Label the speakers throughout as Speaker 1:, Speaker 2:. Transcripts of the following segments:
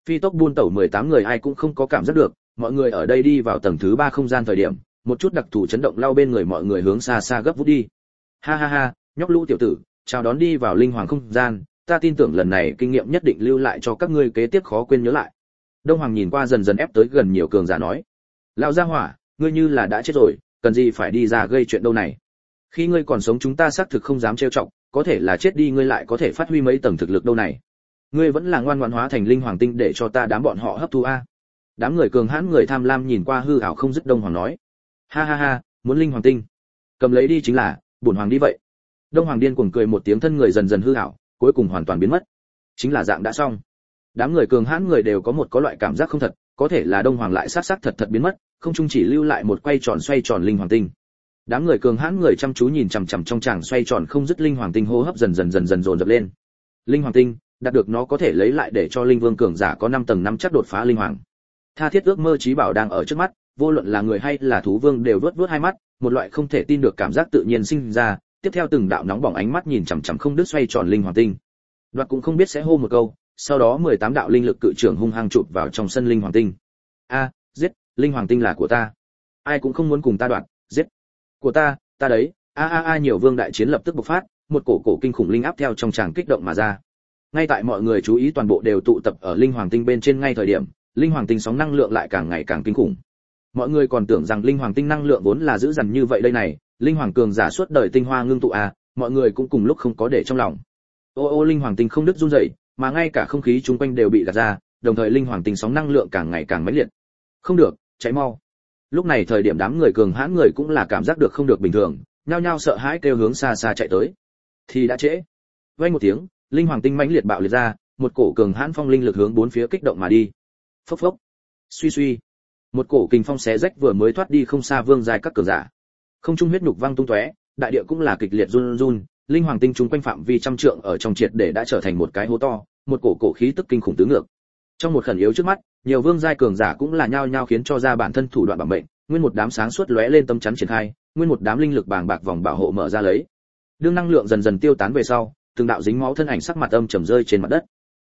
Speaker 1: Phi tốc buôn tẩu 18 người ai cũng không có cảm giác được, mọi người ở đây đi vào tầng thứ 3 không gian thời điểm, một chút đặc thù chấn động lao bên người mọi người hướng xa xa gấp vút đi. Ha ha ha, nhóc lũ tiểu tử, chào đón đi vào linh hoàng không gian, ta tin tưởng lần này kinh nghiệm nhất định lưu lại cho các ngươi kế tiếp khó quên nhớ lại. Đông Hoàng nhìn qua dần dần ép tới gần nhiều cường giả nói, lão gia hỏa, ngươi như là đã chết rồi, cần gì phải đi ra gây chuyện đâu này. Khi ngươi còn sống chúng ta xác thực không dám trêu chọc, có thể là chết đi ngươi lại có thể phát huy mấy tầng thực lực đâu này. Ngươi vẫn là ngoan ngoãn hóa thành linh hoàng tinh để cho ta đám bọn họ hấp thu a. Đám người cường hãn người tham lam nhìn qua hư ảo không dứt. Đông Hoàng nói, ha ha ha, muốn linh hoàng tinh, cầm lấy đi chính là, bổn hoàng đi vậy. Đông Hoàng điên cuồng cười một tiếng, thân người dần dần hư ảo, cuối cùng hoàn toàn biến mất. Chính là dạng đã xong. Đám người cường hãn người đều có loại cảm giác không thật, có thể là Đông Hoàng lại sát thật biến mất, không chung chỉ lưu lại một quay tròn xoay tròn linh hoàng tinh. Đám người cường hãn người chăm chú nhìn chằm chằm trong tràng xoay tròn không dứt linh hoàng tinh, hô hấp dần dần dồn dập lên. Linh hoàng tinh, đạt được nó có thể lấy lại để cho linh vương cường giả có 5 tầng năm chắc đột phá linh hoàng. Tha thiết ước mơ chí bảo đang ở trước mắt, vô luận là người hay là thú vương đều vuốt hai mắt, một loại không thể tin được cảm giác tự nhiên sinh ra, tiếp theo từng đạo nóng bỏng ánh mắt nhìn chằm chằm không đứt xoay tròn linh hoàng tinh. Đoạt cũng không biết sẽ hô một câu, sau đó 18 đạo linh lực cự trưởng hung hăng chụp vào trong sân linh hoàng tinh. A, giết, linh hoàng tinh là của ta. Ai cũng không muốn cùng ta đoạt, giết. Của ta đấy. Nhiều vương đại chiến lập tức bộc phát, một cổ kinh khủng linh áp theo trong tràng kích động mà ra. Ngay tại mọi người chú ý toàn bộ đều tụ tập ở linh hoàng tinh bên trên ngay thời điểm, linh hoàng tinh sóng năng lượng lại càng ngày càng kinh khủng. Mọi người còn tưởng rằng linh hoàng tinh năng lượng vốn là dữ dằn như vậy đây này, linh hoàng cường giả suốt đời tinh hoa ngưng tụ mọi người cũng cùng lúc không có để trong lòng. Ô linh hoàng tinh không đứt run rẩy, mà ngay cả không khí chung quanh đều bị gạt ra, đồng thời linh hoàng tinh sóng năng lượng càng ngày càng mãnh liệt. Không được, cháy mau. Lúc này thời điểm đám người cường hãn người cũng là cảm giác được không được bình thường, nhao nhao sợ hãi kêu hướng xa xa chạy tới. Thì đã trễ. Vang một tiếng, linh hoàng tinh mãnh liệt bạo liệt ra, một cổ cường hãn phong linh lực hướng bốn phía kích động mà đi. Phốc phốc. Suy. Một cổ kình phong xé rách vừa mới thoát đi không xa vương giai các cường giả. Không trung huyết nhục văng tung tóe, đại địa cũng là kịch liệt run, linh hoàng tinh chúng quanh phạm vi trăm trượng ở trong triệt để đã trở thành một cái hố to, một cổ khí tức kinh khủng tứ ngược. Trong một khẩn yếu trước mắt, nhiều vương giai cường giả cũng là nhao nhao khiến cho ra bản thân thủ đoạn bảo mệnh, nguyên một đám sáng suốt lóe lên tâm chắn triển khai, nguyên một đám linh lực bàng bạc vòng bảo hộ mở ra lấy. Đương năng lượng dần dần tiêu tán về sau, từng đạo dính máu thân ảnh sắc mặt âm trầm rơi trên mặt đất.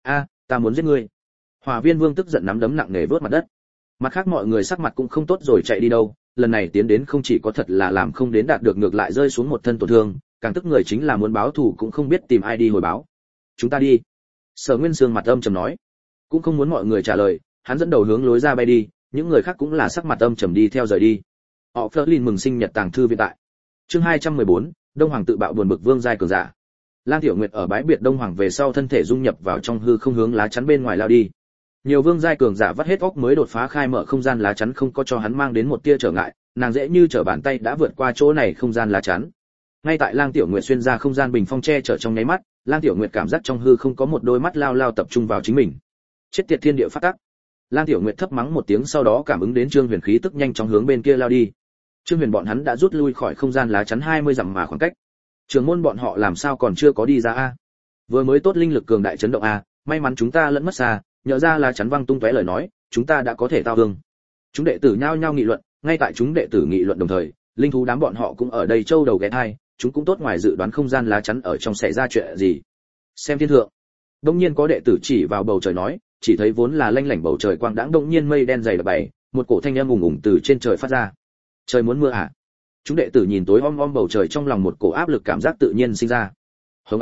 Speaker 1: Ta muốn giết ngươi. Hỏa Viên Vương tức giận nắm đấm nặng nề vớt mặt đất. Mặt khác mọi người sắc mặt cũng không tốt rồi chạy đi đâu, lần này tiến đến không chỉ có thật là làm không đến đạt được, ngược lại rơi xuống một thân tổn thương, càng tức người chính là muốn báo thù cũng không biết tìm ai đi hồi báo. Chúng ta đi. Sở Nguyên Sương mặt âm trầm nói, cũng không muốn mọi người trả lời, hắn dẫn đầu hướng lối ra bay đi, những người khác cũng là sắc mặt âm trầm đi theo rời đi. Họ Flerlin mừng sinh nhật tàng thư viện tại. Chương 214, Đông Hoàng tự bạo buồn bực vương giai cường giả. Lang Tiểu Nguyệt ở bái biệt Đông Hoàng về sau thân thể dung nhập vào trong hư không hướng lá chắn bên ngoài lao đi. Nhiều vương giai cường giả vắt hết óc mới đột phá khai mở không gian lá chắn không có cho hắn mang đến một tia trở ngại, nàng dễ như trở bàn tay đã vượt qua chỗ này không gian lá chắn. Ngay tại Lang Tiểu Nguyệt xuyên ra không gian bình phong che chở trong nháy mắt, Lang Tiểu Nguyệt cảm giác trong hư không có một đôi mắt lao tập trung vào chính mình. Chết tiệt thiên địa phát tắc. Lang Tiểu Nguyệt thấp mắng một tiếng, sau đó cảm ứng đến Trương Huyền khí tức nhanh chóng hướng bên kia lao đi. Trương Huyền bọn hắn đã rút lui khỏi không gian lá chắn 20 dặm mà khoảng cách. Trường môn bọn họ làm sao còn chưa có đi ra a? Vừa mới tốt linh lực cường đại chấn động a, may mắn chúng ta lẫn mất xa, nhỡ ra lá chắn văng tung tóe lời nói, chúng ta đã có thể tao thương. Chúng đệ tử nhao nhao nghị luận, ngay tại chúng đệ tử nghị luận đồng thời, linh thú đám bọn họ cũng ở đây châu đầu ghé thai, chúng cũng tốt ngoài dự đoán không gian lá chắn ở trong xảy ra chuyện gì. Xem thiên thượng. Đông nhiên có đệ tử chỉ vào bầu trời nói, chỉ thấy vốn là lanh lảnh bầu trời quang đãng đông nhiên mây đen dày đặc bày, một cổ thanh âm ùng ùng từ trên trời phát ra. Trời muốn mưa à? Chúng đệ tử nhìn tối om bầu trời, trong lòng một cổ áp lực cảm giác tự nhiên sinh ra. Hống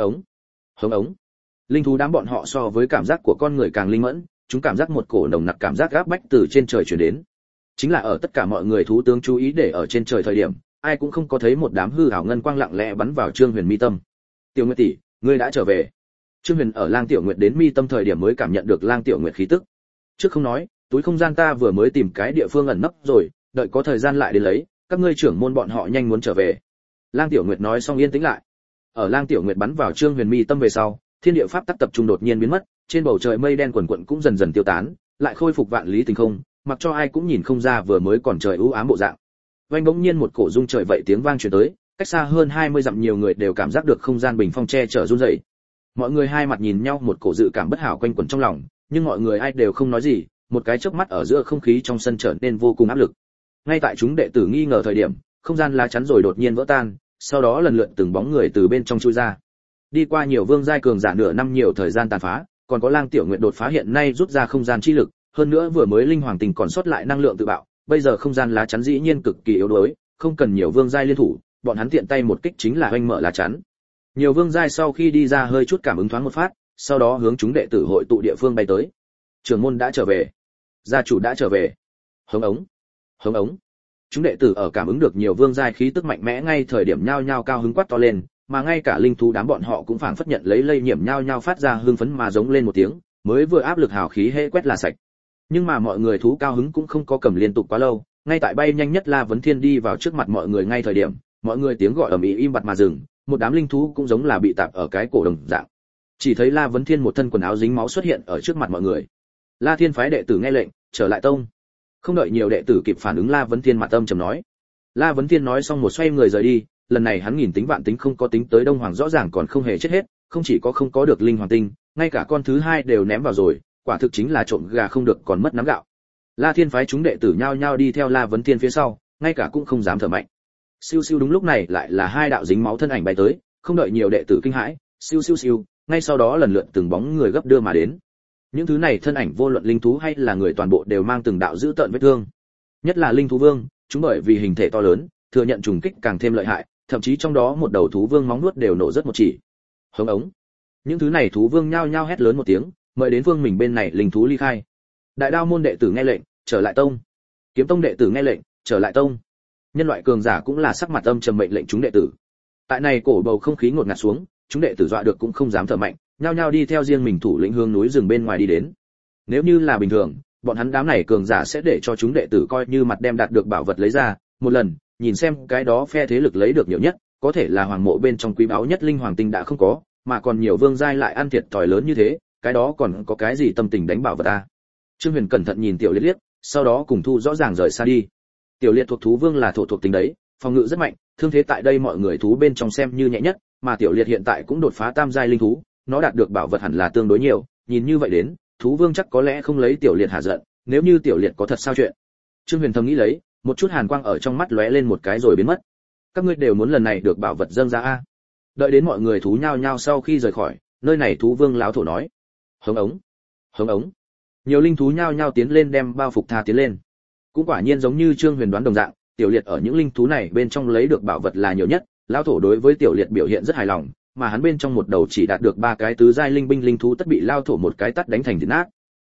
Speaker 1: ống. Linh thú đám bọn họ so với cảm giác của con người càng linh mẫn, chúng cảm giác một cổ nồng nặc cảm giác áp bách từ trên trời truyền đến. Chính là ở tất cả mọi người thú tướng chú ý để ở trên trời thời điểm, ai cũng không có thấy một đám hư ảo ngân quang lặng lẽ bắn vào Trương Huyền mi tâm. Tiểu Nguyệt tỷ, ngươi đã trở về. Trương Huyền ở Lang Tiểu Nguyệt đến mi tâm thời điểm mới cảm nhận được Lang Tiểu Nguyệt khí tức. Trước không nói, túi không gian ta vừa mới tìm cái địa phương ẩn nấp rồi, đợi có thời gian lại đến lấy, các ngươi trưởng môn bọn họ nhanh muốn trở về. Lang Tiểu Nguyệt nói xong yên tĩnh lại. Ở Lang Tiểu Nguyệt bắn vào Trương Huyền mi tâm về sau, thiên địa pháp tắc tập trung đột nhiên biến mất, trên bầu trời mây đen quần quần cũng dần dần tiêu tán, lại khôi phục vạn lý tinh không, mặc cho ai cũng nhìn không ra vừa mới còn trời u ám bộ dạng. Vang bỗng nhiên một cổ rung trời vậy tiếng vang truyền tới, cách xa hơn 20 dặm nhiều người đều cảm giác được không gian bình phong che chở run rẩy. Mọi người hai mặt nhìn nhau, một cổ dự cảm bất hảo quanh quẩn trong lòng, nhưng mọi người ai đều không nói gì, một cái chớp mắt ở giữa không khí trong sân trở nên vô cùng áp lực. Ngay tại chúng đệ tử nghi ngờ thời điểm, không gian lá chắn rồi đột nhiên vỡ tan, sau đó lần lượt từng bóng người từ bên trong chui ra. Đi qua nhiều vương giai cường giả nửa năm nhiều thời gian tàn phá, còn có Lang Tiểu Nguyệt đột phá hiện nay rút ra không gian chi lực, hơn nữa vừa mới linh hoàng tình còn sót lại năng lượng tự bạo, bây giờ không gian lá chắn dĩ nhiên cực kỳ yếu đuối, không cần nhiều vương giai liên thủ, bọn hắn tiện tay một kích chính là oanh mở lá chắn. Nhiều vương giai sau khi đi ra hơi chút cảm ứng thoáng một phát, sau đó hướng chúng đệ tử hội tụ địa phương bay tới. Trưởng môn đã trở về, gia chủ đã trở về. Hống ống, hống ống. Chúng đệ tử ở cảm ứng được nhiều vương giai khí tức mạnh mẽ ngay thời điểm nhao nhao cao hứng quát to lên, mà ngay cả linh thú đám bọn họ cũng phảng phất nhận lấy lây nhiễm nhao nhao phát ra hưng phấn mà giống lên một tiếng, mới vừa áp lực hào khí hễ quét là sạch. Nhưng mà mọi người thú cao hứng cũng không có cầm liên tục quá lâu, ngay tại bay nhanh nhất La Vấn Thiên đi vào trước mặt mọi người ngay thời điểm, mọi người tiếng gọi ầm ĩ im bặt mà dừng, một đám linh thú cũng giống là bị tạp ở cái cổ đồng dạng. Chỉ thấy La Vấn Thiên một thân quần áo dính máu xuất hiện ở trước mặt mọi người. La Thiên phái đệ tử nghe lệnh, trở lại tông. Không đợi nhiều đệ tử kịp phản ứng, La Vấn Thiên mặt âm trầm nói. La Vấn Thiên nói xong một xoay người rời đi, lần này hắn nghìn tính vạn tính không có tính tới Đông Hoàng rõ ràng còn không hề chết hết, không chỉ có không có được linh hoàng tinh, ngay cả con thứ hai đều ném vào rồi, quả thực chính là trộm gà không được còn mất nắm gạo. La Thiên phái chúng đệ tử nhao nhao đi theo La Vấn Thiên phía sau, ngay cả cũng không dám thở mạnh. Siêu siêu, đúng lúc này lại là hai đạo dính máu thân ảnh bay tới, không đợi nhiều đệ tử kinh hãi, siêu siêu siêu, ngay sau đó lần lượt từng bóng người gấp đưa mà đến. Những thứ này thân ảnh vô luận linh thú hay là người toàn bộ đều mang từng đạo dữ tợn vết thương. Nhất là linh thú vương, chúng bởi vì hình thể to lớn, thừa nhận trùng kích càng thêm lợi hại, thậm chí trong đó một đầu thú vương móng nuốt đều nổ rất một chỉ. Hống ống. Những thứ này thú vương nhao nhao hét lớn một tiếng, mời đến vương mình bên này linh thú ly khai. Đại Đao môn đệ tử nghe lệnh, trở lại tông. Kiếm tông đệ tử nghe lệnh, trở lại tông. Nhân loại cường giả cũng là sắc mặt âm trầm mệnh lệnh chúng đệ tử. Tại này cổ bầu không khí ngột ngạt xuống, chúng đệ tử dọa được cũng không dám thở mạnh, nhao nhao đi theo riêng mình thủ lĩnh hướng núi rừng bên ngoài đi đến. Nếu như là bình thường, bọn hắn đám này cường giả sẽ để cho chúng đệ tử coi như mặt đem đạt được bảo vật lấy ra, một lần, nhìn xem cái đó phe thế lực lấy được nhiều nhất, có thể là hoàng mộ bên trong quý báu nhất linh hoàng tinh đã không có, mà còn nhiều vương giai lại ăn thiệt thòi lớn như thế, cái đó còn có cái gì tâm tình đánh bảo vật ta. Trương Huyền cẩn thận nhìn Tiểu Liệt liếc, sau đó cùng Thu rõ ràng rời xa đi. Tiểu Liệt thuộc thú vương là thổ thuộc tính đấy, phòng ngự rất mạnh, thương thế tại đây mọi người thú bên trong xem như nhẹ nhất, mà Tiểu Liệt hiện tại cũng đột phá tam giai linh thú, nó đạt được bảo vật hẳn là tương đối nhiều, nhìn như vậy đến, thú vương chắc có lẽ không lấy Tiểu Liệt hạ giận, nếu như Tiểu Liệt có thật sao chuyện. Trương Huyền thầm nghĩ lấy, một chút hàn quang ở trong mắt lóe lên một cái rồi biến mất. Các ngươi đều muốn lần này được bảo vật dâng ra a? Đợi đến mọi người thú nhao nhao sau khi rời khỏi, nơi này thú vương lão thổ nói. Hống ống, hống ống. Nhiều linh thú nhao nhao tiến lên đem bao phục tha tiến lên. Cũng quả nhiên giống như Trương Huyền đoán đồng dạng, Tiểu Liệt ở những linh thú này bên trong lấy được bảo vật là nhiều nhất, lão thổ đối với Tiểu Liệt biểu hiện rất hài lòng, mà hắn bên trong một đầu chỉ đạt được 3 cái tứ giai linh binh linh thú tất bị lão thổ một cái tát đánh thành thịt nát.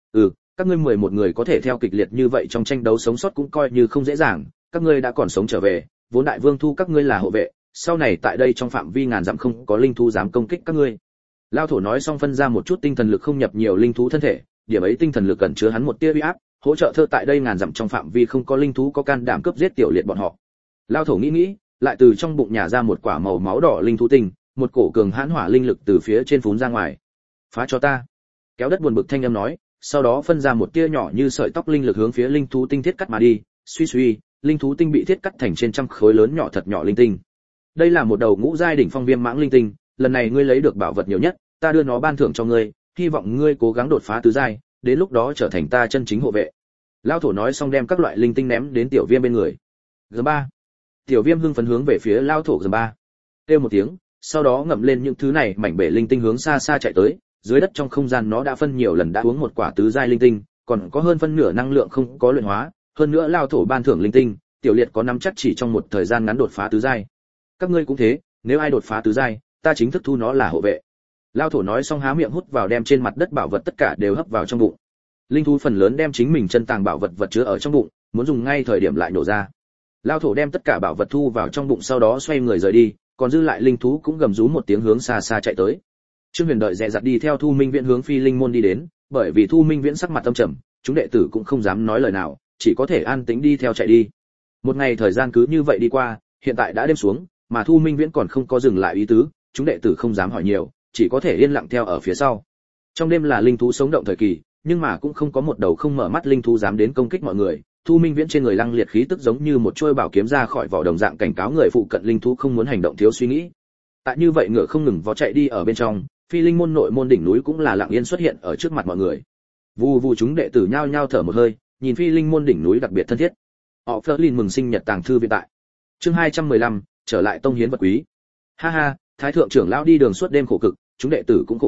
Speaker 1: Các ngươi 11 người có thể theo kịch liệt như vậy trong tranh đấu sống sót cũng coi như không dễ dàng, các ngươi đã còn sống trở về, vốn đại vương thu các ngươi là hộ vệ, sau này tại đây trong phạm vi ngàn dặm không có linh thú dám công kích các ngươi. Lão thổ nói xong phân ra một chút tinh thần lực không nhập nhiều linh thú thân thể, điểm ấy tinh thần lực cần chứa hắn một tia uy áp, hỗ trợ thơ tại đây ngàn dặm trong phạm vi không có linh thú có can đảm cướp giết Tiểu Liệt bọn họ. Lão thổ nghĩ, lại từ trong bụng nhả ra một quả màu máu đỏ linh thú tinh, một cổ cường hãn hỏa linh lực từ phía trên phún ra ngoài. Phá cho ta. Kéo đất buồn bực thanh âm nói, sau đó phân ra một tia nhỏ như sợi tóc linh lực hướng phía linh thú tinh thiết cắt mà đi, suy suy, linh thú tinh bị thiết cắt thành trên trăm khối lớn nhỏ thật nhỏ linh tinh. Đây là một đầu ngũ giai đỉnh phong viêm mãng linh tinh, lần này ngươi lấy được bảo vật nhiều nhất, ta đưa nó ban thưởng cho ngươi, hy vọng ngươi cố gắng đột phá tứ giai, đến lúc đó trở thành ta chân chính hộ vệ. Lão thổ nói xong đem các loại linh tinh ném đến Tiểu Viêm bên người. G3. Tiểu Viêm hưng phấn hướng về phía lão thổ G3. Kêu một tiếng, sau đó ngậm lên những thứ này mảnh bể linh tinh hướng xa xa chạy tới, dưới đất trong không gian nó đã phân nhiều lần đã uống một quả tứ giai linh tinh, còn có hơn phân nửa năng lượng không có luyện hóa, hơn nữa lão thổ ban thưởng linh tinh, Tiểu Liệt có nắm chắc chỉ trong một thời gian ngắn đột phá tứ giai. Các ngươi cũng thế, nếu ai đột phá tứ giai, ta chính thức thu nó là hộ vệ. Lão thổ nói xong há miệng hút vào đem trên mặt đất bảo vật tất cả đều hấp vào trong bụng. Linh thú phần lớn đem chính mình chân tàng bảo vật chứa ở trong bụng, muốn dùng ngay thời điểm lại nổ ra. Lão thổ đem tất cả bảo vật thu vào trong bụng sau đó xoay người rời đi, còn dư lại linh thú cũng gầm rú một tiếng hướng xa xa chạy tới. Trương Huyền đợi dè dặt đi theo Thu Minh Viễn hướng Phi Linh môn đi đến, bởi vì Thu Minh Viễn sắc mặt âm trầm, chúng đệ tử cũng không dám nói lời nào, chỉ có thể an tĩnh đi theo chạy đi. Một ngày thời gian cứ như vậy đi qua, hiện tại đã đêm xuống, mà Thu Minh Viễn còn không có dừng lại ý tứ, chúng đệ tử không dám hỏi nhiều, chỉ có thể yên lặng theo ở phía sau. Trong đêm là linh thú sống động thời kỳ, nhưng mà cũng không có một đầu không mở mắt linh thú dám đến công kích mọi người. Thu Minh Viễn trên người lăng liệt khí tức giống như một chuôi bảo kiếm ra khỏi vỏ đồng dạng cảnh cáo người phụ cận linh thú không muốn hành động thiếu suy nghĩ. Tại như vậy ngựa không ngừng vó chạy đi ở bên trong, Phi Linh môn nội môn đỉnh núi cũng là lặng yên xuất hiện ở trước mặt mọi người. Vù vù chúng đệ tử nhao nhao thở một hơi, nhìn Phi Linh môn đỉnh núi đặc biệt thân thiết. Họ Flerlin mừng sinh nhật tàng thư viện tại. Chương 215, trở lại tông hiến vật quý. Ha ha, thái thượng trưởng lão đi đường suốt đêm khổ cực, chúng đệ tử cũng khổ cực,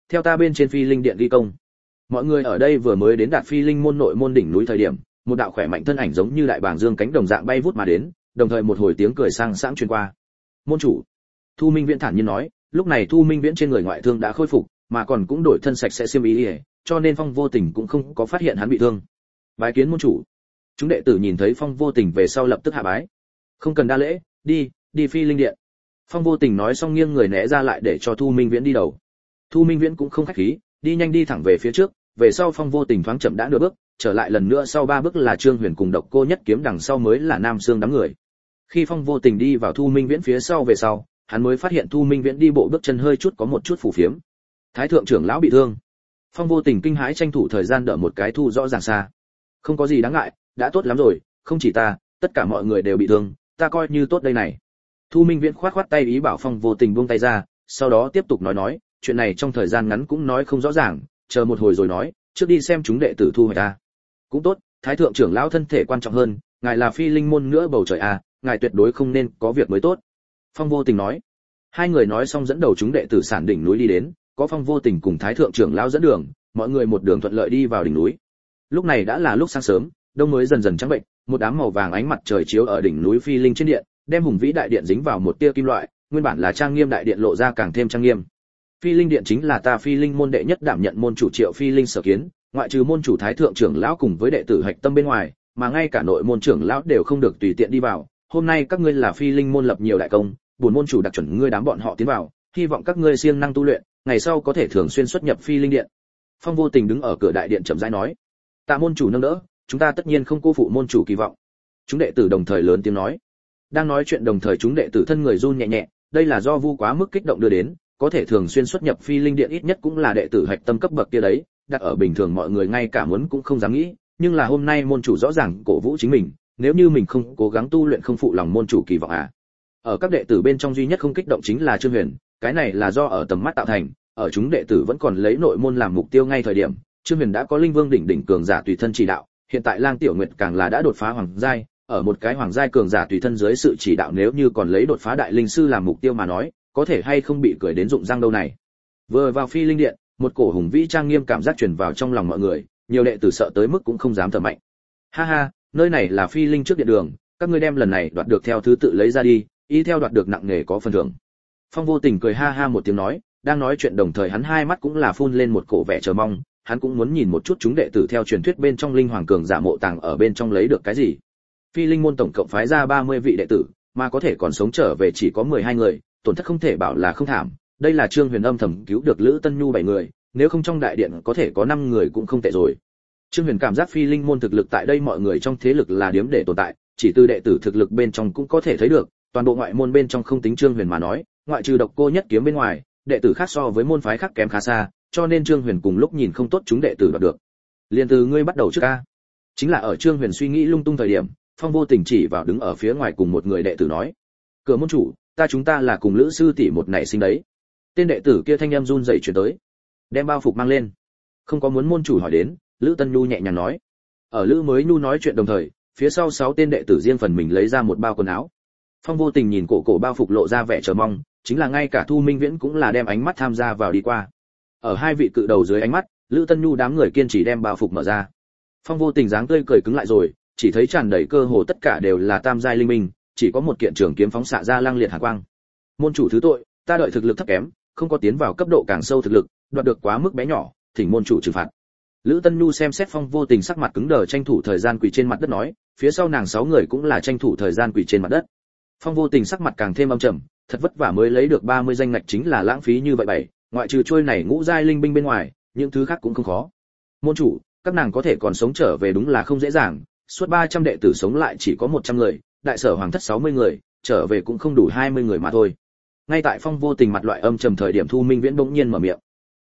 Speaker 1: theo ta bên trên phi linh điện ghi công. Mọi người ở đây vừa mới đến đạt phi linh môn nội môn đỉnh núi thời điểm, một đạo khỏe mạnh thân ảnh giống như đại bàng dương cánh đồng dạng bay vút mà đến, đồng thời một hồi tiếng cười sang sảng truyền qua. Môn chủ. Thu Minh Viễn thản nhiên nói, lúc này Thu Minh Viễn trên người ngoại thương đã khôi phục, mà còn cũng đổi thân sạch sẽ xiêm y, cho nên Phong Vô Tình cũng không có phát hiện hắn bị thương. Bái kiến môn chủ. Chúng đệ tử nhìn thấy Phong Vô Tình về sau lập tức hạ bái. Không cần đa lễ, đi phi linh điện. Phong Vô Tình nói xong nghiêng người né ra lại để cho Thu Minh Viễn đi đầu. Thu Minh Viễn cũng không khách khí, đi nhanh đi thẳng về phía trước, về sau Phong Vô Tình thoáng chậm đã nửa bước, trở lại lần nữa sau 3 bước là Trương Huyền cùng Độc Cô Nhất Kiếm, đằng sau mới là Nam Xương đám người. Khi Phong Vô Tình đi vào Thu Minh Viễn phía sau về sau, hắn mới phát hiện Thu Minh Viễn đi bộ bước chân hơi chút có một chút phù phiếm. Thái thượng trưởng lão bị thương. Phong Vô Tình kinh hãi tranh thủ thời gian đỡ một cái Thu rõ ràng xa. Không có gì đáng ngại, đã tốt lắm rồi, không chỉ ta, tất cả mọi người đều bị thương, ta coi như tốt đây này. Thu Minh Viễn khoát tay ý bảo Phong Vô Tình buông tay ra, sau đó tiếp tục nói, chuyện này trong thời gian ngắn cũng nói không rõ ràng, chờ một hồi rồi nói, trước đi xem chúng đệ tử thu hồi ta. Cũng tốt, Thái thượng trưởng lão thân thể quan trọng hơn, ngài là phi linh môn nữa bầu trời à, ngài tuyệt đối không nên có việc mới tốt. Phong Vô Tình nói. Hai người nói xong dẫn đầu chúng đệ tử sản đỉnh núi đi đến, có Phong Vô Tình cùng Thái thượng trưởng lão dẫn đường, mọi người một đường thuận lợi đi vào đỉnh núi. Lúc này đã là lúc sáng sớm, đông mới dần dần trắng bệnh, một đám màu vàng ánh mặt trời chiếu ở đỉnh núi phi linh trên điện, đem hùng vĩ đại điện dính vào một tia kim loại, nguyên bản là trang nghiêm đại điện lộ ra càng thêm trang nghiêm. Phi linh điện chính là ta phi linh môn đệ nhất đảm nhận môn chủ Triệu Phi Linh sở kiến, ngoại trừ môn chủ Thái thượng trưởng lão cùng với đệ tử hạch tâm bên ngoài, mà ngay cả nội môn trưởng lão đều không được tùy tiện đi vào. Hôm nay các ngươi là phi linh môn lập nhiều đại công, bổn môn chủ đặc chuẩn ngươi đám bọn họ tiến vào, hy vọng các ngươi siêng năng tu luyện, ngày sau có thể thường xuyên xuất nhập phi linh điện. Phong Vô Tình đứng ở cửa đại điện chậm rãi nói, tạ môn chủ nâng đỡ, chúng ta tất nhiên không cô phụ môn chủ kỳ vọng. Chúng đệ tử đồng thời lớn tiếng nói. Đang nói chuyện đồng thời chúng đệ tử thân người run nhẹ nhẹ, đây là do vu quá mức kích động đưa đến, có thể thường xuyên xuất nhập phi linh điện ít nhất cũng là đệ tử hạch tâm cấp bậc kia đấy, đặt ở bình thường mọi người ngay cả muốn cũng không dám nghĩ, nhưng là hôm nay môn chủ rõ ràng cổ vũ chính mình, nếu như mình không cố gắng tu luyện không phụ lòng môn chủ kỳ vọng à. Ở các đệ tử bên trong duy nhất không kích động chính là Trương Huyền, cái này là do ở tầm mắt tạo thành, ở chúng đệ tử vẫn còn lấy nội môn làm mục tiêu ngay thời điểm, Trương Huyền đã có linh vương đỉnh cường giả tùy thân chỉ đạo, hiện tại Lang Tiểu Nguyệt càng là đã đột phá hoàng giai, ở một cái hoàng giai cường giả tùy thân dưới sự chỉ đạo, nếu như còn lấy đột phá đại linh sư làm mục tiêu mà nói, có thể hay không bị cười đến rụng răng đâu này. Vừa vào phi linh điện, một cổ hùng vĩ trang nghiêm cảm giác truyền vào trong lòng mọi người, nhiều đệ tử sợ tới mức cũng không dám thở mạnh. Ha ha, nơi này là phi linh trước điện đường, các ngươi đem lần này đoạt được theo thứ tự lấy ra đi, y theo đoạt được nặng nề có phần thưởng. Phong Vô Tình cười ha ha một tiếng nói, đang nói chuyện đồng thời hắn hai mắt cũng là phun lên một cổ vẻ chờ mong, hắn cũng muốn nhìn một chút chúng đệ tử theo truyền thuyết bên trong linh hoàng cường giả mộ tàng ở bên trong lấy được cái gì. Phi linh môn tổng cộng phái ra 30 vị đệ tử, mà có thể còn sống trở về chỉ có 12 người, tổn thất không thể bảo là không thảm, đây là Trương Huyền âm thầm cứu được Lữ Tân Nhu 7 người, nếu không trong đại điện có thể có 5 người cũng không tệ rồi. Trương Huyền cảm giác phi linh môn thực lực tại đây mọi người trong thế lực là điếm để tồn tại, chỉ từ đệ tử thực lực bên trong cũng có thể thấy được, toàn bộ ngoại môn bên trong không tính Trương Huyền mà nói, ngoại trừ Độc Cô Nhất Kiếm bên ngoài, đệ tử khác so với môn phái khác kém khá xa, cho nên Trương Huyền cùng lúc nhìn không tốt chúng đệ tử đoạt được. Liên từ ngươi bắt đầu trước a. Chính là ở Trương Huyền suy nghĩ lung tung thời điểm, Phong Vô Tình chỉ vào đứng ở phía ngoài cùng một người đệ tử nói: "Cửa môn chủ, chúng ta là cùng Lữ sư tỷ một nảy sinh đấy." Tên đệ tử kia thanh âm run rẩy truyền tới. "Đem bao phục mang lên." Không có muốn môn chủ hỏi đến, Lữ Tân Nhu nhẹ nhàng nói. Ở Lữ mới Nhu nói chuyện đồng thời, phía sau 6 tên đệ tử riêng phần mình lấy ra một bao quần áo. Phong Vô Tình nhìn cổ bao phục lộ ra vẻ chờ mong, chính là ngay cả Thu Minh Viễn cũng là đem ánh mắt tham gia vào đi qua. Ở hai vị cự đầu dưới ánh mắt, Lữ Tân Nhu đám người kiên trì đem bao phục mở ra. Phong Vô Tình dáng tươi cười cứng lại rồi, chỉ thấy tràn đầy cơ hồ tất cả đều là tam giai linh minh, chỉ có một kiện trường kiếm phóng xạ ra lăng liệt hàn quang. Môn chủ thứ tội, ta đợi thực lực thấp kém, không có tiến vào cấp độ càng sâu thực lực, đoạt được quá mức bé nhỏ, thỉnh môn chủ trừng phạt. Lữ Tân Nhu xem xét Phong Vô Tình sắc mặt cứng đờ tranh thủ thời gian quỳ trên mặt đất nói, phía sau nàng 6 người cũng là tranh thủ thời gian quỳ trên mặt đất. Phong Vô Tình sắc mặt càng thêm âm trầm, thật vất vả mới lấy được 30 danh ngạch chính là lãng phí như vậy bảy, ngoại trừ trôi này ngũ giai linh binh bên ngoài, những thứ khác cũng không khó. Môn chủ, các nàng có thể còn sống trở về đúng là không dễ dàng, suốt 300 đệ tử sống lại chỉ có 100 người, đại sở hoàng thất 60 người, trở về cũng không đủ 20 người mà thôi. Ngay tại Phong Vô Tình mặt loại âm trầm thời điểm, Thu Minh Viễn bỗng nhiên mở miệng.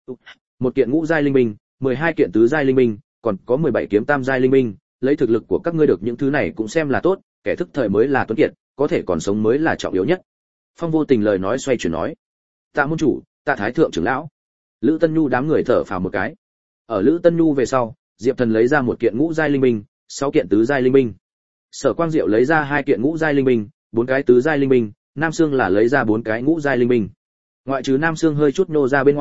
Speaker 1: Một kiện ngũ giai linh binh, 12 kiện tứ giai linh binh, còn có 17 kiếm tam giai linh binh, lấy thực lực của các ngươi được những thứ này cũng xem là tốt, kẻ thức thời mới là tuấn kiệt, có thể còn sống mới là trọng yếu nhất. Phong Vô Tình lời nói xoay chuyển nói. Tạ môn chủ, tạ thái thượng trưởng lão. Lữ Tân Nhu đám người thở phào một cái. Ở Lữ Tân Nhu về sau, Diệp Thần lấy ra một kiện ngũ giai linh binh, 6 kiện tứ giai linh binh. Sở Quang Diệu lấy ra 2 kiện ngũ giai linh binh, 4 cái tứ giai linh binh, Nam Sương là lấy ra 4 cái ngũ giai linh binh. Ngoại trừ Nam Sương hơi chút nô ra bên ngoài,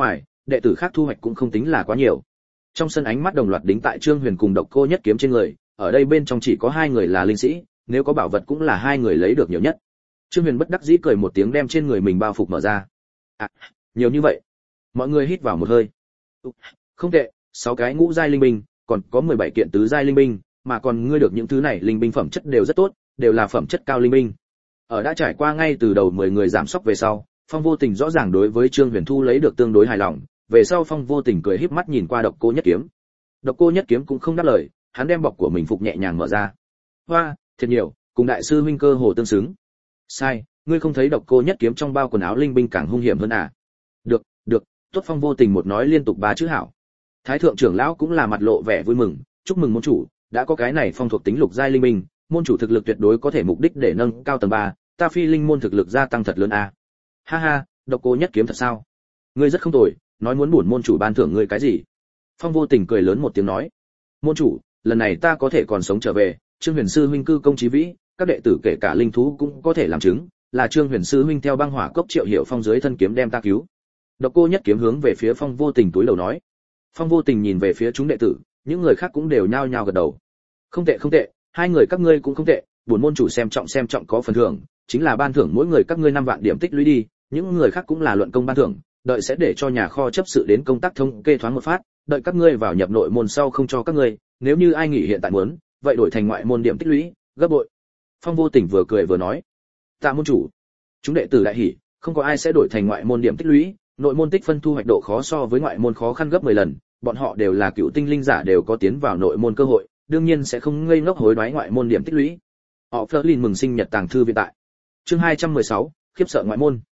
Speaker 1: đệ tử khác thu hoạch cũng không tính là quá nhiều. Trong sân ánh mắt đồng loạt đính tại Trương Huyền cùng Độc Cô Nhất Kiếm trên người, ở đây bên trong chỉ có hai người là linh sĩ, nếu có bảo vật cũng là hai người lấy được nhiều nhất. Trương Huyền bất đắc dĩ cười một tiếng đem trên người mình bao phục mở ra. Nhiều như vậy. Mọi người hít vào một hơi. Không tệ, 6 cái ngũ giai linh binh, còn có 17 kiện tứ giai linh binh, mà còn ngươi được những thứ này linh binh phẩm chất đều rất tốt, đều là phẩm chất cao linh binh. Ở đã trải qua ngay từ đầu 10 người giảm sóc về sau, Phong Vô Tình rõ ràng đối với Trương Huyền thu lấy được tương đối hài lòng, về sau Phong Vô Tình cười híp mắt nhìn qua Độc Cô Nhất Kiếm. Độc Cô Nhất Kiếm cũng không đáp lời, hắn đem bọc của mình phục nhẹ nhàng mở ra. Hoa, thiệt nhiều, cùng đại sư huynh cơ hồ tương xứng. Sai, ngươi không thấy Độc Cô Nhất Kiếm trong bao quần áo linh binh càng hung hiểm hơn à? Được, tốt. Phong Vô Tình một nói liên tục 3 chữ hảo. Thái thượng trưởng lão cũng là mặt lộ vẻ vui mừng, chúc mừng môn chủ, đã có cái này phong thuộc tính lục giai linh binh, môn chủ thực lực tuyệt đối có thể mục đích để nâng cao tầng 3, ta phi linh môn thực lực gia tăng thật lớn a. Ha ha, Độc Cô Nhất Kiếm thật sao? Ngươi rất không tồi, nói muốn bổn môn chủ ban thưởng ngươi cái gì? Phong Vô Tình cười lớn một tiếng nói, môn chủ, lần này ta có thể còn sống trở về, Trương Huyền sư huynh cư công chí vĩ, các đệ tử kể cả linh thú cũng có thể làm chứng, là Trương Huyền sư huynh theo băng hỏa cốc Triệu Hiểu Phong dưới thân kiếm đem ta cứu. Độc Cô Nhất Kiếm hướng về phía Phong Vô Tình túi đầu nói. Phong Vô Tình nhìn về phía chúng đệ tử, những người khác cũng đều nhao nhao gật đầu. Không tệ, hai người các ngươi cũng không tệ, bổn môn chủ xem trọng có phần thưởng, chính là ban thưởng mỗi người các ngươi 5 vạn điểm tích lũy đi, những người khác cũng là luận công ban thưởng, đợi sẽ để cho nhà kho chấp sự đến công tác thống kê thoáng một phát, đợi các ngươi vào nhập nội môn sau không cho các ngươi, nếu như ai nghỉ hiện tại muốn, vậy đổi thành ngoại môn điểm tích lũy, gấp bội. Phong Vô Tình vừa cười vừa nói, tạ môn chủ. Chúng đệ tử đại hỉ, không có ai sẽ đổi thành ngoại môn điểm tích lũy, nội môn tích phân thu hoạch độ khó so với ngoại môn khó khăn gấp 10 lần, bọn họ đều là cựu tinh linh giả đều có tiến vào nội môn cơ hội, đương nhiên sẽ không ngây ngốc hối đoái ngoại môn điểm tích lũy. Họ Flerlin mừng sinh nhật tàng thư viện tại. Chương 216, khiếp sợ ngoại môn.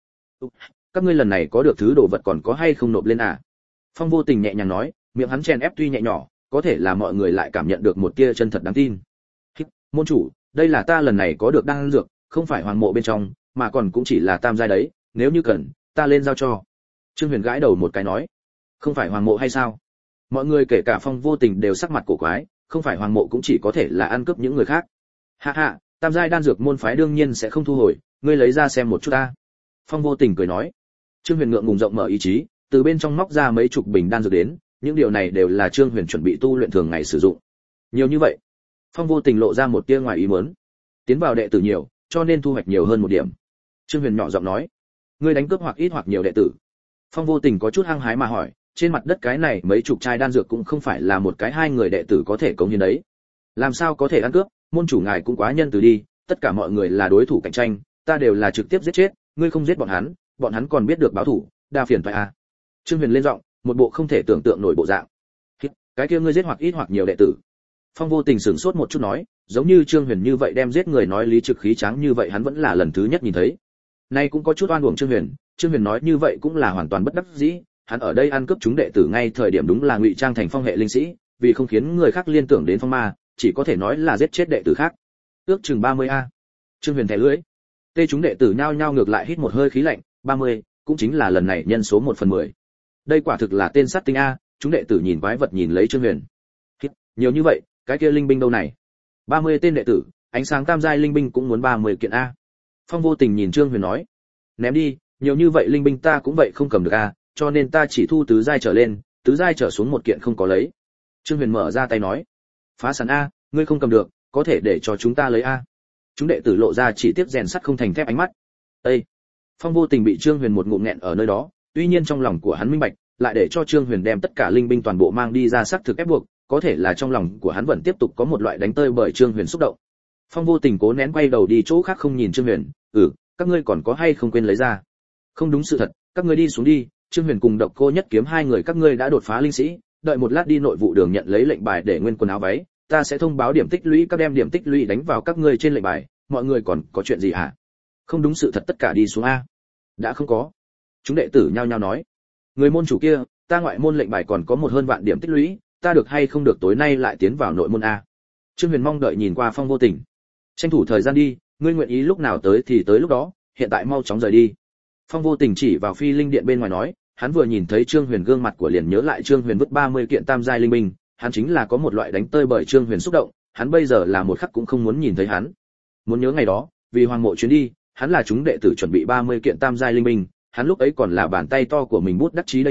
Speaker 1: Các ngươi lần này có được thứ đồ vật còn có hay không nộp lên à? Phong Vô Tình nhẹ nhàng nói, miệng hắn chèn ép tuy nhẹ nhỏ, có thể là mọi người lại cảm nhận được một tia chân thật đáng tin. Môn chủ, đây là ta lần này có được đan dược, không phải hoàng mộ bên trong, mà còn cũng chỉ là tam giai đấy, nếu như cần, ta lên giao cho. Trương Huyền gãi đầu một cái nói, không phải hoàng mộ hay sao? Mọi người kể cả Phong Vô Tình đều sắc mặt cổ quái, không phải hoàng mộ cũng chỉ có thể là ăn cướp những người khác. Ha ha, tam giai đan dược môn phái đương nhiên sẽ không thu hồi, ngươi lấy ra xem một chút ta. Phong Vô Tình cười nói. Trương Huyền ngượng ngùng rộng mở ý chí, từ bên trong móc ra mấy chục bình đan dược đến, những điều này đều là Trương Huyền chuẩn bị tu luyện thường ngày sử dụng. Nhiều như vậy. Phong Vô Tình lộ ra một tia ngoài ý muốn. Tiến vào đệ tử nhiều, cho nên thu hoạch nhiều hơn một điểm. Trương Huyền nhỏ giọng nói, ngươi đánh cướp hoặc ít hoặc nhiều đệ tử. Phong Vô Tình có chút hăng hái mà hỏi, trên mặt đất cái này mấy chục chai đan dược cũng không phải là một cái hai người đệ tử có thể cống hiến đấy. Làm sao có thể ăn cướp, môn chủ ngài cũng quá nhân từ đi, tất cả mọi người là đối thủ cạnh tranh, ta đều là trực tiếp giết chết, ngươi không giết bọn hắn còn biết được báo thủ, đa phiền phải à? Trương Huyền lên giọng, một bộ không thể tưởng tượng nổi bộ dạng. Cái kia ngươi giết hoặc ít hoặc nhiều đệ tử. Phong Vô Tình sửng sốt một chút nói, giống như Trương Huyền như vậy đem giết người nói lý trực khí tráng như vậy hắn vẫn là lần thứ nhất nhìn thấy. Nay cũng có chút oan uổng Trương Huyền nói như vậy cũng là hoàn toàn bất đắc dĩ, hắn ở đây ăn cướp chúng đệ tử ngay thời điểm đúng là ngụy trang thành phong hệ linh sĩ, vì không khiến người khác liên tưởng đến phong ma, chỉ có thể nói là giết chết đệ tử khác. Ước chừng 30 a. Trương Huyền thẻ lưỡi. Tê chúng đệ tử nhao nhao ngược lại hít một hơi khí lạnh, 30, cũng chính là lần này nhân số 1/10. Đây quả thực là tên sát tinh a, chúng đệ tử nhìn quái vật nhìn lấy Trương Huyền. Nhiều như vậy, cái kia linh binh đâu này? 30 tên đệ tử, ánh sáng tam giai linh binh cũng muốn 30 kiện a. Phong Vô Tình nhìn Trương Huyền nói, ném đi, nhiều như vậy linh binh ta cũng vậy không cầm được a, cho nên ta chỉ thu tứ giai trở lên, tứ giai trở xuống một kiện không có lấy. Trương Huyền mở ra tay nói, phá sản a, ngươi không cầm được, có thể để cho chúng ta lấy a. Chúng đệ tử lộ ra chỉ tiếc rèn sắt không thành thép ánh mắt. Ê! Phong Vô Tình bị Trương Huyền một ngụm nghẹn ở nơi đó, tuy nhiên trong lòng của hắn minh bạch, lại để cho Trương Huyền đem tất cả linh binh toàn bộ mang đi ra xác thực ép buộc, có thể là trong lòng của hắn vẫn tiếp tục có một loại đánh tơi bởi Trương Huyền xúc động. Phong Vô Tình cố nén quay đầu đi chỗ khác không nhìn Trương Huyền, các ngươi còn có hay không quên lấy ra? Không đúng sự thật, các ngươi đi xuống đi, Trương Huyền cùng Độc Cô Nhất Kiếm hai người các ngươi đã đột phá linh sĩ, đợi một lát đi nội vụ đường nhận lấy lệnh bài để nguyên quần áo váy, ta sẽ thông báo điểm tích lũy, các đem điểm tích lũy đánh vào các ngươi trên lệnh bài, mọi người còn có chuyện gì hả? Không đúng sự thật tất cả đi xuống a. Đã không có. Chúng đệ tử nhao nhao nói. Người môn chủ kia, ta ngoại môn lệnh bài còn có một hơn vạn điểm tích lũy, ta được hay không được tối nay lại tiến vào nội môn a? Trương Huyền mong đợi nhìn qua Phong Vô Tình. Tranh thủ thời gian đi, ngươi nguyện ý lúc nào tới thì tới lúc đó, hiện tại mau chóng rời đi. Phong Vô Tình chỉ vào phi linh điện bên ngoài nói, hắn vừa nhìn thấy Trương Huyền gương mặt của liền nhớ lại Trương Huyền vứt 30 kiện tam giai linh binh, hắn chính là có một loại đánh tơi bởi Trương Huyền xúc động, hắn bây giờ là một khắc cũng không muốn nhìn thấy hắn. Muốn nhớ ngày đó, vì hoàng mộ chuyến đi, hắn là chúng đệ tử chuẩn bị 30 kiện tam giai linh binh, hắn lúc ấy còn là bàn tay to của mình bút đắc chí đây này,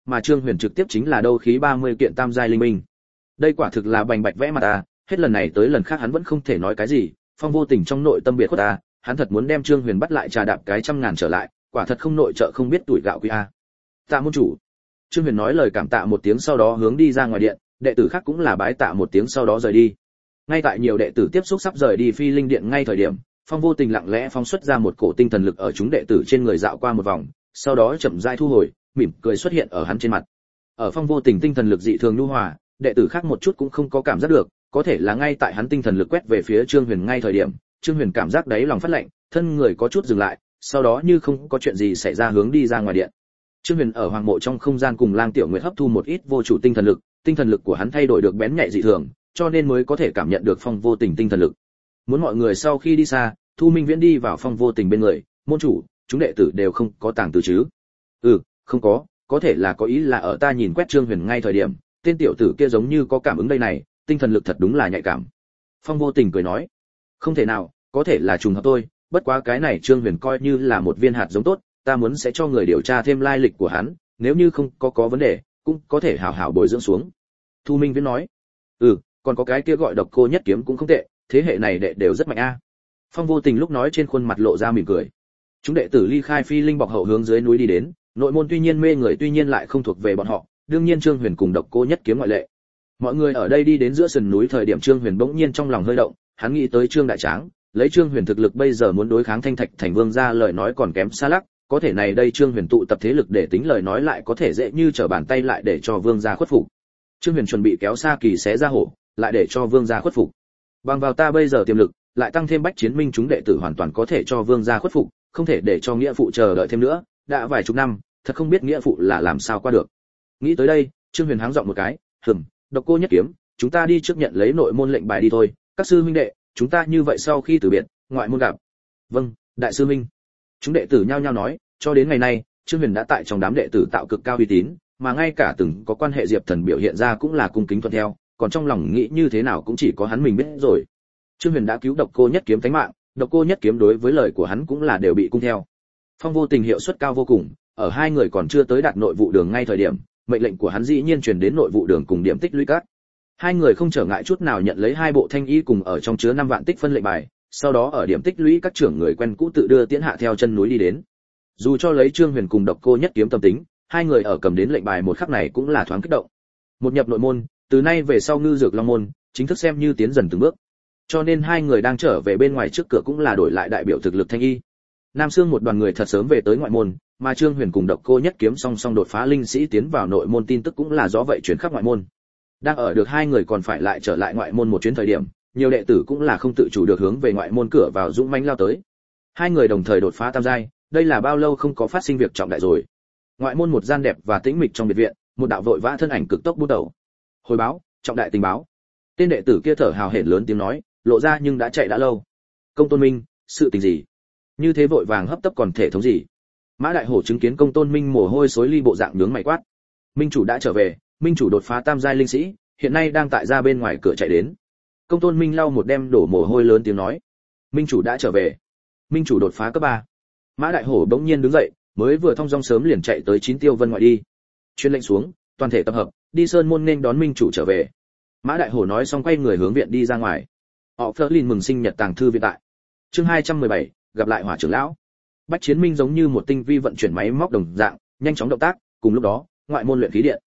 Speaker 1: mà Trương Huyền trực tiếp chính là đấu khí 30 kiện tam giai linh binh. Đây quả thực là bành bạch vẽ mặt ta, hết lần này tới lần khác hắn vẫn không thể nói cái gì, Phong Vô Tình trong nội tâm biệt khuất ta, hắn thật muốn đem Trương Huyền bắt lại trà đạp cái 100.000 trở lại, quả thật không nội trợ không biết tuổi gạo quý a. Tạ môn chủ. Trương Huyền nói lời cảm tạ một tiếng sau đó hướng đi ra ngoài điện, đệ tử khác cũng là bái tạ một tiếng sau đó rời đi. Ngay tại nhiều đệ tử tiếp xúc sắp rời đi Phi Linh điện ngay thời điểm, Phong Vô Tình lặng lẽ phóng xuất ra một cổ tinh thần lực ở chúng đệ tử trên người dạo qua một vòng, sau đó chậm rãi thu hồi, mỉm cười xuất hiện ở hắn trên mặt. Ở Phong Vô Tình tinh thần lực dị thường nhu hòa, đệ tử khác một chút cũng không có cảm giác được, có thể là ngay tại hắn tinh thần lực quét về phía Trương Huyền ngay thời điểm, Trương Huyền cảm giác đáy lòng phát lạnh, thân người có chút dừng lại, sau đó như không có chuyện gì xảy ra hướng đi ra ngoài điện. Trương Huyền ở hoàng mộ trong không gian cùng Lang Tiểu Nguyệt hấp thu một ít vô chủ tinh thần lực của hắn thay đổi được bén nhạy dị thường, cho nên mới có thể cảm nhận được Phong Vô Tình tinh thần lực. Muốn mọi người sau khi đi xa, Thu Minh Viễn đi vào Phong Vô Tình bên người, "Môn chủ, chúng đệ tử đều không có tàng từ chứ?" "Ừ, không có thể là có ý là ở ta nhìn quét Trương Huyền ngay thời điểm, tên tiểu tử kia giống như có cảm ứng đây này, tinh thần lực thật đúng là nhạy cảm." Phong Vô Tình cười nói, "Không thể nào, có thể là trùng hợp thôi, bất quá cái này Trương Huyền coi như là một viên hạt giống tốt, ta muốn sẽ cho người điều tra thêm lai lịch của hắn, nếu như không có vấn đề, cũng có thể hảo hảo bồi dưỡng xuống." Thu Minh Viễn nói, "Ừ, còn có cái kia gọi Độc Cô Nhất Kiếm cũng không tệ, thế hệ này đệ đều rất mạnh a." Phong Vô Tình lúc nói trên khuôn mặt lộ ra mỉm cười. Chúng đệ tử ly khai Phi Linh bọc hậu hướng dưới núi đi đến, nội môn tuy nhiên mê người tuy nhiên lại không thuộc về bọn họ, đương nhiên Trương Huyền cùng Độc Cô Nhất Kiếm ngoại lệ. Mọi người ở đây đi đến giữa sườn núi thời điểm Trương Huyền bỗng nhiên trong lòng hơi động, hắn nghĩ tới Trương Đại Tráng, lấy Trương Huyền thực lực bây giờ muốn đối kháng Thanh Thạch Thành Vương gia lời nói còn kém xa lắc, có thể này đây Trương Huyền tụ tập thế lực để tính lời nói lại có thể dễ như trở bàn tay lại để cho Vương gia khuất phục. Trương Huyền chuẩn bị kéo Sa Kỳ xé ra hổ, lại để cho Vương gia khuất phục. Bằng vào ta bây giờ tiềm lực, lại tăng thêm bách chiến minh chúng đệ tử hoàn toàn có thể cho Vương gia khuất phục, không thể để cho nghĩa phụ chờ đợi thêm nữa, đã vài chục năm, thật không biết nghĩa phụ là làm sao qua được. Nghĩ tới đây, Trương Huyền háng giọng một cái, Độc Cô Nhất Kiếm, chúng ta đi trước nhận lấy nội môn lệnh bài đi thôi, các sư huynh đệ, chúng ta như vậy sau khi từ biệt, ngoại môn gặp." "Vâng, đại sư huynh." Chúng đệ tử nhao nhao nói, cho đến ngày nay, Trương Huyền đã tại trong đám đệ tử tạo cực cao uy tín, mà ngay cả từng có quan hệ Diệp Thần biểu hiện ra cũng là cung kính thuận theo, còn trong lòng nghĩ như thế nào cũng chỉ có hắn mình biết rồi. Trương Huyền đã cứu Độc Cô Nhất Kiếm tánh mạng, Độc Cô Nhất Kiếm đối với lời của hắn cũng là đều bị cung theo. Phong Vô Tình hiệu suất cao vô cùng, ở hai người còn chưa tới đạt nội vụ đường ngay thời điểm, mệnh lệnh của hắn dĩ nhiên truyền đến nội vụ đường cùng điểm tích lũy các. Hai người không trở ngại chút nào nhận lấy hai bộ thanh y cùng ở trong chứa 5 vạn tích phân lệnh bài, sau đó ở điểm tích lũy các trưởng người quen cũ tự đưa tiễn hạ theo chân núi đi đến. Dù cho lấy Trương Huyền cùng Độc Cô Nhất Kiếm tâm tính, hai người ở cầm đến lệnh bài một khắc này cũng là thoáng kích động. Một nhập nội môn, từ nay về sau Ngư Dược Long môn, chính thức xem như tiến dần từng bước. Cho nên hai người đang trở về bên ngoài trước cửa cũng là đổi lại đại biểu thực lực thanh y. Nam Sương một đoàn người thật sớm về tới ngoại môn, mà Trương Huyền cùng Độc Cô Nhất Kiếm song song đột phá linh sĩ tiến vào nội môn tin tức cũng là do vậy chuyển khắp ngoại môn. Đang ở được hai người còn phải lại trở lại ngoại môn một chuyến thời điểm, nhiều đệ tử cũng là không tự chủ được hướng về ngoại môn cửa vào dũng mãnh lao tới. Hai người đồng thời đột phá tam giai, đây là bao lâu không có phát sinh việc trọng đại rồi. Ngoại môn một gian đẹp và tĩnh mịch trong biệt viện, một đạo vội vã thân ảnh cực tốc bút đầu. "Hồi báo, trọng đại tình báo." Tên đệ tử kia thở hào hển lớn tiếng nói, lộ ra nhưng đã chạy đã lâu. "Công Tôn Minh, sự tình gì? Như thế vội vàng hấp tấp còn thể thống gì?" Mã Đại Hổ chứng kiến Công Tôn Minh mồ hôi xối ly bộ dạng nhướng mày quát. "Minh chủ đã trở về, Minh chủ đột phá tam giai linh sĩ, hiện nay đang tại ra bên ngoài cửa chạy đến." Công Tôn Minh lau một đem đổ mồ hôi lớn tiếng nói. "Minh chủ đã trở về, Minh chủ đột phá cấp 3. Mã Đại Hổ bỗng nhiên đứng dậy, mới vừa thong dong sớm liền chạy tới Chín Tiêu Vân ngoại đi. Truyền lệnh xuống, toàn thể tập hợp, đi sơn môn nên đón Minh chủ trở về. Mã Đại Hổ nói xong quay người hướng viện đi ra ngoài. Họ Flerlin mừng sinh nhật tàng thư viện tại. Chương 217, gặp lại Hỏa trưởng lão. Bách Chiến Minh giống như một tinh vi vận chuyển máy móc đồng dạng, nhanh chóng động tác, cùng lúc đó, ngoại môn luyện khí điện.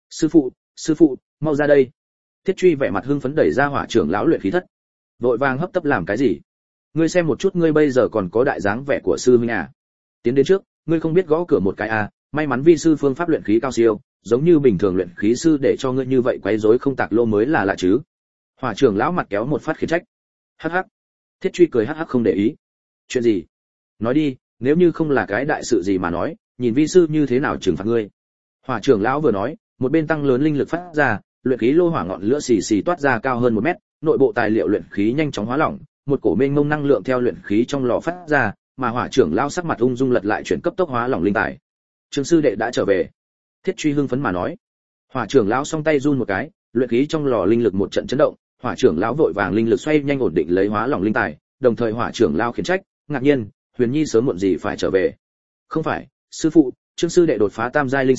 Speaker 1: Sư phụ, mau ra đây." Thiết Truy vẻ mặt hưng phấn đẩy ra Hỏa trưởng lão luyện khí thất. Vội vàng hấp tấp làm cái gì? Ngươi xem một chút ngươi bây giờ còn có đại dáng vẻ của sư huynh à? Tiến đến trước, ngươi không biết gõ cửa một cái à? May mắn vi sư phương pháp luyện khí cao siêu, giống như bình thường luyện khí sư để cho ngươi như vậy quấy rối không tạc lô mới là lạ chứ. Hỏa trưởng lão mặt kéo một phát khiển trách. Hắc hắc. Thiết Truy cười hắc hắc không để ý. Chuyện gì? Nói đi, nếu như không là cái đại sự gì mà nói, nhìn vi sư như thế nào trừng phạt ngươi. Hỏa trưởng lão vừa nói, một bên tăng lớn linh lực phát ra, luyện khí lô hỏa ngọn lửa xì xì toát ra cao hơn 1 mét, nội bộ tài liệu luyện khí nhanh chóng hóa lỏng, một cổ mênh mông năng lượng theo luyện khí trong lò phát ra, mà Hỏa trưởng lão sắc mặt ung dung lật lại chuyển cấp tốc hóa lỏng linh tài. Trương sư đệ đã trở về. Thiết Truy hưng phấn mà nói. Hỏa trưởng lão song tay run một cái, luyện khí trong lò linh lực một trận chấn động, Hỏa trưởng lão vội vàng linh lực xoay nhanh ổn định lấy hóa lỏng linh tài, đồng thời Hỏa trưởng lão khiển trách, ngạc nhiên, Huyền Nhi sớm muộn gì phải trở về. Không phải, sư phụ, Trương sư đệ đột phá tam giai linh sĩ,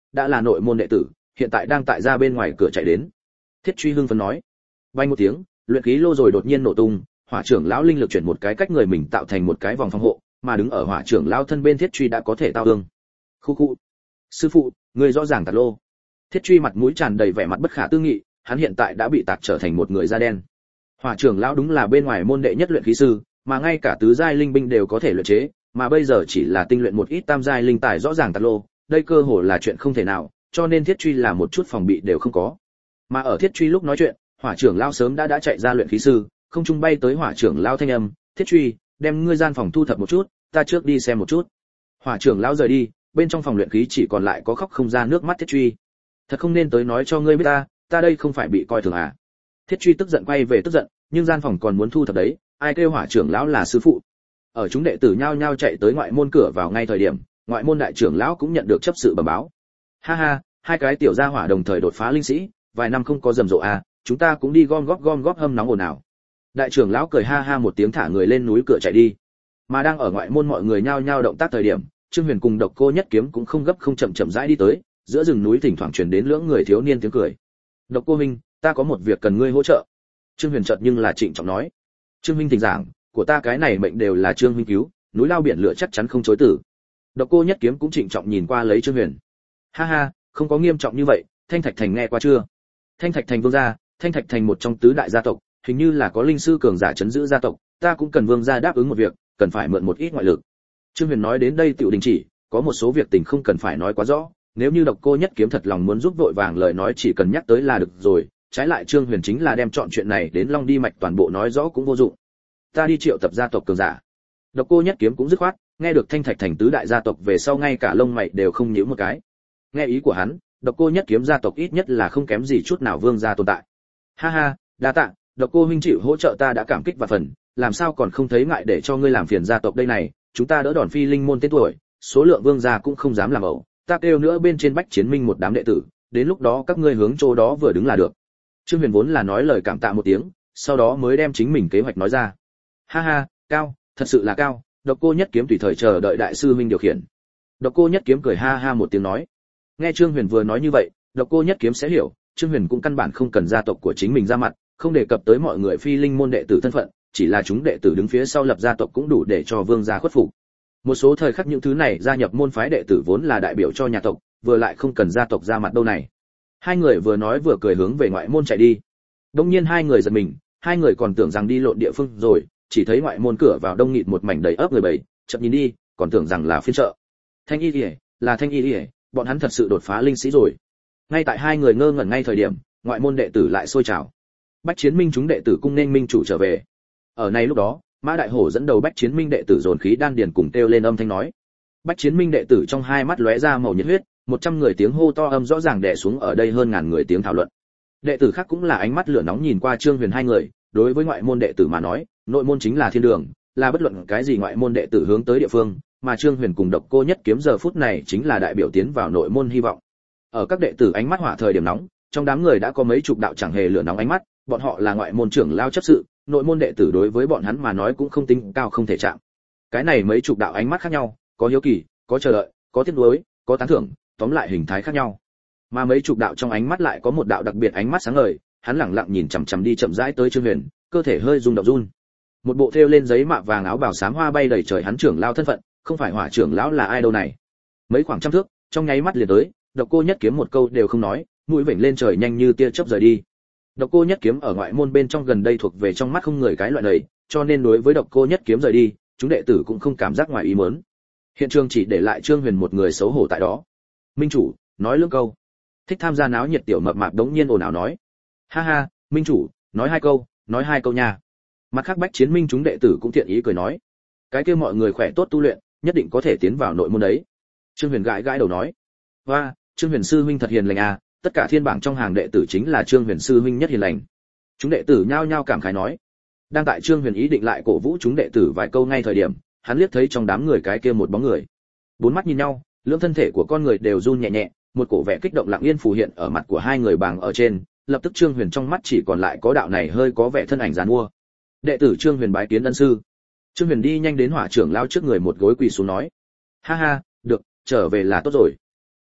Speaker 1: đã là nội môn đệ tử, hiện tại đang tại ra bên ngoài cửa chạy đến. Thiết Truy hưng phấn nói. Vang một tiếng, luyện khí lô rồi đột nhiên nổ tung, hỏa trưởng lão linh lực chuyển một cái cách người mình tạo thành một cái vòng phòng hộ, mà đứng ở hỏa trưởng lão thân bên Thiết Truy đã có thể tao thương. Khu khu. Sư phụ, người rõ ràng tạt lô. Thiết Truy mặt mũi tràn đầy vẻ mặt bất khả tư nghị, hắn hiện tại đã bị tạt trở thành một người da đen. Hỏa trưởng lão đúng là bên ngoài môn đệ nhất luyện khí sư, mà ngay cả tứ giai linh binh đều có thể luyện chế, mà bây giờ chỉ là tinh luyện một ít tam giai linh tài rõ ràng tạt lô, đây cơ hồ là chuyện không thể nào, cho nên Thiết Truy là một chút phòng bị đều không có. Mà ở Thiết Truy lúc nói chuyện, hỏa trưởng lão sớm đã chạy ra luyện khí sư, không trung bay tới hỏa trưởng lão thanh âm, "Thiết Truy, đem ngươi gian phòng thu thập một chút, ta trước đi xem một chút." Hỏa trưởng lão rời đi, bên trong phòng luyện khí chỉ còn lại có khóc không ra nước mắt Thiết Truy. "Thật không nên tới nói cho ngươi biết ta đây không phải bị coi thường à?" Thiết Truy tức giận quay về tức giận, nhưng gian phòng còn muốn thu thập đấy, ai kêu hỏa trưởng lão là sư phụ. Ở chúng đệ tử nhao nhao chạy tới ngoại môn cửa vào ngay thời điểm, ngoại môn đại trưởng lão cũng nhận được chấp sự bẩm báo. "Ha ha, hai cái tiểu gia hỏa đồng thời đột phá linh sĩ, vài năm không có rầm rộ à, chúng ta cũng đi gom góp hâm nóng ồn ào." Đại trưởng lão cười ha ha một tiếng thả người lên núi cửa chạy đi. Mà đang ở ngoại môn mọi người nhao nhao động tác thời điểm, Trương Huyền cùng Độc Cô Nhất Kiếm cũng không gấp không chậm chậm rãi đi tới, giữa rừng núi thỉnh thoảng truyền đến lưỡng người thiếu niên tiếng cười. "Độc Cô huynh, ta có một việc cần ngươi hỗ trợ." Trương Huyền chợt nhưng là trịnh trọng nói. "Trương huynh thỉnh giảng, của ta cái này mệnh đều là Trương huynh cứu, núi lao biển lửa chắc chắn không chối từ." Độc Cô Nhất Kiếm cũng trịnh trọng nhìn qua lấy Trương Huyền. "Ha ha, không có nghiêm trọng như vậy, Thanh Thạch Thành nghe qua chưa? Thanh Thạch Thành vương gia, Thanh Thạch Thành một trong tứ đại gia tộc, hình như là có linh sư cường giả trấn giữ gia tộc, ta cũng cần vương gia đáp ứng một việc, cần phải mượn một ít ngoại lực." Trương Huyền nói đến đây tiểu đình chỉ, có một số việc tình không cần phải nói quá rõ, nếu như Độc Cô Nhất Kiếm thật lòng muốn giúp vội vàng lời nói chỉ cần nhắc tới là được rồi, trái lại Trương Huyền chính là đem chọn chuyện này đến Long Đi mạch toàn bộ nói rõ cũng vô dụng. "Ta đi triệu tập gia tộc cường giả." Độc Cô Nhất Kiếm cũng dứt khoát, nghe được Thanh Thạch Thành tứ đại gia tộc về sau ngay cả lông mày đều không nhíu một cái. Nghe ý của hắn, Độc Cô Nhất Kiếm gia tộc ít nhất là không kém gì chút nào vương gia tồn tại. "Ha ha, đa tạ, Độc Cô huynh chịu hỗ trợ ta đã cảm kích và phần, làm sao còn không thấy ngại để cho ngươi làm phiền gia tộc đây này, chúng ta đỡ đòn phi linh môn tên tuổi, số lượng vương gia cũng không dám làm ẩu, ta kêu nữa bên trên Bách Chiến Minh một đám đệ tử, đến lúc đó các ngươi hướng chỗ đó vừa đứng là được." Trương Huyền vốn là nói lời cảm tạ một tiếng, sau đó mới đem chính mình kế hoạch nói ra. "Ha ha, cao, thật sự là cao, Độc Cô Nhất Kiếm tùy thời chờ đợi đại sư huynh điều khiển." Độc Cô Nhất Kiếm cười ha ha một tiếng nói. Nghe Trương Huyền vừa nói như vậy, Độc Cô Nhất Kiếm sẽ hiểu, Trương Huyền cũng căn bản không cần gia tộc của chính mình ra mặt, không đề cập tới mọi người phi linh môn đệ tử thân phận, chỉ là chúng đệ tử đứng phía sau lập gia tộc cũng đủ để cho vương gia khuất phục. Một số thời khắc những thứ này gia nhập môn phái đệ tử vốn là đại biểu cho nhà tộc, vừa lại không cần gia tộc ra mặt đâu này. Hai người vừa nói vừa cười hướng về ngoại môn chạy đi. Đông nhiên hai người giật mình, hai người còn tưởng rằng đi lộn địa phương rồi, chỉ thấy ngoại môn cửa vào đông nghịt một mảnh đầy ấp người bầy, chậm nhìn đi, còn tưởng rằng là phiên chợ. Thanh Y Liễu, là Thanh Y Liễu, bọn hắn thật sự đột phá linh sĩ rồi. Ngay tại hai người ngơ ngẩn ngay thời điểm, ngoại môn đệ tử lại sôi trào. Bách Chiến Minh chúng đệ tử cung nên minh chủ trở về. Ở này lúc đó, Mã Đại Hổ dẫn đầu Bách Chiến Minh đệ tử dồn khí đan điền cùng kêu lên âm thanh nói. Bách Chiến Minh đệ tử trong hai mắt lóe ra màu nhiệt huyết, 100 người tiếng hô to âm rõ ràng đè xuống ở đây hơn ngàn người tiếng thảo luận. Đệ tử khác cũng là ánh mắt lửa nóng nhìn qua Trương Huyền hai người, đối với ngoại môn đệ tử mà nói, nội môn chính là thiên đường, là bất luận cái gì ngoại môn đệ tử hướng tới địa phương, mà Trương Huyền cùng Độc Cô Nhất Kiếm giờ phút này chính là đại biểu tiến vào nội môn hy vọng. Ở các đệ tử ánh mắt hỏa thời điểm nóng, trong đám người đã có mấy chục đạo chẳng hề lửa nóng ánh mắt, bọn họ là ngoại môn trưởng lao chấp sự, nội môn đệ tử đối với bọn hắn mà nói cũng không tính cao không thể chạm. Cái này mấy chục đạo ánh mắt khác nhau, có hiếu kỳ, có chờ đợi, có tiếc nuối, có tán thưởng, tóm lại hình thái khác nhau. Mà mấy chục đạo trong ánh mắt lại có một đạo đặc biệt ánh mắt sáng ngời, hắn lẳng lặng nhìn chằm chằm đi chậm rãi tới Trương Huyền, cơ thể hơi rung động run. Một bộ thêu lên giấy mạ vàng áo bào xám hoa bay đầy trời, hắn trưởng lao thân phận, không phải Hỏa trưởng lão là ai đâu này. Mấy khoảng trăm thước, trong nháy mắt liền tới, Độc Cô Nhất Kiếm một câu đều không nói, mũi vểnh lên trời nhanh như tia chớp rời đi. Độc Cô Nhất Kiếm ở ngoại môn bên trong gần đây thuộc về trong mắt không người cái loại này, cho nên đối với Độc Cô Nhất Kiếm rời đi, chúng đệ tử cũng không cảm giác ngoài ý muốn. Hiện trường chỉ để lại Trương Huyền một người xấu hổ tại đó. Minh chủ, nói lưỡng câu. Thích tham gia náo nhiệt tiểu mập mạp đống nhiên ồn ào nói. Ha ha, Minh chủ, nói hai câu nha. Mặt khác Bách Chiến Minh chúng đệ tử cũng thiện ý cười nói. Cái kia mọi người khỏe tốt tu luyện, nhất định có thể tiến vào nội môn đấy. Trương Huyền gãi gãi đầu nói. Hoa, Trương Huyền sư huynh thật hiền lành à, tất cả thiên bảng trong hàng đệ tử chính là Trương Huyền sư huynh nhất hiền lành. Chúng đệ tử nhao nhao cảm khái nói. Đang tại Trương Huyền ý định lại cổ vũ chúng đệ tử vài câu ngay thời điểm, hắn liếc thấy trong đám người cái kia một bóng người. Bốn mắt nhìn nhau, lưỡng thân thể của con người đều run nhẹ nhẹ, một cổ vẻ kích động lặng yên phù hiện ở mặt của hai người bàng ở trên, lập tức Trương Huyền trong mắt chỉ còn lại có đạo này hơi có vẻ thân ảnh giàn mua. Đệ tử Trương Huyền bái kiến ân sư. Trương Huyền đi nhanh đến Hỏa trưởng lão trước người một gối quỳ xuống nói. Ha ha, được, trở về là tốt rồi.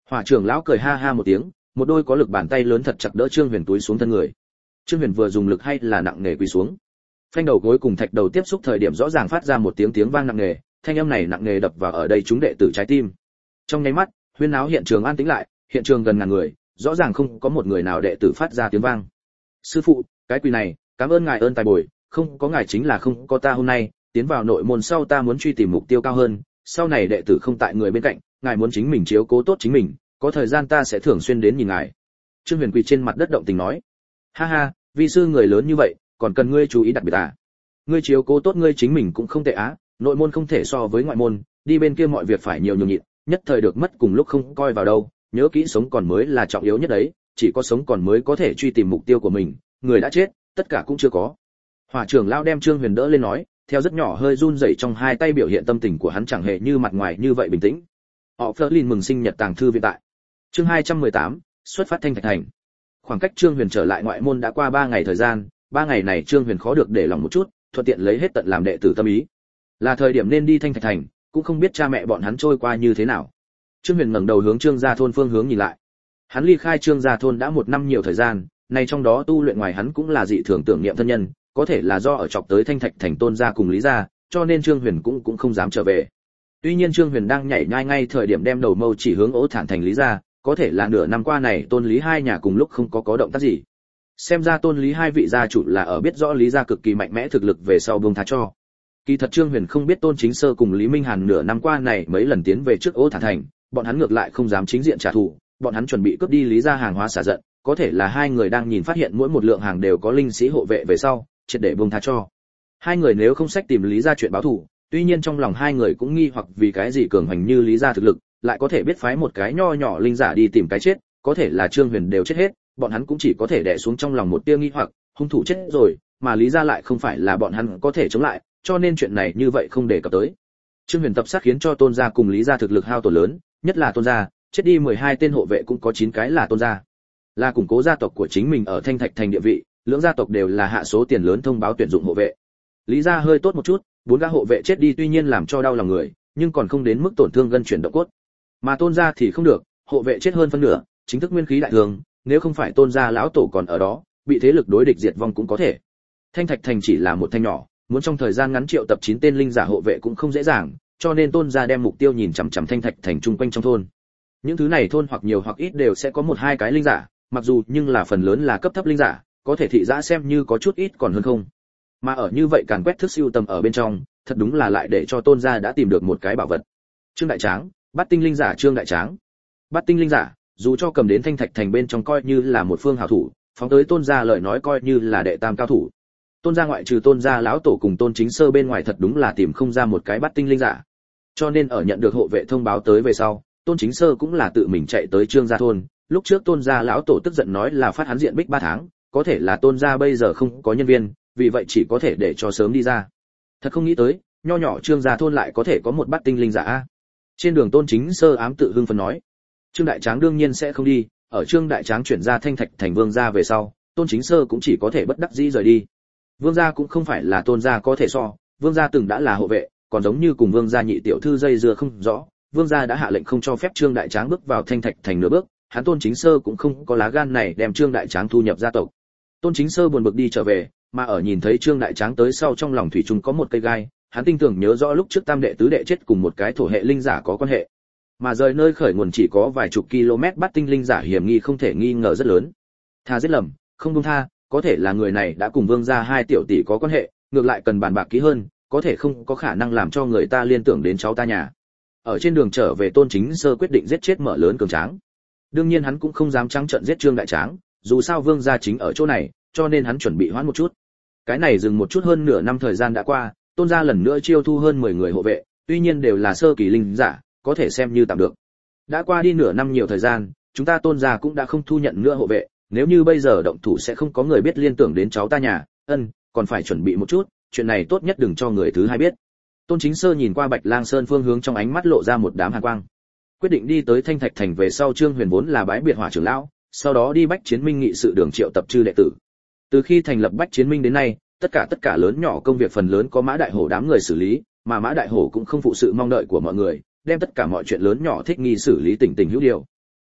Speaker 1: Hỏa trưởng lão cười ha ha một tiếng, một đôi có lực bàn tay lớn thật chặt đỡ Trương Huyền túi xuống thân người. Trương Huyền vừa dùng lực hay là nặng nề quỳ xuống. Phanh đầu gối cùng thạch đầu tiếp xúc thời điểm rõ ràng phát ra một tiếng vang nặng nề, thanh âm này nặng nề đập vào ở đây chúng đệ tử trái tim. Trong nháy mắt, huyên náo hiện trường an tĩnh lại, hiện trường gần ngàn người, rõ ràng không có một người nào đệ tử phát ra tiếng vang. Sư phụ, cái quỳ này, cảm ơn ngài ơn tài bồi, không có ngài chính là không có ta hôm nay, tiến vào nội môn sau ta muốn truy tìm mục tiêu cao hơn, sau này đệ tử không tại người bên cạnh, ngài muốn chính mình chiếu cố tốt chính mình, có thời gian ta sẽ thường xuyên đến nhìn ngài. Trương Huyền quỳ trên mặt đất động tình nói. Ha ha, vi sư người lớn như vậy, còn cần ngươi chú ý đặc biệt à? Ngươi chiếu cố tốt ngươi chính mình cũng không tệ á, nội môn không thể so với ngoại môn, đi bên kia mọi việc phải nhiều nhường nhịn, nhất thời được mất cùng lúc không coi vào đâu, nhớ kỹ sống còn mới là trọng yếu nhất đấy, chỉ có sống còn mới có thể truy tìm mục tiêu của mình, người đã chết, tất cả cũng chưa có. Hỏa trưởng lão đem Trương Huyền đỡ lên nói, theo rất nhỏ hơi run rẩy trong hai tay biểu hiện tâm tình của hắn chẳng hề như mặt ngoài như vậy bình tĩnh. Họ Flerlin mừng sinh nhật tàng thư viện tại. Chương 218, xuất phát Thanh Thạch Thành. Khoảng cách Trương Huyền trở lại ngoại môn đã qua 3 ngày thời gian, 3 ngày này Trương Huyền khó được để lòng một chút, thuận tiện lấy hết tận làm đệ tử tâm ý. Là thời điểm nên đi Thanh Thạch Thành, cũng không biết cha mẹ bọn hắn trôi qua như thế nào. Trương Huyền ngẩng đầu hướng Trương Gia thôn phương hướng nhìn lại. Hắn ly khai Trương Gia thôn đã 1 năm nhiều thời gian, nay trong đó tu luyện ngoài hắn cũng là dị thường tưởng niệm thân nhân, có thể là do ở chọc tới Thanh Thạch Thành Tôn gia cùng Lý gia, cho nên Trương Huyền cũng không dám trở về. Tuy nhiên Trương Huyền đang nhảy nhai ngay thời điểm đem đầu mâu chỉ hướng Ô Thản Thành Lý gia, có thể là nửa năm qua này Tôn Lý hai nhà cùng lúc không có động tác gì. Xem ra Tôn Lý hai vị gia chủ là ở biết rõ Lý gia cực kỳ mạnh mẽ thực lực về sau buông tha cho. Kỳ thật Trương Huyền không biết Tôn Chính Sơ cùng Lý Minh Hàn nửa năm qua này mấy lần tiến về trước Ô Thản Thành, bọn hắn ngược lại không dám chính diện trả thù, bọn hắn chuẩn bị cướp đi Lý gia hàng hóa xả giận, có thể là hai người đang nhìn phát hiện mỗi một lượng hàng đều có linh sĩ hộ vệ về sau, triệt để buông tha cho. Hai người nếu không sách tìm Lý gia chuyện báo thù, tuy nhiên trong lòng hai người cũng nghi hoặc vì cái gì cường hành như Lý gia thực lực, lại có thể biết phái một cái nho nhỏ linh giả đi tìm cái chết, có thể là Trương Huyền đều chết hết, bọn hắn cũng chỉ có thể đè xuống trong lòng một tia nghi hoặc, hung thủ chết rồi, mà Lý gia lại không phải là bọn hắn có thể chống lại, cho nên chuyện này như vậy không để cập tới. Trương Huyền tập sát khiến cho Tôn gia cùng Lý gia thực lực hao tổn lớn, nhất là Tôn gia, chết đi 12 tên hộ vệ cũng có 9 cái là Tôn gia. Là củng cố gia tộc của chính mình ở Thanh Thạch Thành địa vị, lưỡng gia tộc đều là hạ số tiền lớn thông báo tuyển dụng hộ vệ. Lý gia hơi tốt một chút, 4 gã hộ vệ chết đi tuy nhiên làm cho đau lòng người, nhưng còn không đến mức tổn thương gân chuyển động cốt. Mà Tôn gia thì không được, hộ vệ chết hơn phân nửa, chính thức nguyên khí đại thương, nếu không phải Tôn gia lão tổ còn ở đó, bị thế lực đối địch diệt vong cũng có thể. Thanh Thạch Thành chỉ là một thành nhỏ, muốn trong thời gian ngắn triệu tập 9 tên linh giả hộ vệ cũng không dễ dàng, cho nên Tôn gia đem mục tiêu nhìn chằm chằm Thanh Thạch Thành chung quanh trong thôn. Những thứ này thôn hoặc nhiều hoặc ít đều sẽ có 1-2 cái linh giả, mặc dù nhưng là phần lớn là cấp thấp linh giả, có thể thị giã xem như có chút ít còn hơn không. Mà ở như vậy càn quét thức siêu tầm ở bên trong, thật đúng là lại để cho Tôn gia đã tìm được một cái bảo vật. Trương Đại Tráng, Bát Tinh linh giả Trương Đại Tráng. Bát Tinh linh giả, dù cho cầm đến Thanh Thạch Thành bên trong coi như là một phương hảo thủ, phóng tới Tôn gia lời nói coi như là đệ tam cao thủ. Tôn gia ngoại trừ Tôn gia lão tổ cùng Tôn Chính Sơ bên ngoài thật đúng là tìm không ra một cái Bát Tinh linh giả. Cho nên ở nhận được hộ vệ thông báo tới về sau, Tôn Chính Sơ cũng là tự mình chạy tới Trương gia thôn. Lúc trước Tôn gia lão tổ tức giận nói là phát hắn diện bích 3 tháng, có thể là Tôn gia bây giờ không có nhân viên, vì vậy chỉ có thể để cho sớm đi ra. Thật không nghĩ tới, nho nhỏ Trương gia thôn lại có thể có một Bát Tinh linh giả a. Trên đường Tôn Chính Sơ ám tự hưng phấn nói. Trương Đại Tráng đương nhiên sẽ không đi, ở Trương Đại Tráng chuyển ra Thanh Thạch Thành Vương gia về sau, Tôn Chính Sơ cũng chỉ có thể bất đắc dĩ rời đi. Vương gia cũng không phải là Tôn gia có thể so, Vương gia từng đã là hộ vệ, còn giống như cùng Vương gia nhị tiểu thư dây dưa không rõ, Vương gia đã hạ lệnh không cho phép Trương Đại Tráng bước vào Thanh Thạch Thành nửa bước, hắn Tôn Chính Sơ cũng không có lá gan này đem Trương Đại Tráng thu nhập gia tộc. Tôn Chính Sơ buồn bực đi trở về, mà ở nhìn thấy Trương Đại Tráng tới sau trong lòng thủy chung có một cây gai, hắn tinh tưởng nhớ rõ lúc trước tam đệ tứ đệ chết cùng một cái thổ hệ linh giả có quan hệ. Mà rời nơi khởi nguồn chỉ có vài chục km Bát Tinh linh giả hiểm nghi không thể nghi ngờ rất lớn. Tha giết lầm, không buông tha, có thể là người này đã cùng Vương gia 2 tiểu tỷ có quan hệ, ngược lại cần bàn bạc kỹ hơn, có thể không có khả năng làm cho người ta liên tưởng đến cháu ta nhà. Ở trên đường trở về Tôn Chính Sơ quyết định giết chết mở lớn cường tráng. Đương nhiên hắn cũng không dám trắng trợn giết Trương Đại Tráng, dù sao Vương gia chính ở chỗ này, cho nên hắn chuẩn bị hoãn một chút. Cái này dừng một chút hơn nửa năm thời gian đã qua, Tôn gia lần nữa chiêu thu hơn 10 người hộ vệ, tuy nhiên đều là sơ kỳ linh giả, có thể xem như tạm được. Đã qua đi nửa năm nhiều thời gian, chúng ta Tôn gia cũng đã không thu nhận nữa hộ vệ, nếu như bây giờ động thủ sẽ không có người biết liên tưởng đến cháu ta nhà, còn phải chuẩn bị một chút, chuyện này tốt nhất đừng cho người thứ hai biết. Tôn Chính Sơ nhìn qua Bạch Lang Sơn phương hướng trong ánh mắt lộ ra một đám hàn quang. Quyết định đi tới Thanh Thạch Thành về sau Trương Huyền vốn là bái biệt Hỏa trưởng lão, sau đó đi Bách Chiến Minh nghị sự đường triệu tập chư đệ tử. Từ khi thành lập Bách Chiến Minh đến nay, tất cả lớn nhỏ công việc phần lớn có Mã Đại Hổ đám người xử lý, mà Mã Đại Hổ cũng không phụ sự mong đợi của mọi người, đem tất cả mọi chuyện lớn nhỏ thích nghi xử lý tỉnh tỉnh hữu điều.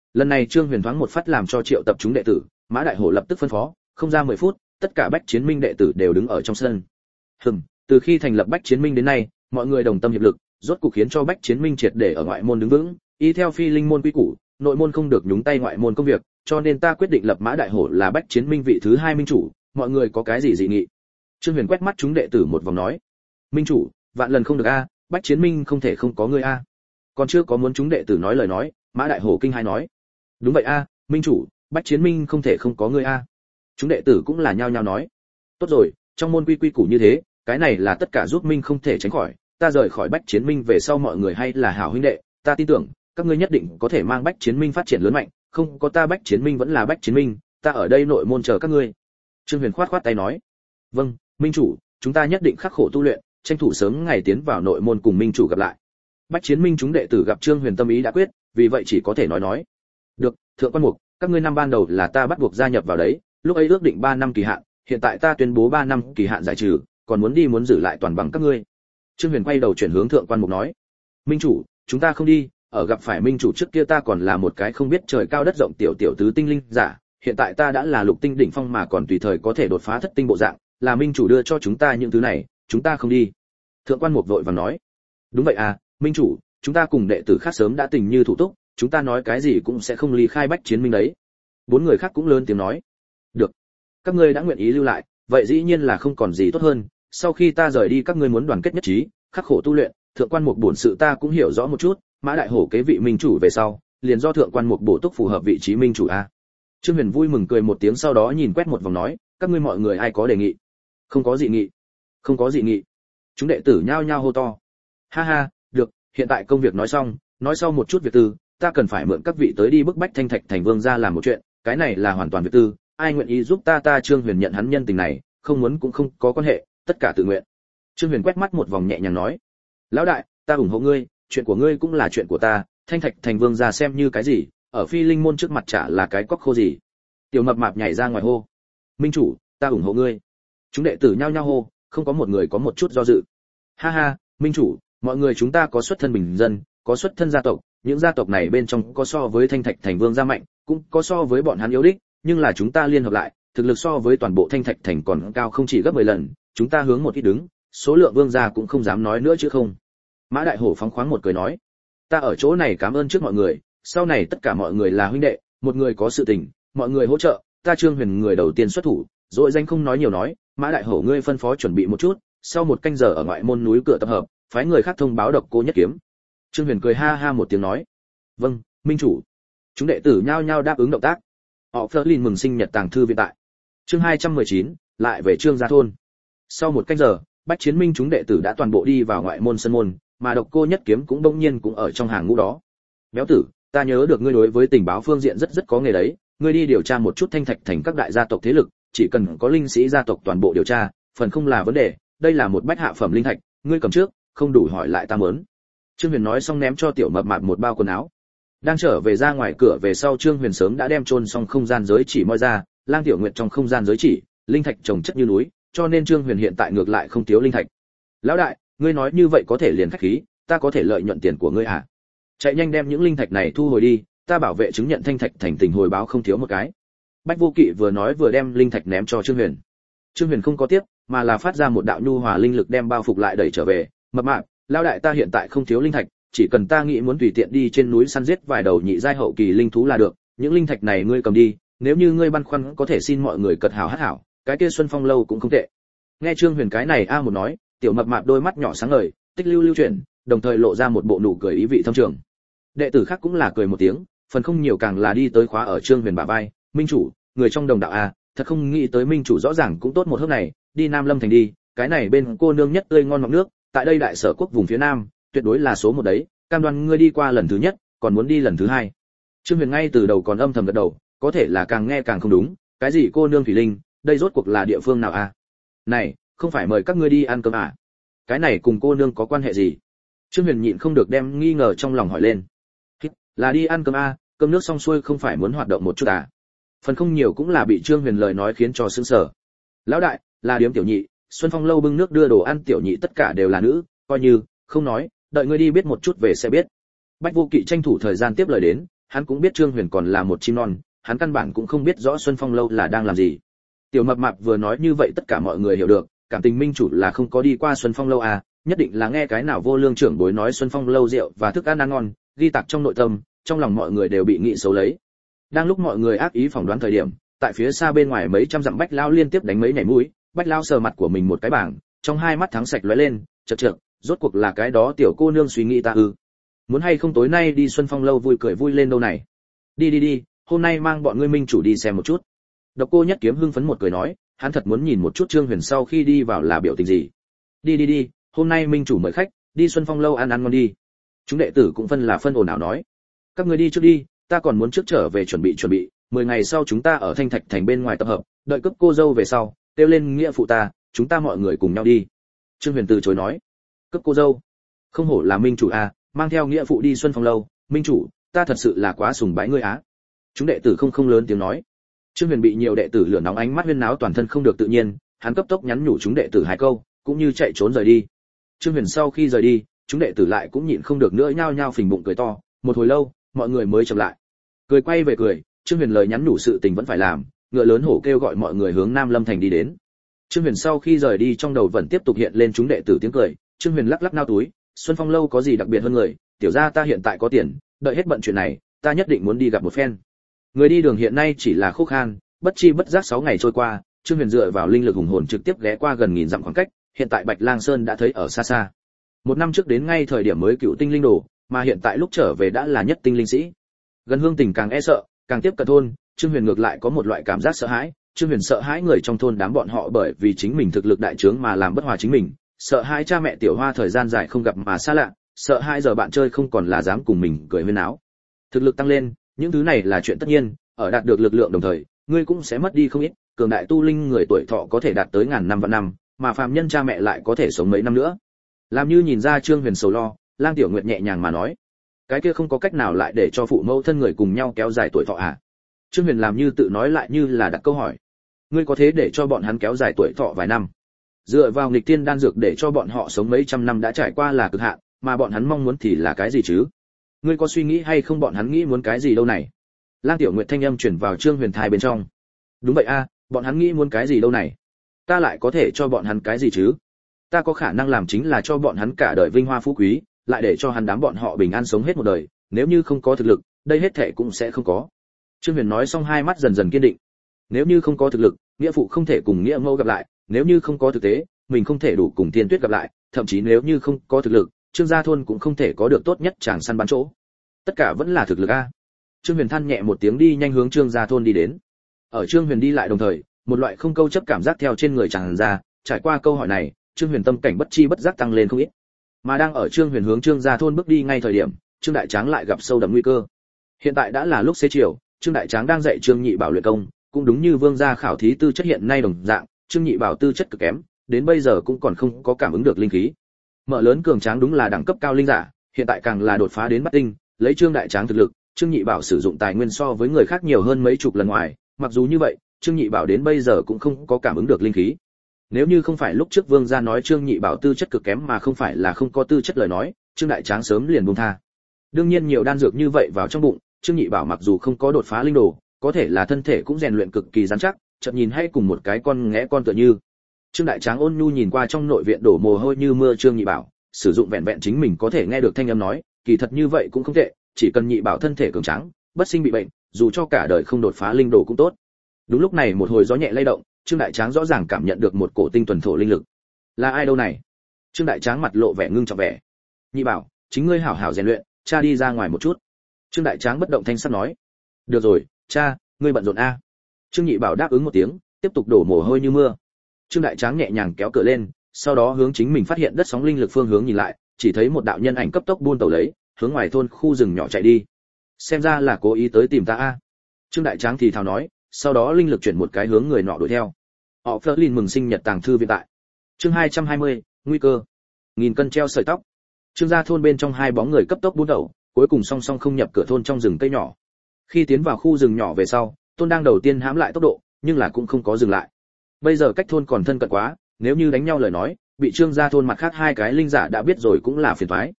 Speaker 1: Lần này Trương Huyền thoáng một phát làm cho triệu tập chúng đệ tử, Mã Đại Hổ lập tức phân phó, không ra 10 phút, tất cả Bách Chiến Minh đệ tử đều đứng ở trong sân. Từ khi thành lập Bách Chiến Minh đến nay, mọi người đồng tâm hiệp lực, rốt cục khiến cho Bách Chiến Minh triệt để ở ngoại môn đứng vững, y theo phi linh môn quy củ, nội môn không được nhúng tay ngoại môn công việc, cho nên ta quyết định lập Mã Đại Hổ là Bách Chiến Minh vị thứ 2 minh chủ, mọi người có cái gì dị nghị? Trương Huyền quét mắt chúng đệ tử một vòng nói, minh chủ, vạn lần không được a, Bách Chiến Minh không thể không có ngươi a. Còn chưa có muốn chúng đệ tử nói lời nói, Mã Đại Hổ kinh hãi nói, đúng vậy a, minh chủ, Bách Chiến Minh không thể không có ngươi a. Chúng đệ tử cũng là nhao nhao nói, tốt rồi, trong môn quy củ như thế, cái này là tất cả giúp minh không thể tránh khỏi, ta rời khỏi Bách Chiến Minh về sau mọi người hay là hảo huynh đệ, ta tin tưởng các ngươi nhất định có thể mang Bách Chiến Minh phát triển lớn mạnh, không có ta Bách Chiến Minh vẫn là Bách Chiến Minh, ta ở đây nội môn chờ các ngươi. Trương Huyền khoát khoát tay nói, vâng, minh chủ, chúng ta nhất định khắc khổ tu luyện, tranh thủ sớm ngày tiến vào nội môn cùng minh chủ gặp lại. Bách Chiến Minh chúng đệ tử gặp Trương Huyền tâm ý đã quyết, vì vậy chỉ có thể nói, được, thượng quan mục, các ngươi năm ban đầu là ta bắt buộc gia nhập vào đấy, lúc ấy ước định 3 năm kỳ hạn, hiện tại ta tuyên bố 3 năm kỳ hạn giải trừ, còn muốn đi muốn giữ lại toàn bằng các ngươi. Trương Huyền quay đầu chuyển hướng thượng quan mục nói, minh chủ, chúng ta không đi, ở gặp phải minh chủ trước kia ta còn là một cái không biết trời cao đất rộng tiểu tứ tinh linh giả, hiện tại ta đã là lục tinh đỉnh phong mà còn tùy thời có thể đột phá thất tinh bộ dạng, là minh chủ đưa cho chúng ta những thứ này, chúng ta không đi. Thượng quan mục vội vàng nói, đúng vậy à, minh chủ, chúng ta cùng đệ tử khác sớm đã tình như thủ túc, chúng ta nói cái gì cũng sẽ không ly khai Bách Chiến Minh đấy. 4 người khác cũng lớn tiếng nói, được, các ngươi đã nguyện ý lưu lại, vậy dĩ nhiên là không còn gì tốt hơn, sau khi ta rời đi các ngươi muốn đoàn kết nhất trí, khắc khổ tu luyện, thượng quan mục bổn sự ta cũng hiểu rõ một chút, Mã Đại Hổ kế vị minh chủ về sau, liền do thượng quan mục bổ túc phù hợp vị trí minh chủ a. Trương Huyền vui mừng cười một tiếng, sau đó nhìn quét một vòng nói, các ngươi mọi người ai có đề nghị? Không có dị nghị. Không có dị nghị. Chúng đệ tử nhao nhao hô to. Ha ha, được, hiện tại công việc nói xong, nói sau một chút việc tư, ta cần phải mượn các vị tới đi bức bách Thanh Thạch Thành Vương ra làm một chuyện, cái này là hoàn toàn việc tư, ai nguyện ý giúp ta Trương Huyền nhận hắn nhân tình này, không muốn cũng không có quan hệ, tất cả tự nguyện. Trương Huyền quét mắt một vòng nhẹ nhàng nói, lão đại, ta ủng hộ ngươi, chuyện của ngươi cũng là chuyện của ta, Thanh Thạch Thành Vương ra xem như cái gì, ở phi linh môn trước mặt chả là cái cóc khô gì. Tiểu mập mạp nhảy ra ngoài hô, minh chủ, ta ủng hộ ngươi. Chúng đệ tử nhao nhao hô, không có một người có một chút do dự. Ha ha, minh chủ, mọi người chúng ta có xuất thân bình dân, có xuất thân gia tộc, những gia tộc này bên trong có so với Thanh Thạch Thành Vương gia mạnh, cũng có so với bọn hắn yếu đích, nhưng là chúng ta liên hợp lại, thực lực so với toàn bộ Thanh Thạch Thành còn cao không chỉ gấp 10 lần, chúng ta hướng một ít đứng, số lượng vương gia cũng không dám nói nữa chứ không. Mã Đại Hổ phóng khoáng một cười nói, ta ở chỗ này cảm ơn trước mọi người, sau này tất cả mọi người là huynh đệ, một người có sự tình, mọi người hỗ trợ, ta Trương Huyền người đầu tiên xuất thủ, rồi danh không nói nhiều nói, Mã Đại Hổ ngươi phân phó chuẩn bị một chút, sau 1 canh giờ ở ngoại môn núi cửa tập hợp, phái người khác thông báo Độc Cô Nhất Kiếm. Trương Huyền cười ha ha một tiếng nói, vâng, minh chủ. Chúng đệ tử nhao nhao đáp ứng động tác. Họ Flerlin mừng sinh nhật tàng thư viện tại. Chương 219, lại về Trương gia thôn. Sau 1 canh giờ, Bách Chiến Minh chúng đệ tử đã toàn bộ đi vào ngoại môn sân môn, mà Độc Cô Nhất Kiếm cũng bỗng nhiên cũng ở trong hàng ngũ đó. Béo tử, ta nhớ được ngươi đối với tình báo phương diện rất có nghề đấy, ngươi đi điều tra một chút Thanh Thạch Thành các đại gia tộc thế lực, chỉ cần có linh sĩ gia tộc toàn bộ điều tra, phần không là vấn đề, đây là một bách hạ phẩm linh thạch, ngươi cầm trước, không đủ hỏi lại ta muốn. Trương Huyền nói xong ném cho tiểu mập mạp một bao quần áo. Đang trở về ra ngoài cửa về sau Trương Huyền sớm đã đem chôn xong không gian giới chỉ moi ra, Lang Tiểu Nguyệt trong không gian giới chỉ, linh thạch trồng chất như núi, cho nên Trương Huyền hiện tại ngược lại không thiếu linh thạch. Lão đại, ngươi nói như vậy có thể liền khách khí, ta có thể lợi nhuận tiền của ngươi à? Chạy nhanh đem những linh thạch này thu hồi đi, ta bảo vệ chứng nhận Thanh Thạch Thành tình hồi báo không thiếu một cái. Bách Vô Kỵ vừa nói vừa đem linh thạch ném cho Trương Huyền. Trương Huyền không có tiếp, mà là phát ra một đạo nhu hòa linh lực đem bao phục lại đẩy trở về. Mập mạp, lão đại ta hiện tại không thiếu linh thạch, chỉ cần ta nghĩ muốn tùy tiện đi trên núi săn giết vài đầu nhị giai hậu kỳ linh thú là được, những linh thạch này ngươi cầm đi, nếu như ngươi băn khoăn có thể xin mọi người cật hảo hát hảo, cái kia Xuân Phong lâu cũng không tệ. Nghe Trương Huyền cái này một nói, tiểu mập mạp đôi mắt nhỏ sáng ngời, tích lưu chuyển, đồng thời lộ ra một bộ nụ cười ý vị thâm trường. Đệ tử khác cũng là cười một tiếng, phần không nhiều càng là đi tới khóa ở Trương Huyền bả vai, minh chủ, người trong đồng đạo a, thật không nghĩ tới minh chủ rõ ràng cũng tốt một hớp này, đi Nam Lâm thành đi, cái này bên cô nương nhất tươi ngon ngọc nước, tại đây đại sở quốc vùng phía Nam, tuyệt đối là số 1 đấy, cam đoan ngươi đi qua lần thứ nhất, còn muốn đi lần thứ 2. Trương Huyền ngay từ đầu còn âm thầm gật đầu, có thể là càng nghe càng không đúng, cái gì cô nương thủy linh, đây rốt cuộc là địa phương nào a? Này, không phải mời các ngươi đi ăn cơm à? Cái này cùng cô nương có quan hệ gì? Trương Huyền nhịn không được đem nghi ngờ trong lòng hỏi lên. Là đi ăn cơm a, cơm nước xong xuôi không phải muốn hoạt động một chút à? Phần không nhiều cũng là bị Trương Huyền lời nói khiến cho sững sờ. Lão đại, là điếm tiểu nhị, Xuân Phong lâu bưng nước đưa đồ ăn tiểu nhị tất cả đều là nữ, coi như không nói, đợi ngươi đi biết một chút về sẽ biết. Bách Vô Kỵ tranh thủ thời gian tiếp lời đến, hắn cũng biết Trương Huyền còn là một chim non, hắn căn bản cũng không biết rõ Xuân Phong lâu là đang làm gì. Tiểu Mập Mạp vừa nói như vậy tất cả mọi người hiểu được, cảm tình minh chủ là không có đi qua Xuân Phong lâu à, nhất định là nghe cái nào vô lương trưởng bối nói Xuân Phong lâu rượu và thức ăn ăn ngon, ghi tạc trong nội tâm, trong lòng mọi người đều bị nghĩ xấu lấy. Đang lúc mọi người ác ý phỏng đoán thời điểm, tại phía xa bên ngoài mấy trăm dặm Bách Lao liên tiếp đánh mấy nhảy mũi, Bách Lao sờ mặt của mình một cái bảng, trong hai mắt thắng sạch lóe lên, chậc chậc, rốt cuộc là cái đó tiểu cô nương suy nghĩ ta ư? Muốn hay không tối nay đi Xuân Phong lâu vui cười vui lên đâu này? Đi đi đi, hôm nay mang bọn ngươi minh chủ đi xem một chút. Độc Cô Nhất Kiếm hưng phấn một cười nói, hắn thật muốn nhìn một chút Trương Huyền sau khi đi vào là biểu tình gì. Đi đi đi, hôm nay minh chủ mời khách, đi Xuân Phong lâu ăn ăn ngon đi. Chúng đệ tử cũng phân ồn ào nói, các ngươi đi trước đi, ta còn muốn trước trở về chuẩn bị 10 ngày sau chúng ta ở Thanh Thạch thành bên ngoài tập hợp, đợi cấp cô dâu về sau, kêu lên nghĩa phụ ta, chúng ta mọi người cùng nhau đi. Trương Huyền từ chối nói, cấp cô dâu, không hổ là minh chủ à, mang theo nghĩa phụ đi Xuân Phong lâu, minh chủ, ta thật sự là quá sùng bái ngươi á. Chúng đệ tử không lớn tiếng nói. Trương Huyền bị nhiều đệ tử lửa nóng ánh mắt huyên náo toàn thân không được tự nhiên, hắn cấp tốc nhắn nhủ chúng đệ tử hai câu, cũng như chạy trốn rời đi. Trương Huyền sau khi rời đi, chúng đệ tử lại cũng nhịn không được nữa nhao nhao phình bụng cười to, một hồi lâu, mọi người mới chậm lại. Cười quay về cười, Trương Huyền lời nhắn nhủ sự tình vẫn phải làm, ngựa lớn hổ kêu gọi mọi người hướng Nam Lâm thành đi đến. Trương Huyền sau khi rời đi trong đầu vẫn tiếp tục hiện lên chúng đệ tử tiếng cười, Trương Huyền lắc lắc nao túi, Xuân Phong lâu có gì đặc biệt hơn người, tiểu gia ta hiện tại có tiền, đợi hết bận chuyện này, ta nhất định muốn đi gặp một phen. Người đi đường hiện nay chỉ là khúc khan, bất chi bất giác 6 ngày trôi qua, Trương Huyền dựa vào linh lực hùng hồn trực tiếp ghé qua gần nghìn dặm khoảng cách, hiện tại Bạch Lang Sơn đã thấy ở xa xa. Một năm trước đến ngay thời điểm mới cựu tinh linh đồ, mà hiện tại lúc trở về đã là nhất tinh linh sĩ. Gần Hương Tỉnh càng e sợ, càng tiếp cận thôn, Trương Huyền ngược lại có một loại cảm giác sợ hãi, Trương Huyền sợ hãi người trong thôn đám bọn họ bởi vì chính mình thực lực đại trướng mà làm bất hòa chính mình, sợ hãi cha mẹ tiểu hoa thời gian dài không gặp mà xa lạ, sợ hãi giờ bạn chơi không còn là dám cùng mình cười huyên náo. Thực lực tăng lên, những thứ này là chuyện tất nhiên, ở đạt được lực lượng đồng thời, ngươi cũng sẽ mất đi không ít, cường đại tu linh người tuổi thọ có thể đạt tới ngàn năm vạn năm, mà phàm nhân cha mẹ lại có thể sống mấy năm nữa. Làm như nhìn ra Trương Huyền sầu lo, Lang Tiểu Nguyệt nhẹ nhàng mà nói, cái kia không có cách nào lại để cho phụ mẫu thân người cùng nhau kéo dài tuổi thọ à? Trương Huyền làm như tự nói lại như là đặt câu hỏi, ngươi có thế để cho bọn hắn kéo dài tuổi thọ vài năm? Dựa vào nghịch tiên đan dược để cho bọn họ sống mấy trăm năm đã trải qua là cực hạn, mà bọn hắn mong muốn thì là cái gì chứ? Ngươi có suy nghĩ hay không bọn hắn nghĩ muốn cái gì đâu này? Lang Tiểu Nguyệt thanh âm truyền vào Trương Huyền thai bên trong. Đúng vậy a, bọn hắn nghĩ muốn cái gì đâu này? Ta lại có thể cho bọn hắn cái gì chứ? Ta có khả năng làm chính là cho bọn hắn cả đời vinh hoa phú quý, lại để cho hắn đám bọn họ bình an sống hết một đời, nếu như không có thực lực, đây hết thảy cũng sẽ không có. Trương Huyền nói xong hai mắt dần dần kiên định. Nếu như không có thực lực, nghĩa phụ không thể cùng nghĩa mẫu gặp lại, nếu như không có thực tế, mình không thể đủ cùng Tiên Tuyết gặp lại, thậm chí nếu như không có thực lực, Trương gia thôn cũng không thể có được tốt nhất chàng săn bắn chỗ. Tất cả vẫn là thực lực a. Trương Huyền than nhẹ một tiếng đi nhanh hướng Trương gia thôn đi đến. Ở Trương Huyền đi lại đồng thời, một loại không câu chấp cảm giác theo trên người tràn ra, trải qua câu hỏi này, Trương Huyền tâm cảnh bất chi bất giác tăng lên không ít. Mà đang ở Trương Huyền hướng Trương gia thôn bước đi ngay thời điểm, Trương Đại Tráng lại gặp sâu đậm nguy cơ. Hiện tại đã là lúc xế chiều, Trương Đại Tráng đang dạy Trương Nhị Bảo luyện công, cũng đúng như Vương gia khảo thí tư chất hiện nay đồng dạng, Trương Nhị Bảo tư chất cực kém, đến bây giờ cũng còn không có cảm ứng được linh khí. Mở lớn cường tráng đúng là đẳng cấp cao linh giả, hiện tại càng là đột phá đến bát tinh, lấy Trương Đại Tráng thực lực, Trương Nhị Bảo sử dụng tài nguyên so với người khác nhiều hơn mấy chục lần ngoài, mặc dù như vậy, Trương Nhị Bảo đến bây giờ cũng không có cảm ứng được linh khí. Nếu như không phải lúc trước Vương gia nói Trương Nhị Bảo tư chất cực kém mà không phải là không có tư chất lời nói, Trương Đại Tráng sớm liền buông tha. Đương nhiên nhiều đan dược như vậy vào trong bụng, Trương Nhị Bảo mặc dù không có đột phá linh đồ, có thể là thân thể cũng rèn luyện cực kỳ rắn chắc, chợt nhìn hay cùng một cái con nghé con tựa như. Trương Đại Tráng ôn nhu nhìn qua trong nội viện đổ mồ hôi như mưa Trương Nhị Bảo, sử dụng vẹn vẹn chính mình có thể nghe được thanh âm nói, kỳ thật như vậy cũng không tệ, chỉ cần Nhị Bảo thân thể cường tráng, bất sinh bị bệnh, dù cho cả đời không đột phá linh đồ cũng tốt. Đúng lúc này một hồi gió nhẹ lay động, Trương Đại Tráng rõ ràng cảm nhận được một cổ tinh tuần thổ linh lực. Là ai đâu này? Trương Đại Tráng mặt lộ vẻ ngưng trọng vẻ. Nhị Bảo, chính ngươi hảo hảo rèn luyện, cha đi ra ngoài một chút. Trương Đại Tráng bất động thanh sắc nói. Được rồi, cha, ngươi bận rộn a. Trương Nhị Bảo đáp ứng một tiếng, tiếp tục đổ mồ hôi như mưa. Trương Đại Tráng nhẹ nhàng kéo cửa lên, sau đó hướng chính mình phát hiện đất sóng linh lực phương hướng nhìn lại, chỉ thấy một đạo nhân ảnh cấp tốc buôn tàu lấy, hướng ngoài thôn khu rừng nhỏ chạy đi. Xem ra là cố ý tới tìm ta a. Trương Đại Tráng thì thào nói, sau đó linh lực chuyển một cái hướng người nọ đuổi theo. Họ Flerlin mừng sinh nhật tàng thư viện tại. Chương 220, nguy cơ. Nghìn cân treo sợi tóc. Trương gia thôn bên trong hai bóng người cấp tốc buôn tàu, cuối cùng song song không nhập cửa thôn trong rừng cây nhỏ. Khi tiến vào khu rừng nhỏ về sau, Tôn đang đầu tiên hãm lại tốc độ, nhưng là cũng không có dừng lại. Bây giờ cách thôn còn thân cận quá, nếu như đánh nhau lời nói, bị Trương gia thôn mặt khác hai cái linh giả đã biết rồi cũng là phiền toái.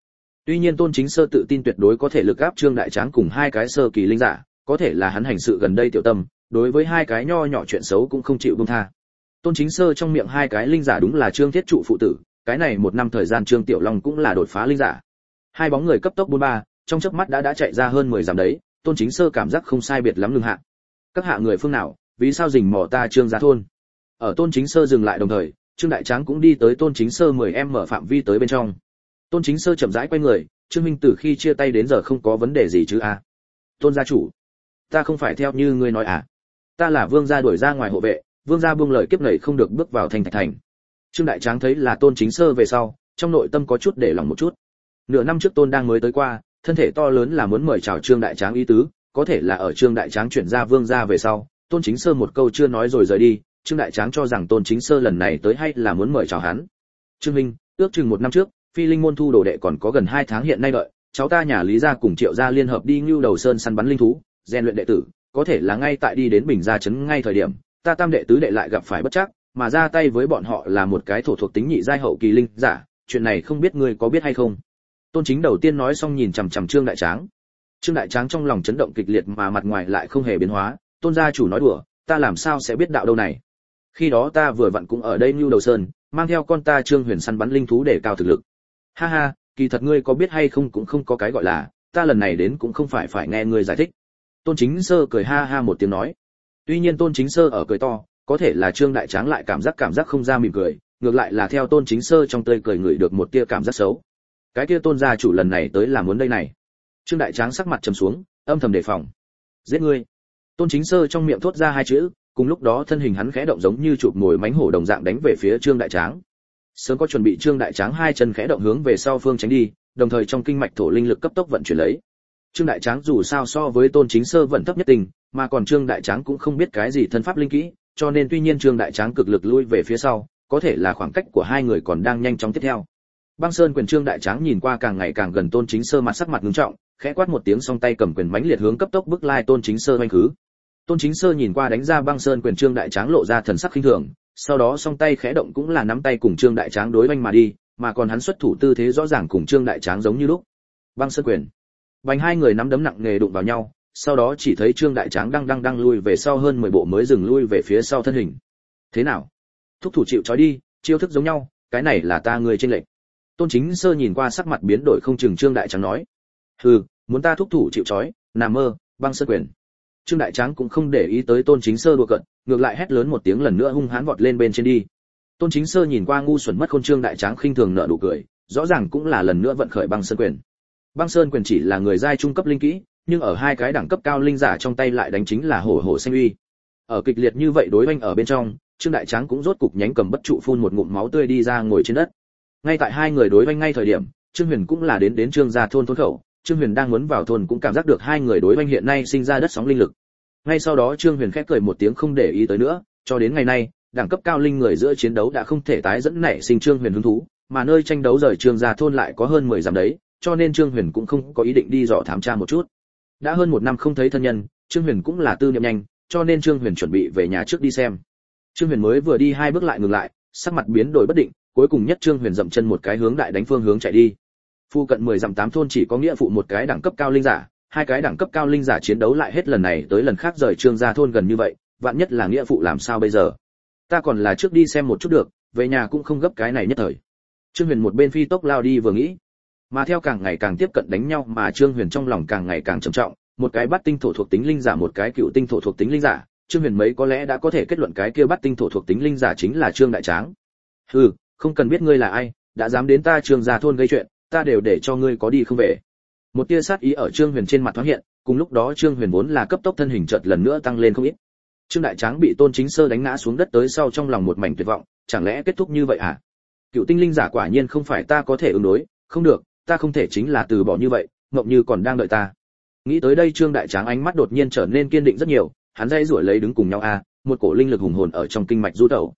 Speaker 1: Tuy nhiên Tôn Chính Sơ tự tin tuyệt đối có thể lực áp Trương Đại Tráng cùng hai cái sơ kỳ linh giả, có thể là hắn hành sự gần đây tiểu tâm, đối với hai cái nho nhỏ chuyện xấu cũng không chịu buông tha. Tôn Chính Sơ trong miệng hai cái linh giả đúng là Trương Thiết Trụ phụ tử, cái này một năm thời gian Trương Tiểu Long cũng là đột phá linh giả. Hai bóng người cấp tốc 43, trong chớp mắt đã chạy ra hơn 10 dặm đấy, Tôn Chính Sơ cảm giác không sai biệt lắm ngừng hạ. Các hạ người phương nào, vì sao rình mò ta Trương gia thôn? Ở Tôn Chính Sơ dừng lại đồng thời, Trương Đại Tráng cũng đi tới Tôn Chính Sơ 10m mở phạm vi tới bên trong. Tôn Chính Sơ chậm rãi quay người, Trương Minh từ khi chia tay đến giờ không có vấn đề gì chứ a? Tôn gia chủ, ta không phải theo như ngươi nói à? Ta là Vương gia đuổi ra ngoài hộ vệ, Vương gia buông lời kiếp nảy không được bước vào thành Thạch Thành. Trương Đại Tráng thấy là Tôn Chính Sơ về sau, trong nội tâm có chút để lòng một chút. Nửa năm trước Tôn đang mới tới qua, thân thể to lớn là muốn mời chào Trương Đại Tráng ý tứ, có thể là ở Trương Đại Tráng chuyển ra Vương gia về sau, Tôn Chính Sơ một câu chưa nói rồi rời đi, Trương Đại Tráng cho rằng Tôn Chính Sơ lần này tới hay là muốn mời chào hắn. Trương Minh, ước chừng 1 năm trước, Phi Linh môn thu đồ đệ còn có gần 2 tháng hiện nay đợi, cháu ta nhà Lý gia cùng Triệu gia liên hợp đi Ngưu Đầu Sơn săn bắn linh thú, rèn luyện đệ tử, có thể là ngay tại đi đến Bình Gia trấn ngay thời điểm, ta tam đệ tứ đệ lại gặp phải bất trắc, mà ra tay với bọn họ là một cái thổ thuộc tính nhị giai hậu kỳ linh giả, chuyện này không biết ngươi có biết hay không? Tôn Chính đầu tiên nói xong nhìn chằm chằm Trương Đại Tráng. Trương Đại Tráng trong lòng chấn động kịch liệt mà mặt ngoài lại không hề biến hóa, Tôn gia chủ nói đùa, ta làm sao sẽ biết đạo đâu này? Khi đó ta vừa vặn cũng ở đây Nưu Đầu Sơn, mang theo con ta Trương Huyền săn bắn linh thú để cao thực lực. Ha ha, kỳ thật ngươi có biết hay không cũng không có cái gọi là, ta lần này đến cũng không phải nghe ngươi giải thích. Tôn Chính Sơ cười ha ha một tiếng nói. Tuy nhiên Tôn Chính Sơ ở cười to, có thể là Trương Đại Tráng lại cảm giác không ra mỉm cười, ngược lại là theo Tôn Chính Sơ trong tươi cười ngửi được một tia cảm giác xấu. Cái kia Tôn gia chủ lần này tới là muốn đây này. Trương Đại Tráng sắc mặt trầm xuống, âm thầm đề phòng. Giết ngươi. Tôn Chính Sơ trong miệng thốt ra hai chữ, cùng lúc đó thân hình hắn khẽ động giống như chụp mồi mánh hổ đồng dạng đánh về phía Trương Đại Tráng. Sớm có chuẩn bị Trương Đại Tráng hai chân khẽ động hướng về sau phương tránh đi, đồng thời trong kinh mạch thổ linh lực cấp tốc vận chuyển lấy. Trương Đại Tráng dù sao so với Tôn Chính Sơ vẫn thấp nhất tình, mà còn Trương Đại Tráng cũng không biết cái gì thân pháp linh kỹ, cho nên tuy nhiên Trương Đại Tráng cực lực lui về phía sau, có thể là khoảng cách của hai người còn đang nhanh chóng tiếp theo. Băng Sơn quyền Trương Đại Tráng nhìn qua càng ngày càng gần Tôn Chính Sơ, mặt sắc mặt nghiêm trọng, khẽ quát một tiếng song tay cầm quyền mãnh liệt hướng cấp tốc bước lai Tôn Chính Sơ hoành khứ. Tôn Chính Sơ nhìn qua đánh ra Băng Sơn quyền Trương Đại Tráng lộ ra thần sắc khinh thường, sau đó song tay khẽ động cũng là nắm tay cùng Trương Đại Tráng đối oanh mà đi, mà còn hắn xuất thủ tư thế rõ ràng cùng Trương Đại Tráng giống như lúc. Băng Sơn quyền. Bành hai người nắm đấm nặng nề đụng vào nhau, sau đó chỉ thấy Trương Đại Tráng đang lui về sau hơn 10 bộ mới dừng lui về phía sau thân hình. Thế nào? Thúc thủ chịu trói đi, chiêu thức giống nhau, cái này là ta người chênh lệch. Tôn Chính Sơ nhìn qua sắc mặt biến đổi không chừng Trương Đại Tráng nói. Hừ, muốn ta thúc thủ chịu trói, nằm mơ, Băng Sơn quyền. Trương Đại Tráng cũng không để ý tới Tôn Chính Sơ đùa cợt, ngược lại hét lớn một tiếng lần nữa hung hãn vọt lên bên trên đi. Tôn Chính Sơ nhìn qua ngu xuẩn mất khôn Trương Đại Tráng khinh thường nở nụ cười, rõ ràng cũng là lần nữa vận khởi Băng Sơn quyền. Băng Sơn quyền chỉ là người giai trung cấp linh kỹ, nhưng ở hai cái đẳng cấp cao linh giả trong tay lại đánh chính là hổ hổ xanh uy. Ở kịch liệt như vậy đối oanh ở bên trong, Trương Đại Tráng cũng rốt cục nhánh cầm bất trụ phun một ngụm máu tươi đi ra ngồi trên đất. Ngay tại hai người đối oanh ngay thời điểm, Trương Huyền cũng là đến Trương gia thôn khẩu, Trương Huyền đang muốn vào thôn cũng cảm giác được hai người đối oanh hiện nay sinh ra đất sóng linh lực. Ngay sau đó Trương Huyền khẽ cười một tiếng không để ý tới nữa, cho đến ngày nay, đẳng cấp cao linh người giữa chiến đấu đã không thể tái dẫn nảy sinh Trương Huyền hứng thú, mà nơi tranh đấu rời Trương gia thôn lại có hơn 10 dặm đấy, cho nên Trương Huyền cũng không có ý định đi dò thám tra một chút. Đã hơn 1 năm không thấy thân nhân, Trương Huyền cũng là tư niệm nhanh, cho nên Trương Huyền chuẩn bị về nhà trước đi xem. Trương Huyền mới vừa đi 2 bước lại ngừng lại, sắc mặt biến đổi bất định, cuối cùng nhất Trương Huyền dậm chân một cái hướng đại đánh phương hướng chạy đi. Phu cận 10 dặm 8 thôn chỉ có nghĩa phụ một cái đẳng cấp cao linh giả, hai cái đẳng cấp cao linh giả chiến đấu lại hết lần này tới lần khác rời Trương gia thôn gần như vậy, vạn nhất là nghĩa phụ làm sao bây giờ? Ta còn là trước đi xem một chút được, về nhà cũng không gấp cái này nhất thời. Trương Huyền một bên phi tốc lao đi vừa nghĩ, mà theo càng ngày càng tiếp cận đánh nhau mà Trương Huyền trong lòng càng ngày càng trầm trọng, một cái bắt tinh thổ thuộc tính linh giả một cái cựu tinh thổ thuộc tính linh giả, Trương Huyền mấy có lẽ đã có thể kết luận cái kia bắt tinh thổ thuộc tính linh giả chính là Trương Đại Tráng. Hừ, không cần biết ngươi là ai, đã dám đến ta Trương gia thôn gây chuyện, ta đều để cho ngươi có đi không về. Một tia sát ý ở Trương Huyền trên mặt thoáng hiện, cùng lúc đó Trương Huyền vốn là cấp tốc thân hình chợt lần nữa tăng lên không ít. Trương Đại Tráng bị Tôn Chính Sơ đánh ngã xuống đất tới sau trong lòng một mảnh tuyệt vọng, chẳng lẽ kết thúc như vậy à? Cựu tinh linh giả quả nhiên không phải ta có thể ứng đối, không được, ta không thể chính là từ bỏ như vậy, Ngộng Như còn đang đợi ta. Nghĩ tới đây Trương Đại Tráng ánh mắt đột nhiên trở nên kiên định rất nhiều, hắn dây rủi lấy đứng cùng nhau một cổ linh lực hùng hồn ở trong kinh mạch du tẩu.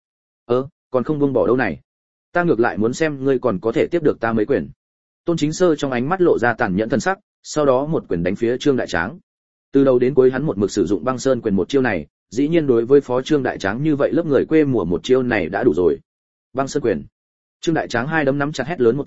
Speaker 1: Còn không buông bỏ đâu này. Ta ngược lại muốn xem ngươi còn có thể tiếp được ta mấy quyền. Tôn Chính Sơ trong ánh mắt lộ ra tàn nhẫn thân sắc, sau đó một quyền đánh phía Trương Đại Tráng. Từ đầu đến cuối hắn một mực sử dụng Băng Sơn quyền một chiêu này, dĩ nhiên đối với phó Trương Đại Tráng như vậy lớp người quê mùa một chiêu này đã đủ rồi. Băng Sơn quyền. Trương Đại Tráng hai đấm nắm chặt hét lớn một tiếng,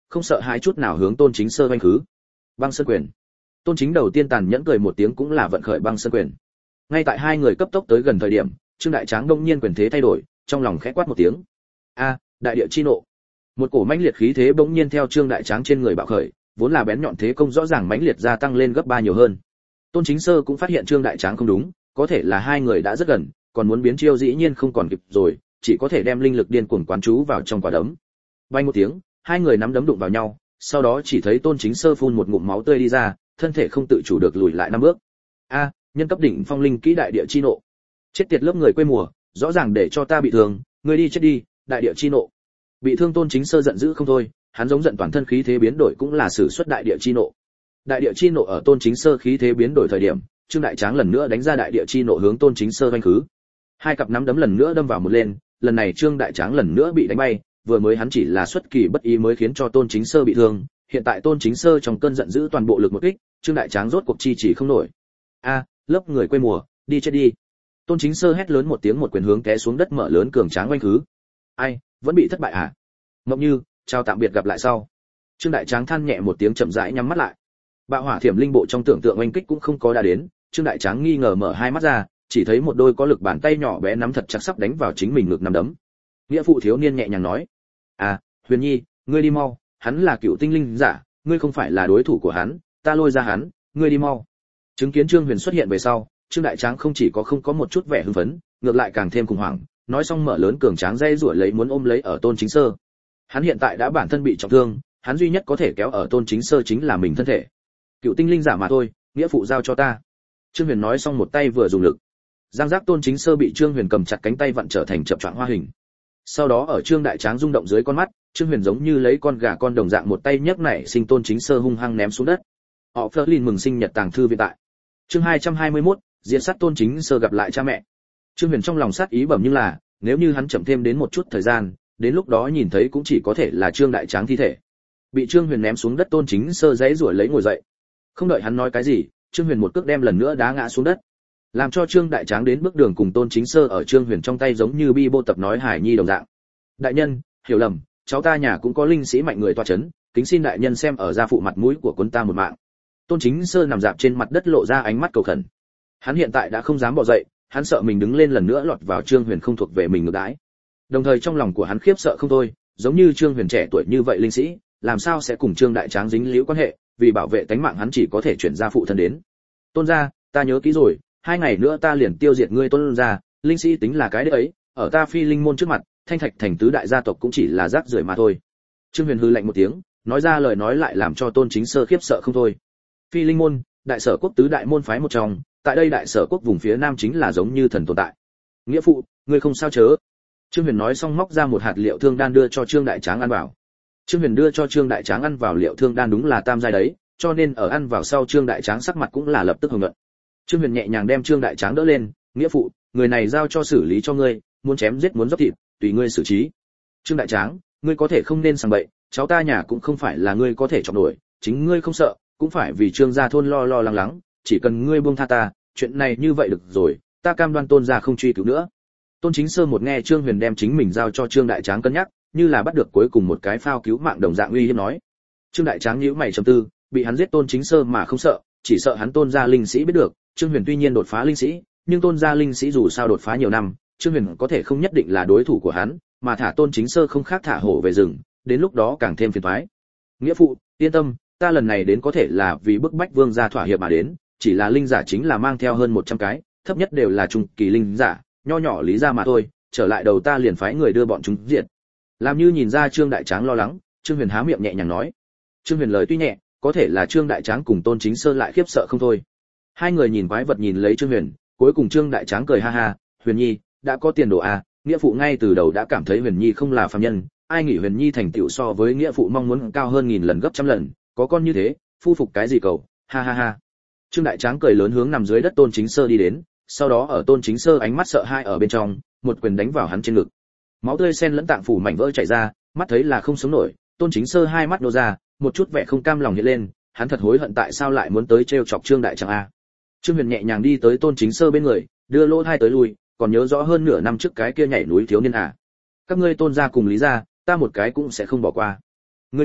Speaker 1: không sợ hãi chút nào hướng Tôn Chính Sơ vanh khứ. Băng Sơn quyền. Tôn Chính đầu tiên tàn nhẫn cười một tiếng cũng là vận khởi Băng Sơn quyền. Ngay tại hai người cấp tốc tới gần thời điểm, Trương Đại Tráng đông nhiên quyền thế thay đổi, trong lòng khẽ quát một tiếng. A, đại địa chi nộ. Một cổ mãnh liệt khí thế bỗng nhiên theo Trương Đại Tráng trên người bạo khởi, vốn là bén nhọn thế công rõ ràng mãnh liệt gia tăng lên gấp 3 nhiều hơn. Tôn Chính Sơ cũng phát hiện Trương Đại Tráng không đúng, có thể là hai người đã rất gần, còn muốn biến chiêu dĩ nhiên không còn kịp rồi, chỉ có thể đem linh lực điên cuồng quán chú vào trong quả đấm. Vang một tiếng, hai người nắm đấm đụng vào nhau, sau đó chỉ thấy Tôn Chính Sơ phun một ngụm máu tươi đi ra, thân thể không tự chủ được lùi lại 5 bước. A, nhân cấp đỉnh phong linh kỹ đại địa chi nộ. Chết tiệt lớp người quê mùa, rõ ràng để cho ta bị thương, ngươi đi chết đi, đại địa chi nộ. Bị thương Tôn Chính Sơ giận dữ không thôi, hắn giống giận toàn thân khí thế biến đổi cũng là sử xuất đại địa chi nộ. Đại địa chi nộ ở Tôn Chính Sơ khí thế biến đổi thời điểm, Trương Đại Tráng lần nữa đánh ra đại địa chi nộ hướng Tôn Chính Sơ vanh khứ. Hai cặp nắm đấm lần nữa đâm vào một lên, lần này Trương Đại Tráng lần nữa bị đánh bay, vừa mới hắn chỉ là xuất kỳ bất ý mới khiến cho Tôn Chính Sơ bị thương, hiện tại Tôn Chính Sơ trong cơn giận dữ toàn bộ lực một kích, Trương Đại Tráng rốt cuộc chi chỉ không nổi. A, lớp người quê mùa, đi chết đi. Tôn Chính Sơ hét lớn một tiếng một quyền hướng té xuống đất mở lớn cường tráng vanh khứ. Ai, vẫn bị thất bại à? Mộng Như, chào tạm biệt gặp lại sau. Trương Đại Tráng than nhẹ một tiếng chậm rãi nhắm mắt lại. Bạo hỏa thiểm linh bộ trong tưởng tượng oanh kích cũng không có đã đến, Trương Đại Tráng nghi ngờ mở hai mắt ra, chỉ thấy một đôi có lực bàn tay nhỏ bé nắm thật chặt sắp đánh vào chính mình ngực nắm đấm. Nghĩa phụ thiếu niên nhẹ nhàng nói: "À, Huyền Nhi, ngươi đi mau, hắn là cựu tinh linh giả, ngươi không phải là đối thủ của hắn, ta lôi ra hắn, ngươi đi mau." Chứng kiến Trương Huyền xuất hiện về sau, Trương Đại Tráng không chỉ có không có một chút vẻ hưng phấn, ngược lại càng thêm khủng hoảng, nói xong mở lớn cường tráng dây rủa lấy muốn ôm lấy ở Tôn Chính Sơ. Hắn hiện tại đã bản thân bị trọng thương, hắn duy nhất có thể kéo ở Tôn Chính Sơ chính là mình thân thể. Cựu tinh linh giả mà thôi, nghĩa phụ giao cho ta. Trương Huyền nói xong một tay vừa dùng lực. Giang giác Tôn Chính Sơ bị Trương Huyền cầm chặt cánh tay vặn trở thành chập choạng hoa hình. Sau đó ở Trương Đại Tráng rung động dưới con mắt, Trương Huyền giống như lấy con gà con đồng dạng một tay nhấc nảy sinh Tôn Chính Sơ hung hăng ném xuống đất. Họ Flerlin mừng sinh nhật tàng thư viện tại. Chương 221, diện sát Tôn Chính Sơ gặp lại cha mẹ. Trương Huyền trong lòng sát ý bẩm nhưng là, nếu như hắn chậm thêm đến một chút thời gian, đến lúc đó nhìn thấy cũng chỉ có thể là Trương Đại Tráng thi thể. Bị Trương Huyền ném xuống đất Tôn Chính Sơ giãy giụa lấy ngồi dậy. Không đợi hắn nói cái gì, Trương Huyền một cước đem lần nữa đá ngã xuống đất, làm cho Trương Đại Tráng đến bước đường cùng Tôn Chính Sơ ở Trương Huyền trong tay giống như bi bô tập nói hải nhi đồng dạng. Đại nhân, hiểu lầm, cháu ta nhà cũng có linh sĩ mạnh người toa chấn, kính xin đại nhân xem ở gia phụ mặt mũi của quân ta một mạng. Tôn Chính Sơ nằm dạp trên mặt đất lộ ra ánh mắt cầu khẩn. Hắn hiện tại đã không dám bò dậy, hắn sợ mình đứng lên lần nữa lọt vào Trương Huyền không thuộc về mình ngược đãi. Đồng thời trong lòng của hắn khiếp sợ không thôi, giống như Trương Huyền trẻ tuổi như vậy linh sĩ, làm sao sẽ cùng Trương Đại Tráng dính líu quan hệ, vì bảo vệ tánh mạng hắn chỉ có thể chuyển ra phụ thân đến. Tôn gia, ta nhớ kỹ rồi, 2 ngày nữa ta liền tiêu diệt ngươi Tôn gia, linh sĩ tính là cái đấy ấy, ở ta Phi Linh môn trước mặt, Thanh Thạch thành tứ đại gia tộc cũng chỉ là rác rưởi mà thôi. Trương Huyền hừ lạnh một tiếng, nói ra lời nói lại làm cho Tôn Chính Sơ khiếp sợ không thôi. Phi Linh môn, đại sở quốc tứ đại môn phái một trong, tại đây đại sở quốc vùng phía nam chính là giống như thần tồn tại. Nghĩa phụ, ngươi không sao chớ? Trương Huyền nói xong móc ra một hạt liệu thương đan đưa cho Trương Đại Tráng ăn vào. Trương Huyền đưa cho Trương Đại Tráng ăn vào liệu thương đan đúng là tam giai đấy, cho nên ở ăn vào sau Trương Đại Tráng sắc mặt cũng là lập tức hồng nhuận. Trương Huyền nhẹ nhàng đem Trương Đại Tráng đỡ lên, nghĩa phụ, người này giao cho xử lý cho ngươi, muốn chém giết muốn dốc thịt, tùy ngươi xử trí. Trương Đại Tráng, ngươi có thể không nên sằng bậy, cháu ta nhà cũng không phải là ngươi có thể chọc nổi, chính ngươi không sợ, cũng phải vì Trương gia thôn lo lo lắng lắng, chỉ cần ngươi buông tha ta, chuyện này như vậy được rồi, ta cam đoan Tôn gia không truy cứu nữa. Tôn Chính Sơ một nghe Trương Huyền đem chính mình giao cho Trương Đại Tráng cân nhắc, như là bắt được cuối cùng một cái phao cứu mạng đồng dạng uy hiếp nói. Trương Đại Tráng nhíu mày trầm tư, bị hắn giết Tôn Chính Sơ mà không sợ, chỉ sợ hắn Tôn gia linh sĩ biết được, Trương Huyền tuy nhiên đột phá linh sĩ, nhưng Tôn gia linh sĩ dù sao đột phá nhiều năm, Trương Huyền có thể không nhất định là đối thủ của hắn, mà thả Tôn Chính Sơ không khác thả hổ về rừng, đến lúc đó càng thêm phiền toái. Nghĩa phụ, yên tâm, ta lần này đến có thể là vì bức bách vương gia thỏa hiệp mà đến, chỉ là linh giả chính là mang theo hơn 100 cái, thấp nhất đều là trung kỳ linh giả, nho nhỏ lý gia mà thôi, trở lại đầu ta liền phái người đưa bọn chúng diệt. Làm như nhìn ra Trương Đại Tráng lo lắng, Trương Huyền há miệng nhẹ nhàng nói. Trương Huyền lời tuy nhẹ, có thể là Trương Đại Tráng cùng Tôn Chính Sơ lại khiếp sợ không thôi. Hai người nhìn quái vật nhìn lấy Trương Huyền, cuối cùng Trương Đại Tráng cười ha ha, Huyền Nhi, đã có tiền đồ à, nghĩa phụ ngay từ đầu đã cảm thấy Huyền Nhi không là phàm nhân, ai nghĩ Huyền Nhi thành tựu so với nghĩa phụ mong muốn cao hơn nghìn lần gấp trăm lần, có con như thế, phu phục cái gì cầu, ha ha ha. Trương Đại Tráng cười lớn hướng nằm dưới đất Tôn Chính Sơ đi đến, sau đó ở Tôn Chính Sơ ánh mắt sợ hãi ở bên trong, một quyền đánh vào hắn trên ngực. Máu tươi xen lẫn tạng phủ mảnh vỡ chảy ra, mắt thấy là không sống nổi, Tôn Chính Sơ hai mắt nô ra, một chút vẻ không cam lòng hiện lên, hắn thật hối hận tại sao lại muốn tới trêu chọc Trương Đại Tráng a. Trương Huyền nhẹ nhàng đi tới Tôn Chính Sơ bên người, đưa lỗ tai tới lui, còn nhớ rõ hơn nửa năm trước cái kia nhảy núi thiếu niên à? Các ngươi Tôn gia cùng Lý gia, ta một cái cũng sẽ không bỏ qua. Ngươi,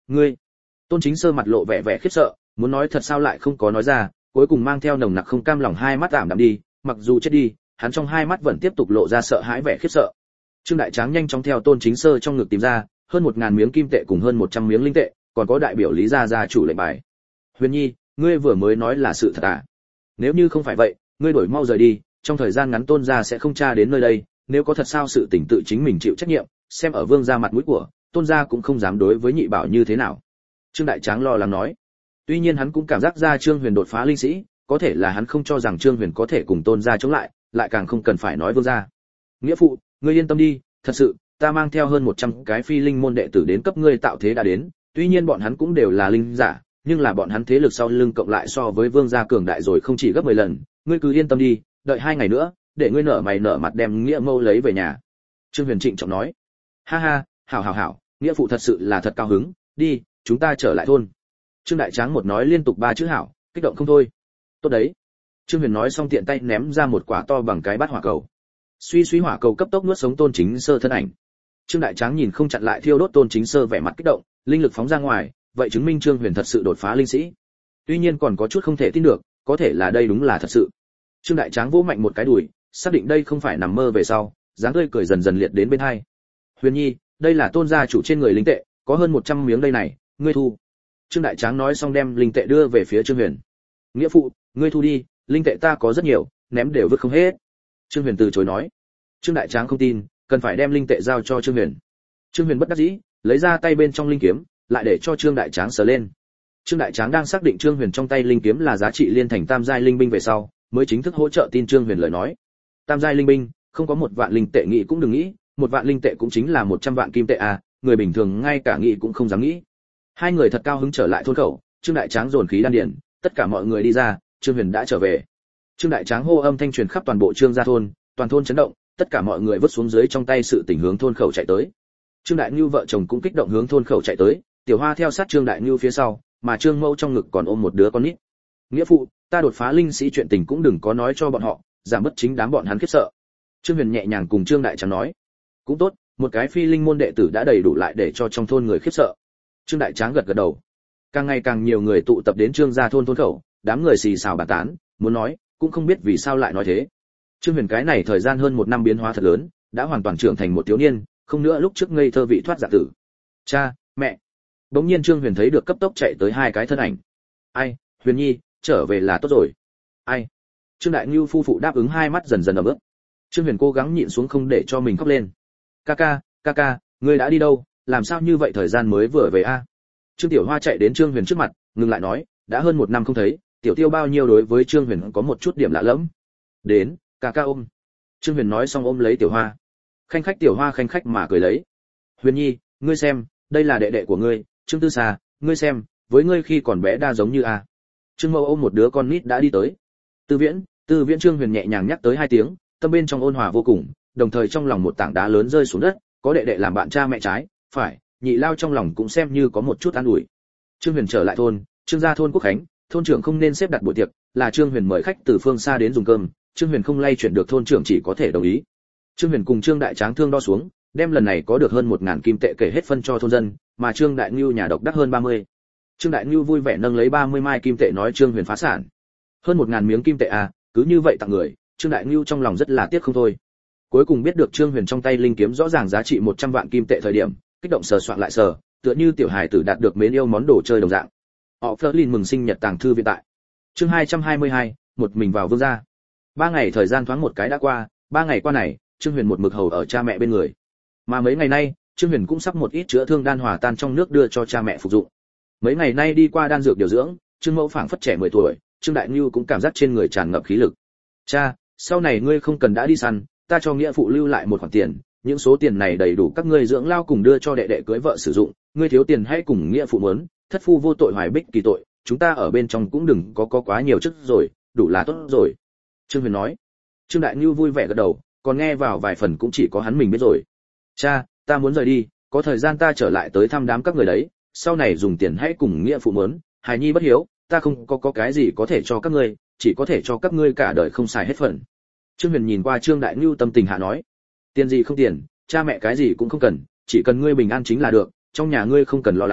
Speaker 1: Ngươi? Tôn Chính Sơ mặt lộ vẻ vẻ khiếp sợ, muốn nói thật sao lại không có nói ra, cuối cùng mang theo nồng nặc không cam lòng hai mắt ảm đạm đi, mặc dù chết đi, hắn trong hai mắt vẫn tiếp tục lộ ra sợ hãi vẻ khiếp sợ. Trương Đại Tráng nhanh chóng theo Tôn Chính Sơ trong ngực tìm ra hơn 1000 miếng kim tệ cùng hơn 100 miếng linh tệ, còn có đại biểu Lý gia chủ lệnh bài. Huyền Nhi, ngươi vừa mới nói là sự thật à? Nếu như không phải vậy, ngươi đổi mau rời đi, trong thời gian ngắn Tôn gia sẽ không tra đến nơi đây, nếu có thật sao sự tình tự chính mình chịu trách nhiệm, xem ở Vương gia mặt mũi của, Tôn gia cũng không dám đối với nhị bảo như thế nào. Trương Đại Tráng lo lắng nói. Tuy nhiên hắn cũng cảm giác ra Trương Huyền đột phá linh sĩ, có thể là hắn không cho rằng Trương Huyền có thể cùng Tôn gia chống lại, lại càng không cần phải nói Vương gia. Nghĩa phụ, ngươi yên tâm đi, thật sự, ta mang theo hơn 100 cái phi linh môn đệ tử đến cấp ngươi tạo thế đã đến, tuy nhiên bọn hắn cũng đều là linh giả, nhưng là bọn hắn thế lực sau lưng cộng lại so với Vương gia cường đại rồi không chỉ gấp 10 lần, ngươi cứ yên tâm đi, đợi 2 ngày nữa, để ngươi nở mày nở mặt đem Nghĩa Mâu lấy về nhà. Trương Huyền trịnh trọng nói. Ha ha, hảo, Nghĩa phụ thật sự là thật cao hứng, đi, chúng ta trở lại thôn. Trương Đại Tráng một nói liên tục 3 chữ hảo, kích động không thôi. Tốt đấy. Trương Huyền nói xong tiện tay ném ra một quả to bằng cái bát hỏa cầu. Suy hỏa cầu cấp tốc nuốt sống Tôn Chính Sơ thân ảnh. Trương Đại Tráng nhìn không chặn lại thiêu đốt Tôn Chính Sơ vẻ mặt kích động, linh lực phóng ra ngoài, vậy chứng minh Trương Huyền thật sự đột phá linh sĩ. Tuy nhiên còn có chút không thể tin được, có thể là đây đúng là thật sự. Trương Đại Tráng vỗ mạnh một cái đùi, xác định đây không phải nằm mơ về sau, dáng tươi cười dần dần liệt đến bên hai. Huyền Nhi, đây là Tôn gia chủ trên người linh tệ, có hơn 100 miếng đây này, ngươi thu. Trương Đại Tráng nói xong đem linh tệ đưa về phía Trương Huyền. Nghĩa phụ, ngươi thu đi, linh tệ ta có rất nhiều, ném đều vứt không hết. Trương Huyền từ chối nói. Trương Đại Tráng không tin, cần phải đem linh tệ giao cho Trương Huyền. Trương Huyền bất đắc dĩ, lấy ra tay bên trong linh kiếm, lại để cho Trương Đại Tráng sờ lên. Trương Đại Tráng đang xác định Trương Huyền trong tay linh kiếm là giá trị liên thành tam giai linh binh về sau, mới chính thức hỗ trợ tin Trương Huyền lời nói. Tam giai linh binh, không có 1 vạn linh tệ nghĩ cũng đừng nghĩ, 1 vạn linh tệ cũng chính là 100 vạn kim tệ à, người bình thường ngay cả nghĩ cũng không dám nghĩ. Hai người thật cao hứng trở lại thôn khẩu, Trương Đại Tráng dồn khí đan điền, tất cả mọi người đi ra, Trương Huyền đã trở về. Trương Đại Tráng hô âm thanh truyền khắp toàn bộ Trương gia thôn, toàn thôn chấn động, tất cả mọi người vứt xuống dưới trong tay sự tình hướng thôn khẩu chạy tới. Trương Đại Nưu vợ chồng cũng kích động hướng thôn khẩu chạy tới, Tiểu Hoa theo sát Trương Đại Nưu phía sau, mà Trương Mẫu trong ngực còn ôm một đứa con nít. Nghĩa phụ, ta đột phá linh sĩ chuyện tình cũng đừng có nói cho bọn họ, giảm bất chính đám bọn hắn khiếp sợ. Trương Huyền nhẹ nhàng cùng Trương Đại Tráng nói. Cũng tốt, một cái phi linh môn đệ tử đã đầy đủ lại để cho trong thôn người khiếp sợ. Trương Đại Tráng gật gật đầu. Càng ngày càng nhiều người tụ tập đến Trương gia thôn khẩu, đám người xì xào bàn tán, muốn nói, cũng không biết vì sao lại nói thế. Trương Huyền cái này thời gian hơn 1 năm biến hóa thật lớn, đã hoàn toàn trưởng thành một thiếu niên, không nữa lúc trước ngây thơ vị thoát giả tử. Cha, mẹ. Bỗng nhiên Trương Huyền thấy được cấp tốc chạy tới 2 cái thân ảnh. Ai, Huyền Nhi, trở về là tốt rồi. Ai. Trương Đại Nưu phu phụ đáp ứng, hai mắt dần dần ẩm ướt. Trương Huyền cố gắng nhịn xuống không để cho mình khóc lên. Ca, ngươi đã đi đâu, làm sao như vậy thời gian mới vừa về a? Trương Tiểu Hoa chạy đến Trương Huyền trước mặt, ngừng lại nói, đã hơn 1 năm không thấy, Tiểu Tiêu bao nhiêu đối với Trương Huyền có một chút điểm lạ lẫm. Đến, ca ôm. Trương Huyền nói xong ôm lấy Tiểu Hoa. Khanh khách Tiểu Hoa khanh khách mà cười lấy. Huyền Nhi, ngươi xem, đây là đệ đệ của ngươi, Trương Tư Xà, ngươi xem, với ngươi khi còn bé đa giống như a. Trương Mâu ôm một đứa con nít đã đi tới. Tư Viễn Trương Huyền nhẹ nhàng nhắc tới 2 tiếng, tâm bên trong ôn hòa vô cùng, đồng thời trong lòng một tảng đá lớn rơi xuống đất, có đệ đệ làm bạn cha mẹ trái, phải, nhị lao trong lòng cũng xem như có một chút an ủi. Trương Huyền trở lại thôn, Trương gia thôn Quốc Khánh, thôn trưởng không nên xếp đặt buổi tiệc, là Trương Huyền mời khách từ phương xa đến dùng cơm, Trương Huyền không lay chuyển được thôn trưởng chỉ có thể đồng ý. Trương Huyền cùng Trương Đại Tráng thương đo xuống, đem lần này có được hơn 1000 kim tệ kể hết phân cho thôn dân, mà Trương Đại Nưu nhà độc đắc hơn 30. Trương Đại Nưu vui vẻ nâng lấy 30 mai kim tệ nói Trương Huyền phá sản. Hơn 1000 miếng kim tệ à, cứ như vậy tặng người, Trương Đại Nưu trong lòng rất là tiếc không thôi. Cuối cùng biết được Trương Huyền trong tay linh kiếm rõ ràng giá trị 100 vạn kim tệ thời điểm, kích động sờ soạn lại sờ, tựa như tiểu hài tử đạt được mến yêu món đồ chơi đồng dạng. Họ Flerlin mừng sinh nhật tàng thư viện tại. Chương 222, một mình vào vương gia. 3 ngày thời gian thoáng một cái đã qua, 3 ngày qua này, Trương Huyền một mực hầu ở cha mẹ bên người. Mà mấy ngày nay, Trương Huyền cũng sắp một ít chữa thương đan hòa tan trong nước đưa cho cha mẹ phục dụng. Mấy ngày nay đi qua đan dược điều dưỡng, Trương Mẫu phảng phất trẻ 10 tuổi, Trương Đại Nưu cũng cảm giác trên người tràn ngập khí lực. Cha, sau này ngươi không cần đã đi săn, ta cho nghĩa phụ lưu lại một khoản tiền, những số tiền này đầy đủ các ngươi dưỡng lao cùng đưa cho đệ đệ cưới vợ sử dụng, ngươi thiếu tiền hãy cùng nghĩa phụ muốn, thất phu vô tội hoài bích kỳ tội, chúng ta ở bên trong cũng đừng có quá nhiều chức rồi, đủ là tốt rồi. Trương Huyền nói. Trương Đại Nưu vui vẻ gật đầu, còn nghe vào vài phần cũng chỉ có hắn mình biết rồi. Cha, ta muốn rời đi, có thời gian ta trở lại tới thăm đám các người đấy, sau này dùng tiền hãy cùng nghĩa phụ muốn, hài nhi bất hiếu, ta không có cái gì có thể cho các ngươi, chỉ có thể cho các ngươi cả đời không xài hết phần. Trương Huyền nhìn qua Trương Đại Nưu tâm tình hạ nói, tiền gì không tiền, cha mẹ cái gì cũng không cần, chỉ cần ngươi bình an chính là được, trong nhà ngươi không cần lo lắng,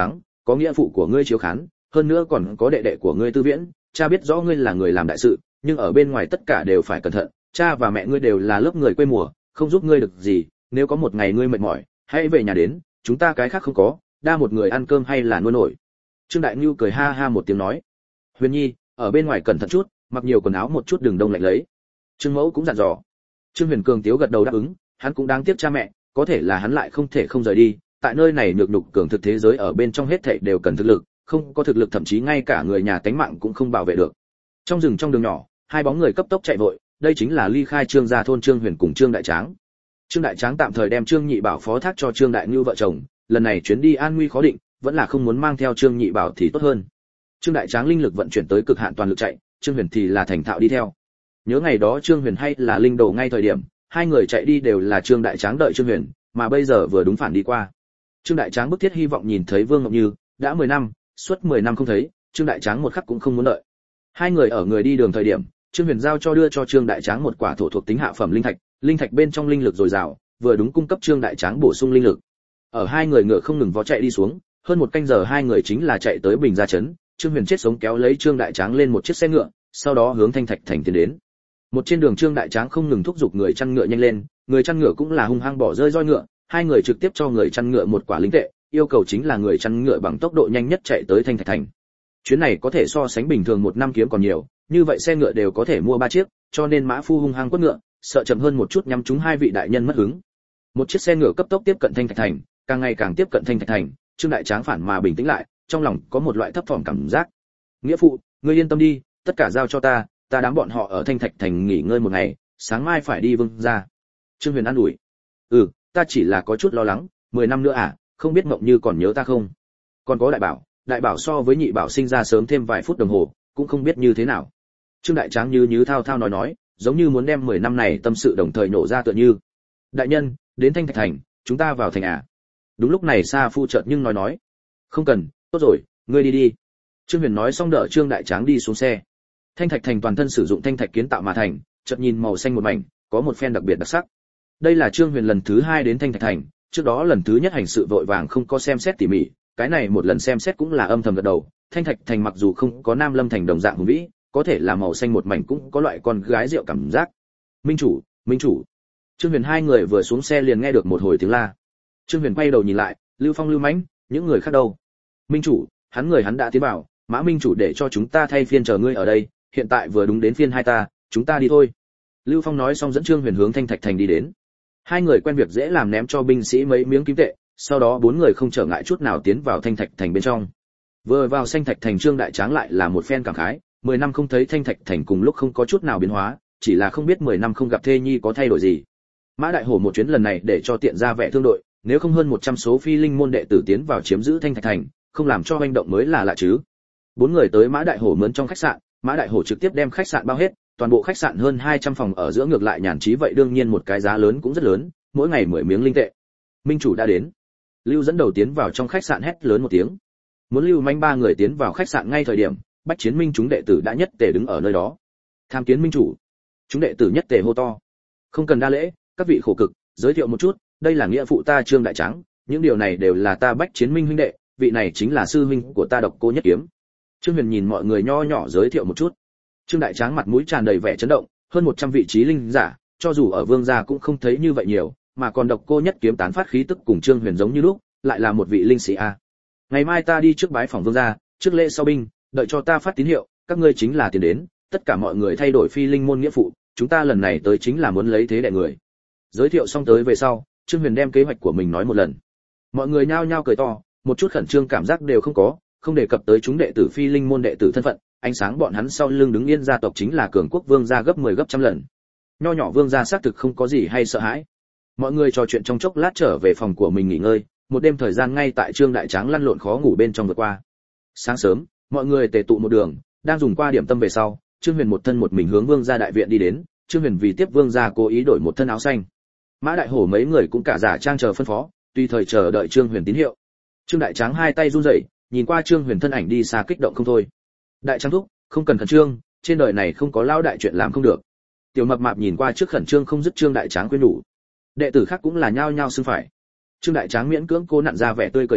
Speaker 1: có nghĩa phụ của ngươi Chiếu Khán, hơn nữa còn có đệ đệ của ngươi Tư Viễn, cha biết rõ ngươi là người làm đại sự, nhưng ở bên ngoài tất cả đều phải cẩn thận, cha và mẹ ngươi đều là lớp người quê mùa, không giúp ngươi được gì, nếu có một ngày ngươi mệt mỏi, hãy về nhà đến, chúng ta cái khác không có, đa một người ăn cơm hay là nuôi nổi. Trương Đại Nưu cười ha ha một tiếng nói, Huyền Nhi, ở bên ngoài cẩn thận chút, mặc nhiều quần áo một chút đừng đông lạnh lấy. Trương Mẫu cũng dặn dò. Trương Huyền Cường tiếu gật đầu đáp ứng, hắn cũng đáng tiếc cha mẹ, có thể là hắn lại không thể không rời đi, tại nơi này nhược nhục cường thực thế giới ở bên trong hết thảy đều cần thực lực, không có thực lực thậm chí ngay cả người nhà tánh mạng cũng không bảo vệ được. Trong rừng trong đường nhỏ, hai bóng người cấp tốc chạy vội, đây chính là ly khai Trương gia thôn Trương Huyền cùng Trương Đại Tráng. Trương Đại Tráng tạm thời đem Trương Nhị Bảo phó thác cho Trương Đại Nưu vợ chồng, lần này chuyến đi an nguy khó định, vẫn là không muốn mang theo Trương Nhị Bảo thì tốt hơn. Trương Đại Tráng linh lực vận chuyển tới cực hạn toàn lực chạy, Trương Huyền thì là thành thạo đi theo. Nhớ ngày đó Trương Huyền hay là linh đồ ngay thời điểm, hai người chạy đi đều là Trương Đại Tráng đợi Trương Huyền, mà bây giờ vừa đúng phản đi qua. Trương Đại Tráng bức thiết hy vọng nhìn thấy Vương Ngọc Như, đã 10 năm, suốt 10 năm không thấy, Trương Đại Tráng một khắc cũng không muốn đợi. Hai người ở người đi đường thời điểm, Trương Huyền giao cho đưa cho Trương Đại Tráng một quả thổ thuộc tính hạ phẩm linh thạch bên trong linh lực dồi dào, vừa đúng cung cấp Trương Đại Tráng bổ sung linh lực. Ở hai người ngựa không ngừng vó chạy đi xuống, hơn một canh giờ hai người chính là chạy tới Bình Gia trấn, Trương Huyền chết sống kéo lấy Trương Đại Tráng lên một chiếc xe ngựa, sau đó hướng Thanh Thạch thành tiến đến. Một trên đường Trương Đại Tráng không ngừng thúc giục người chăn ngựa nhanh lên, người chăn ngựa cũng là hung hăng bỏ rơi roi ngựa, hai người trực tiếp cho người chăn ngựa một quả linh tệ, yêu cầu chính là người chăn ngựa bằng tốc độ nhanh nhất chạy tới Thanh Thạch thành. Chuyến này có thể so sánh bình thường một năm kiếm còn nhiều, như vậy xe ngựa đều có thể mua 3 chiếc, cho nên mã phu hung hăng quất ngựa, sợ chậm hơn một chút nhắm trúng hai vị đại nhân mất hứng. Một chiếc xe ngựa cấp tốc tiếp cận Thanh Thạch thành, càng ngày càng tiếp cận Thanh Thạch thành, Trương Đại Tráng phản mà bình tĩnh lại, trong lòng có một loại thấp thỏm cảm giác. Nghĩa phụ, ngươi yên tâm đi, tất cả giao cho ta đám bọn họ ở Thanh Thạch thành nghỉ ngơi một ngày, sáng mai phải đi Vương gia. Trương Huyền an ủi. Ta chỉ là có chút lo lắng, 10 năm nữa à, không biết Mộng Như còn nhớ ta không? Còn có Đại Bảo so với Nhị Bảo sinh ra sớm thêm vài phút đồng hồ, cũng không biết như thế nào. Trương Đại Tráng như thao thao nói, giống như muốn đem 10 năm này tâm sự đồng thời nổ ra tựa như. Đại nhân, đến Thanh Thạch thành, chúng ta vào thành à? Đúng lúc này Sa Phu chợt nhưng nói, không cần, tốt rồi, ngươi đi. Trương Huyền nói xong đỡ Trương Đại Tráng đi xuống xe. Thanh Thạch thành toàn thân sử dụng thanh thạch kiến tạo mà thành, chợt nhìn màu xanh một mảnh, có một phen đặc biệt đặc sắc. Đây là Trương Huyền lần thứ 2 đến Thanh Thạch thành, trước đó lần thứ nhất hành sự vội vàng không có xem xét tỉ mỉ, cái này một lần xem xét cũng là âm thầm gật đầu. Thanh Thạch thành mặc dù không có Nam Lâm thành đồng dạng hùng vĩ, có thể là màu xanh một mảnh cũng có loại con gái rượu cảm giác. Minh chủ. Trương Huyền hai người vừa xuống xe liền nghe được một hồi tiếng la. Trương Huyền quay đầu nhìn lại, Lưu Phong, Lưu Mãnh, những người khác đâu? Minh chủ, hắn đã tiến vào, Mã Minh chủ để cho chúng ta thay phiên chờ ngươi ở đây, hiện tại vừa đúng đến phiên hai ta, chúng ta đi thôi. Lưu Phong nói xong dẫn Trương Huyền hướng Thanh Thạch thành đi đến. Hai người quen việc dễ làm, ném cho binh sĩ mấy miếng kim tệ, sau đó bốn người không trở ngại chút nào tiến vào Thanh Thạch thành bên trong. Vừa vào Thanh Thạch thành, Trương Đại Tráng lại là một phen cảm khái, 10 năm không thấy Thanh Thạch thành cùng lúc không có chút nào biến hóa, chỉ là không biết 10 năm không gặp thê nhi có thay đổi gì. Mã Đại Hổ một chuyến lần này để cho tiện ra vẻ thương đội, nếu không hơn 100 số phi linh môn đệ tử tiến vào chiếm giữ Thanh Thạch thành, không làm cho hành động mới là lạ chứ. Bốn người tới Mã Đại Hổ mướn trong khách sạn, Mã Đại Hổ trực tiếp đem khách sạn bao hết, toàn bộ khách sạn hơn 200 phòng ở giữa ngược lại nhàn trí vậy, đương nhiên một cái giá lớn cũng rất lớn, mỗi ngày 10 miếng linh tệ. Minh chủ đã đến. Lưu dẫn đầu tiến vào trong khách sạn hét lớn một tiếng. Muốn Lưu Manh ba người tiến vào khách sạn ngay thời điểm, Bách Chiến Minh chúng đệ tử đã nhất tề đứng ở nơi đó. Tham kiến minh chủ. Chúng đệ tử nhất tề hô to. Không cần đa lễ, các vị khổ cực, giới thiệu một chút, đây là nghĩa phụ ta Trương Đại Tráng, những điều này đều là ta Bách Chiến Minh huynh đệ, vị này chính là sư huynh của ta Độc Cô Nhất Kiếm. Trương Huyền nhìn mọi người nho nhỏ giới thiệu một chút. Trương Đại Tráng mặt mũi tràn đầy vẻ chấn động, hơn 100 vị trí linh giả, cho dù ở Vương gia cũng không thấy như vậy nhiều, mà còn Độc Cô Nhất Kiếm tán phát khí tức cùng Trương Huyền giống như lúc, lại là một vị linh sĩ a. Ngày mai ta đi trước bái phòng Vương gia, trước lễ sau binh, đợi cho ta phát tín hiệu, các ngươi chính là tiền đến, tất cả mọi người thay đổi phi linh môn nghĩa phụ, chúng ta lần này tới chính là muốn lấy thế đè người. Giới thiệu xong tới về sau, Trương Huyền đem kế hoạch của mình nói một lần. Mọi người nhao nhao cười to, một chút khẩn trương cảm giác đều không có, không đề cập tới chúng đệ tử phi linh môn đệ tử thân phận, ánh sáng bọn hắn sau lưng đứng yên gia tộc chính là cường quốc Vương gia gấp 10 gấp trăm lần. Nho nhỏ Vương gia xác thực không có gì hay sợ hãi. Mọi người trò chuyện trong chốc lát trở về phòng của mình nghỉ ngơi, một đêm thời gian ngay tại Trương Đại Tráng lăn lộn khó ngủ bên trong vượt qua. Sáng sớm, mọi người tề tụ một đường, đang dùng qua điểm tâm về sau, Trương Huyền một thân một mình hướng Vương gia đại viện đi đến. Trương Huyền vì tiếp Vương gia cố ý đổi một thân áo xanh. Mã Đại Hổ mấy người cũng cả giả trang chờ phân phó, tùy thời chờ đợi Trương Huyền tín hiệu. Trương Đại Tráng hai tay run rẩy, nhìn qua Trương Huyền thân ảnh đi xa kích động không thôi. Đại Tráng thúc, không cần khẩn trương, trên đời này không có lão đại chuyện làm không được. Tiểu Mập Mạp nhìn qua trước khẩn trương không dứt Trương Đại Tráng khuyên nhủ. Đệ tử khác cũng là nhao nhao xưng phải. Trương Đại Tráng miễn cưỡng cố nặn ra vẻ tươi cười đến,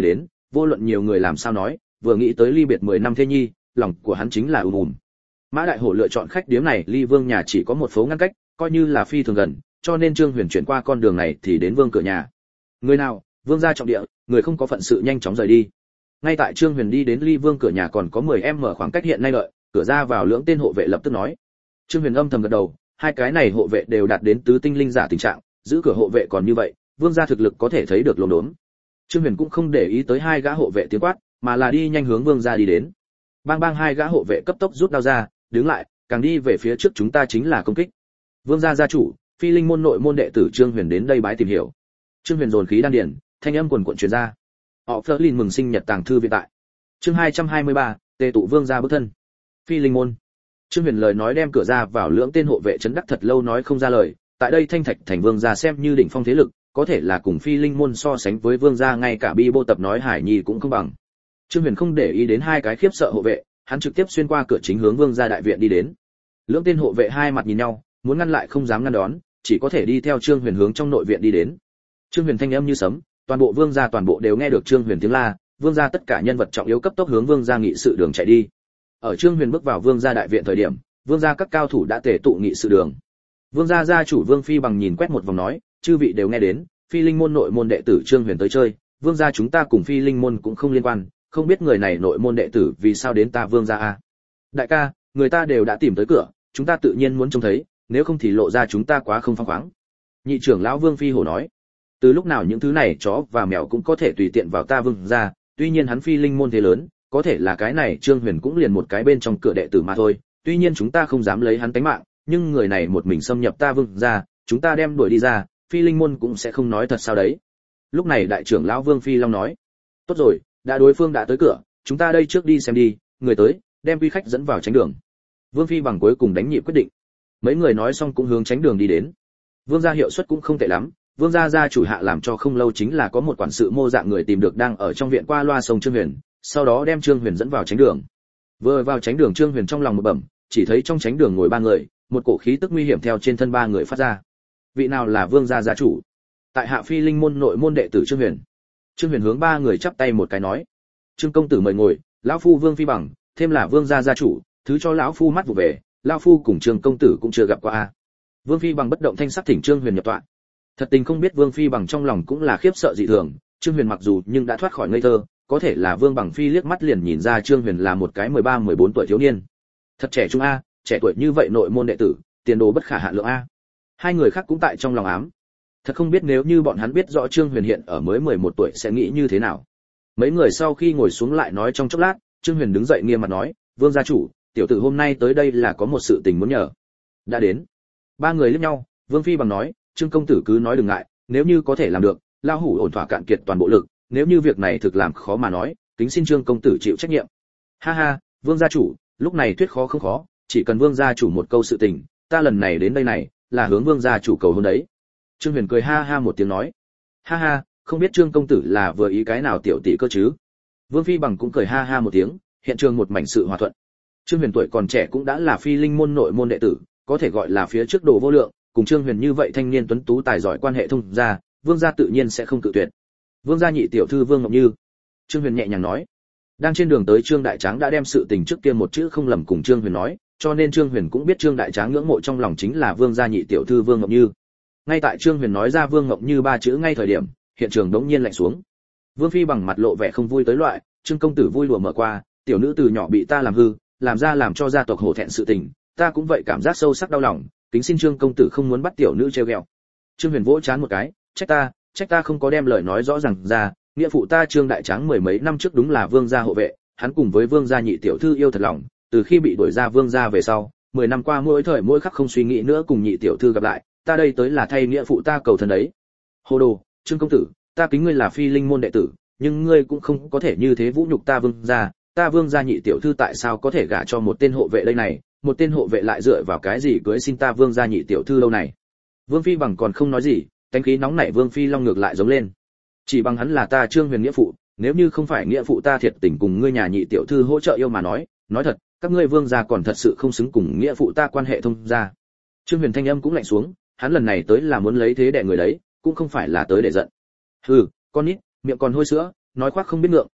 Speaker 1: vô luận nhiều người làm sao nói, vừa nghĩ tới ly biệt 10 năm thê nhi, lòng của hắn chính là ùm. Mã Đại Hổ lựa chọn khách điếm này ly Vương nhà chỉ có một phố ngăn cách, coi như là phi thường gần, cho nên Trương Huyền chuyển qua con đường này thì đến Vương cửa nhà. Người nào, Vương gia trọng địa, người không có phận sự nhanh chóng rời đi. Ngay tại Trương Huyền đi đến ly Vương cửa nhà còn có 10m khoảng cách hiện nay đợi, cửa ra vào lưỡng tên hộ vệ lập tức nói. Trương Huyền âm thầm gật đầu, hai cái này hộ vệ đều đạt đến tứ tinh linh giả tình trạng, giữ cửa hộ vệ còn như vậy, Vương gia thực lực có thể thấy được lồn đốn. Trương Huyền cũng không để ý tới hai gã hộ vệ tiếng quát, mà là đi nhanh hướng Vương gia đi đến. Bang bang hai gã hộ vệ cấp tốc rút đao ra, đứng lại, càng đi về phía trước chúng ta chính là công kích. Vương gia gia chủ, Phi Linh môn nội môn đệ tử Trương Huyền đến đây bái tìm hiểu. Trương Huyền dồn khí đan điền, thanh âm quần quần truyền ra. Họ Flerlin mừng sinh nhật tàng thư viện tại. Chương 223, tề tụ Vương gia bước thân. Phi Linh môn. Trương Huyền lời nói đem cửa ra vào lưỡng tên hộ vệ chấn đắc thật lâu nói không ra lời, tại đây Thanh Thạch thành Vương gia xem như đỉnh phong thế lực, có thể là cùng Phi Linh môn so sánh với Vương gia ngay cả Bi Bô tập nói Hải Nhi cũng không bằng. Trương Huyền không để ý đến hai cái khiếp sợ hộ vệ, hắn trực tiếp xuyên qua cửa chính hướng Vương gia đại viện đi đến. Lưỡng tên hộ vệ hai mặt nhìn nhau, muốn ngăn lại không dám ngăn đón, chỉ có thể đi theo Trương Huyền hướng trong nội viện đi đến. Trương Huyền thanh âm như sấm, toàn bộ Vương gia toàn bộ đều nghe được Trương Huyền tiếng la, Vương gia tất cả nhân vật trọng yếu cấp tốc hướng Vương gia nghị sự đường chạy đi. Ở Trương Huyền bước vào Vương gia đại viện thời điểm, Vương gia các cao thủ đã tề tụ nghị sự đường. Vương gia gia chủ Vương Phi bằng nhìn quét một vòng nói, chư vị đều nghe đến, Phi Linh môn nội môn đệ tử Trương Huyền tới chơi, Vương gia chúng ta cùng Phi Linh môn cũng không liên quan, không biết người này nội môn đệ tử vì sao đến ta Vương gia a? Đại ca, người ta đều đã tìm tới cửa, chúng ta tự nhiên muốn trông thấy, nếu không thì lộ ra chúng ta quá không phăng khoáng. Nhị trưởng lão Vương Phi hổ nói, từ lúc nào những thứ này chó và mèo cũng có thể tùy tiện vào ta Vương gia, tuy nhiên hắn Phi Linh môn thế lớn, có thể là cái này Trương Huyền cũng liền một cái bên trong cửa đệ tử mà thôi, tuy nhiên chúng ta không dám lấy hắn tánh mạng, nhưng người này một mình xâm nhập ta Vương gia, chúng ta đem đuổi đi ra, Phi Linh môn cũng sẽ không nói thật sao đấy. Lúc này đại trưởng lão Vương Phi Long nói, tốt rồi, đã đối phương đã tới cửa, chúng ta đây trước đi xem đi, người tới, đem quý khách dẫn vào tránh đường. Vương Phi bằng cuối cùng đánh nhịp quyết định. Mấy người nói xong cũng hướng tránh đường đi đến. Vương gia hiệu suất cũng không tệ lắm, Vương gia gia chủ hạ làm cho không lâu chính là có một quản sự mô dạng người tìm được đang ở trong viện qua loa sông Trương Huyền, sau đó đem Trương Huyền dẫn vào tránh đường. Vừa vào tránh đường Trương Huyền trong lòng một bẩm, chỉ thấy trong tránh đường ngồi ba người, một cổ khí tức nguy hiểm theo trên thân ba người phát ra. Vị nào là Vương gia gia chủ? Tại hạ Phi Linh môn nội môn đệ tử Trương Huyền. Trương Huyền hướng ba người chắp tay một cái nói, Trương công tử mời ngồi, lão phu Vương Phi bằng, thêm là Vương gia gia chủ, thứ cho lão phu mắt vụ về, lão phu cùng Trương công tử cũng chưa gặp qua a. Vương Phi bằng bất động thanh sắc thỉnh Trương Huyền nhập tọa. Thật tình không biết Vương Phi bằng trong lòng cũng là khiếp sợ dị thường, Trương Huyền mặc dù nhưng đã thoát khỏi ngây thơ, có thể là Vương bằng Phi liếc mắt liền nhìn ra Trương Huyền là một cái 13-14 tuổi thiếu niên. Thật trẻ trung a, trẻ tuổi như vậy nội môn đệ tử, tiền đồ bất khả hạn lượng a. Hai người khác cũng tại trong lòng ám. Thật không biết nếu như bọn hắn biết rõ Trương Huyền hiện ở mới 11 tuổi sẽ nghĩ như thế nào. Mấy người sau khi ngồi xuống lại nói trong chốc lát, Trương Huyền đứng dậy nghiêm mặt nói, Vương gia chủ, tiểu tử hôm nay tới đây là có một sự tình muốn nhờ. Đã đến. Ba người liếc nhau, Vương Phi bằng nói, Trương công tử cứ nói đừng ngại, nếu như có thể làm được, lao hủ ổn thỏa cạn kiệt toàn bộ lực, nếu như việc này thực làm khó mà nói, kính xin Trương công tử chịu trách nhiệm. Ha ha, Vương gia chủ, lúc này thuyết khó không khó, chỉ cần Vương gia chủ một câu sự tình, ta lần này đến đây này, là hướng Vương gia chủ cầu hôn đấy. Trương Huyền cười ha ha một tiếng nói, ha ha, không biết Trương công tử là vừa ý cái nào tiểu tỷ cơ chứ? Vương Phi bằng cũng cười ha ha một tiếng, hiện trường một mảnh sự hòa thuận. Trương Huyền tuổi còn trẻ cũng đã là Phi Linh môn nội môn đệ tử, có thể gọi là phía trước đồ vô lượng, cùng Trương Huyền như vậy thanh niên tuấn tú tài giỏi quan hệ thông gia, Vương gia tự nhiên sẽ không cự tuyệt. Vương gia nhị tiểu thư Vương Ngọc Như. Trương Huyền nhẹ nhàng nói. Đang trên đường tới Trương Đại Tráng đã đem sự tình trước kia một chữ không lầm cùng Trương Huyền nói, cho nên Trương Huyền cũng biết Trương Đại Tráng ngưỡng mộ trong lòng chính là Vương gia nhị tiểu thư Vương Ngọc Như. Ngay tại Trương Huyền nói ra Vương Ngọc Như ba chữ ngay thời điểm, hiện trường đống nhiên lạnh xuống. Vương Phi bằng mặt lộ vẻ không vui tới loại, Trương công tử vui lùa mở qua, tiểu nữ từ nhỏ bị ta làm hư, làm ra làm cho gia tộc hổ thẹn sự tình, ta cũng vậy cảm giác sâu sắc đau lòng, kính xin Trương công tử không muốn bắt tiểu nữ trêu ghẹo. Trương Huyền vỗ chán một cái, trách ta không có đem lời nói rõ ràng ra, nghĩa phụ ta Trương Đại Tráng mười mấy năm trước đúng là Vương gia hộ vệ, hắn cùng với Vương gia nhị tiểu thư yêu thật lòng, từ khi bị đuổi ra Vương gia về sau, 10 năm qua mỗi thời mỗi khắc không suy nghĩ nữa cùng nhị tiểu thư gặp lại, ta đây tới là thay nghĩa phụ ta cầu thân đấy. Hồ đồ, Trương công tử, ta kính ngươi là Phi Linh môn đệ tử, nhưng ngươi cũng không có thể như thế vũ nhục ta Vương gia, ta Vương gia nhị tiểu thư tại sao có thể gả cho một tên hộ vệ đây này, một tên hộ vệ lại dựa vào cái gì cưới xin ta Vương gia nhị tiểu thư lâu này. Vương Phi bằng còn không nói gì, tánh khí nóng nảy Vương Phi Long ngược lại giống lên. Chỉ bằng hắn là ta Trương Huyền nghĩa phụ, nếu như không phải nghĩa phụ ta thiệt tình cùng ngươi nhà nhị tiểu thư hỗ trợ yêu mà nói thật, các ngươi Vương gia còn thật sự không xứng cùng nghĩa phụ ta quan hệ thông gia. Trương Huyền thanh âm cũng lạnh xuống, hắn lần này tới là muốn lấy thế đè người đấy, cũng không phải là tới để giận. Hừ, con nít, miệng còn hôi sữa, nói khoác không biết ngượng,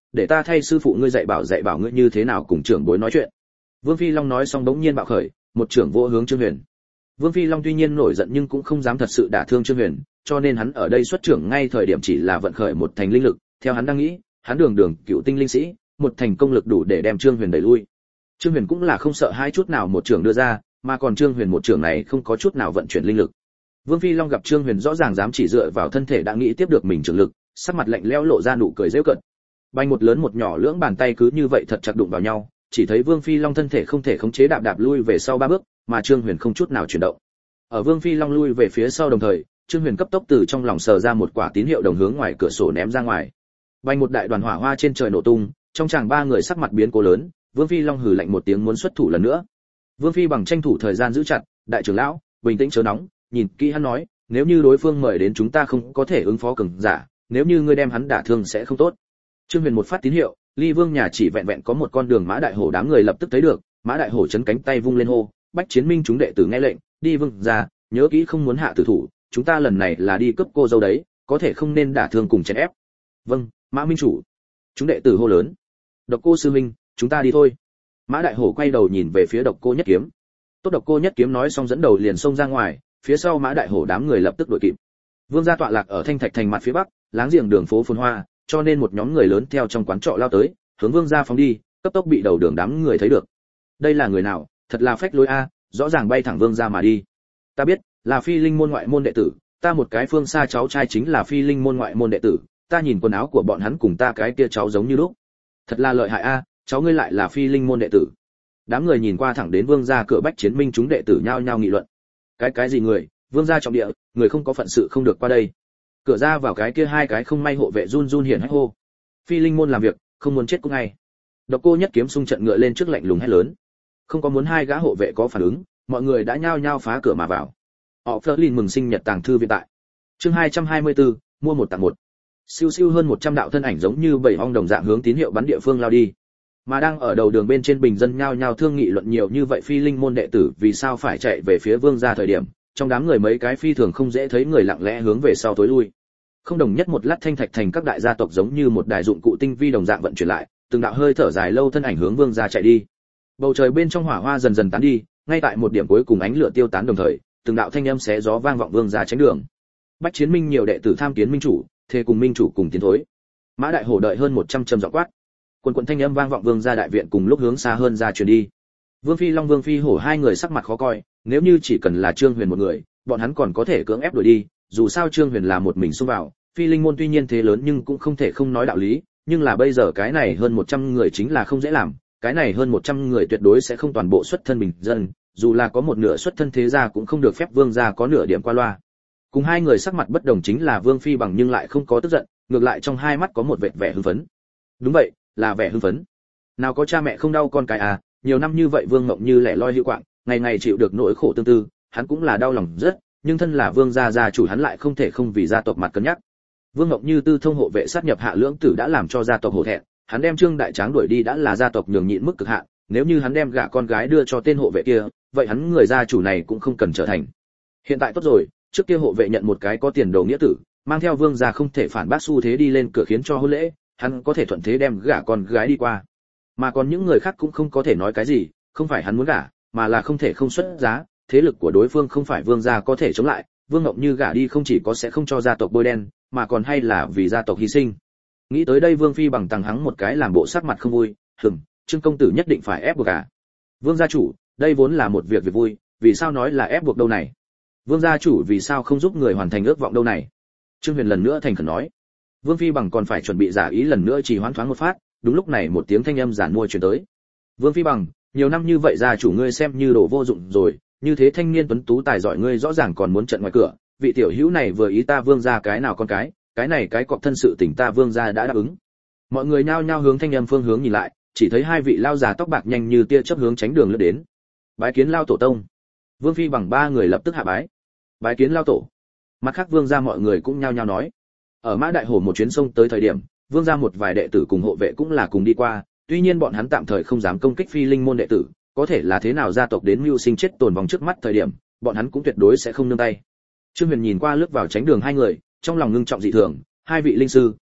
Speaker 1: để ta thay sư phụ ngươi dạy bảo ngươi như thế nào cùng trưởng bối nói chuyện. Vương Phi Long nói xong bỗng nhiên bạo khởi, một trưởng vô hướng Trương Huyền. Vương Phi Long tuy nhiên nổi giận nhưng cũng không dám thật sự đả thương Trương Huyền, cho nên hắn ở đây xuất trưởng ngay thời điểm chỉ là vận khởi một thành linh lực, theo hắn đang nghĩ, hắn đường cựu tinh linh sĩ, một thành công lực đủ để đem Trương Huyền đẩy lui. Trương Huyền cũng là không sợ hai chút nào một trưởng đưa ra, mà còn Trương Huyền một trưởng này không có chút nào vận chuyển linh lực. Vương Phi Long gặp Trương Huyền rõ ràng dám chỉ dựa vào thân thể đã nghĩ tiếp được mình trưởng lực, sắc mặt lạnh lẽo lộ ra nụ cười giễu cợt. Bay một lớn một nhỏ lưỡng bàn tay cứ như vậy thật chặt đụng vào nhau, chỉ thấy Vương Phi Long thân thể không thể khống chế đạp lui về sau 3 bước, mà Trương Huyền không chút nào chuyển động. Ở Vương Phi Long lui về phía sau đồng thời, Trương Huyền cấp tốc từ trong lòng sờ ra một quả tín hiệu đồng hướng ngoài cửa sổ ném ra ngoài. Bay một đại đoàn hỏa hoa trên trời nổ tung, trong chàng 3 người sắc mặt biến cố lớn, Vương Phi Long hừ lạnh một tiếng muốn xuất thủ lần nữa. Vương Phi bằng tranh thủ thời gian giữ chặt, đại trưởng lão, bình tĩnh chớ nóng, nhìn kỹ hắn nói, nếu như đối phương mời đến chúng ta không có thể ứng phó cường giả, nếu như ngươi đem hắn đả thương sẽ không tốt. Trương Huyền một phát tín hiệu, Ly Vương nhà chỉ vẹn vẹn có một con đường, Mã Đại Hổ đám người lập tức thấy được, Mã Đại Hổ chấn cánh tay vung lên hô, Bách Chiến Minh chúng đệ tử nghe lệnh, đi Vương ra, nhớ kỹ không muốn hạ tử thủ, chúng ta lần này là đi cướp cô dâu đấy, có thể không nên đả thương cùng chèn ép. Vâng, Mã minh chủ. Chúng đệ tử hô lớn. Độc Cô sư huynh, chúng ta đi thôi. Mã Đại Hổ quay đầu nhìn về phía Độc Cô Nhất Kiếm. Tốt, Độc Cô Nhất Kiếm nói xong dẫn đầu liền xông ra ngoài, phía sau Mã Đại Hổ đám người lập tức đuổi kịp. Vương gia tọa lạc ở Thanh Thạch thành mặt phía bắc, láng giềng đường phố phồn hoa, cho nên một nhóm người lớn theo trong quán trọ lao tới, hướng Vương gia phóng đi, cấp tốc bị đầu đường đám người thấy được. Đây là người nào, thật là phách lối a, rõ ràng bay thẳng Vương gia mà đi. Ta biết, là Phi Linh môn ngoại môn đệ tử, ta một cái phương xa cháu trai chính là Phi Linh môn ngoại môn đệ tử, ta nhìn quần áo của bọn hắn cùng ta cái kia cháu giống như lúc. Thật là lợi hại a, cháu ngươi lại là Phi Linh môn đệ tử. Đám người nhìn qua thẳng đến Vương gia cửa Bách Chiến Minh chúng đệ tử nhao nhao nghị luận. Cái gì người, Vương gia trọng địa, người không có phận sự không được qua đây. Cửa ra vào cái kia 2 cái không may hộ vệ run run hiển hách hô. Phi Linh môn làm việc, không muốn chết cũng ngay. Độc Cô Nhất Kiếm xung trận ngựa lên trước lạnh lùng hét lớn. Không có muốn 2 gã hộ vệ có phản ứng, mọi người đã nhao nhao phá cửa mà vào. Họ Flerlin mừng sinh nhật tàng thư viện tại. Chương 224, mua 1 tặng 1. Siêu siêu hơn 100 đạo thân ảnh giống như bảy ong đồng dạng hướng tín hiệu bắn địa phương lao đi. Mà đang ở đầu đường bên trên bình dân nhao nhao thương nghị luận nhiều như vậy Phi Linh môn đệ tử vì sao phải chạy về phía Vương gia thời điểm, trong đám người mấy cái phi thường không dễ thấy người lặng lẽ hướng về sau tối lui. Không đồng nhất một lát Thanh Thạch thành các đại gia tộc giống như một đài dụng cụ tinh vi đồng dạng vận chuyển lại, từng đạo hơi thở dài lâu thân ảnh hướng Vương gia chạy đi. Bầu trời bên trong hỏa hoa dần dần tán đi, ngay tại một điểm cuối cùng ánh lửa tiêu tán đồng thời, từng đạo thanh âm xé gió vang vọng Vương gia tránh đường. Bách Chiến Minh nhiều đệ tử tham kiến minh chủ, thề cùng minh chủ cùng tiến thối. Mã Đại Hổ đợi hơn 100 trầm giọng quát. Quần thanh âm vang vọng Vương gia đại viện cùng lúc hướng xa hơn ra truyền đi. Vương Phi Long Vương Phi Hổ hai người sắc mặt khó coi, nếu như chỉ cần là Trương Huyền một người, bọn hắn còn có thể cưỡng ép đuổi đi, dù sao Trương Huyền là một mình xông vào, Phi Linh môn tuy nhiên thế lớn nhưng cũng không thể không nói đạo lý, nhưng là bây giờ cái này hơn 100 người chính là không dễ làm, cái này hơn 100 người tuyệt đối sẽ không toàn bộ xuất thân bình dân, dù là có một nửa xuất thân thế gia cũng không được phép Vương gia có nửa điểm qua loa. Cùng hai người sắc mặt bất đồng chính là Vương Phi Bằng nhưng lại không có tức giận, ngược lại trong hai mắt có một vệt vẻ hưng phấn. Đúng vậy, là vẻ hưng phấn. Nào có cha mẹ không đau con cái à, nhiều năm như vậy Vương Mộng Như lẻ loi hữu quạng, ngày ngày chịu được nỗi khổ tương tư, hắn cũng là đau lòng rất, nhưng thân là Vương gia gia chủ hắn lại không thể không vì gia tộc mặt cân nhắc. Vương Mộng Như tư thông hộ vệ sát nhập Hạ Lưỡng Tử đã làm cho gia tộc hổ thẹn, hắn đem Trương Đại Tráng đuổi đi đã là gia tộc nhường nhịn mức cực hạn, nếu như hắn đem gả con gái đưa cho tên hộ vệ kia, vậy hắn người gia chủ này cũng không cần trở thành. Hiện tại tốt rồi, trước kia hộ vệ nhận một cái có tiền đồ nghĩa tử, mang theo Vương gia không thể phản bác xu thế đi lên cửa khiến cho hôn lễ, hắn có thể thuận thế đem gả con gái đi qua. Mà còn những người khác cũng không có thể nói cái gì, không phải hắn muốn gả, mà là không thể không xuất giá, thế lực của đối phương không phải Vương gia có thể chống lại, Vương Ngộng Như gả đi không chỉ có sẽ không cho gia tộc bôi đen, mà còn hay là vì gia tộc hy sinh. Nghĩ tới đây Vương Phi Bằng tằng hắng một cái làm bộ sắc mặt không vui, Trương công tử nhất định phải ép buộc cả. Vương gia chủ, đây vốn là một việc vui, vì sao nói là ép buộc đâu này? Vương gia chủ vì sao không giúp người hoàn thành ước vọng đâu này? Trương Huyền lần nữa thành khẩn nói. Vương Phi Bằng còn phải chuẩn bị giả ý lần nữa chỉ hoãn thoáng một phát, đúng lúc này một tiếng thanh âm giản mua truyền tới. Vương Phi Bằng, nhiều năm như vậy gia chủ ngươi xem như đồ vô dụng rồi, như thế thanh niên tuấn tú tài giỏi ngươi rõ ràng còn muốn trận ngoài cửa, vị tiểu hữu này vừa ý ta Vương gia cái nào con cái này cái cọp thân sự tình ta Vương gia đã đáp ứng. Mọi người nhao nhao hướng thanh âm phương hướng nhìn lại, chỉ thấy hai vị lao già tóc bạc nhanh như tia chớp hướng tránh đường lướt đến. Bái kiến lao tổ tông. Vương Phi Bằng ba người lập tức hạ bái. Bái kiến lao tổ. Mặt khác Vương gia mọi người cũng nhao nhao nói. Ở Mã Đại Hổ một chuyến sông tới thời điểm, Vương gia một vài đệ tử cùng hộ vệ cũng là cùng đi qua, tuy nhiên bọn hắn tạm thời không dám công kích Phi Linh môn đệ tử, có thể là thế nào gia tộc đến mưu sinh chết tồn vong trước mắt thời điểm, bọn hắn cũng tuyệt đối sẽ không nương tay. Trương Huyền nhìn qua lướt vào tránh đường hai người, trong lòng ngưng trọng dị thường, hai vị linh sư,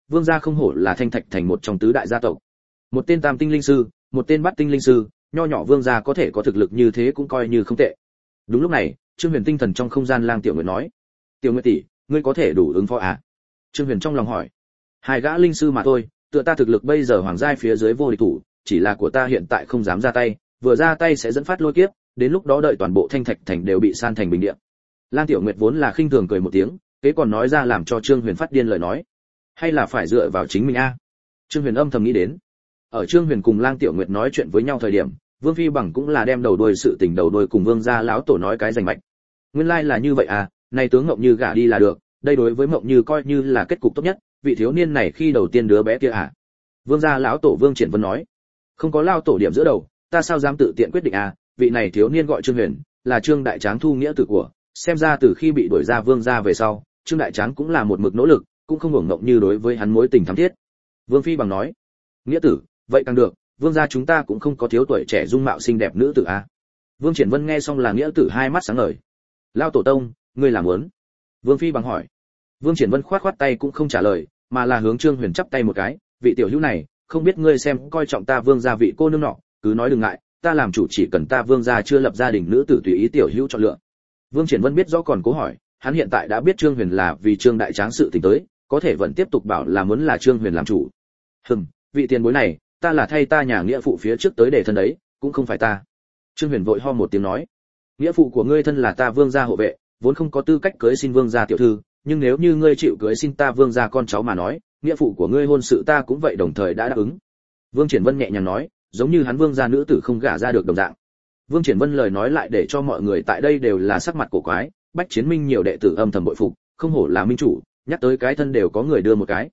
Speaker 1: vương gia không hổ là Thanh Thạch thành một trong tứ đại gia tộc. Một tên tam tinh linh sư, một tên bát tinh linh sư, nho nhỏ vương gia có thể có thực lực như thế cũng coi như không tệ. Đúng lúc này, Trương Huyền tinh thần trong không gian Lang Tiểu Nguyệt nói: "Tiểu Nguyệt tỷ, ngươi có thể đủ ứng phó à?" Trương Huyền trong lòng hỏi: "Hai gã linh sư mà thôi, tựa ta thực lực bây giờ hoàng giai phía dưới vô địch thủ, chỉ là của ta hiện tại không dám ra tay, vừa ra tay sẽ dẫn phát lôi kiếp, đến lúc đó đợi toàn bộ Thanh Thạch thành đều bị san thành bình địa." Lang Tiểu Nguyệt vốn là khinh thường cười một tiếng, kế còn nói ra làm cho Trương Huyền phát điên lời nói: "Hay là phải dựa vào chính mình a?" Trương Huyền âm thầm nghĩ đến. Ở Trương Huyền cùng Lang Tiểu Nguyệt nói chuyện với nhau thời điểm, Vương Phi Bằng cũng là đem đầu đuôi sự tình đầu đuôi cùng Vương gia lão tổ nói cái rành mạch. Nguyên lai là như vậy à, này tướng Ngộng Như gả đi là được, đây đối với Ngộng Như coi như là kết cục tốt nhất, vị thiếu niên này khi đầu tiên đứa bé kia à? Vương gia lão tổ Vương Triển Vân nói. Không có lao tổ điểm giữa đầu, ta sao dám tự tiện quyết định à, vị này thiếu niên gọi Trương Huyền, là Trương đại tráng thu nghĩa tử của, xem ra từ khi bị đuổi ra Vương gia về sau, Trương đại tráng cũng là một mực nỗ lực, cũng không hưởng Ngộng Như đối với hắn mối tình thắm thiết. Vương Phi Bằng nói. Nghĩa tử, vậy càng được, Vương gia chúng ta cũng không có thiếu tuổi trẻ dung mạo xinh đẹp nữ tử à? Vương Triển Vân nghe xong là nghĩa tử hai mắt sáng ngời. Lao tổ tông, ngươi làm muốn? Vương Phi Bằng hỏi. Vương Triển Vân khoát khoát tay cũng không trả lời, mà là hướng Trương Huyền chắp tay một cái, vị tiểu hữu này, không biết ngươi xem coi trọng ta Vương gia vị cô nương nọ, cứ nói đừng ngại, ta làm chủ chỉ cần ta Vương gia chưa lập gia đình nữ tử tùy ý tiểu hữu chọn lựa. Vương Triển Vân biết rõ còn cố hỏi, hắn hiện tại đã biết Trương Huyền là vì Trương đại tráng sự tình tới, có thể vẫn tiếp tục bảo là muốn là Trương Huyền làm chủ. Vị tiền bối này, ta là thay ta nhà nghĩa phụ phía trước tới để thân đấy, cũng không phải ta. Trương Huyền vội ho một tiếng nói, nghĩa phụ của ngươi thân là ta Vương gia hộ vệ, vốn không có tư cách cưới xin Vương gia tiểu thư, nhưng nếu như ngươi chịu cưới xin ta Vương gia con cháu mà nói, nghĩa phụ của ngươi hôn sự ta cũng vậy đồng thời đã đáp ứng. Vương Triển Vân nhẹ nhàng nói, giống như hắn Vương gia nữ tử không gả ra được đồng dạng. Vương Triển Vân lời nói lại để cho mọi người tại đây đều là sắc mặt cổ quái, Bách Chiến Minh nhiều đệ tử âm thầm bội phục, không hổ là minh chủ, nhắc tới cái thân đều có người đưa một cái.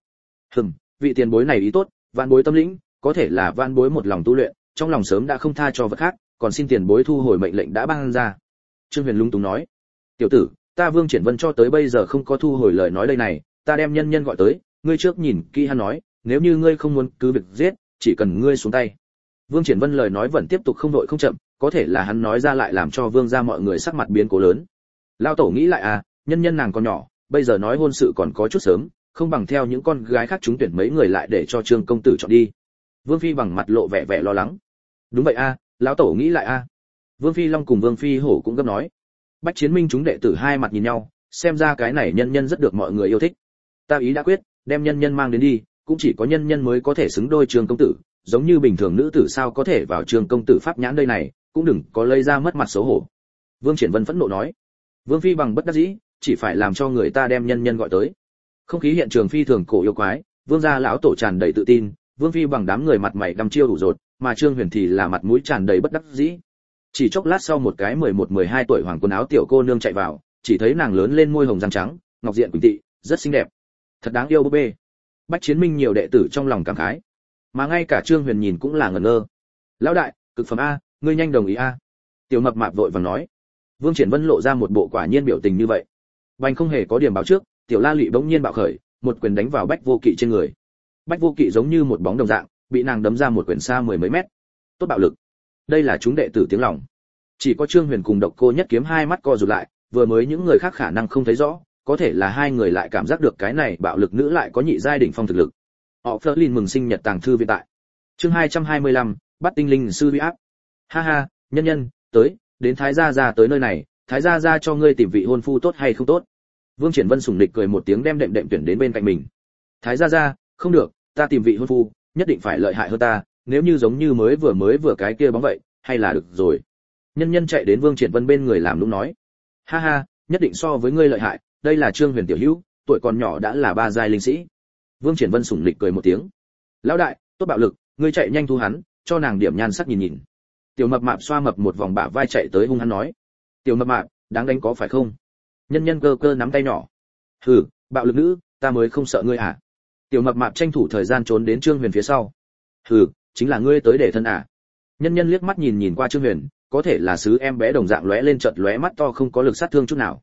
Speaker 1: Vị tiền bối này ý tốt, vạn bối tâm lĩnh, có thể là vạn bối một lòng tu luyện, trong lòng sớm đã không tha cho vật khác, còn xin tiền bối thu hồi mệnh lệnh đã ban ra. Trương Huyền lung túng nói, tiểu tử, ta Vương Triển Vân cho tới bây giờ không có thu hồi lời nói đây này, ta đem nhân nhân gọi tới, ngươi trước nhìn kỹ hắn nói, nếu như ngươi không muốn cứ việc giết, chỉ cần ngươi xuống tay. Vương Triển Vân lời nói vẫn tiếp tục không đội không chậm, có thể là hắn nói ra lại làm cho Vương gia mọi người sắc mặt biến cố lớn. Lao tổ nghĩ lại à, nhân nhân nàng còn nhỏ, bây giờ nói hôn sự còn có chút sớm, không bằng theo những con gái khác trúng tuyển mấy người lại để cho Trương công tử chọn đi. Vương Phi Bằng mặt lộ vẻ vẻ lo lắng. Đúng vậy a, lão tổ nghĩ lại a. Vương Phi Long cùng Vương Phi Hổ cũng gấp nói. Bách Chiến Minh chúng đệ tử hai mặt nhìn nhau, xem ra cái này nhân nhân rất được mọi người yêu thích. Ta ý đã quyết, đem nhân nhân mang đến đi, cũng chỉ có nhân nhân mới có thể xứng đôi Trương công tử, giống như bình thường nữ tử sao có thể vào Trương công tử pháp nhãn đây này, cũng đừng có lây ra mất mặt xấu hổ. Vương Triển Vân phẫn nộ nói. Vương Phi Bằng bất đắc dĩ, chỉ phải làm cho người ta đem nhân nhân gọi tới. Không khí hiện trường phi thường cổ yêu quái, Vương gia lão tổ tràn đầy tự tin, Vương Phi Bằng đám người mặt mày đăm chiêu đủ rột, mà Trương Huyền thì là mặt mũi tràn đầy bất đắc dĩ. Chỉ chốc lát sau một cái 11-12 tuổi hoàng quần áo tiểu cô nương chạy vào, chỉ thấy nàng lớn lên môi hồng răng trắng, ngọc diện quỳnh tị, rất xinh đẹp. Thật đáng yêu búp bê. Bách Chiến Minh nhiều đệ tử trong lòng cảm khái, mà ngay cả Trương Huyền nhìn cũng là ngẩn ngơ. Lão đại, cực phẩm a, ngươi nhanh đồng ý a. Tiểu mập mạp vội vàng nói. Vương Triển Vân lộ ra một bộ quả nhiên biểu tình như vậy. Bành không hề có điểm báo trước, Tiểu La Lụy bỗng nhiên bạo khởi, một quyền đánh vào Bách Vô Kỵ trên người. Bách Vô Kỵ giống như một bóng đồng dạng, bị nàng đấm ra một quyền xa mười mấy mét. Tốt bạo lực. Đây là chúng đệ tử tiếng lòng. Chỉ có Trương Huyền cùng Độc Cô Nhất Kiếm hai mắt co rụt lại, vừa mới những người khác khả năng không thấy rõ, có thể là hai người lại cảm giác được cái này bạo lực nữ lại có nhị giai đỉnh phong thực lực. Họ Flerlin mừng sinh nhật tàng thư viện tại. Chương 225, bắt tinh linh sư uy áp. Ha ha, nhân nhân, tới, đến Thái gia gia tới nơi này, Thái gia gia cho ngươi tìm vị hôn phu tốt hay không tốt? Vương Triển Vân sủng địch cười một tiếng đem đệm đệm tuyển đến bên cạnh mình. Thái gia gia, không được, ta tìm vị hôn phu, nhất định phải lợi hại hơn ta, nếu như giống như mới vừa cái kia bóng vậy, hay là được rồi. Nhân nhân chạy đến Vương Triển Vân bên người làm nũng nói. Ha ha, nhất định so với ngươi lợi hại, đây là Trương Huyền tiểu hữu, tuổi còn nhỏ đã là ba giai linh sĩ. Vương Triển Vân sủng địch cười một tiếng. Lão đại, tốt bạo lực, ngươi chạy nhanh thu hắn, cho nàng điểm nhan sắc nhìn nhìn. Tiểu mập mạp xoa mập một vòng bả vai chạy tới hung hắn nói. Tiểu mập mạp, đáng đánh có phải không? Nhân nhân cơ cơ nắm tay nhỏ. Hừ, bạo lực nữ, ta mới không sợ ngươi à? Tiểu mập mạp tranh thủ thời gian trốn đến Trương Huyền phía sau. Hừ, chính là ngươi tới để thân à? Nhân nhân liếc mắt nhìn nhìn qua Trương Huyền, có thể là sứ em bé đồng dạng lóe lên chợt lóe mắt to không có lực sát thương chút nào.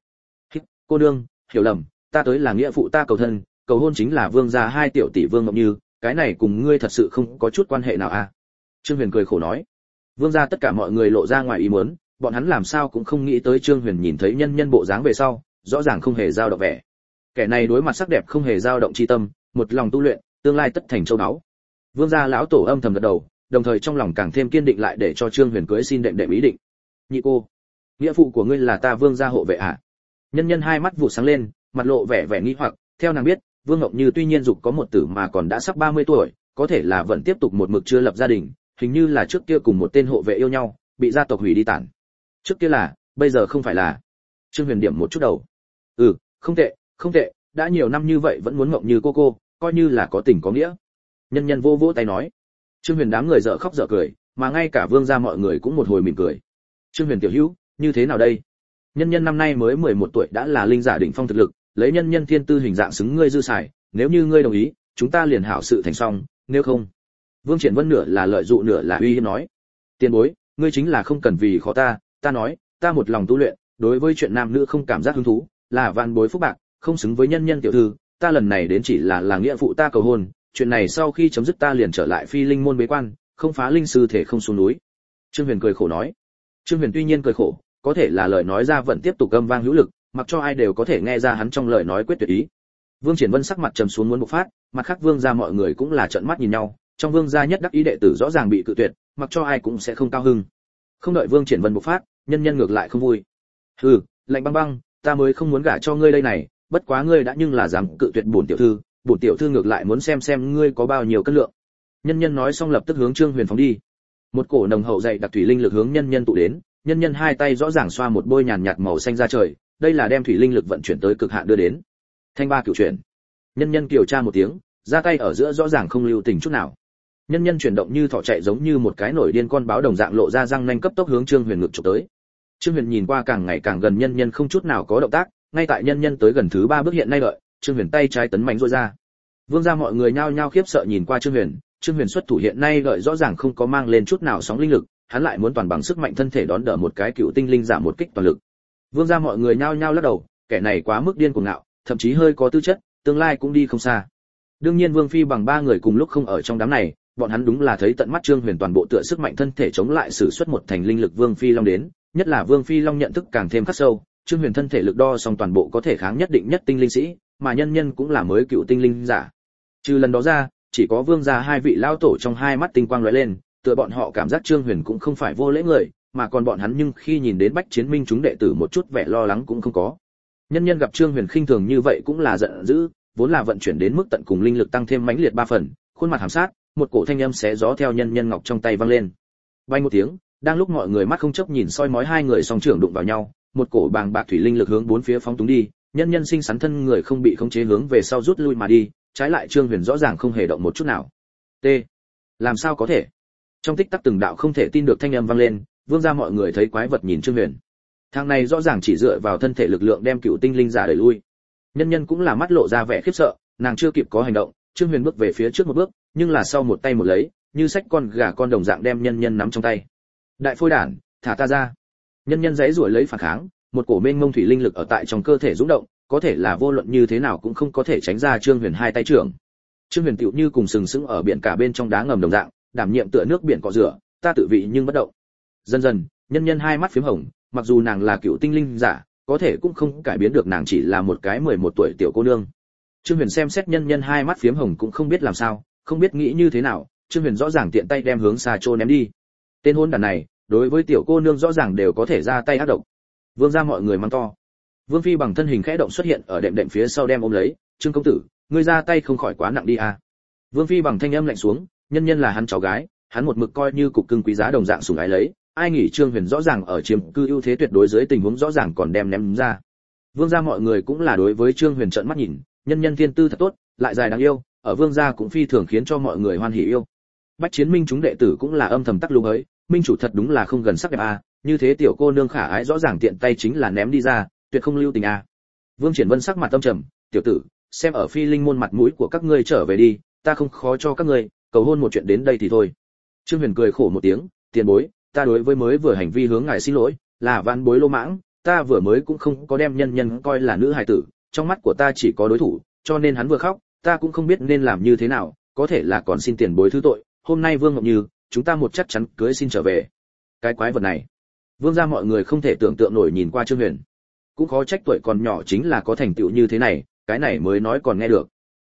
Speaker 1: Cô nương, hiểu lầm, ta tới là nghĩa phụ ta cầu thân, cầu hôn chính là Vương gia hai tiểu tỷ Vương Ngọc Như, cái này cùng ngươi thật sự không có chút quan hệ nào à? Trương Huyền cười khổ nói. Vương gia tất cả mọi người lộ ra ngoài ý muốn, bọn hắn làm sao cũng không nghĩ tới Trương Huyền nhìn thấy nhân nhân bộ dáng về sau, rõ ràng không hề dao động vẻ. Kẻ này đối mặt sắc đẹp không hề dao động chi tâm, một lòng tu luyện, tương lai tất thành châu báu. Vương gia lão tổ âm thầm gật đầu, đồng thời trong lòng càng thêm kiên định lại để cho Trương Huyền cưới xin đệm đệm ý định. Nhị cô, nghĩa phụ của ngươi là ta Vương gia hộ vệ à? Nhân Nhân hai mắt vụ sáng lên, mặt lộ vẻ vẻ nghi hoặc, theo nàng biết, Vương Ngọc Như tuy nhiên dục có một tử mà còn đã sắp 30 tuổi, có thể là vẫn tiếp tục một mực chưa lập gia đình, hình như là trước kia cùng một tên hộ vệ yêu nhau, bị gia tộc hủy đi tản. Trước kia là, bây giờ không phải là. Trương Huyền điểm một chút đầu. Không tệ, không tệ, đã nhiều năm như vậy vẫn muốn Ngọc Như cô, coi như là có tình có nghĩa. Nhân Nhân vô vỗ tay nói. Trương Huyền đám người dở khóc dở cười, mà ngay cả Vương gia mọi người cũng một hồi mỉm cười. Trương Huyền tiểu hữu, như thế nào đây? Nhân Nhân năm nay mới 11 tuổi đã là linh giả đỉnh phong thực lực, lấy Nhân Nhân thiên tư hình dạng xứng ngươi dư xài, nếu như ngươi đồng ý, chúng ta liền hảo sự thành xong, nếu không. Vương Triển Vân nửa là lợi dụ nửa là uy hiếp nói. Tiền bối, ngươi chính là không cần vì khó ta nói, ta một lòng tu luyện, đối với chuyện nam nữ không cảm giác hứng thú, là vạn bối phúc bạc, không xứng với Nhân Nhân tiểu thư, ta lần này đến chỉ là nghĩa phụ ta cầu hôn, chuyện này sau khi chấm dứt ta liền trở lại Phi Linh môn bế quan, không phá linh sư thể không xuống núi. Trương Huyền cười khổ nói. Trương Huyền tuy nhiên cười khổ, có thể là lời nói ra vẫn tiếp tục âm vang hữu lực, mặc cho ai đều có thể nghe ra hắn trong lời nói quyết tuyệt ý. Vương Triển Vân sắc mặt trầm xuống muốn bộc phát, mặt khác Vương gia mọi người cũng là trợn mắt nhìn nhau, trong Vương gia nhất đắc ý đệ tử rõ ràng bị cự tuyệt, mặc cho ai cũng sẽ không cao hứng. Không đợi Vương Triển Vân bộc phát, Nhân Nhân ngược lại không vui. Lạnh băng băng, ta mới không muốn gả cho ngươi đây này, bất quá ngươi đã nhưng là dám cự tuyệt bổn tiểu thư ngược lại muốn xem ngươi có bao nhiêu cân lượng. Nhân Nhân nói xong lập tức hướng Trương Huyền phóng đi. Một cổ nồng hậu dày đặc thủy linh lực hướng Nhân Nhân tụ đến, Nhân Nhân hai tay rõ ràng xoa một bôi nhàn nhạt màu xanh ra trời, đây là đem thủy linh lực vận chuyển tới cực hạn đưa đến. Thanh ba cửu chuyển. Nhân Nhân kiều tra một tiếng, ra tay ở giữa rõ ràng không lưu tình chút nào. Nhân Nhân chuyển động như thỏ chạy giống như một cái nổi điên con báo đồng dạng lộ ra răng nanh cấp tốc hướng Trương Huyền ngực chụp tới. Trương Huyền nhìn qua càng ngày càng gần Nhân Nhân không chút nào có động tác, ngay tại Nhân Nhân tới gần thứ 3 bước hiện nay đợi, Trương Huyền tay trái tấn mạnh rũa ra. Vương gia mọi người nhao nhao khiếp sợ nhìn qua Trương Huyền xuất thủ hiện nay đợi rõ ràng không có mang lên chút nào sóng linh lực, hắn lại muốn toàn bằng sức mạnh thân thể đón đỡ một cái cựu tinh linh giả một kích toàn lực. Vương gia mọi người nhao nhao lắc đầu, kẻ này quá mức điên cuồng ngạo, thậm chí hơi có tư chất, tương lai cũng đi không xa. Đương nhiên Vương Phi bằng 3 người cùng lúc không ở trong đám này, bọn hắn đúng là thấy tận mắt Trương Huyền toàn bộ tựa sức mạnh thân thể chống lại sử xuất một thành linh lực Vương Phi Long đến, nhất là Vương Phi Long nhận thức càng thêm khắc sâu, Trương Huyền thân thể lực đo xong toàn bộ có thể kháng nhất định nhất tinh linh sĩ, mà Nhân Nhân cũng là mới cựu tinh linh giả. Trừ lần đó ra, chỉ có Vương gia hai vị lão tổ trong hai mắt tinh quang lóe lên, tựa bọn họ cảm giác Trương Huyền cũng không phải vô lễ người, mà còn bọn hắn nhưng khi nhìn đến Bách Chiến Minh chúng đệ tử một chút vẻ lo lắng cũng không có. Nhân Nhân gặp Trương Huyền khinh thường như vậy cũng là giận dữ, vốn là vận chuyển đến mức tận cùng linh lực tăng thêm mãnh liệt 3 phần, khuôn mặt hàm sát, một cổ thanh âm xé gió theo Nhân Nhân ngọc trong tay vang lên. Vang một tiếng, đang lúc mọi người mắt không chớp nhìn soi mói hai người song trưởng đụng vào nhau, một cổ bàng bạc thủy linh lực hướng bốn phía phóng túng đi, Nhân Nhân sinh sắn thân người không bị khống chế hướng về sau rút lui mà đi, trái lại Trương Huyền rõ ràng không hề động một chút nào. T. Làm sao có thể? Trong tích tắc từng đạo không thể tin được thanh âm vang lên, Vương gia mọi người thấy quái vật nhìn Trương Huyền. Thằng này rõ ràng chỉ dựa vào thân thể lực lượng đem cựu tinh linh giả đẩy lui. Nhân Nhân cũng là mắt lộ ra vẻ khiếp sợ, nàng chưa kịp có hành động, Trương Huyền bước về phía trước một bước, nhưng là sau một tay một lấy, như xách con gà con đồng dạng đem Nhân Nhân nắm trong tay. Đại phôi đản, thả ta ra! Nhân Nhân giãy giụa lấy phản kháng, một cổ mênh mông thủy linh lực ở tại trong cơ thể rung động, có thể là vô luận như thế nào cũng không có thể tránh ra Trương Huyền hai tay trưởng. Trương Huyền tựu như cùng sừng sững ở biển cả bên trong đá ngầm đồng dạng, đảm nhiệm tựa nước biển cọ rửa, ta tự vị nhưng bất động. Dần dần, Nhân Nhân hai mắt phím hồng, mặc dù nàng là cựu tinh linh giả, có thể cũng không cải biến được nàng chỉ là một cái 11 tuổi tiểu cô nương. Trương Huyền xem xét Nhân Nhân hai mắt phím hồng cũng không biết làm sao, không biết nghĩ như thế nào, Trương Huyền rõ ràng tiện tay đem hướng xa trô ném đi. Tên hôn đản này, đối với tiểu cô nương rõ ràng đều có thể ra tay ác độc. Vương gia mọi người mắng to. Vương Phi bằng thân hình khẽ động xuất hiện ở đệm đệm phía sau đem ôm lấy, "Trương công tử, ngươi ra tay không khỏi quá nặng đi à?" Vương Phi bằng thanh âm lạnh xuống, Nhân Nhân là hắn cháu gái, hắn một mực coi như cục cưng quý giá đồng dạng sủng ái lấy, ai nghĩ Trương Huyền rõ ràng ở chiếm cư ưu thế tuyệt đối dưới tình huống rõ ràng còn đem ném ra. Vương gia mọi người cũng là đối với Trương Huyền trợn mắt nhìn, Nhân Nhân thiên tư thật tốt, lại dài đáng yêu, ở Vương gia cũng phi thường khiến cho mọi người hoan hỉ yêu. Bách Chiến Minh chúng đệ tử cũng là âm thầm tắc lung ấy, minh chủ thật đúng là không gần sắc đẹp a, như thế tiểu cô nương khả ái rõ ràng tiện tay chính là ném đi ra, tuyệt không lưu tình a. Vương Triển Vân sắc mặt âm trầm, "Tiểu tử, xem ở Phi Linh môn mặt mũi của các ngươi trở về đi, ta không khó cho các ngươi, cầu hôn một chuyện đến đây thì thôi." Trương Huyền cười khổ một tiếng, "Tiền bối, ta đối với mới vừa hành vi hướng ngài xin lỗi, là vãn bối lô mãng, ta vừa mới cũng không có đem Nhân Nhân coi là nữ hài tử, trong mắt của ta chỉ có đối thủ, cho nên hắn vừa khóc, ta cũng không biết nên làm như thế nào, có thể là còn xin tiền bối thứ tội, hôm nay Vương Ngọc Như, chúng ta một chắc chắn cưới xin trở về." Cái quái vật này. Vương gia mọi người không thể tưởng tượng nổi nhìn qua Trương Huyền. Cũng khó trách tuổi còn nhỏ chính là có thành tựu như thế này, cái này mới nói còn nghe được.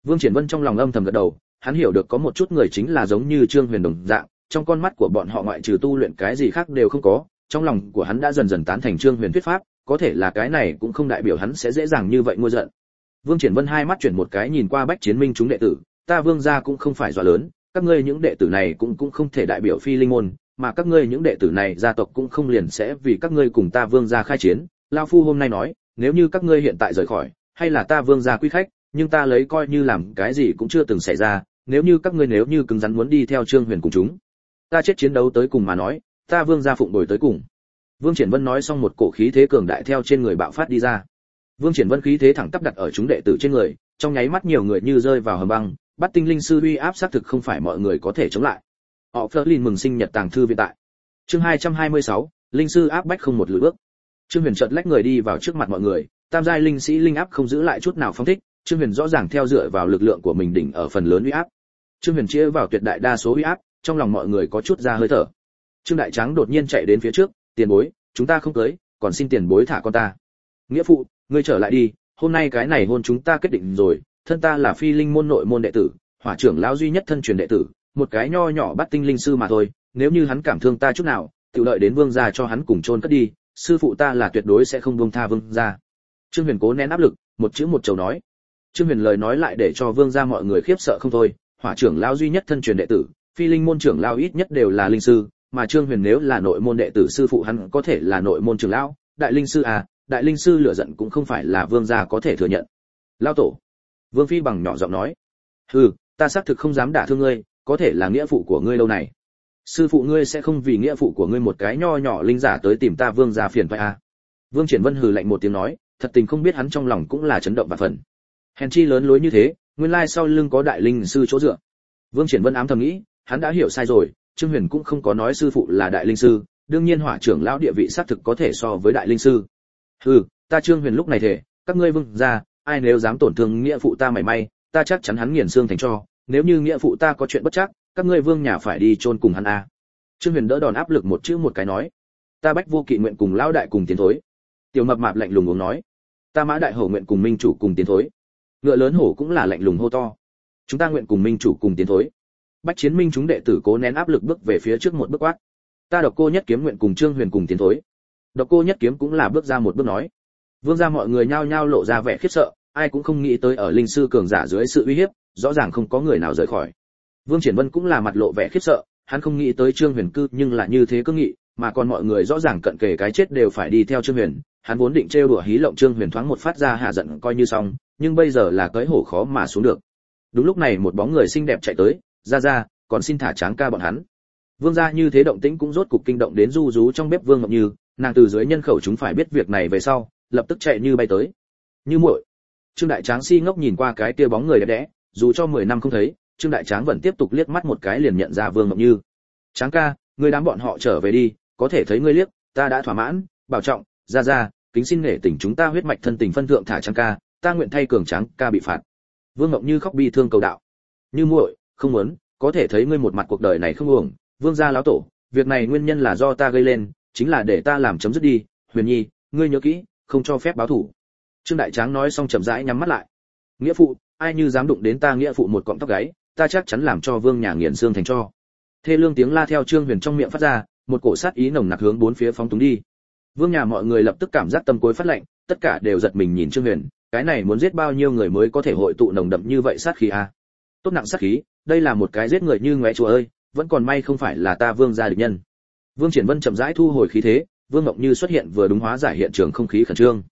Speaker 1: Vương Triển Vân trong lòng âm thầm gật đầu, hắn hiểu được có một chút người chính là giống như Trương Huyền đồng dạng, trong con mắt của bọn họ ngoại trừ tu luyện cái gì khác đều không có, trong lòng của hắn đã dần dần tán thành Trương Huyền thuyết pháp, có thể là cái này cũng không đại biểu hắn sẽ dễ dàng như vậy ngôi giận. Vương Triển Vân hai mắt chuyển một cái nhìn qua Bách Chiến Minh chúng đệ tử, ta Vương gia cũng không phải dọa lớn, các ngươi những đệ tử này cũng không thể đại biểu Phi Linh môn, mà các ngươi những đệ tử này gia tộc cũng không liền sẽ vì các ngươi cùng ta Vương gia khai chiến, lão phu hôm nay nói, nếu như các ngươi hiện tại rời khỏi, hay là ta Vương gia quý khách, nhưng ta lấy coi như làm cái gì cũng chưa từng xảy ra, nếu như các ngươi nếu như cứng rắn muốn đi theo Trương Huyền cùng chúng, ta chết chiến đấu tới cùng mà nói, ta Vương gia phụng bồi tới cùng. Vương Triển Vân nói xong một cổ khí thế cường đại theo trên người bạo phát đi ra. Vương Triển Vân khí thế thẳng tắp đặt ở chúng đệ tử trên người, trong nháy mắt nhiều người như rơi vào hầm băng, Bắt Tinh Linh sư uy áp xác thực không phải mọi người có thể chống lại. Họ Flerlin mừng sinh nhật tàng thư viện tại. Chương 226, linh sư áp bách không một lùi bước. Trương Huyền chợt lách người đi vào trước mặt mọi người, tam giai linh sĩ linh áp không giữ lại chút nào phóng thích, Trương Huyền rõ ràng theo dựa vào lực lượng của mình đỉnh ở phần lớn uy áp. Trương Huyền chia vào tuyệt đại đa số uy áp, trong lòng mọi người có chút ra hơi thở. Trương Đại Tráng đột nhiên chạy đến phía trước, tiền bối, chúng ta không cưới, còn xin tiền bối thả con ta. Nghĩa phụ, ngươi trở lại đi, hôm nay cái này hôn chúng ta kết định rồi, thân ta là Phi Linh môn nội môn đệ tử, Hỏa trưởng lão duy nhất thân truyền đệ tử, một cái nho nhỏ Bắt Tinh Linh sư mà thôi, nếu như hắn cảm thương ta chút nào, tự đợi đến Vương gia cho hắn cùng chôn cất đi, sư phụ ta là tuyệt đối sẽ không buông tha Vương gia. Trương Huyền cố nén áp lực, một chữ một chầu nói. Trương Huyền lời nói lại để cho Vương gia mọi người khiếp sợ không thôi, Hỏa trưởng lão duy nhất thân truyền đệ tử, Phi Linh môn trưởng lão ít nhất đều là linh sư, mà Trương Huyền nếu là nội môn đệ tử sư phụ hắn có thể là nội môn trưởng lão, đại linh sư à, đại linh sư lửa giận cũng không phải là Vương gia có thể thừa nhận. Lão tổ. Vương Phi bằng nhỏ giọng nói. Hừ, ta xác thực không dám đả thương ngươi, có thể là nghĩa phụ của ngươi lâu này. Sư phụ ngươi sẽ không vì nghĩa phụ của ngươi một cái nho nhỏ linh giả tới tìm ta Vương gia phiền phải à? Vương Triển Vân hừ lạnh một tiếng nói, thật tình không biết hắn trong lòng cũng là chấn động vạn phần. Hèn chi lớn lối như thế, nguyên lai sau lưng có đại linh sư chỗ dựa. Vương Triển Vân ám thầm nghĩ, hắn đã hiểu sai rồi, Trương Huyền cũng không có nói sư phụ là đại linh sư, đương nhiên Hỏa trưởng lão địa vị xác thực có thể so với đại linh sư. Hừ, ta Trương Huyền lúc này thể, các ngươi Vương gia, ai nếu dám tổn thương nghĩa phụ ta mảy may, ta chắc chắn hắn nghiền xương thành tro, nếu như nghĩa phụ ta có chuyện bất trắc, các ngươi Vương nhà phải đi chôn cùng hắn a. Trương Huyền đỡ đòn áp lực một chữ một cái nói, ta Bách Vô Kỵ nguyện cùng lão đại cùng tiến thối. Tiểu Mập Mạp lạnh lùng uống nói, ta Mã Đại Hổ nguyện cùng Minh chủ cùng tiến thối. Ngựa Lớn Hổ cũng là lạnh lùng hô to, chúng ta nguyện cùng Minh chủ cùng tiến thối. Bách Chiến Minh chúng đệ tử cố nén áp lực bước về phía trước một bước quát, ta Độc Cô Nhất Kiếm nguyện cùng Trương Huyền cùng tiến thối. Độc Cô Nhất Kiếm cũng là bước ra một bước nói. Vương gia mọi người nhao nhao lộ ra vẻ khiếp sợ, ai cũng không nghĩ tới ở linh sư cường giả dưới sự uy hiếp, rõ ràng không có người nào rời khỏi. Vương Triển Vân cũng là mặt lộ vẻ khiếp sợ, hắn không nghĩ tới Trương Huyền cư nhưng là như thế cương nghị, mà còn mọi người rõ ràng cận kề cái chết đều phải đi theo Trương Huyền, hắn vốn định trêu đùa hí lộng Trương Huyền thoáng một phát ra hạ giận coi như xong, nhưng bây giờ là cưỡi hổ khó mà xuống được. Đúng lúc này một bóng người xinh đẹp chạy tới, ra, còn xin thả Tráng ca bọn hắn. Vương gia như thế động tĩnh cũng rốt cục kinh động đến Du Dú trong bếp Vương Ngọc Như, nàng từ dưới nhân khẩu chúng phải biết việc này về sau, lập tức chạy như bay tới. Như muội. Trương Đại Tráng si ngốc nhìn qua cái kia bóng người đẹp đẽ, dù cho 10 năm không thấy, Trương Đại Tráng vẫn tiếp tục liếc mắt một cái liền nhận ra Vương Ngọc Như. Tráng ca, ngươi đám bọn họ trở về đi, có thể thấy ngươi liếc, ta đã thỏa mãn, bảo trọng, ra, kính xin nể tình chúng ta huyết mạch thân tình phân thượng thả Tráng ca, ta nguyện thay cường Tráng ca bị phạt. Vương Ngọc Như khóc bi thương cầu đạo. Như muội, không muốn, có thể thấy ngươi một mặt cuộc đời này không uổng, Vương gia lão tổ, việc này nguyên nhân là do ta gây lên, chính là để ta làm chấm dứt đi, Huyền Nhi, ngươi nhớ kỹ, không cho phép báo thủ. Trương Đại Tráng nói xong chậm rãi nhắm mắt lại. Nghĩa phụ, ai như dám đụng đến ta nghĩa phụ một cọng tóc gáy, ta chắc chắn làm cho Vương nhà nghiền xương thành tro. Thê lương tiếng la theo Trương Huyền trong miệng phát ra, một cổ sát ý nồng nặc hướng bốn phía phóng túng đi. Vương nhà mọi người lập tức cảm giác tâm cuối phát lạnh, tất cả đều giật mình nhìn Trương Huyền, cái này muốn giết bao nhiêu người mới có thể hội tụ nồng đậm như vậy sát khí a? Tốt nặng sát khí, đây là một cái giết người như ngoé chùa ơi, vẫn còn may không phải là ta Vương gia địch nhân. Vương Triển Vân chậm rãi thu hồi khí thế, Vương Ngọc Như xuất hiện vừa đúng hóa giải hiện trường không khí khẩn trương.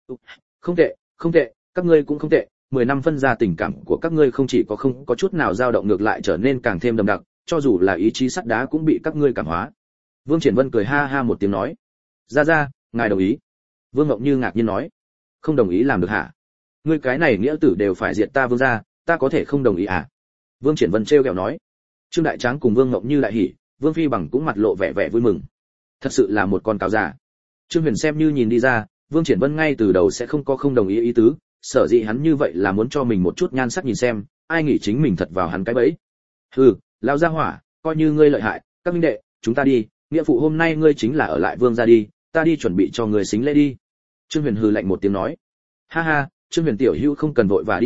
Speaker 1: Không tệ, các ngươi cũng không tệ, 10 năm phân ra tình cảm của các ngươi không chỉ không có chút nào dao động, ngược lại trở nên càng thêm đậm đặc, cho dù là ý chí sắt đá cũng bị các ngươi cảm hóa. Vương Triển Vân cười ha ha một tiếng nói, ra, ngài đồng ý. Vương Ngọc Như ngạc nhiên nói, không đồng ý làm được hả? Ngươi cái này nghĩa tử đều phải diệt ta Vương gia, ta có thể không đồng ý à? Vương Triển Vân trêu ghẹo nói. Trương Đại Tráng cùng Vương Ngọc Như lại hỉ, Vương Phi bằng cũng mặt lộ vẻ vui mừng. Thật sự là một con cáo già. Trương Huyền xem như nhìn đi ra, Vương Triển Vân ngay từ đầu sẽ không đồng ý ý tứ, sở dĩ hắn như vậy là muốn cho mình một chút nhan sắc nhìn xem, ai nghĩ chính mình thật vào hắn cái bẫy. Hừ, lão gia hỏa, coi như ngươi lợi hại, các minh đệ, chúng ta đi, nghĩa phụ hôm nay ngươi chính là ở lại Vương gia đi, ta đi chuẩn bị cho người xính lễ đi. Trương Huyền hừ lạnh một tiếng nói. Ha, Trương Huyền tiểu hữu không cần vội và đi à,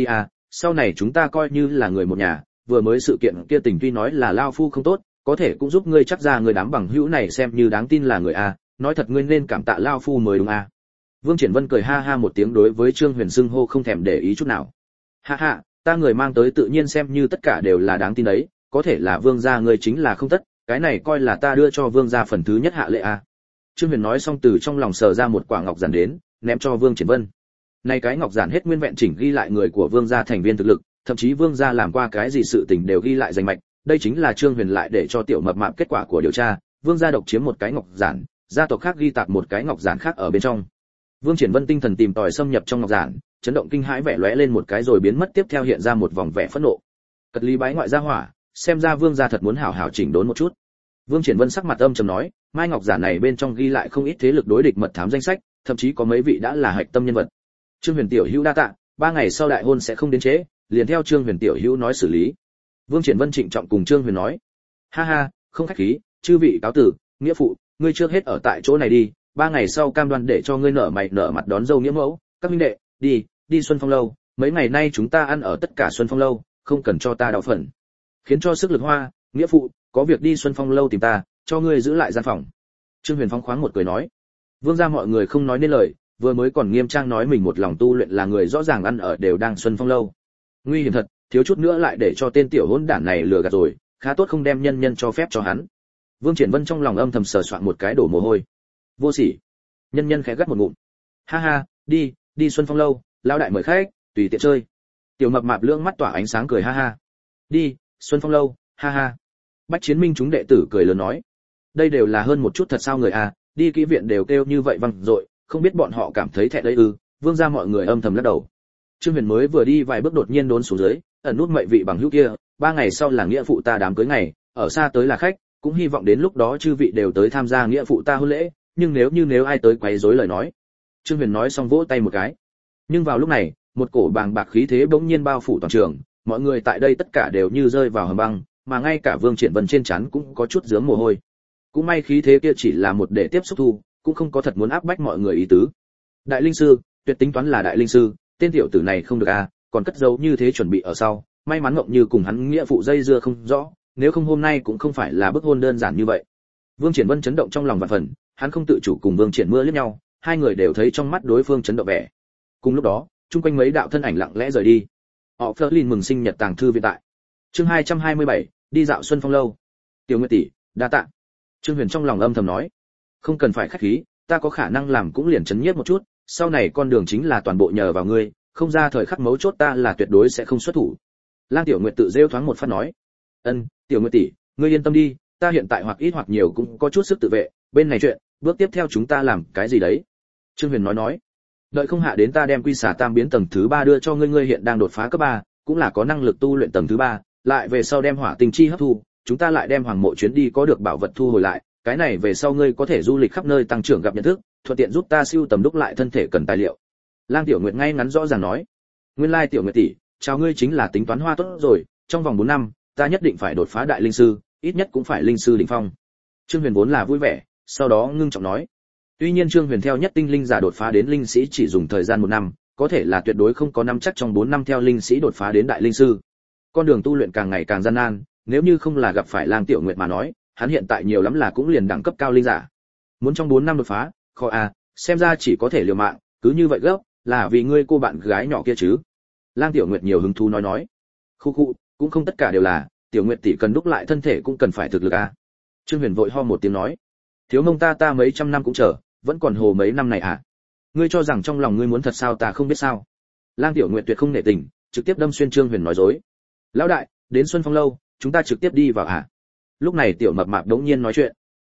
Speaker 1: sau này chúng ta coi như là người một nhà, vừa mới sự kiện kia tình tuy nói là lao phu không tốt, có thể cũng giúp ngươi chắc ra người đám bằng hữu này xem như đáng tin là người a, nói thật ngươi nên cảm tạ lao phu mới đúng a. Vương Triển Vân cười ha ha một tiếng đối với Trương Huyền xưng hô không thèm để ý chút nào. Ha ha, ta người mang tới tự nhiên xem như tất cả đều là đáng tin đấy, có thể là Vương gia ngươi chính là không tất, cái này coi là ta đưa cho Vương gia phần thứ nhất hạ lệ a. Trương Huyền nói xong từ trong lòng sờ ra một quả ngọc giản đến, ném cho Vương Triển Vân. Này cái ngọc giản hết nguyên vẹn chỉnh ghi lại người của Vương gia thành viên thực lực, thậm chí Vương gia làm qua cái gì sự tình đều ghi lại danh mạch, đây chính là Trương Huyền lại để cho tiểu mập mạp kết quả của điều tra, Vương gia độc chiếm một cái ngọc giản, gia tộc khác ghi tạc một cái ngọc giản khác ở bên trong. Vương Triển Vân tinh thần tìm tòi xâm nhập trong ngọc giản, chấn động kinh hãi vẻ lóe lên một cái rồi biến mất, tiếp theo hiện ra một vòng vẻ phẫn nộ. Cật lý bái ngoại gia hỏa, xem ra Vương gia thật muốn hảo hảo chỉnh đốn một chút. Vương Triển Vân sắc mặt âm trầm nói, mai ngọc giản này bên trong ghi lại không ít thế lực đối địch mật thám danh sách, thậm chí có mấy vị đã là hạch tâm nhân vật. Trương Huyền tiểu hữu đa tạ, 3 ngày sau đại hôn sẽ không đến trễ, liền theo Trương Huyền tiểu hữu nói xử lý. Vương Triển Vân trịnh trọng cùng Trương Huyền nói, ha ha, không khách khí, chư vị cáo tử, nghĩa phụ, ngươi trước hết ở tại chỗ này đi, 3 ngày sau cam đoan để cho ngươi nở mày nở mặt đón dâu nghĩa mẫu, các minh đệ, đi Xuân Phong lâu, mấy ngày nay chúng ta ăn ở tất cả Xuân Phong lâu, không cần cho ta đào phần. Khiến cho sức lực hoa, nghĩa phụ, có việc đi Xuân Phong lâu tìm ta, cho ngươi giữ lại gian phòng. Trương Huyền phóng khoáng một cười nói. Vương gia mọi người không nói nên lời, vừa mới còn nghiêm trang nói mình một lòng tu luyện là người rõ ràng ăn ở đều đang Xuân Phong lâu. Nguy hiểm thật, thiếu chút nữa lại để cho tên tiểu hỗn đản này lừa gạt rồi, khá tốt không đem nhân cho phép cho hắn. Vương Triển Vân trong lòng âm thầm sờ soạn một cái đổ mồ hôi. Vô sỉ. Nhân khẽ gắt một ngụm. Ha ha, đi Xuân Phong lâu, lão đại mời khách, tùy tiện chơi. Tiểu mập mạp lưỡng mắt tỏa ánh sáng cười ha ha. Đi, Xuân Phong lâu, ha ha. Bách Chiến Minh chúng đệ tử cười lớn nói. Đây đều là hơn một chút thật sao người à, đi kỹ viện đều kêu như vậy văng dội, không biết bọn họ cảm thấy thẹn đấy ư? Vương gia mọi người âm thầm lắc đầu. Trương Huyền mới vừa đi vài bước đột nhiên đốn xuống dưới, ẩn nút mệnh vị bằng hữu kia, 3 ngày sau là nghĩa phụ ta đám cưới ngày, ở xa tới là khách, cũng hy vọng đến lúc đó chư vị đều tới tham gia nghĩa phụ ta hôn lễ, nhưng nếu ai tới quấy rối lời nói. Trương Huyền nói xong vỗ tay một cái. Nhưng vào lúc này, một cổ bàng bạc khí thế bỗng nhiên bao phủ toàn trường, mọi người tại đây tất cả đều như rơi vào hầm băng, mà ngay cả Vương Triển Vân trên trán cũng có chút rớm mồ hôi. Cũng may khí thế kia chỉ là một để tiếp xúc thu, cũng không có thật muốn áp bách mọi người ý tứ. Đại linh sư, tuyệt tính toán là đại linh sư, tên tiểu tử này không được a, còn cất giấu như thế chuẩn bị ở sau, may mắn Ngộng Như cùng hắn nghĩa phụ dây dưa không rõ, nếu không hôm nay cũng không phải là bức hôn đơn giản như vậy. Vương Triển Vân chấn động trong lòng vạn phần, hắn không tự chủ cùng Vương Triển Mưa liếc nhau, hai người đều thấy trong mắt đối phương chấn động vẻ. Cùng lúc đó, chung quanh mấy đạo thân ảnh lặng lẽ rời đi. Họ Flerlin mừng sinh nhật tàng thư viện tại. Chương 227, đi dạo Xuân Phong lâu. Tiểu Nguyệt tỷ, đa tạ. Trương Huyền trong lòng âm thầm nói, không cần phải khách khí, ta có khả năng làm cũng liền chấn nhiếp một chút, sau này con đường chính là toàn bộ nhờ vào ngươi, không ra thời khắc mấu chốt ta là tuyệt đối sẽ không xuất thủ. Lang Tiểu Nguyệt tự rêu thoáng một phát nói, Tiểu Nguyệt tỷ, ngươi yên tâm đi, ta hiện tại hoặc ít hoặc nhiều cũng có chút sức tự vệ, bên này chuyện, bước tiếp theo chúng ta làm cái gì đấy? Trương Huyền nói, đợi không hạ đến ta đem Quy Xà Tam biến tầng thứ 3 đưa cho ngươi, ngươi hiện đang đột phá cấp 3, cũng là có năng lực tu luyện tầng thứ 3, lại về sau đem Hỏa Tinh Chi hấp thu, chúng ta lại đem Hoàng Mộ chuyến đi có được bảo vật thu hồi lại, cái này về sau ngươi có thể du lịch khắp nơi tăng trưởng gặp nhận thức, thuận tiện giúp ta siêu tầm đúc lại thân thể cần tài liệu. Lang Tiểu Nguyệt ngay ngắn rõ ràng nói, nguyên lai Tiểu Nguyệt tỷ, chào ngươi chính là tính toán hoa tốt rồi, trong vòng 4 năm, ta nhất định phải đột phá đại linh sư, ít nhất cũng phải linh sư đỉnh phong. Trương Huyền vốn là vui vẻ, sau đó ngưng trọng nói, tuy nhiên Trương Huyền theo nhất tinh linh giả đột phá đến linh sĩ chỉ dùng thời gian 1 năm, có thể là tuyệt đối không có năm chắc trong 4 năm theo linh sĩ đột phá đến đại linh sư. Con đường tu luyện càng ngày càng gian nan, nếu như không là gặp phải Lang Tiểu Nguyệt mà nói, hắn hiện tại nhiều lắm là cũng liền đẳng cấp cao linh giả. Muốn trong 4 năm đột phá, khó à, xem ra chỉ có thể liều mạng, cứ như vậy gấp, là vì ngươi cô bạn gái nhỏ kia chứ? Lang Tiểu Nguyệt nhiều hứng thú nói. Khu, cũng không tất cả đều là, Tiểu Nguyệt tỷ cần đúc lại thân thể cũng cần phải thực lực à? Trương Huyền vội ho một tiếng nói, thiếu mông ta mấy trăm năm cũng chờ, vẫn còn hồ mấy năm này à? Ngươi cho rằng trong lòng ngươi muốn thật sao ta không biết sao? Lang Tiểu Nguyệt tuyệt không nể tình, trực tiếp đâm xuyên Trương Huyền nói dối. Lão đại, đến Xuân Phong lâu, chúng ta trực tiếp đi vào à? Lúc này tiểu mập mạp đống nhiên nói chuyện.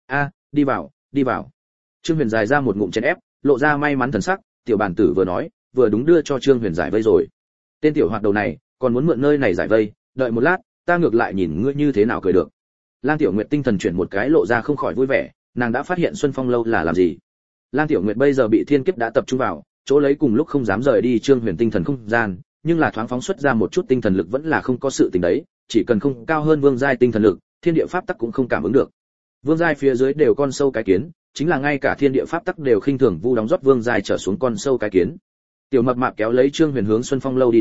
Speaker 1: Đi vào. Trương Huyền dài ra một ngụm chén ép, lộ ra may mắn thần sắc, tiểu bản tử vừa nói, vừa đúng đưa cho Trương Huyền giải vây rồi. Tên tiểu hoạt đầu này, còn muốn mượn nơi này giải vây, đợi một lát, ta ngược lại nhìn ngươi như thế nào cười được. Lang Tiểu Nguyệt tinh thần chuyển một cái lộ ra không khỏi vui vẻ, nàng đã phát hiện Xuân Phong lâu là làm gì. Lang Tiểu Nguyệt bây giờ bị thiên kiếp đã tập trung vào, chỗ lấy cùng lúc không dám rời đi Trương Huyền tinh thần không gian, nhưng là thoáng phóng xuất ra một chút tinh thần lực vẫn là không có sự tình đấy, chỉ cần không cao hơn vương giai tinh thần lực, thiên địa pháp tắc cũng không cảm ứng được. Vương giai phía dưới đều con sâu cái kiến, chính là ngay cả thiên địa pháp tắc đều khinh thường vu đóng rót vương giai trở xuống con sâu cái kiến. Tiểu mập mạp kéo lấy Trương Huyền hướng Xuân Phong lâu đi đến,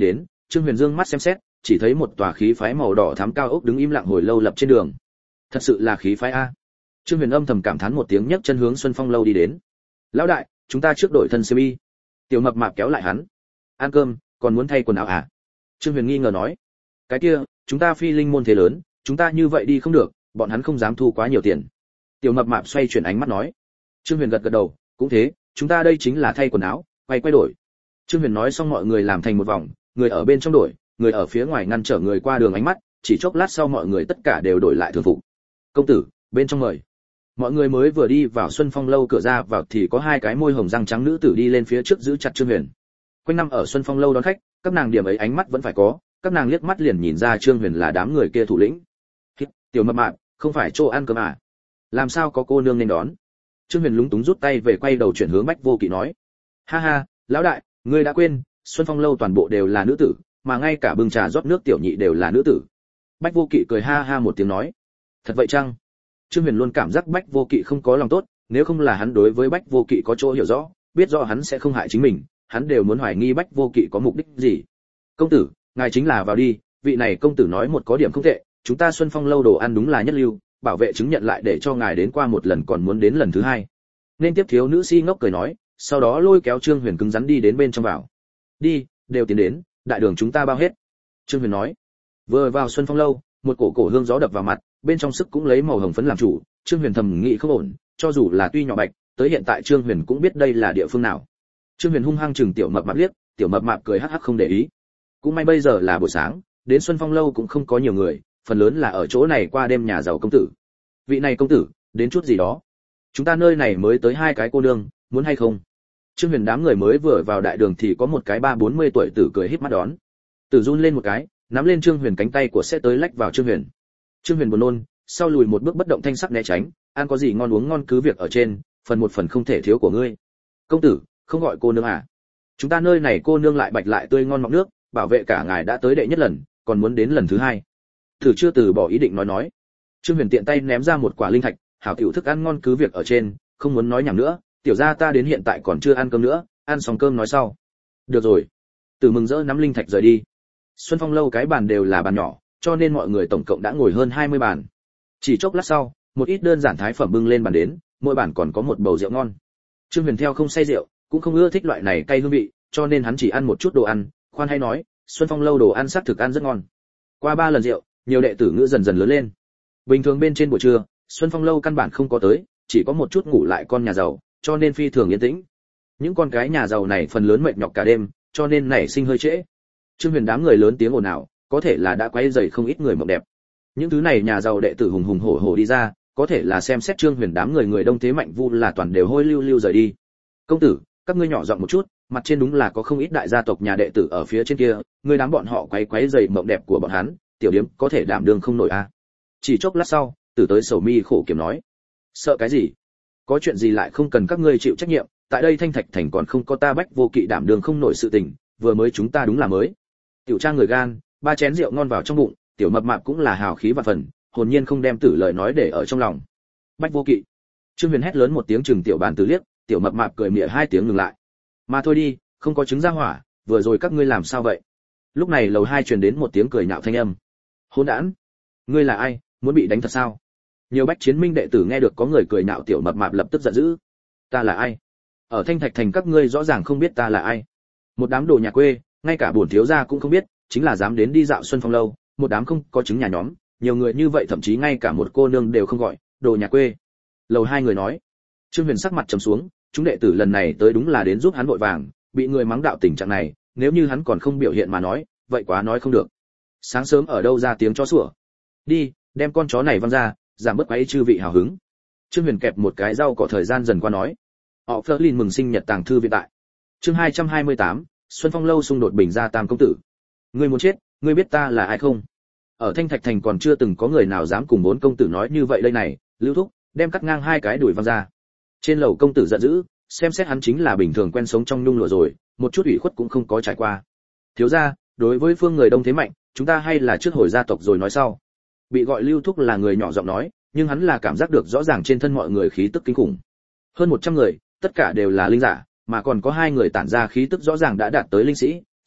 Speaker 1: Trương Huyền dương mắt xem xét, chỉ thấy một tòa khí phái màu đỏ thắm cao ốc đứng im lặng hồi lâu lập trên đường. Thật sự là khí phái a. Trương Huyền âm thầm cảm thán một tiếng, nhấc chân hướng Xuân Phong lâu đi đến. Lão đại, chúng ta trước đổi thân xiêm y. Tiểu Mập Mạp kéo lại hắn. Ăn cơm, còn muốn thay quần áo à? Trương Huyền nghi ngờ nói. Cái kia, chúng ta phi linh môn thế lớn, chúng ta như vậy đi không được, bọn hắn không dám thu quá nhiều tiền. Tiểu Mập Mạp xoay chuyển ánh mắt nói. Trương Huyền gật gật đầu, cũng thế, chúng ta đây chính là thay quần áo, quay đổi. Trương Huyền nói xong mọi người làm thành một vòng, người ở bên trong đổi, người ở phía ngoài ngăn trở người qua đường ánh mắt, chỉ chốc lát sau mọi người tất cả đều đổi lại thường phục. Công tử, bên trong mời. Mọi người mới vừa đi vào Xuân Phong lâu cửa ra vào thì có hai cái môi hồng răng trắng nữ tử đi lên phía trước giữ chặt Trương Huyền. Quanh năm ở Xuân Phong lâu đón khách, các nàng điểm ấy ánh mắt vẫn phải có, các nàng liếc mắt liền nhìn ra Trương Huyền là đám người kia thủ lĩnh. Tiểu Mập Mạp, không phải chỗ ăn cơm à? Làm sao có cô nương nên đón? Trương Huyền lúng túng rút tay về, quay đầu chuyển hướng Bách Vô Kỵ nói. Ha ha, lão đại, ngươi đã quên, Xuân Phong lâu toàn bộ đều là nữ tử, mà ngay cả bưng trà rót nước tiểu nhị đều là nữ tử. Bách Vô Kỵ cười ha ha một tiếng nói. Thật vậy chăng? Trương Huyền luôn cảm giác Bách Vô Kỵ không có lòng tốt, nếu không là hắn đối với Bách Vô Kỵ có chỗ hiểu rõ, biết rõ hắn sẽ không hại chính mình, hắn đều muốn hoài nghi Bách Vô Kỵ có mục đích gì. Công tử, ngài chính là vào đi, vị này công tử nói một có điểm không tệ, chúng ta Xuân Phong lâu đồ ăn đúng là nhất lưu, bảo vệ chứng nhận lại để cho ngài đến qua một lần còn muốn đến lần thứ hai. Nên tiếp thiếu nữ si ngốc cười nói, sau đó lôi kéo Trương Huyền cứng rắn đi đến bên trong vào. Đi, đều tiến đến, đại đường chúng ta bao hết. Trương Huyền nói. Vừa vào Xuân Phong lâu, một cổ hương gió đập vào mặt, bên trong sức cũng lấy màu hồng phấn làm chủ, Trương Huyền thầm nghĩ không ổn, cho dù là tuy nhỏ bạch, tới hiện tại Trương Huyền cũng biết đây là địa phương nào. Trương Huyền hung hăng chừng Tiểu Mập Mạp liếc, Tiểu Mập Mạp cười hắc hắc không để ý. Cũng may bây giờ là buổi sáng, đến Xuân Phong lâu cũng không có nhiều người, phần lớn là ở chỗ này qua đêm nhà giàu công tử. Vị này công tử, đến chút gì đó? Chúng ta nơi này mới tới hai cái cô nương, muốn hay không? Trương Huyền đám người mới vừa vào đại đường thì có một cái 30-40 tuổi tử cười híp mắt đón. Tử run lên một cái, nắm lên Trương Huyền cánh tay của sẽ tới lách vào Trương Huyền. Trương Huyền buồn nôn, sau lùi một bước bất động thanh sắc né tránh, ăn có gì ngon uống ngon cứ việc ở trên, phần một phần không thể thiếu của ngươi. Công tử, không gọi cô nương à? Chúng ta nơi này cô nương lại bạch lại tươi ngon mọng nước, bảo vệ cả ngài đã tới đệ nhất lần, còn muốn đến lần thứ hai. Thử chưa từ bỏ ý định nói. Trương Huyền tiện tay ném ra một quả linh thạch, hảo tiểu thức ăn ngon cứ việc ở trên, không muốn nói nhảm nữa, tiểu gia ta đến hiện tại còn chưa ăn cơm nữa, ăn xong cơm nói sau. Được rồi. Tử mừng rỡ nắm linh thạch rời đi. Xuân Phong lâu cái bàn đều là bàn nhỏ, cho nên mọi người tổng cộng đã ngồi hơn 20 bàn. Chỉ chốc lát sau, một ít đơn giản thái phẩm bưng lên bàn đến, mỗi bàn còn có một bầu rượu ngon. Trương Huyền theo không say rượu, cũng không ưa thích loại này cay hương vị, cho nên hắn chỉ ăn một chút đồ ăn, khoan hay nói, Xuân Phong lâu đồ ăn sắc thực ăn rất ngon. Qua 3 lần rượu, nhiều đệ tử ngữ dần dần lớn lên. Bình thường bên trên buổi trưa, Xuân Phong lâu căn bản không có tới, chỉ có một chút ngủ lại con nhà giàu, cho nên phi thường yên tĩnh. Những con gái nhà giàu này phần lớn mệt nhọc cả đêm, cho nên nảy sinh hơi trễ. Trương Huyền đám người lớn tiếng ồn ào, có thể là đã quấy rầy không ít người mộng đẹp. Những thứ này nhà giàu đệ tử hùng hùng hổ hổ đi ra, có thể là xem xét Trương Huyền đám người đông thế mạnh vu là toàn đều hôi lưu lưu rời đi. Công tử, các ngươi nhỏ giọng một chút, mặt trên đúng là có không ít đại gia tộc nhà đệ tử ở phía trên kia, ngươi đám bọn họ quấy rầy mộng đẹp của bọn hắn, tiểu điếm có thể đảm đương không nổi a. Chỉ chốc lát sau, Tử tới Sầu Mi khổ kiểm nói, sợ cái gì? Có chuyện gì lại không cần các ngươi chịu trách nhiệm, tại đây Thanh Thạch thành còn không có ta Bách Vô Kỵ đảm đương không nổi sự tình, vừa mới chúng ta đúng là mới. Tiểu Trang người gan, 3 chén rượu ngon vào trong bụng, Tiểu Mập Mạp cũng là hào khí vạn phần, hồn nhiên không đem Tử lời nói để ở trong lòng. Bách Vô Kỵ. Trương Huyền hét lớn một tiếng chừng Tiểu Bàn Tử liếc, Tiểu Mập Mạp cười mỉa 2 tiếng ngừng lại. Mà thôi đi, không có chứng ra hỏa, vừa rồi các ngươi làm sao vậy? Lúc này lầu 2 truyền đến một tiếng cười nhạo thanh âm. Hỗn đản, ngươi là ai, muốn bị đánh thật sao? Nhiều bách chiến minh đệ tử nghe được có người cười nhạo Tiểu Mập Mạp lập tức giận dữ. Ta là ai? Ở Thanh Thạch thành các ngươi rõ ràng không biết ta là ai. Một đám đồ nhà quê, ngay cả bổn thiếu gia cũng không biết, chính là dám đến đi dạo Xuân Phong lâu, một đám không có chứng nhà nhóm, nhiều người như vậy thậm chí ngay cả một cô nương đều không gọi, đồ nhà quê. Lầu 2 người nói. Trương Huyền sắc mặt trầm xuống, chúng đệ tử lần này tới đúng là đến giúp hắn vội vàng, bị người mắng đạo tình trạng này, nếu như hắn còn không biểu hiện mà nói, vậy quá nói không được. Sáng sớm ở đâu ra tiếng chó sủa. Đi, đem con chó này văng ra, giảm bớt quấy chư vị hào hứng. Trương Huyền kẹp một cái rau cỏ thời gian dần qua nói. Họ Flerlin mừng sinh nhật tàng thư viện tại. Chương 228, Xuân Phong lâu xung đột bình gia Tam công tử. Ngươi muốn chết, ngươi biết ta là ai không? Ở Thanh Thạch thành còn chưa từng có người nào dám cùng 4 công tử nói như vậy đây này, Lưu Thúc, đem cắt ngang 2 cái đuổi văng ra. Trên lầu công tử giận dữ, xem xét hắn chính là bình thường quen sống trong nhung lụa rồi, một chút ủy khuất cũng không có trải qua. Thiếu gia, đối với phương người đông thế mạnh, chúng ta hay là trước hồi gia tộc rồi nói sau. Bị gọi Lưu Thúc là người nhỏ giọng nói, nhưng hắn là cảm giác được rõ ràng trên thân mọi người khí tức kinh khủng. Hơn 100 người, tất cả đều là linh giả, mà còn có 2 người tản ra khí tức rõ ràng đã đạt tới linh sĩ,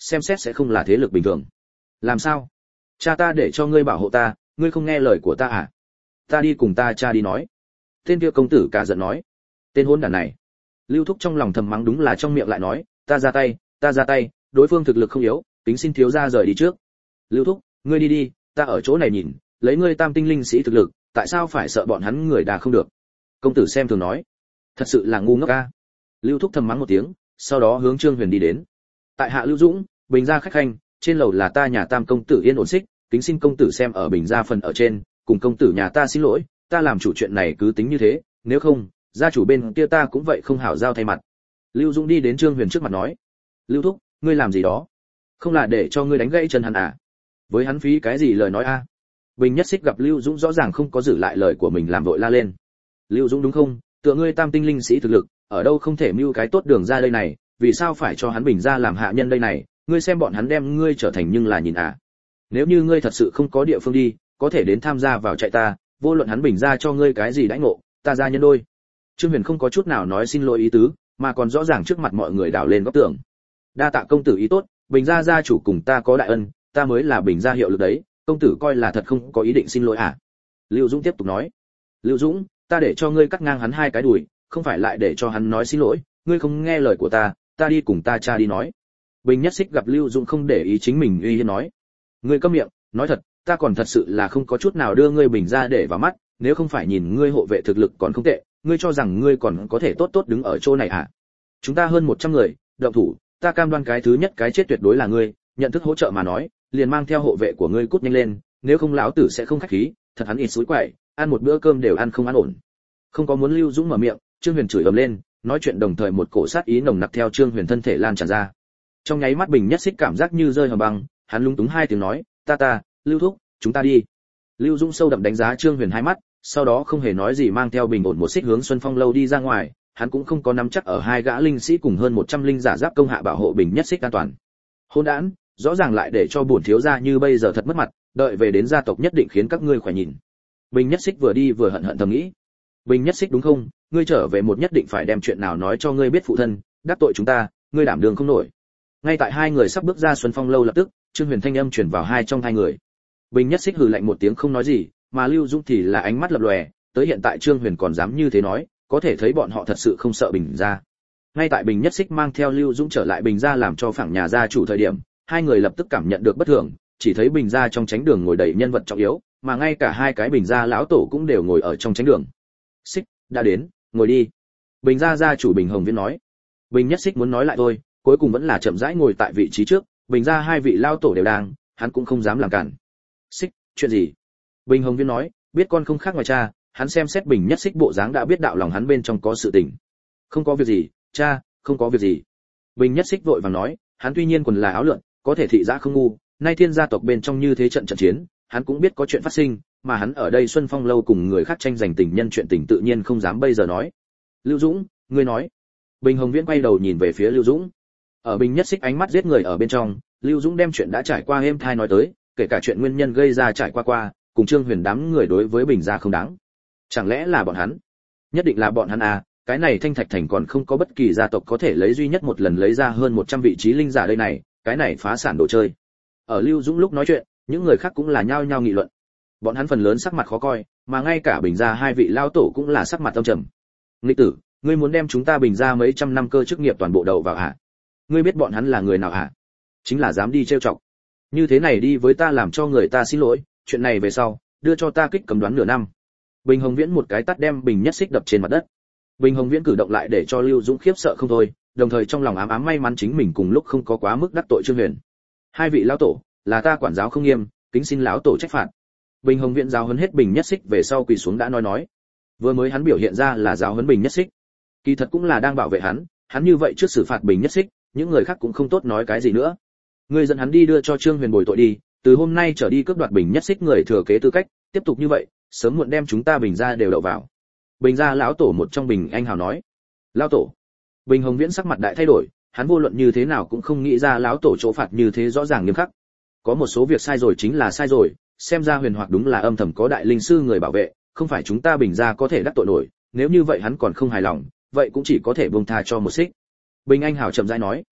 Speaker 1: xem xét sẽ không là thế lực bình thường. Làm sao? Cha ta để cho ngươi bảo hộ ta, ngươi không nghe lời của ta à? Ta đi cùng ta cha đi nói. Tên kia công tử cả giận nói. Tên hỗn đản này. Lưu Thúc trong lòng thầm mắng, đúng là trong miệng lại nói, ta ra tay, đối phương thực lực không yếu, kính xin thiếu gia rời đi trước. Lưu Thúc, ngươi đi đi, ta ở chỗ này nhìn, lấy ngươi tam tinh linh sĩ thực lực, tại sao phải sợ bọn hắn người đà không được? Công tử xem thường nói. Thật sự là ngu ngốc a. Lưu Thúc thầm mắng một tiếng, sau đó hướng Trương Huyền đi đến. Tại hạ Lưu Dũng, Bình gia khách khanh, trên lầu là ta nhà tam công tử Yên Ổn Xích, kính xin công tử xem ở Bình gia phần ở trên, cùng công tử nhà ta xin lỗi, ta làm chủ chuyện này cứ tính như thế, nếu không, gia chủ bên kia ta cũng vậy không hảo giao thay mặt. Lưu Dũng đi đến Trương Huyền trước mặt nói. Lưu Thúc, ngươi làm gì đó? Không là để cho ngươi đánh gãy chân hắn à? Với hắn phí cái gì lời nói a? Bình Nhất Xích gặp Lưu Dũng rõ ràng không có giữ lại lời của mình, làm vội la lên. Lưu Dũng đúng không? Tựa ngươi tam tinh linh sĩ thực lực, ở đâu không thể mưu cái tốt đường ra đây này, vì sao phải cho hắn Bình gia làm hạ nhân đây này? Ngươi xem bọn hắn đem ngươi trở thành nhưng là nhìn à? Nếu như ngươi thật sự không có địa phương đi, có thể đến tham gia vào trại ta, vô luận hắn Bình gia cho ngươi cái gì đãi ngộ, ta ra nhân đôi. Trương Huyền không có chút nào nói xin lỗi ý tứ, mà còn rõ ràng trước mặt mọi người đảo lên góc tường. Đa tạ công tử ý tốt, Bình gia gia chủ cùng ta có đại ân, ta mới là Bình gia hiệu lực đấy, công tử coi là thật không có ý định xin lỗi à? Lưu Dũng tiếp tục nói. Lưu Dũng, ta để cho ngươi cắt ngang hắn hai cái đùi, không phải lại để cho hắn nói xin lỗi, ngươi không nghe lời của ta, ta đi cùng ta cha đi nói. Bình Nhất Xích gặp Lưu Dũng không để ý chính mình uy hiếp nói. Ngươi câm miệng, nói thật, ta còn thật sự là không có chút nào đưa ngươi Bình gia để vào mắt, nếu không phải nhìn ngươi hộ vệ thực lực còn không tệ, ngươi cho rằng ngươi còn có thể tốt tốt đứng ở chỗ này à? Chúng ta hơn 100 người, động thủ, ta cam đoan cái thứ nhất cái chết tuyệt đối là ngươi, nhận thức hỗ trợ mà nói, liền mang theo hộ vệ của ngươi cút nhanh lên, nếu không lão tử sẽ không khách khí, thật hắn ít suối quậy, ăn một bữa cơm đều ăn không an ổn. Không có muốn Lưu Dũng mở miệng, Trương Huyền chửi ầm lên, nói chuyện đồng thời một cổ sát ý nồng nặc theo Trương Huyền thân thể lan tràn ra. Trong nháy mắt Bình Nhất Xích cảm giác như rơi hầm băng, hắn lúng túng hai tiếng nói, ta, Lưu Thúc, chúng ta đi. Lưu Dũng sâu đậm đánh giá Trương Huyền hai mắt, sau đó không hề nói gì mang theo Bình Ổn một xích hướng Xuân Phong lâu đi ra ngoài, hắn cũng không có nắm chắc ở hai gã linh sĩ cùng hơn 100 linh giả giáp công hạ bảo hộ Bình Nhất Xích an toàn. Hỗn đản, rõ ràng lại để cho bổn thiếu gia như bây giờ thật mất mặt, đợi về đến gia tộc nhất định khiến các ngươi khỏe nhìn. Bình Nhất Xích vừa đi vừa hận hận thầm nghĩ. Bình Nhất Xích đúng không, ngươi trở về một nhất định phải đem chuyện nào nói cho ngươi biết phụ thân, đắc tội chúng ta, ngươi đảm đường không nổi. Ngay tại hai người sắp bước ra Xuân Phong lâu lập tức, Trương Huyền thanh âm truyền vào hai trong hai người. Bình Nhất Xích hừ lạnh một tiếng không nói gì, mà Lưu Dũng thì là ánh mắt lập lòe, tới hiện tại Trương Huyền còn dám như thế nói, có thể thấy bọn họ thật sự không sợ Bình gia. Ngay tại Bình Nhất Xích mang theo Lưu Dũng trở lại Bình gia làm cho phẳng nhà gia chủ thời điểm, hai người lập tức cảm nhận được bất thường, chỉ thấy Bình gia trong tránh đường ngồi đầy nhân vật trọng yếu, mà ngay cả hai cái Bình gia lão tổ cũng đều ngồi ở trong tránh đường. Xích, đã đến, ngồi đi. Bình gia gia chủ Bình Hồng Viễn nói. Bình Nhất Xích muốn nói lại thôi, cuối cùng vẫn là chậm rãi ngồi tại vị trí trước, Bình gia hai vị lão tổ đều đang, hắn cũng không dám làm cản. Xích, chuyện gì? Bình Hồng Viễn nói, biết con không khác ngoài cha, hắn xem xét Bình Nhất Xích bộ dáng đã biết đạo lòng hắn bên trong có sự tình. Không có việc gì, cha, không có việc gì. Bình Nhất Xích vội vàng nói, hắn tuy nhiên quần là áo lượn, có thể thị giã không ngu, nay thiên gia tộc bên trong như thế trận chiến, hắn cũng biết có chuyện phát sinh, mà hắn ở đây Xuân Phong lâu cùng người khác tranh giành tình nhân chuyện tình tự nhiên không dám bây giờ nói. Lưu Dũng, ngươi nói. Bình Hồng Viễn quay đầu nhìn về phía Lưu Dũng. Ở Bình Nhất Xích ánh mắt giết người ở bên trong, Lưu Dũng đem chuyện đã trải qua êm thai nói tới, kể cả chuyện nguyên nhân gây ra trải qua, cùng Trương Huyền đám người đối với Bình gia không đáng. Chẳng lẽ là bọn hắn? Nhất định là bọn hắn à, cái này Thanh Thạch Thành còn không có bất kỳ gia tộc có thể lấy duy nhất một lần lấy ra hơn 100 vị trí linh giả đây này, cái này phá sản đồ chơi. Ở Lưu Dũng lúc nói chuyện, những người khác cũng là nhao nhao nghị luận. Bọn hắn phần lớn sắc mặt khó coi, mà ngay cả Bình gia hai vị lao tổ cũng là sắc mặt âm trầm. Nghịch tử, ngươi muốn đem chúng ta Bình gia mấy trăm năm cơ chức nghiệp toàn bộ đầu vào hả? Ngươi biết bọn hắn là người nào hả? Chính là dám đi trêu chọc. Như thế này đi với ta làm cho người ta xin lỗi, chuyện này về sau, đưa cho ta kích cấm đoán nửa năm. Bình Hồng Viễn một cái tát đem Bình Nhất Xích đập trên mặt đất. Bình Hồng Viễn cử động lại để cho Lưu Dũng khiếp sợ không thôi, đồng thời trong lòng ám ám may mắn chính mình cùng lúc không có quá mức đắc tội Trương Huyền. Hai vị lão tổ, là ta quản giáo không nghiêm, kính xin lão tổ trách phạt. Bình Hồng Viễn giáo huấn hết Bình Nhất Xích về sau quỳ xuống đã nói. Vừa mới hắn biểu hiện ra là giáo huấn Bình Nhất Xích, kỳ thật cũng là đang bảo vệ hắn như vậy trước xử phạt Bình Nhất Xích, những người khác cũng không tốt nói cái gì nữa. Ngươi dẫn hắn đi đưa cho Trương Huyền bồi tội đi, từ hôm nay trở đi cướp đoạt Bình Nhất Xích người thừa kế tư cách, tiếp tục như vậy, sớm muộn đem chúng ta Bình gia đều đậu vào. Bình gia lão tổ một trong Bình Anh Hào nói. Lão tổ. Bình Hồng Viễn sắc mặt đại thay đổi, hắn vô luận như thế nào cũng không nghĩ ra lão tổ chỗ phạt như thế rõ ràng nghiêm khắc. Có một số việc sai rồi chính là sai rồi, xem ra Huyền Hoặc đúng là âm thầm có đại linh sư người bảo vệ, không phải chúng ta Bình gia có thể đắc tội nổi, nếu như vậy hắn còn không hài lòng, vậy cũng chỉ có thể buông tha cho một xích. Bình Anh Hào chậm rãi nói.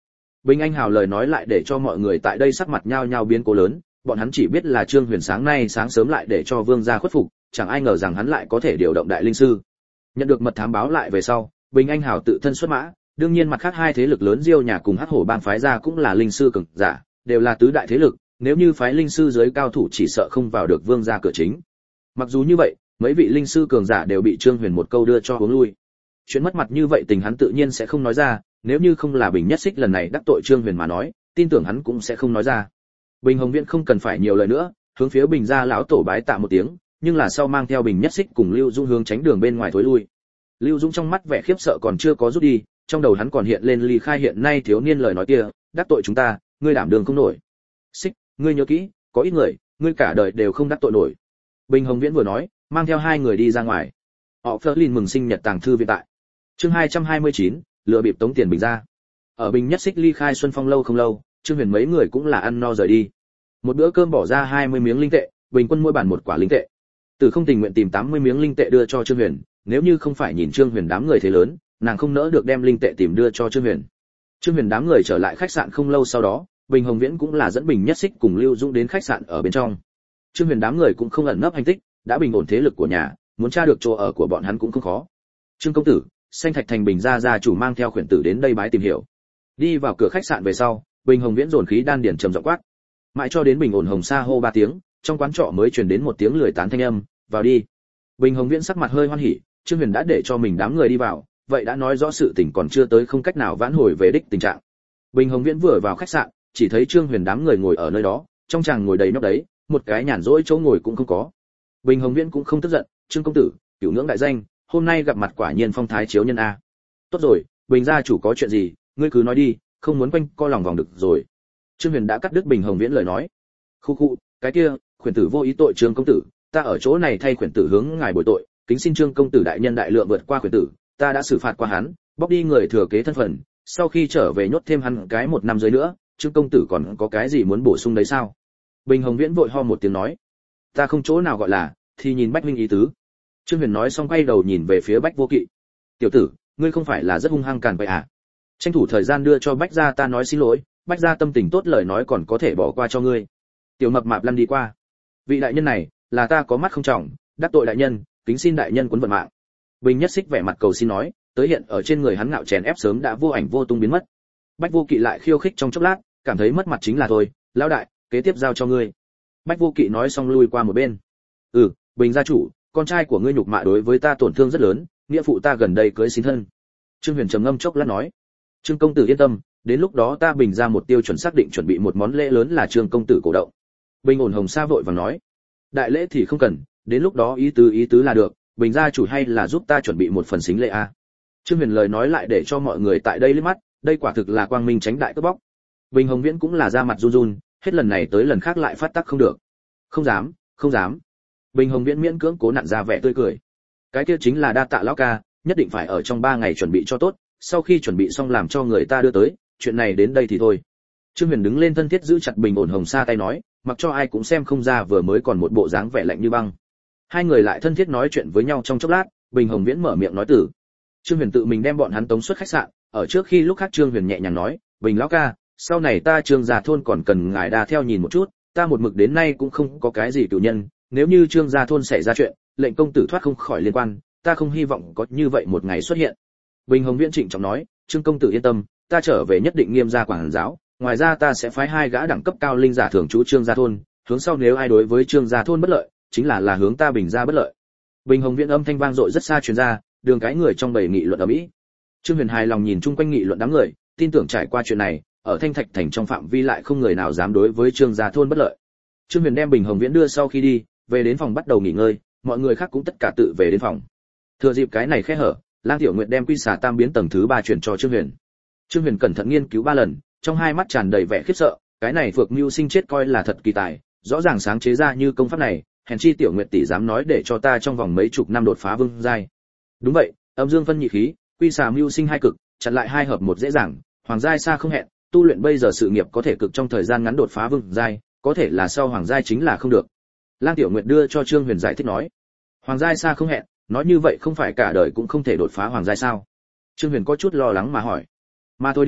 Speaker 1: Bình Anh Hào lời nói lại để cho mọi người tại đây sắc mặt nhao nhao biến cố lớn, bọn hắn chỉ biết là Trương Huyền sáng nay sáng sớm lại để cho vương gia khuất phục, chẳng ai ngờ rằng hắn lại có thể điều động đại linh sư. Nhận được mật thám báo lại về sau, Bình Anh Hào tự thân xuất mã, đương nhiên mặt khác hai thế lực lớn Diêu nhà cùng Hắc Hổ bang phái ra cũng là linh sư cường giả, đều là tứ đại thế lực, nếu như phái linh sư dưới cao thủ chỉ sợ không vào được vương gia cửa chính. Mặc dù như vậy, mấy vị linh sư cường giả đều bị Trương Huyền một câu đưa cho hướng lui. Chuyện mất mặt như vậy tình hắn tự nhiên sẽ không nói ra, nếu như không là Bình Nhất Xích lần này đắc tội Trương Huyền mà nói, tin tưởng hắn cũng sẽ không nói ra. Bình Hồng Viễn không cần phải nhiều lời nữa, hướng phía Bình gia lão tổ bái tạ một tiếng, nhưng là sau mang theo Bình Nhất Xích cùng Lưu Dung hướng tránh đường bên ngoài thối lui. Lưu Dung trong mắt vẻ khiếp sợ còn chưa có rút đi, trong đầu hắn còn hiện lên ly khai hiện nay thiếu niên lời nói kia, đắc tội chúng ta, ngươi đảm đường không nổi. Xích, ngươi nhớ kỹ, có ít người, ngươi cả đời đều không đắc tội nổi. Bình Hồng Viễn vừa nói, mang theo hai người đi ra ngoài. Họ Flerlin mừng sinh nhật tàng thư viện tại. Chương 229, lừa bịp tống tiền Bình gia. Ở Bình Nhất Xích ly khai Xuân Phong lâu không lâu, Trương Huyền mấy người cũng là ăn no rời đi. Một bữa cơm bỏ ra 20 miếng linh tệ, bình quân mỗi bản một quả linh tệ. Từ không tình nguyện tìm 80 miếng linh tệ đưa cho Trương Huyền, nếu như không phải nhìn Trương Huyền đám người thế lớn, nàng không nỡ được đem linh tệ tìm đưa cho Trương Huyền. Trương Huyền đám người trở lại khách sạn không lâu sau đó, Bình Hồng Viễn cũng là dẫn Bình Nhất Xích cùng Lưu Dũng đến khách sạn ở bên trong. Trương Huyền đám người cũng không ẩn nấp hành tích, đã bình ổn thế lực của nhà, muốn tra được chỗ ở của bọn hắn cũng không khó. Trương công tử, Xanh Thạch Thành Bình gia gia chủ mang theo khuyển tử đến đây bái tìm hiểu. Đi vào cửa khách sạn về sau, Bình Hồng Viễn dồn khí đan điển trầm giọng quát. Mãi cho đến Bình ổn hồng sa hô 3 tiếng, trong quán trọ mới truyền đến một tiếng lười tán thanh âm, "Vào đi." Bình Hồng Viễn sắc mặt hơi hoan hỉ, Trương Huyền đã để cho mình đám người đi vào, vậy đã nói rõ sự tình còn chưa tới không cách nào vãn hồi về đích tình trạng. Bình Hồng Viễn vừa vào khách sạn, chỉ thấy Trương Huyền đám người ngồi ở nơi đó, trong chàng ngồi đầy nhóc đấy, một cái nhàn rỗi chỗ ngồi cũng không có. Bình Hồng Viễn cũng không tức giận, "Trương công tử, cửu ngưỡng đại danh, hôm nay gặp mặt quả nhiên phong thái chiếu nhân a." "Tốt rồi, Bình gia chủ có chuyện gì, ngươi cứ nói đi, không muốn quanh co lòng vòng được rồi." Trương Huyền đã cắt đứt Bình Hồng Viễn lời nói. "Khu khu, cái kia, khuyển tử vô ý tội Trương công tử, ta ở chỗ này thay khuyển tử hướng ngài bồi tội, kính xin Trương công tử đại nhân đại lượng vượt qua khuyển tử, ta đã xử phạt qua hắn, bóc đi người thừa kế thân phận, sau khi trở về nhốt thêm hắn cái 1 năm dưới nữa, Trương công tử còn có cái gì muốn bổ sung đấy sao?" Bình Hồng Viễn vội ho một tiếng nói, "Ta không chỗ nào gọi là, thì nhìn Bách Minh ý tứ." Trương Huyền nói xong quay đầu nhìn về phía Bách Vô Kỵ. "Tiểu tử, ngươi không phải là rất hung hăng càn vậy à? Tranh thủ thời gian đưa cho Bách gia ta nói xin lỗi, Bách gia tâm tình tốt lời nói còn có thể bỏ qua cho ngươi." Tiểu Mập Mạp lăn đi qua. "Vị đại nhân này, là ta có mắt không trọng, đắc tội đại nhân, kính xin đại nhân cuốn vận mạng." Bình Nhất Xích vẻ mặt cầu xin nói, tới hiện ở trên người hắn ngạo chèn ép sớm đã vô ảnh vô tung biến mất. Bách Vô Kỵ lại khiêu khích trong chốc lát, cảm thấy mất mặt chính là thôi, "Lão đại, kế tiếp giao cho ngươi." Bách Vô Kỵ nói xong lui qua một bên. Bình gia chủ, con trai của ngươi nhục mạ đối với ta tổn thương rất lớn, nghĩa phụ ta gần đây cưới xin thân." Trương Huyền trầm ngâm chốc lát nói, "Trương công tử yên tâm, đến lúc đó ta Bình ra một tiêu chuẩn xác định chuẩn bị một món lễ lớn là Trương công tử cổ động." Bình ổn hồng sa vội vàng nói, "Đại lễ thì không cần, đến lúc đó ý tứ là được, Bình gia chủ hay là giúp ta chuẩn bị một phần xính lễ a." Trương Huyền lời nói lại để cho mọi người tại đây liếc mắt, đây quả thực là quang minh tránh đại cướp bóc. Bình Hồng Viễn cũng là ra mặt run run, hết lần này tới lần khác lại phát tác không được. "Không dám, không dám." Bình Hồng Viễn miễn cưỡng cố nặn ra vẻ tươi cười. "Cái kia chính là đa tạ lão ca, nhất định phải ở trong 3 ngày chuẩn bị cho tốt, sau khi chuẩn bị xong làm cho người ta đưa tới, chuyện này đến đây thì thôi." Trương Huyền đứng lên thân thiết giữ chặt Bình ổn hồng sa tay nói, mặc cho ai cũng xem không ra vừa mới còn một bộ dáng vẻ lạnh như băng. Hai người lại thân thiết nói chuyện với nhau trong chốc lát, Bình Hồng Viễn mở miệng nói từ. Trương Huyền tự mình đem bọn hắn tống xuất khách sạn, ở trước khi lúc khác Trương Huyền nhẹ nhàng nói, "Bình lão ca, sau này ta Trương gia thôn còn cần ngài đa theo nhìn một chút, ta một mực đến nay cũng không có cái gì cửu nhân, nếu như Trương gia thôn xảy ra chuyện, lệnh công tử thoát không khỏi liên quan, ta không hy vọng có như vậy một ngày xuất hiện." Bình Hồng Viễn trịnh trọng nói, "Trương công tử yên tâm, ta trở về nhất định nghiêm gia quản giáo, ngoài ra ta sẽ phái 2 gã đẳng cấp cao linh giả thường trú Trương gia thôn, hướng sau nếu ai đối với Trương gia thôn bất lợi, chính là hướng ta Bình gia bất lợi." Bình Hồng Viễn âm thanh vang dội rất xa truyền ra, đường cái người trong bầy nghị luận ầm ĩ. Trương Huyền hài lòng nhìn chung quanh nghị luận đám người, tin tưởng trải qua chuyện này, ở Thanh Thạch Thành trong phạm vi lại không người nào dám đối với Trương gia thôn bất lợi. Trương Huyền đem Bình Hồng Viễn đưa sau khi đi, về đến phòng bắt đầu nghỉ ngơi, mọi người khác cũng tất cả tự về đến phòng. Thừa dịp cái này khe hở, Lang Tiểu Nguyệt đem Quy Xà Tam biến tầng thứ 3 truyền cho Trương Huyền. Trương Huyền cẩn thận nghiên cứu 3 lần, trong hai mắt tràn đầy vẻ khiếp sợ, cái này Phược Mưu Sinh chết coi là thật kỳ tài, rõ ràng sáng chế ra như công pháp này, hèn chi Tiểu Nguyệt tỷ dám nói để cho ta trong vòng mấy chục năm đột phá vương giai. Đúng vậy, âm dương phân nhị khí, Quy Xà Mưu Sinh 2 cực, chặn lại 2 hợp 1 dễ dàng, hoàng giai xa không hẹn, tu luyện bây giờ sự nghiệp có thể cực trong thời gian ngắn đột phá vương giai, có thể là sau hoàng giai chính là không được. Lang Tiểu Nguyệt đưa cho Trương Huyền giải thích nói, hoàng giai xa không hẹn, nói như vậy không phải cả đời cũng không thể đột phá hoàng giai sao? Trương Huyền có chút lo lắng mà hỏi. Mà thôi đi,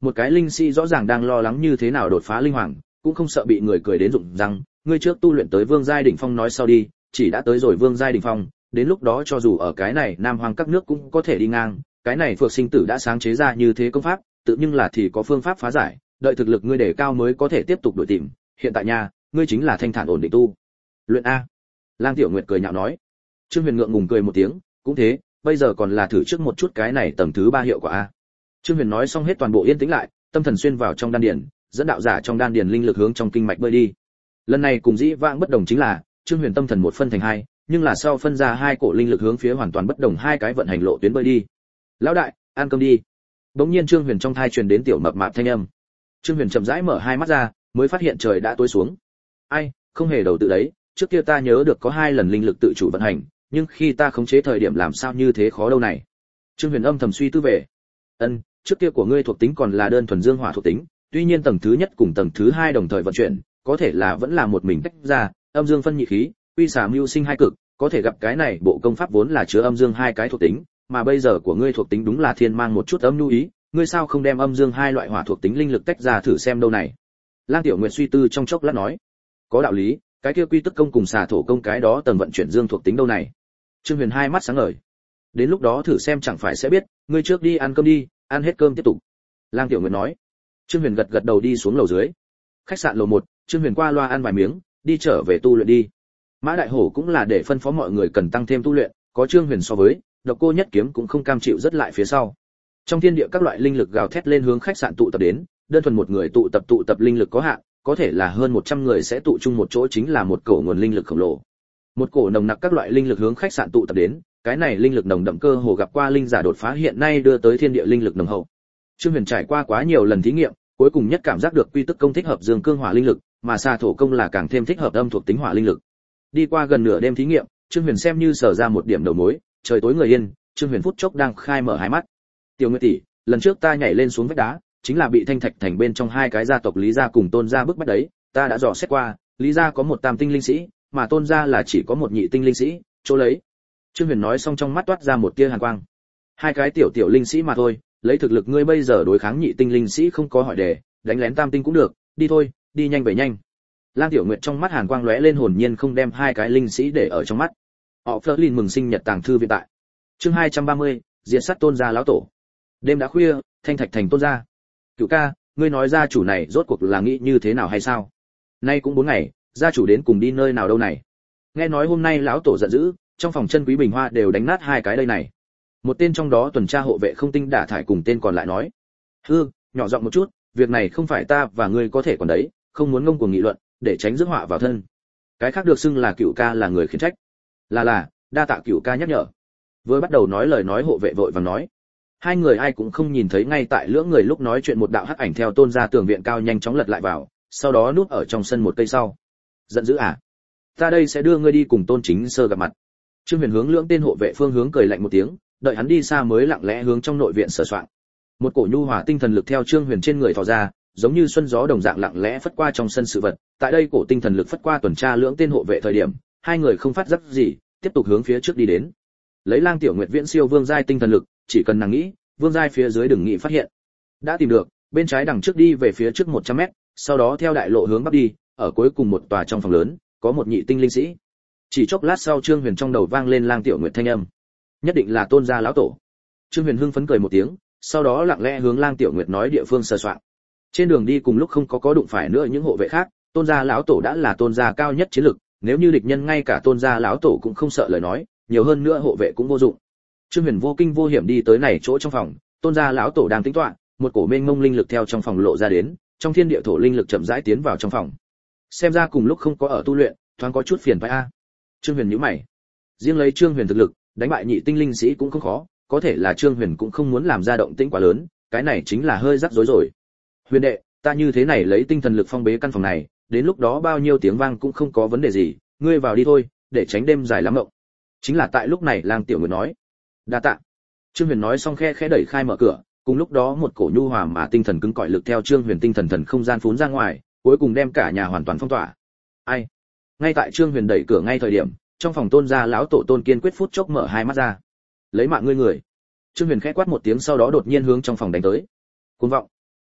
Speaker 1: Một cái linh sĩ rõ ràng đang lo lắng như thế nào đột phá linh hoàng, cũng không sợ bị người cười đến rụng răng, ngươi trước tu luyện tới vương giai đỉnh phong nói sau đi, chỉ đã tới rồi vương giai đỉnh phong, đến lúc đó cho dù ở cái này Nam Hoang các nước cũng có thể đi ngang, cái này Phược Sinh Tử đã sáng chế ra như thế công pháp, tự nhưng là thì có phương pháp phá giải, đợi thực lực ngươi để cao mới có thể tiếp tục đuổi tìm, hiện tại nha, ngươi chính là thanh thản ổn định tu. Luyện a. Lang Tiểu Nguyệt cười nhạo nói. Trương Huyền ngượng ngùng cười một tiếng, cũng thế, bây giờ còn là thử trước một chút cái này tầng thứ 3 hiệu quả a. Trương Huyền nói xong hết toàn bộ yên tĩnh lại, tâm thần xuyên vào trong đan điền, dẫn đạo giả trong đan điền linh lực hướng trong kinh mạch bơi đi. Lần này cùng dĩ vãng bất đồng chính là, Trương Huyền tâm thần một phân thành hai, nhưng là sau phân ra hai cổ linh lực hướng phía hoàn toàn bất đồng hai cái vận hành lộ tuyến bơi đi. Lão đại, ăn cơm đi. Bỗng nhiên Trương Huyền trong thai truyền đến tiểu mập mạp thanh âm. Trương Huyền chậm rãi mở hai mắt ra, mới phát hiện trời đã tối xuống. Ai, không hề đầu tự đấy, trước kia ta nhớ được có 2 lần linh lực tự chủ vận hành, nhưng khi ta khống chế thời điểm làm sao như thế khó đâu này. Trương Huyền âm thầm suy tư về. Trước kia của ngươi thuộc tính còn là đơn thuần dương hỏa thuộc tính, tuy nhiên tầng thứ nhất cùng tầng thứ 2 đồng thời vận chuyển, có thể là vẫn là một mình tách ra, âm dương phân nhị khí, quy xả mưu sinh hai cực, có thể gặp cái này bộ công pháp vốn là chứa âm dương hai cái thuộc tính, mà bây giờ của ngươi thuộc tính đúng là thiên mang một chút âm nhu ý, ngươi sao không đem âm dương hai loại hỏa thuộc tính linh lực tách ra thử xem đâu này. Lang Tiểu Nguyệt suy tư trong chốc lát nói, có đạo lý, cái kia quy tức công cùng xà thổ công cái đó tầng vận chuyển dương thuộc tính đâu này. Trương Huyền hai mắt sáng ngời, đến lúc đó thử xem chẳng phải sẽ biết, ngươi trước đi ăn cơm đi, ăn hết cơm tiếp tục. Lang Tiểu Nguyệt nói. Trương Huyền gật gật đầu đi xuống lầu dưới. Khách sạn lầu 1, Trương Huyền qua loa ăn vài miếng, đi trở về tu luyện đi. Mã Đại Hổ cũng là để phân phó mọi người cần tăng thêm tu luyện, có Trương Huyền so với, Độc Cô Nhất Kiếm cũng không cam chịu rất lại phía sau. Trong thiên địa các loại linh lực gào thét lên hướng khách sạn tụ tập đến, đơn thuần một người tụ tập linh lực có hạn, có thể là hơn 100 người sẽ tụ chung một chỗ chính là một cổ nguồn linh lực khổng lồ. Một cổ nồng nặc các loại linh lực hướng khách sạn tụ tập đến, cái này linh lực nồng đậm cơ hồ gặp qua linh giả đột phá hiện nay đưa tới thiên địa linh lực nồng hậu. Trương Huyền trải qua quá nhiều lần thí nghiệm, cuối cùng nhất cảm giác được quy tức công thích hợp dương cương hỏa linh lực, mà xà thổ công là càng thêm thích hợp âm thuộc tính hỏa linh lực. Đi qua gần nửa đêm thí nghiệm, Trương Huyền xem như sở ra một điểm đầu mối, trời tối người yên, Trương Huyền phút chốc đang khai mở hai mắt. Tiểu Nguyệt tỷ, lần trước ta nhảy lên xuống vách đá, chính là bị Thanh Thạch thành bên trong hai cái gia tộc Lý gia cùng Tôn gia bức bách đấy, ta đã dò xét qua, Lý gia có một tam tinh linh sĩ, mà Tôn gia là chỉ có một nhị tinh linh sĩ, chỗ lấy. Trương Huyền nói xong trong mắt toát ra một tia hàn quang. Hai cái tiểu linh sĩ mà thôi, lấy thực lực ngươi bây giờ đối kháng nhị tinh linh sĩ không có hỏi đề, đánh lén tam tinh cũng được, đi thôi, đi nhanh về nhanh. Lang Tiểu Nguyệt trong mắt hàn quang lóe lên hồn nhiên không đem hai cái linh sĩ để ở trong mắt. Họ Flerlin mừng sinh nhật tàng thư viện tại. Chương 230, diệt sát Tôn gia lão tổ. Đêm đã khuya, Thanh Thạch thành Tôn gia. Cửu ca, ngươi nói gia chủ này rốt cuộc là nghĩ như thế nào hay sao? Nay cũng 4 ngày, gia chủ đến cùng đi nơi nào đâu này? Nghe nói hôm nay lão tổ giận dữ, trong phòng chân quý bình hoa đều đánh nát hai cái đây này. Một tên trong đó tuần tra hộ vệ không tinh đả thải cùng tên còn lại nói, hư, nhỏ giọng một chút, việc này không phải ta và ngươi có thể còn đấy, không muốn ngông cuồng nghị luận, để tránh rước họa vào thân. Cái khác được xưng là Cửu ca là người khiển trách. Là, đa tạ Cửu ca nhắc nhở. Vừa bắt đầu nói lời nói hộ vệ vội vàng nói, hai người ai cũng không nhìn thấy ngay tại lưỡng người lúc nói chuyện một đạo hắc ảnh theo Tôn gia tường viện cao nhanh chóng lật lại vào, sau đó núp ở trong sân một cây sau. Giận dữ à? Ta đây sẽ đưa ngươi đi cùng Tôn chính sơ gặp mặt. Trương Huyền hướng lưỡng tên hộ vệ phương hướng cười lạnh một tiếng, đợi hắn đi xa mới lặng lẽ hướng trong nội viện sửa soạn. Một cổ nhu hòa tinh thần lực theo Trương Huyền trên người thò ra, giống như xuân gió đồng dạng lặng lẽ phất qua trong sân sự vật. Tại đây cổ tinh thần lực phất qua tuần tra lưỡng tên hộ vệ thời điểm, hai người không phát giác gì, tiếp tục hướng phía trước đi đến. Lấy Lang Tiểu Nguyệt viễn siêu vương giai tinh thần lực, chỉ cần nàng nghĩ, vương giai phía dưới đừng nghĩ phát hiện. Đã tìm được, bên trái đằng trước đi về phía trước 100m, sau đó theo đại lộ hướng bắc đi, ở cuối cùng một tòa trong phòng lớn, có một nhị tinh linh sĩ. Chỉ chốc lát sau Trương Huyền trong đầu vang lên Lang Tiểu Nguyệt thanh âm, nhất định là Tôn gia lão tổ. Trương Huyền hưng phấn cười một tiếng, sau đó lặng lẽ hướng Lang Tiểu Nguyệt nói địa phương sơ soạn. Trên đường đi cùng lúc không có đụng phải nữa những hộ vệ khác, Tôn gia lão tổ đã là Tôn gia cao nhất chiến lực, nếu như địch nhân ngay cả Tôn gia lão tổ cũng không sợ lời nói, nhiều hơn nữa hộ vệ cũng vô dụng. Trương Huyền vô kinh vô hiểm đi tới này chỗ trong phòng, Tôn gia lão tổ đang tính toán, một cổ mênh mông linh lực theo trong phòng lộ ra đến, trong thiên địa thổ linh lực chậm rãi tiến vào trong phòng. Xem ra cùng lúc không có ở tu luyện, thoáng có chút phiền phải a. Trương Huyền nhíu mày. Riêng lấy Trương Huyền thực lực, đánh bại nhị tinh linh sĩ cũng không khó, có thể là Trương Huyền cũng không muốn làm ra động tĩnh quá lớn, cái này chính là hơi rắc rối rồi. Huyền đệ, ta như thế này lấy tinh thần lực phong bế căn phòng này, đến lúc đó bao nhiêu tiếng vang cũng không có vấn đề gì, ngươi vào đi thôi, để tránh đêm dài lắm mộng. Chính là tại lúc này Lang Tiểu Nguyệt nói. Đa tạ. Trương Huyền nói xong khẽ đẩy khai mở cửa, cùng lúc đó một cổ nhu hòa mà tinh thần cứng cỏi lực theo Trương Huyền tinh thần thần không gian phún ra ngoài, cuối cùng đem cả nhà hoàn toàn phong tỏa. Ai? Ngay tại Trương Huyền đẩy cửa ngay thời điểm, trong phòng Tôn gia lão tổ Tôn Kiên quyết phút chốc mở hai mắt ra. Lấy mạng ngươi người. Trương Huyền khẽ quát một tiếng sau đó đột nhiên hướng trong phòng đánh tới. Cuồng vọng.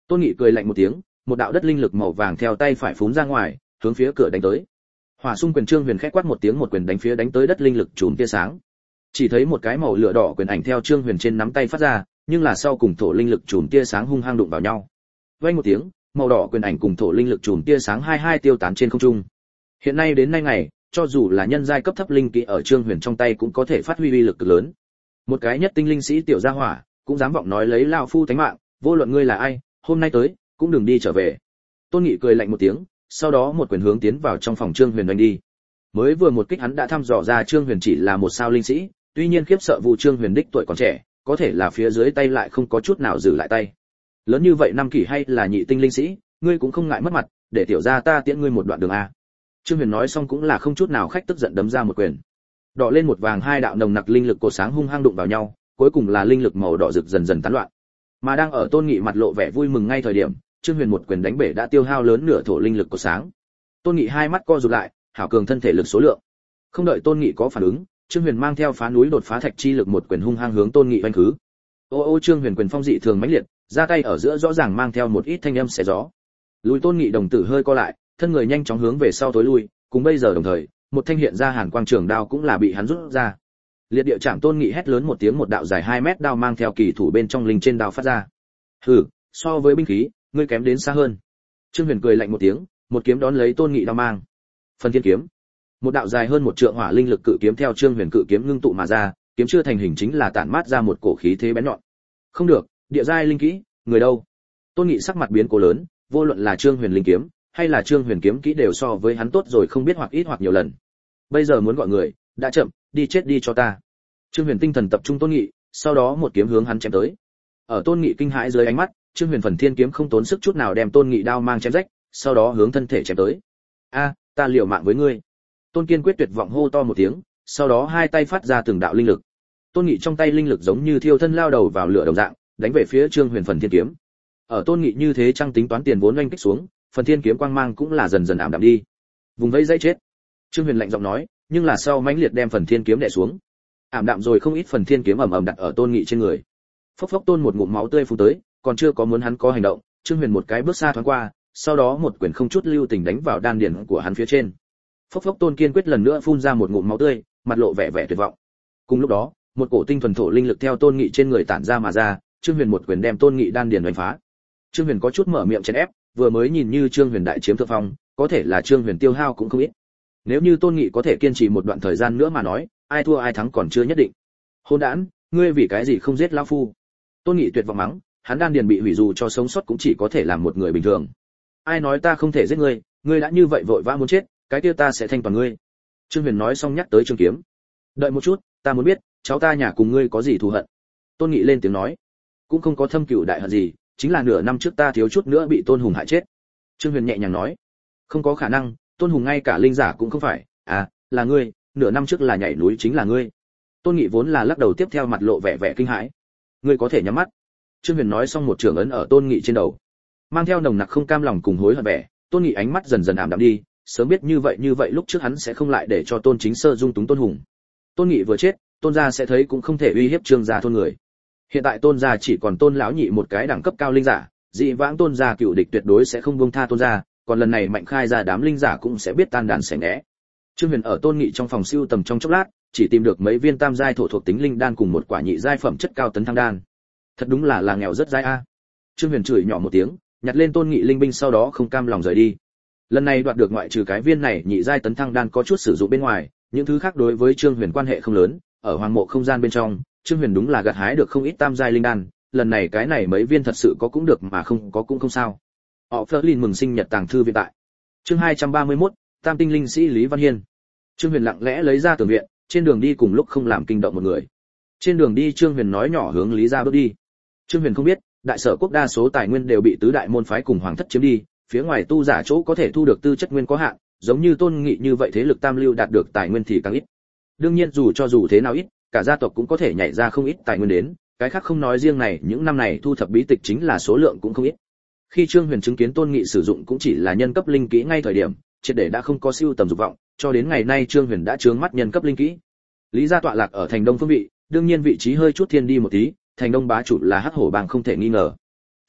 Speaker 1: Tôn Nghị cười lạnh một tiếng, một đạo đất linh lực màu vàng theo tay phải phún ra ngoài, hướng phía cửa đánh tới. Hỏa Xung quyền Trương Huyền khẽ quát một tiếng, một quyền đánh phía đánh tới đất linh lực chùm tia sáng. Chỉ thấy một cái màu lửa đỏ quyền ảnh theo Trương Huyền trên nắm tay phát ra, nhưng là sau cùng thổ linh lực chùm tia sáng hung hăng đụng vào nhau. Vang một tiếng, màu đỏ quyền ảnh cùng thổ linh lực chùm tia sáng hai tiêu tán trên không trung. Hiện nay đến nay ngày, cho dù là nhân giai cấp thấp linh kỹ ở Trương Huyền trong tay cũng có thể phát huy uy lực cực lớn. Một cái nhất tinh linh sĩ tiểu gia hỏa, cũng dám vọng nói lấy lão phu tánh mạng, vô luận ngươi là ai, hôm nay tới, cũng đừng đi trở về. Tôn Nghị cười lạnh một tiếng, sau đó một quyền hướng tiến vào trong phòng Trương Huyền đánh đi. Mới vừa một kích hắn đã thăm dò ra Trương Huyền chỉ là một sao linh sĩ, tuy nhiên khiếp sợ vụ Trương Huyền đích tuổi còn trẻ, có thể là phía dưới tay lại không có chút nào giữ lại tay. Lớn như vậy năm kỷ hay là nhị tinh linh sĩ, ngươi cũng không ngại mất mặt, để tiểu gia ta tiễn ngươi một đoạn đường a. Trương Huyền nói xong cũng là không chút nào khách tức giận đấm ra một quyền. Đỏ lên một vàng hai đạo nồng nặc linh lực cột sáng hung hăng đụng vào nhau, cuối cùng là linh lực màu đỏ rực dần dần tán loạn. Mà đang ở Tôn Nghị mặt lộ vẻ vui mừng ngay thời điểm, Trương Huyền một quyền đánh bể đã tiêu hao lớn nửa thổ linh lực cột sáng. Tôn Nghị hai mắt co rụt lại, hảo cường thân thể lực số lượng. Không đợi Tôn Nghị có phản ứng, Trương Huyền mang theo phá núi đột phá thạch chi lực một quyền hung hăng hướng Tôn Nghị vanh khứ. Ô Trương Huyền quyền phong dị thường mãnh liệt, ra tay ở giữa rõ ràng mang theo một ít thanh âm xé gió. Lùi Tôn Nghị đồng tử hơi co lại, thân người nhanh chóng hướng về sau tối lui, cùng bây giờ đồng thời, một thanh hiện ra hàn quang trường đao cũng là bị hắn rút ra. Liệt địa chạm Tôn Nghị hét lớn một tiếng, một đạo dài 2 mét đao mang theo kỳ thủ bên trong linh trên đao phát ra. Hừ, so với binh khí, ngươi kém đến xa hơn. Trương Huyền cười lạnh một tiếng, một kiếm đón lấy Tôn Nghị đao mang. Phần thiên kiếm. Một đạo dài hơn một trượng hỏa linh lực cự kiếm theo Trương Huyền cự kiếm ngưng tụ mà ra, kiếm chưa thành hình chính là tản mát ra một cổ khí thế bén nhọn. Không được, địa giai linh kỹ, người đâu? Tôn Nghị sắc mặt biến cố lớn, vô luận là Trương Huyền linh kiếm, hay là Trương Huyền kiếm kỹ đều so với hắn tốt rồi không biết hoặc ít hoặc nhiều lần. Bây giờ muốn gọi người, đã chậm, đi chết đi cho ta. Trương Huyền tinh thần tập trung Tôn Nghị, sau đó một kiếm hướng hắn chém tới. Ở Tôn Nghị kinh hãi dưới ánh mắt, Trương Huyền phần thiên kiếm không tốn sức chút nào đem Tôn Nghị đao mang chém rách, sau đó hướng thân thể chém tới. A, ta liều mạng với ngươi. Tôn Kiên quyết tuyệt vọng hô to một tiếng, sau đó hai tay phát ra từng đạo linh lực. Tôn Nghị trong tay linh lực giống như thiêu thân lao đầu vào lửa đồng dạng, đánh về phía Trương Huyền phần thiên kiếm. Ở Tôn Nghị như thế trang tính toán tiền vốn oanh kích xuống, phần thiên kiếm quang mang cũng là dần dần ảm đạm đi. Vùng vẫy dãy chết. Trương Huyền lạnh giọng nói, nhưng là sau mãnh liệt đem phần thiên kiếm đè xuống. Ảm đạm rồi không ít phần thiên kiếm ầm ầm đặt ở Tôn Nghị trên người. Phốc phốc Tôn một ngụm máu tươi phun tới, còn chưa có muốn hắn có hành động, Trương Huyền một cái bước xa thoáng qua, sau đó một quyền không chút lưu tình đánh vào đan điền của hắn phía trên. Phốc phốc Tôn kiên quyết lần nữa phun ra một ngụm máu tươi, mặt lộ vẻ vẻ tuyệt vọng. Cùng lúc đó, một cổ tinh thuần thổ linh lực theo Tôn Nghị trên người tản ra mà ra, Trương Huyền một quyền đem Tôn Nghị đan điền đánh phá. Trương Huyền có chút mở miệng chèn ép, vừa mới nhìn như Trương Huyền đại chiếm thượng phong, có thể là Trương Huyền tiêu hao cũng không ít. Nếu như Tôn Nghị có thể kiên trì một đoạn thời gian nữa mà nói, ai thua ai thắng còn chưa nhất định. Hỗn đản, ngươi vì cái gì không giết lão phu? Tôn Nghị tuyệt vọng mắng, hắn đan điền bị hủy dù cho sống sót cũng chỉ có thể làm một người bình thường. Ai nói ta không thể giết ngươi, ngươi đã như vậy vội vã muốn chết, cái kia ta sẽ thanh toàn ngươi. Trương Huyền nói xong nhắc tới Trương Kiếm. Đợi một chút, ta muốn biết, cháu ta nhà cùng ngươi có gì thù hận? Tôn Nghị lên tiếng nói, cũng không có thâm cừu đại hận gì, chính là nửa năm trước ta thiếu chút nữa bị Tôn Hùng hại chết. Trương Huyền nhẹ nhàng nói, không có khả năng, Tôn Hùng ngay cả linh giả cũng không phải, à, là ngươi, nửa năm trước là nhảy núi chính là ngươi. Tôn Nghị vốn là lắc đầu tiếp theo mặt lộ vẻ vẻ kinh hãi. Ngươi có thể nhắm mắt. Trương Huyền nói xong một trường ấn ở Tôn Nghị trên đầu, mang theo nồng nặc không cam lòng cùng hối hận vẻ. Tôn Nghị ánh mắt dần dần ảm đạm đi, sớm biết như vậy lúc trước hắn sẽ không lại để cho Tôn Chính Sơ dung túng Tôn Hùng. Tôn Nghị vừa chết, Tôn gia sẽ thấy cũng không thể uy hiếp Trương gia thôn người. Hiện tại Tôn gia chỉ còn Tôn lão nhị một cái đẳng cấp cao linh giả, dị vãng Tôn gia cựu địch tuyệt đối sẽ không buông tha Tôn gia, còn lần này mạnh khai ra đám linh giả cũng sẽ biết tan đàn xẻ né. Trương Huyền ở Tôn Nghị trong phòng siêu tầm trong chốc lát, chỉ tìm được mấy viên tam giai thổ thuộc tính linh đan cùng một quả nhị giai phẩm chất cao tấn thăng đan. Thật đúng là nghèo rất giai a. Trương Huyền chửi nhỏ một tiếng, nhặt lên Tôn Nghị linh binh sau đó không cam lòng rời đi. Lần này đoạt được ngoại trừ cái viên này nhị giai tấn thăng đan có chút sử dụng bên ngoài, những thứ khác đối với Trương Huyền quan hệ không lớn, ở hoàng mộ không gian bên trong, Trương Huyền đúng là gặt hái được không ít tam giai linh đan, lần này cái này mấy viên thật sự có cũng được mà không có cũng không sao. Họ Flerlin mừng sinh nhật tàng thư viện tại. Chương 231, Tam tinh linh sĩ Lý Văn Hiên. Trương Huyền lặng lẽ lấy ra tường viện, trên đường đi cùng lúc không làm kinh động một người. Trên đường đi Trương Huyền nói nhỏ hướng Lý gia bước đi. Trương Huyền không biết, đại sở quốc đa số tài nguyên đều bị tứ đại môn phái cùng hoàng thất chiếm đi, phía ngoài tu giả chỗ có thể thu được tư chất nguyên có hạn, giống như Tôn Nghị như vậy thế lực tam lưu đạt được tài nguyên thì càng ít. Đương nhiên dù thế nào ít, cả gia tộc cũng có thể nhảy ra không ít tài nguyên đến, cái khác không nói riêng này, những năm này thu thập bí tịch chính là số lượng cũng không ít. Khi Trương Huyền chứng kiến Tôn Nghị sử dụng cũng chỉ là nhân cấp linh kỹ ngay thời điểm, triệt để đã không có siêu tầm dục vọng, cho đến ngày nay Trương Huyền đã trướng mắt nhân cấp linh kỹ. Lý gia tọa lạc ở thành Đông phương vị, đương nhiên vị trí hơi chút thiên đi một tí, thành Đông bá chủ là Hắc Hổ bang không thể nghi ngờ.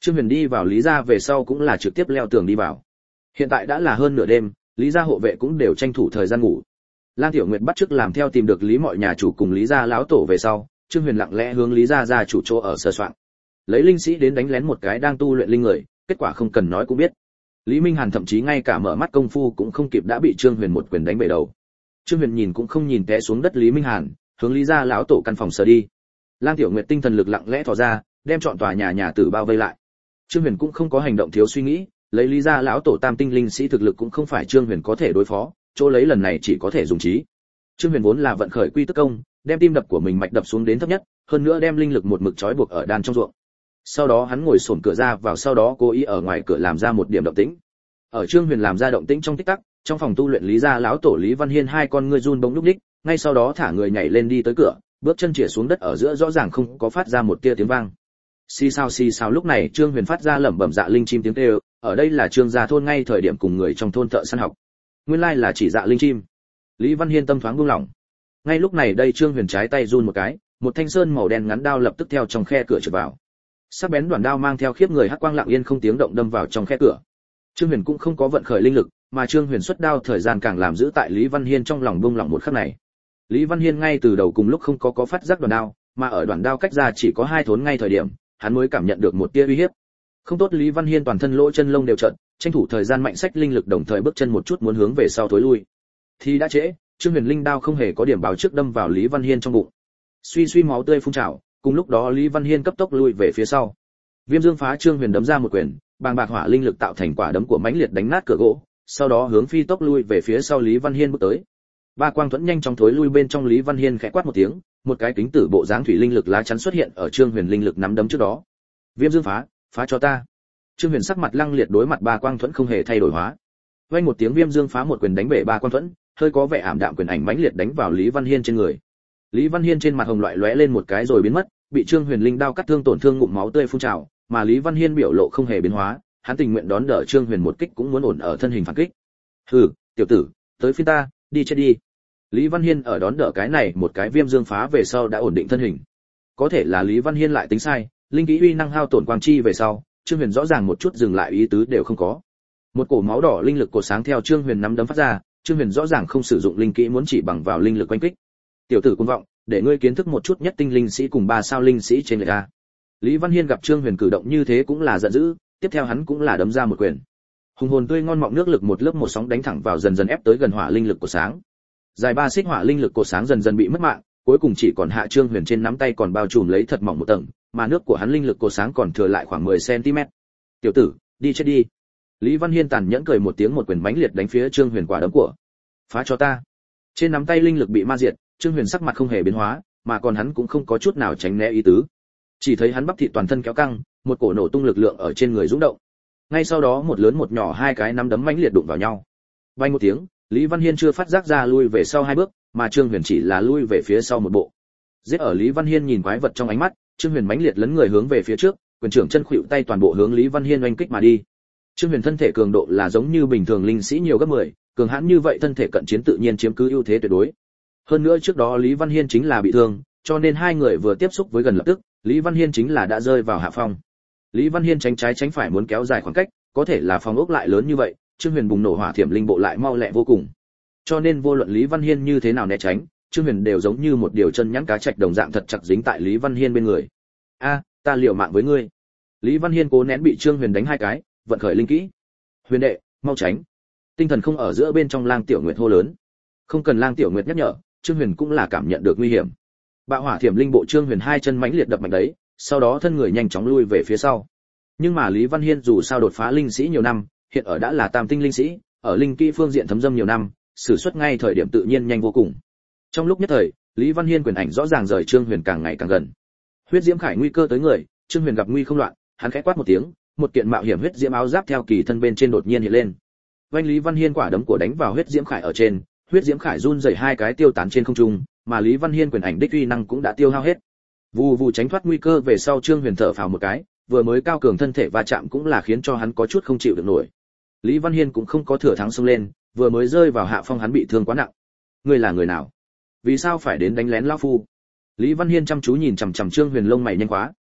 Speaker 1: Trương Huyền đi vào Lý gia về sau cũng là trực tiếp leo tường đi vào. Hiện tại đã là hơn nửa đêm, Lý gia hộ vệ cũng đều tranh thủ thời gian ngủ. Lang Tiểu Nguyệt bắt chước làm theo tìm được Lý mọi nhà chủ cùng Lý gia lão tổ về sau, Trương Huyền lặng lẽ hướng Lý gia gia chủ chỗ ở sơ soạn. Lấy linh sĩ đến đánh lén một cái đang tu luyện linh người, kết quả không cần nói cũng biết. Lý Minh Hàn thậm chí ngay cả mở mắt công phu cũng không kịp đã bị Trương Huyền một quyền đánh bể đầu. Trương Huyền nhìn cũng không nhìn té xuống đất Lý Minh Hàn, hướng Lý gia lão tổ căn phòng sờ đi. Lang Tiểu Nguyệt tinh thần lực lặng lẽ thò ra, đem trọn tòa nhà tử bao vây lại. Trương Huyền cũng không có hành động thiếu suy nghĩ, lấy Lý gia lão tổ tam tinh linh sĩ thực lực cũng không phải Trương Huyền có thể đối phó, chỗ lấy lần này chỉ có thể dùng trí. Trương Huyền vốn là vận khởi quy tức công, đem tim đập của mình mạch đập xuống đến thấp nhất, hơn nữa đem linh lực một mực trói buộc ở đan trong ruộng. Sau đó hắn ngồi xổm cửa ra vào, sau đó cố ý ở ngoài cửa làm ra một điểm động tĩnh. Ở Trương Huyền làm ra động tĩnh trong tích tắc, trong phòng tu luyện Lý gia lão tổ Lý Văn Hiên hai con ngươi run bỗng lúc ních, ngay sau đó thả người nhảy lên đi tới cửa, bước chân chĩa xuống đất ở giữa rõ ràng không có phát ra một tia tiếng vang. Xì xào lúc này Trương Huyền phát ra lẩm bẩm dạ linh chim tiếng kêu, ở đây là Trương gia thôn ngay thời điểm cùng người trong thôn thợ săn học. Nguyên lai là chỉ dạ linh chim. Lý Văn Hiên tâm thoáng buông lỏng. Ngay lúc này đây Trương Huyền trái tay run một cái, một thanh sơn màu đen ngắn đao lập tức theo trong khe cửa trượt vào. Sắc bén đoạn đao mang theo khiếp người hắc quang lặng yên không tiếng động đâm vào trong khe cửa. Trương Huyền cũng không có vận khởi linh lực, mà Trương Huyền xuất đao thời gian càng làm giữ tại Lý Văn Hiên trong lòng buông lỏng một khắc này. Lý Văn Hiên ngay từ đầu cùng lúc không có phát giác đoạn đao, mà ở đoạn đao cách ra chỉ có 2 thốn ngay thời điểm, hắn mới cảm nhận được một tia uy hiếp. Không tốt, Lý Văn Hiên toàn thân lỗ chân lông đều trợn, tranh thủ thời gian mạnh sách linh lực đồng thời bước chân một chút muốn hướng về sau thối lui. Thì đã trễ, Trương Huyền linh đao không hề có điểm báo trước đâm vào Lý Văn Hiên trong bụng. Suy máu tươi phun trào, cùng lúc đó Lý Văn Hiên cấp tốc lui về phía sau. Viêm Dương phá Trương Huyền đấm ra một quyền, bàng bạc hỏa linh lực tạo thành quả đấm của mãnh liệt đánh nát cửa gỗ, sau đó hướng phi tốc lui về phía sau Lý Văn Hiên bước tới. Ba quang thuẫn nhanh chóng thối lui bên trong, Lý Văn Hiên khẽ quát một tiếng, một cái kính tử bộ dáng thủy linh lực lá chắn xuất hiện ở Trương Huyền linh lực nắm đấm trước đó. Viêm Dương phá cho ta. Trương Huyền sắc mặt lăng liệt đối mặt ba quang thuẫn không hề thay đổi hóa. Vang một tiếng Viêm Dương phá một quyền đánh bể ba quang thuẫn, hơi có vẻ ảm đạm quyền ảnh mãnh liệt đánh vào Lý Văn Hiên trên người. Lý Văn Hiên trên mặt hồng loại lóe lên một cái rồi biến mất, bị Trương Huyền linh đao cắt thương tổn thương, ngụm máu tươi phun trào, mà Lý Văn Hiên biểu lộ không hề biến hóa, hắn tình nguyện đón đỡ Trương Huyền một kích cũng muốn ổn ở thân hình phản kích. Hừ, tiểu tử, tới phiên ta, đi chết đi. Lý Văn Hiên ở đón đỡ cái này một cái Viêm Dương phá về sau đã ổn định thân hình. Có thể là Lý Văn Hiên lại tính sai, linh kỹ uy năng hao tổn quang chi về sau, Trương Huyền rõ ràng một chút dừng lại ý tứ đều không có. Một cổ máu đỏ linh lực cột sáng theo Trương Huyền nắm đấm phát ra, Trương Huyền rõ ràng không sử dụng linh kỹ, muốn chỉ bằng vào linh lực quanh kích. Tiểu tử cuồng vọng, để ngươi kiến thức một chút nhất tinh linh sĩ cùng 3 sao linh sĩ trên lệch a. Lý Văn Hiên gặp Trương Huyền cử động như thế cũng là giận dữ, tiếp theo hắn cũng là đấm ra một quyền. Hùng hồn tươi ngon mọng nước lực một lớp một sóng đánh thẳng vào dần dần ép tới gần hỏa linh lực của sáng. Dài 3 xích hỏa linh lực của sáng dần dần bị mất mạng, cuối cùng chỉ còn hạ Trương Huyền trên nắm tay còn bao trùm lấy thật mỏng một tầng, mà nước của hắn linh lực của sáng còn thừa lại khoảng 10 cm. Tiểu tử, đi chết đi. Lý Văn Hiên tàn nhẫn cười một tiếng, một quyền mãnh liệt đánh phía Trương Huyền quả đấm của. Phá cho ta. Trên nắm tay linh lực bị ma diệt, Trương Huyền sắc mặt không hề biến hóa, mà còn hắn cũng không có chút nào tránh né ý tứ. Chỉ thấy hắn bắp thịt toàn thân kéo căng, một cổ nổ tung lực lượng ở trên người rung động. Ngay sau đó một lớn một nhỏ hai cái nắm đấm mãnh liệt đụng vào nhau. Vang một tiếng, Lý Văn Hiên chưa phát giác ra lui về sau 2 bước, mà Trương Huyền chỉ là lui về phía sau một bộ. Giết ở Lý Văn Hiên nhìn quái vật trong ánh mắt, Trương Huyền mãnh liệt lấn người hướng về phía trước, quyền trưởng chân khuỵu tay toàn bộ hướng Lý Văn Hiên oanh kích mà đi. Trương Huyền thân thể cường độ là giống như bình thường linh sĩ nhiều gấp 10, cường hãn như vậy thân thể cận chiến tự nhiên chiếm cứ ưu thế tuyệt đối. Hơn nữa trước đó Lý Văn Hiên chính là bị thương, cho nên hai người vừa tiếp xúc với gần lập tức, Lý Văn Hiên chính là đã rơi vào hạ phong. Lý Văn Hiên tránh trái tránh phải muốn kéo dài khoảng cách, có thể là phòng ốc lại lớn như vậy, Trương Huyền bùng nổ hỏa thiểm linh bộ lại mau lẹ vô cùng. Cho nên vô luận Lý Văn Hiên như thế nào né tránh, Trương Huyền đều giống như một điều chân nhắn cá trạch đồng dạng thật chặt dính tại Lý Văn Hiên bên người. A, ta liều mạng với ngươi. Lý Văn Hiên cố nén bị Trương Huyền đánh 2 cái, vận khởi linh kỹ. Huyền đệ, mau tránh. Tinh thần không ở giữa bên trong Lang Tiểu Nguyệt hô lớn. Không cần Lang Tiểu Nguyệt nhắc nhở, Trương Huyền cũng là cảm nhận được nguy hiểm. Bạo hỏa thiểm linh bộ Trương Huyền 2 chân mãnh liệt đập mạnh đấy, sau đó thân người nhanh chóng lui về phía sau. Nhưng mà Lý Văn Hiên dù sao đột phá linh sĩ nhiều năm, hiện ở đã là tam tinh linh sĩ, ở linh kỹ phương diện thấm dâm nhiều năm, sử xuất ngay thời điểm tự nhiên nhanh vô cùng. Trong lúc nhất thời, Lý Văn Hiên quyền ảnh rõ ràng rời Trương Huyền càng ngày càng gần. Huyết diễm khải nguy cơ tới người, Trương Huyền gặp nguy không loạn, hắn khẽ quát một tiếng, một kiện mạo hiểm huyết diễm áo giáp theo kỳ thân bên trên đột nhiên hiện lên. Vành Lý Văn Hiên quả đấm của đánh vào huyết diễm khải ở trên, huyết diễm khải run rẩy 2 cái tiêu tán trên không trung, mà Lý Văn Hiên quyền ảnh đích uy năng cũng đã tiêu hao hết. Vù vù tránh thoát nguy cơ về sau, Trương Huyền thở phào một cái, vừa mới cao cường thân thể va chạm cũng là khiến cho hắn có chút không chịu được nổi. Lý Văn Hiên cũng không có thừa thắng xông lên, vừa mới rơi vào hạ phong hắn bị thương quá nặng. Ngươi là người nào? Vì sao phải đến đánh lén lão phu? Lý Văn Hiên chăm chú nhìn chằm chằm Trương Huyền, lông mày nhanh quá.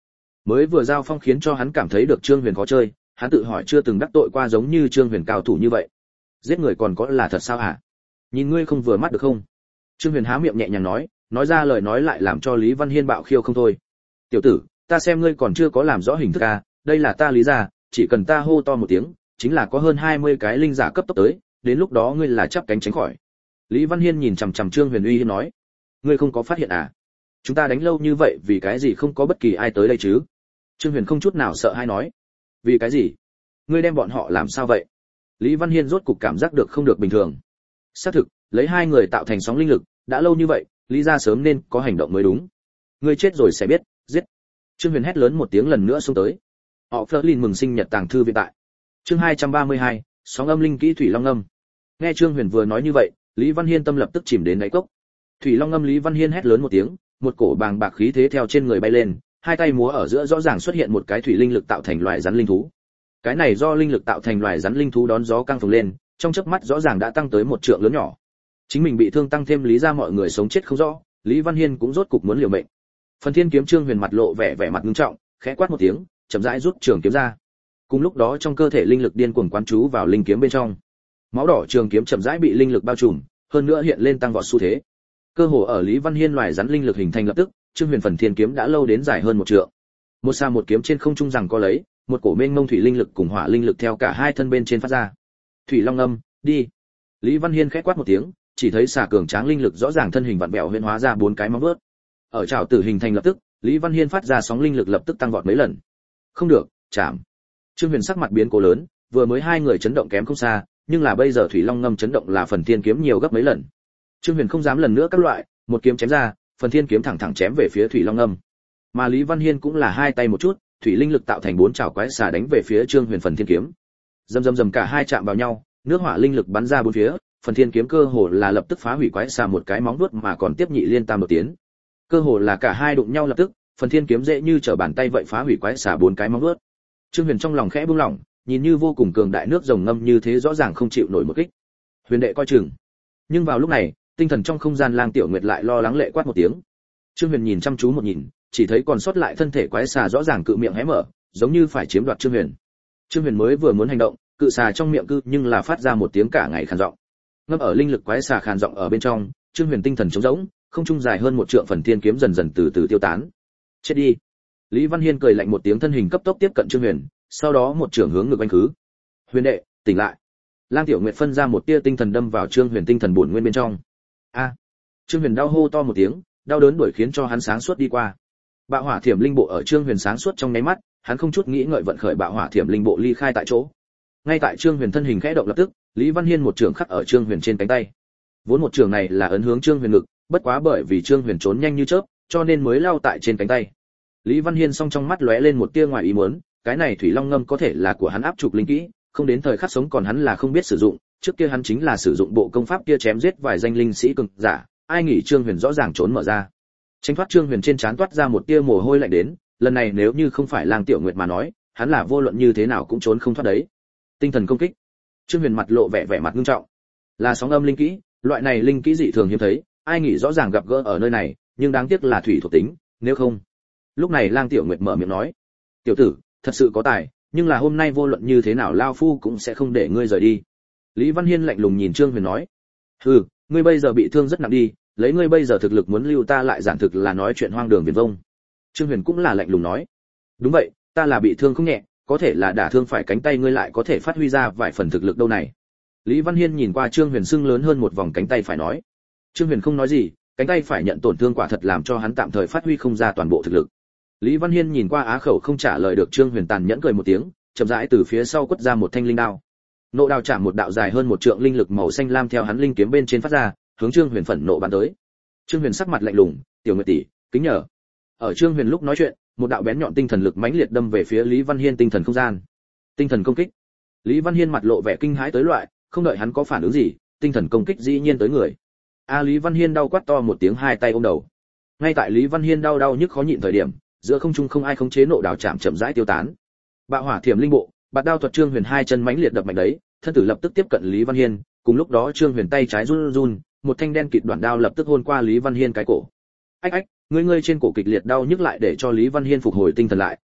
Speaker 1: Mới vừa giao phong khiến cho hắn cảm thấy được Trương Huyền khó chơi, hắn tự hỏi chưa từng đắc tội qua giống như Trương Huyền cao thủ như vậy. Giết người còn có là thật sao hả? Nhìn ngươi không vừa mắt được không? Trương Huyền há miệng nhẹ nhàng nói ra lời nói lại làm cho Lý Văn Hiên bạo khiêu không thôi. Tiểu tử, ta xem ngươi còn chưa có làm rõ hình thức à, đây là ta Lý gia, chỉ cần ta hô to một tiếng, chính là có hơn 20 cái linh giả cấp tốc tới, đến lúc đó ngươi là chắp cánh tránh khỏi. Lý Văn Hiên nhìn chằm chằm Trương Huyền uy hiếp nói, ngươi không có phát hiện à? Chúng ta đánh lâu như vậy vì cái gì không có bất kỳ ai tới đây chứ? Trương Huyền không chút nào sợ hãi nói, vì cái gì? Ngươi đem bọn họ làm sao vậy? Lý Văn Hiên rốt cục cảm giác được không được bình thường. Xác thực, lấy hai người tạo thành sóng linh lực, đã lâu như vậy, Lý gia sớm nên có hành động mới đúng. Ngươi chết rồi sẽ biết, giết. Trương Huyền hét lớn một tiếng lần nữa xông tới. Họ Flerlin mừng sinh nhật tàng thư viện tại. Chương 232, sóng âm linh kỹ thủy long âm. Nghe Trương Huyền vừa nói như vậy, Lý Văn Hiên tâm lập tức chìm đến đáy cốc. Thủy long âm Lý Văn Hiên hét lớn một tiếng, một cổ bàng bạc khí thế theo trên người bay lên, hai tay múa ở giữa rõ ràng xuất hiện một cái thủy linh lực tạo thành loài rắn linh thú. Cái này do linh lực tạo thành loài rắn linh thú đón gió căng phồng lên, trong chớp mắt rõ ràng đã tăng tới một trượng lớn nhỏ. Chính mình bị thương tăng thêm Lý gia mọi người sống chết không rõ, Lý Văn Hiên cũng rốt cục muốn liều mệnh. Phần Thiên kiếm Trương Huyền mặt lộ vẻ mặt nghiêm trọng, khẽ quát một tiếng, chậm rãi rút trường kiếm ra. Cùng lúc đó trong cơ thể linh lực điên cuồng quán chú vào linh kiếm bên trong. Máu đỏ trường kiếm chậm rãi bị linh lực bao trùm, hơn nữa hiện lên tăng vọt xu thế. Cơ hồ ở Lý Văn Hiên loài rắn linh lực hình thành lập tức, Trương Huyền Phần Thiên kiếm đã lâu đến dài hơn một trượng. Một xa một kiếm trên không trung rằng có lấy, một cổ mênh mông thủy linh lực cùng hỏa linh lực theo cả hai thân bên trên phát ra. Thủy Long âm, đi. Lý Văn Hiên khẽ quát một tiếng, chỉ thấy xà cường tráng linh lực rõ ràng thân hình vặn vẹo huyễn hóa ra bốn cái móng vuốt. Ở trảo tử hình thành lập tức, Lý Văn Hiên phát ra sóng linh lực lập tức tăng vọt mấy lần. Không được, chạm. Trương Huyền sắc mặt biến cố lớn, vừa mới hai người chấn động kém không xa, nhưng là bây giờ Thủy Long ngâm chấn động là Phần Thiên kiếm nhiều gấp mấy lần. Trương Huyền không dám lần nữa các loại, một kiếm chém ra, Phần Thiên kiếm thẳng thẳng chém về phía Thủy Long ngâm. Mà Lý Văn Hiên cũng là hai tay một chút, thủy linh lực tạo thành bốn chảo quái xà đánh về phía Trương Huyền Phần Thiên kiếm. Rầm cả hai chạm vào nhau, nước hỏa linh lực bắn ra bốn phía, Phần Thiên kiếm cơ hồ là lập tức phá hủy quái xà một cái móng vuốt mà còn tiếp nhị liên tam đột tiến. Cơ hồ là cả hai đụng nhau lập tức, Phần Thiên kiếm dễ như trở bàn tay vậy phá hủy quái xà bốn cái móng vuốt. Trương Huyền trong lòng khẽ buông lỏng, nhìn như vô cùng cường đại nước rồng ngâm như thế rõ ràng không chịu nổi một kích. Huyền đệ coi chừng. Nhưng vào lúc này, tinh thần trong không gian Lang Tiểu Nguyệt lại lo lắng lệ quát một tiếng. Trương Huyền nhìn chăm chú một nhìn, chỉ thấy còn sót lại thân thể quái xà rõ ràng cự miệng hé mở, giống như phải chiếm đoạt Trương Huyền. Trương Huyền mới vừa muốn hành động, cự xà trong miệng cư nhưng là phát ra một tiếng cả ngày khàn giọng. Ngâm ở linh lực quái xà khàn giọng ở bên trong, Trương Huyền tinh thần trống rỗng, không trung dài hơn một trượng Phần Thiên kiếm dần dần từ từ tiêu tán. Chết đi. Lý Văn Hiên cười lạnh một tiếng thân hình cấp tốc tiếp cận Trương Huyền, sau đó một trường hướng ngược anh khứ. Huyền đệ, tỉnh lại. Lang Tiểu Nguyệt phân ra một tia tinh thần đâm vào Trương Huyền tinh thần bổn nguyên bên trong. A. Trương Huyền đau hô to một tiếng, đau đớn đuổi khiến cho hắn sáng suốt đi qua. Bạo hỏa thiểm linh bộ ở Trương Huyền sáng suốt trong nháy mắt, hắn không chút nghĩ ngợi vận khởi bạo hỏa thiểm linh bộ ly khai tại chỗ. Ngay tại Trương Huyền thân hình khẽ động lập tức, Lý Văn Hiên một trường khắc ở Trương Huyền trên cánh tay. Vốn một trường này là ấn hướng Trương Huyền ngực, bất quá bởi vì Trương Huyền trốn nhanh như chớp, cho nên mới lao tại trên cánh tay. Lý Văn Hiên song trong mắt lóe lên một tia ngoài ý muốn, cái này thủy long ngâm có thể là của hắn áp trục linh kỹ, không đến thời khắc sống còn hắn là không biết sử dụng, trước kia hắn chính là sử dụng bộ công pháp kia chém giết vài danh linh sĩ cường giả, ai nghĩ Trương Huyền rõ ràng trốn mở ra. Tránh thoát Trương Huyền trên trán toát ra một tia mồ hôi lạnh đến, lần này nếu như không phải Lang Tiểu Nguyệt mà nói, hắn là vô luận như thế nào cũng trốn không thoát đấy. Tinh thần công kích. Trương Huyền mặt lộ vẻ mặt nghiêm trọng. Là sóng âm linh kỹ, loại này linh kỹ dị thường hiếm thấy, ai nghĩ rõ ràng gặp gỡ ở nơi này, nhưng đáng tiếc là thủy thuộc tính, nếu không. Lúc này Lang Tiểu Nguyệt mở miệng nói, "Tiểu tử, thật sự có tài, nhưng là hôm nay vô luận như thế nào lao phu cũng sẽ không để ngươi rời đi." Lý Văn Hiên lạnh lùng nhìn Trương Huyền nói, "Hừ, ngươi bây giờ bị thương rất nặng đi, lấy ngươi bây giờ thực lực muốn lưu ta lại giản thực là nói chuyện hoang đường viển vông." Trương Huyền cũng là lạnh lùng nói, "Đúng vậy, ta là bị thương không nhẹ, có thể là đả thương phải cánh tay ngươi lại có thể phát huy ra vài phần thực lực đâu này." Lý Văn Hiên nhìn qua Trương Huyền sưng lớn hơn một vòng cánh tay phải nói. Trương Huyền không nói gì, cánh tay phải nhận tổn thương quả thật làm cho hắn tạm thời phát huy không ra toàn bộ thực lực. Lý Văn Hiên nhìn qua á khẩu không trả lời được Trương Huyền tàn nhẫn cười một tiếng, chậm rãi từ phía sau quất ra một thanh linh đao. Nộ đao chạm một đạo dài hơn một trượng linh lực màu xanh lam theo hắn linh kiếm bên trên phát ra, hướng Trương Huyền phẫn nộ bắn tới. Trương Huyền sắc mặt lạnh lùng, "Tiểu Nguyệt tỷ, kính nhờ." Ở Trương Huyền lúc nói chuyện, một đạo bén nhọn tinh thần lực mãnh liệt đâm về phía Lý Văn Hiên tinh thần không gian. Tinh thần công kích. Lý Văn Hiên mặt lộ vẻ kinh hãi tới loại, không đợi hắn có phản ứng gì, tinh thần công kích dĩ nhiên tới người. Lý Văn Hiên đau quát to một tiếng, hai tay ôm đầu. Ngay tại Lý Văn Hiên đau nhức khó nhịn thời điểm, giữa không trung không ai khống chế nộ đảo chạm chậm rãi tiêu tán. Bạo hỏa thiểm linh bộ, bạt đao thuật Trương Huyền hai chân mãnh liệt đập mạnh đấy, thân tử lập tức tiếp cận Lý Văn Hiên, cùng lúc đó Trương Huyền tay trái run run, một thanh đen kịt đoạn đao lập tức hôn qua Lý Văn Hiên cái cổ. Ách, ngươi trên cổ kịch liệt đau nhức lại để cho Lý Văn Hiên phục hồi tinh thần lại,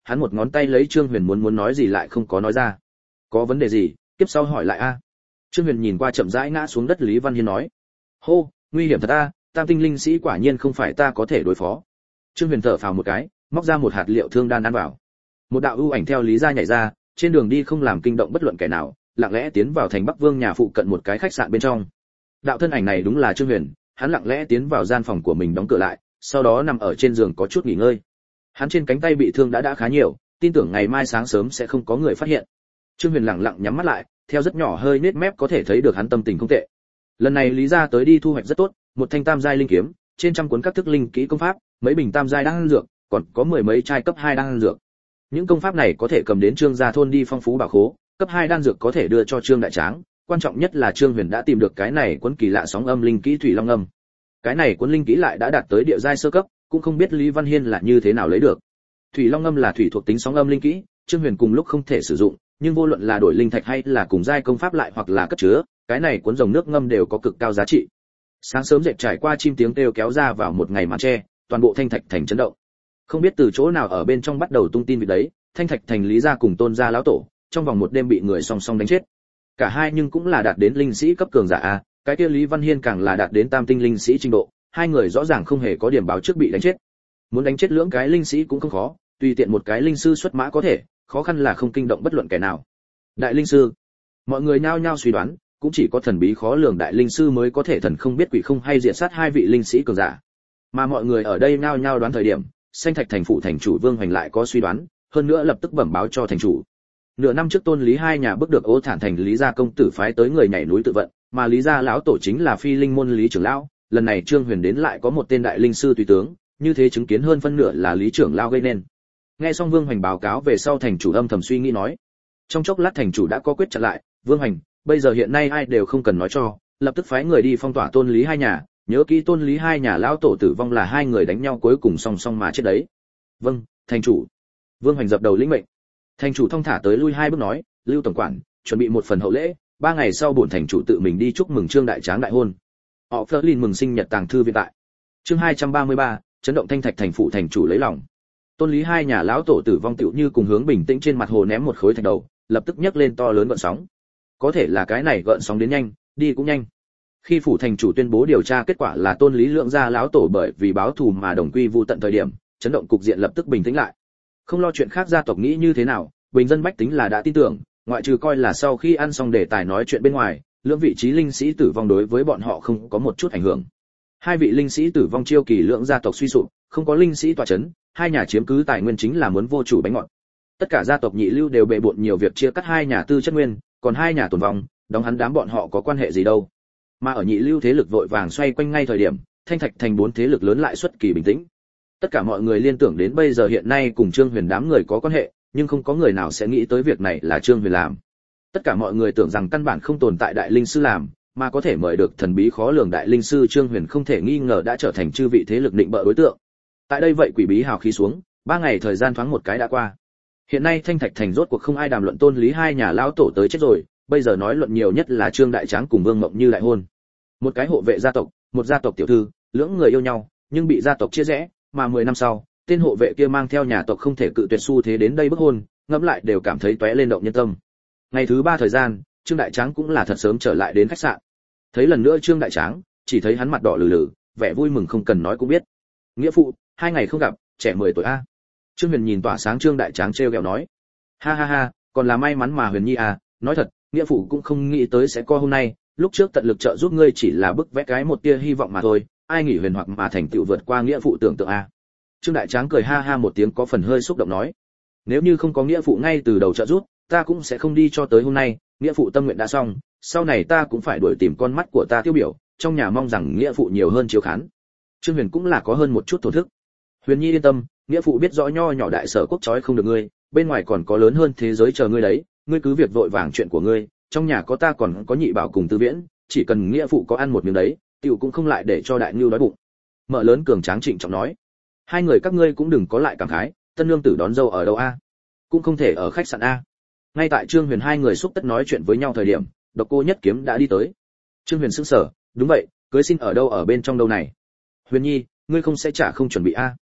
Speaker 1: hắn một ngón tay lấy Trương Huyền muốn nói gì lại không có nói ra. Có vấn đề gì, kiếp sau hỏi lại a. Trương Huyền nhìn qua chậm rãi ngã xuống đất Lý Văn Hiên nói. Hô, nguy hiểm thật a, tam tinh linh sĩ quả nhiên không phải ta có thể đối phó. Trương Huyền thở phào một cái, móc ra một hạt liệu thương đan ăn vào. Một đạo ưu ảnh theo Lý gia nhảy ra, trên đường đi không làm kinh động bất luận kẻ nào, lặng lẽ tiến vào thành Bắc Vương nhà phụ cận một cái khách sạn bên trong. Đạo thân ảnh này đúng là Trương Huyền, hắn lặng lẽ tiến vào gian phòng của mình đóng cửa lại, sau đó nằm ở trên giường có chút nghỉ ngơi. Hắn trên cánh tay bị thương đã khá nhiều, tin tưởng ngày mai sáng sớm sẽ không có người phát hiện. Trương Huyền lặng lặng nhắm mắt lại, theo rất nhỏ hơi nết mép có thể thấy được hắn tâm tình không tệ. Lần này Lý gia tới đi thu hoạch rất tốt, một thanh tam giai linh kiếm, trên trăm cuốn các thức linh kỹ công pháp, mấy bình tam giai đan dược, còn có mười mấy chai cấp 2 đan dược. Những công pháp này có thể cầm đến Trương gia thôn đi phong phú bảo khố, cấp 2 đan dược có thể đưa cho Trương đại tráng, quan trọng nhất là Trương Huyền đã tìm được cái này cuốn kỳ lạ sóng âm linh kỹ Thủy Long âm. Cái này cuốn linh kỹ lại đã đạt tới địa giai sơ cấp, cũng không biết Lý Văn Hiên là như thế nào lấy được. Thủy Long âm là thủy thuộc tính sóng âm linh kỹ, Trương Huyền cùng lúc không thể sử dụng, nhưng vô luận là đổi linh thạch hay là cùng giai công pháp lại hoặc là cất chứa, cái này cuốn dòng nước ngâm đều có cực cao giá trị. Sáng sớm dậy trải qua chim tiếng kêu kéo ra vào một ngày màn che, toàn bộ Thanh Thạch thành chấn động. Không biết từ chỗ nào ở bên trong bắt đầu tung tin việc đấy, Thanh Thạch thành Lý gia cùng Tôn gia lão tổ, trong vòng một đêm bị người song song đánh chết. Cả hai nhưng cũng là đạt đến linh sĩ cấp cường giả a, cái kia Lý Văn Hiên càng là đạt đến tam tinh linh sĩ trình độ, hai người rõ ràng không hề có điểm báo trước bị đánh chết. Muốn đánh chết lưỡng cái linh sĩ cũng không khó, tùy tiện một cái linh sư xuất mã có thể, khó khăn là không kinh động bất luận kẻ nào. Đại linh sư, mọi người nhao nhao suy đoán, cũng chỉ có thần bí khó lường đại linh sư mới có thể thần không biết quỷ không hay diệt sát hai vị linh sĩ cường giả. Mà mọi người ở đây nhao nhao đoán thời điểm, Xanh Thạch thành phụ thành chủ Vương Hoành lại có suy đoán, hơn nữa lập tức bẩm báo cho thành chủ. Nửa năm trước Tôn Lý hai nhà bước được Ô Thản thành Lý gia công tử phái tới người nhảy núi tự vận, mà Lý gia lão tổ chính là Phi Linh môn Lý trưởng lão, lần này Trương Huyền đến lại có một tên đại linh sư tùy tướng, như thế chứng kiến hơn phân nửa là Lý trưởng lão gây nên. Nghe xong Vương Hoành báo cáo về sau thành chủ âm thầm suy nghĩ nói. Trong chốc lát thành chủ đã có quyết chặn lại, Vương Hoành, bây giờ hiện nay ai đều không cần nói cho, lập tức phái người đi phong tỏa Tôn Lý hai nhà, nhớ kỹ Tôn Lý hai nhà lão tổ tử vong là hai người đánh nhau cuối cùng song song mà chết đấy. Vâng, thành chủ. Vương Hoành dập đầu lĩnh mệnh. Thành chủ thong thả tới lui hai bước nói, Lưu tổng quản, chuẩn bị một phần hậu lễ, 3 ngày sau bổn thành chủ tự mình đi chúc mừng Trương đại tráng đại hôn. Họ Flerlin mừng sinh nhật tàng thư viện tại. Chương 233, chấn động Thanh Thạch thành phụ thành chủ lấy lòng. Tôn Lý hai nhà lão tổ tử vong tựu như cùng hướng bình tĩnh trên mặt hồ ném một khối thạch đầu, lập tức nhấc lên to lớn gợn sóng. Có thể là cái này gợn sóng đến nhanh, đi cũng nhanh. Khi phủ thành chủ tuyên bố điều tra kết quả là Tôn Lý lượng gia lão tổ bởi vì báo thù mà đồng quy vu tận thời điểm, chấn động cục diện lập tức bình tĩnh lại. Không lo chuyện khác gia tộc nghĩ như thế nào, bình dân bách tính là đã tin tưởng, ngoại trừ coi là sau khi ăn xong đề tài nói chuyện bên ngoài, lượng vị trí linh sĩ tử vong đối với bọn họ không có một chút ảnh hưởng. Hai vị linh sĩ tử vong chiêu kỳ lượng gia tộc suy sụp, không có linh sĩ tọa chấn, hai nhà chiếm cứ tài nguyên chính là muốn vô chủ bánh ngọt. Tất cả gia tộc nhị lưu đều bệ bội nhiều việc chia cắt hai nhà tư chất nguyên, còn hai nhà tồn vong, đóng hắn đám bọn họ có quan hệ gì đâu. Mà ở nhị lưu thế lực vội vàng xoay quanh ngay thời điểm, Thanh Thạch thành 4 thế lực lớn lại xuất kỳ bình tĩnh. Tất cả mọi người liên tưởng đến bây giờ hiện nay cùng Trương Huyền đám người có quan hệ, nhưng không có người nào sẽ nghĩ tới việc này là Trương Huyền làm. Tất cả mọi người tưởng rằng căn bản không tồn tại đại linh sư làm, mà có thể mời được thần bí khó lường đại linh sư Trương Huyền không thể nghi ngờ đã trở thành chư vị thế lực định bợ đối tượng. Tại đây vậy quỷ bí hào khí xuống, 3 ngày thời gian thoáng một cái đã qua. Hiện nay Thanh Thạch thành rốt cuộc không ai đàm luận Tôn Lý hai nhà lão tổ tới chết rồi, bây giờ nói luận nhiều nhất là Trương đại tráng cùng Vương Mộng Như đại hôn. Một cái hộ vệ gia tộc, một gia tộc tiểu thư, lưỡng người yêu nhau, nhưng bị gia tộc chia rẽ, mà 10 năm sau, tên hộ vệ kia mang theo nhà tộc không thể cự tuyệt xu thế đến đây bức hôn, ngẫm lại đều cảm thấy tóe lên động nhân tâm. Ngày thứ 3 thời gian, Trương đại tráng cũng là thật sớm trở lại đến khách sạn. Thấy lần nữa Trương đại tráng, chỉ thấy hắn mặt đỏ lử lử, vẻ vui mừng không cần nói cũng biết. Nghĩa phụ, 2 ngày không gặp, trẻ 10 tuổi a. Trương Huyền nhìn tỏa sáng Trương đại tráng trêu ghẹo nói. Ha ha ha, còn là may mắn mà Huyền Nhi à, nói thật, nghĩa phụ cũng không nghĩ tới sẽ có hôm nay, lúc trước tận lực trợ giúp ngươi chỉ là bức vẽ cái một tia hy vọng mà thôi, ai nghĩ huyền hoặc mà thành tựu vượt qua nghĩa phụ tưởng tượng a. Trương đại tráng cười ha ha một tiếng có phần hơi xúc động nói. Nếu như không có nghĩa phụ ngay từ đầu trợ giúp, ta cũng sẽ không đi cho tới hôm nay, nghĩa phụ tâm nguyện đã xong, sau này ta cũng phải đuổi tìm con mắt của ta tiêu biểu, trong nhà mong rằng nghĩa phụ nhiều hơn chiếu khán. Trương Huyền cũng là có hơn một chút thổ thức. Huyền Nhi yên tâm, nghĩa phụ biết rõ nho nhỏ đại sở quốc trói không được ngươi, bên ngoài còn có lớn hơn thế giới chờ ngươi đấy, ngươi cứ việc vội vàng chuyện của ngươi, trong nhà có ta còn có nhị bảo cùng Tư Viễn, chỉ cần nghĩa phụ có ăn một miếng đấy, tiểu cũng không lại để cho đại nưu đói bụng. Mở lớn cường tráng trịnh trọng nói, hai người các ngươi cũng đừng có lại cảm khái, tân nương tử đón dâu ở đâu a? Cũng không thể ở khách sạn a. Ngay tại Trương Huyền hai người xúc tất nói chuyện với nhau thời điểm, Độc Cô Nhất Kiếm đã đi tới. Trương Huyền sững sờ, đúng vậy, cưới xin ở đâu ở bên trong đâu này? Huyền Nhi, ngươi không sẽ chả không chuẩn bị a?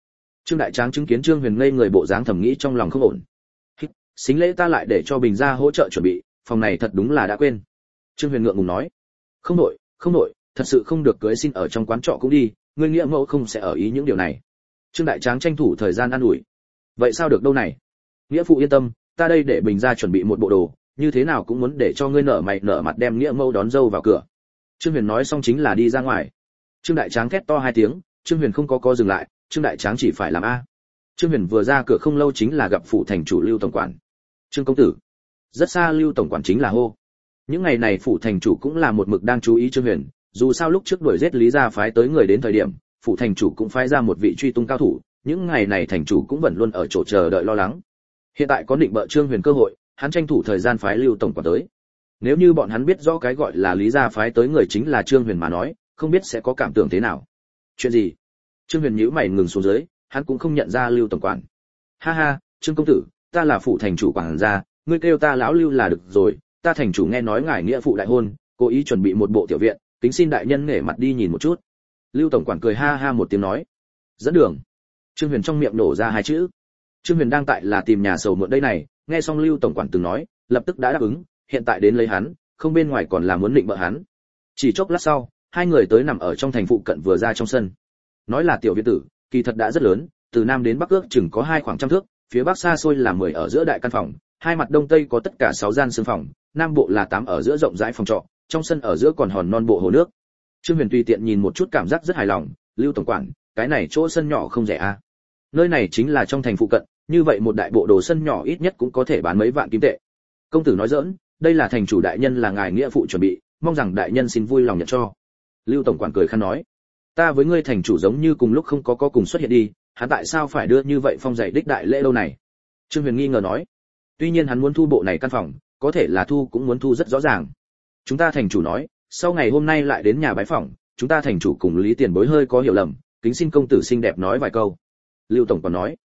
Speaker 1: Trương Đại Tráng chứng kiến Trương Huyền ngây người bộ dáng thầm nghĩ trong lòng không ổn. Xính lễ ta lại để cho Bình gia hỗ trợ chuẩn bị, phòng này thật đúng là đã quên. Trương Huyền ngượng ngùng nói. Không nội, thật sự không được cưới xin ở trong quán trọ cũng đi, ngươi nghĩa mẫu không sẽ ở ý những điều này. Trương Đại Tráng tranh thủ thời gian an ủi. Vậy sao được đâu này? Nghĩa phụ yên tâm, ta đây để Bình gia chuẩn bị một bộ đồ, như thế nào cũng muốn để cho ngươi nở mày nở mặt đem nghĩa mẫu đón dâu vào cửa. Trương Huyền nói xong chính là đi ra ngoài. Trương Đại Tráng thét to hai tiếng, Trương Huyền không có dừng lại, Trương Đại Tráng chỉ phải làm a. Trương Huyền vừa ra cửa không lâu chính là gặp phủ thành chủ Lưu tổng quản. Trương công tử. Rất xa Lưu tổng quản chính là hô. Những ngày này phủ thành chủ cũng là một mực đang chú ý Trương Huyền, dù sao lúc trước đuổi giết Lý gia phái tới người đến thời điểm, phủ thành chủ cũng phái ra một vị truy tung cao thủ, những ngày này thành chủ cũng vẫn luôn ở chỗ chờ đợi lo lắng. Hiện tại có định bợ Trương Huyền cơ hội, hắn tranh thủ thời gian phái Lưu tổng quản tới. Nếu như bọn hắn biết rõ cái gọi là Lý gia phái tới người chính là Trương Huyền mà nói, không biết sẽ có cảm tưởng thế nào. Chuyện gì? Trương Huyền nhíu mày ngừng xuống dưới, hắn cũng không nhận ra Lưu tổng quản. Ha ha, Trương công tử, ta là phủ thành chủ quản gia, ngươi kêu ta lão Lưu là được rồi, ta thành chủ nghe nói ngài nghĩa phụ đại hôn, cố ý chuẩn bị một bộ tiểu viện, kính xin đại nhân nể mặt đi nhìn một chút. Lưu tổng quản cười ha ha một tiếng nói. Dẫn đường. Trương Huyền trong miệng nổ ra hai chữ. Trương Huyền đang tại là tìm nhà sầu muộn đây này, nghe xong Lưu tổng quản từng nói, lập tức đã đáp ứng, hiện tại đến lấy hắn, không bên ngoài còn là muốn định bợ hắn. Chỉ chốc lát sau, hai người tới nằm ở trong thành phụ cận vừa ra trong sân. Nói là tiểu viện tử, kỳ thật đã rất lớn, từ nam đến bắc ước chừng có hai khoảng trăm thước, phía bắc xa xôi là 10 ở giữa đại căn phòng, hai mặt đông tây có tất cả 6 gian sương phòng, nam bộ là 8 ở giữa rộng rãi phòng trọ, trong sân ở giữa còn hòn non bộ hồ nước. Trương Huyền tùy tiện nhìn một chút cảm giác rất hài lòng, Lưu tổng quản, cái này chỗ sân nhỏ không rẻ a. Nơi này chính là trong thành phụ cận, như vậy một đại bộ đồ sân nhỏ ít nhất cũng có thể bán mấy vạn kim tệ. Công tử nói giỡn, đây là thành chủ đại nhân là ngài nghĩa phụ chuẩn bị, mong rằng đại nhân xin vui lòng nhận cho. Lưu tổng quản cười khăn nói, ta với ngươi thành chủ giống như cùng lúc không có cùng xuất hiện đi, hắn tại sao phải đưa như vậy phong dày đích đại lễ lâu này? Trương Huyền nghi ngờ nói, tuy nhiên hắn muốn thu bộ này căn phòng, có thể là thu cũng muốn thu rất rõ ràng. Chúng ta thành chủ nói, sau ngày hôm nay lại đến nhà bái phỏng, chúng ta thành chủ cùng Lý tiền bối hơi có hiểu lầm, kính xin công tử xinh đẹp nói vài câu. Lưu tổng còn nói,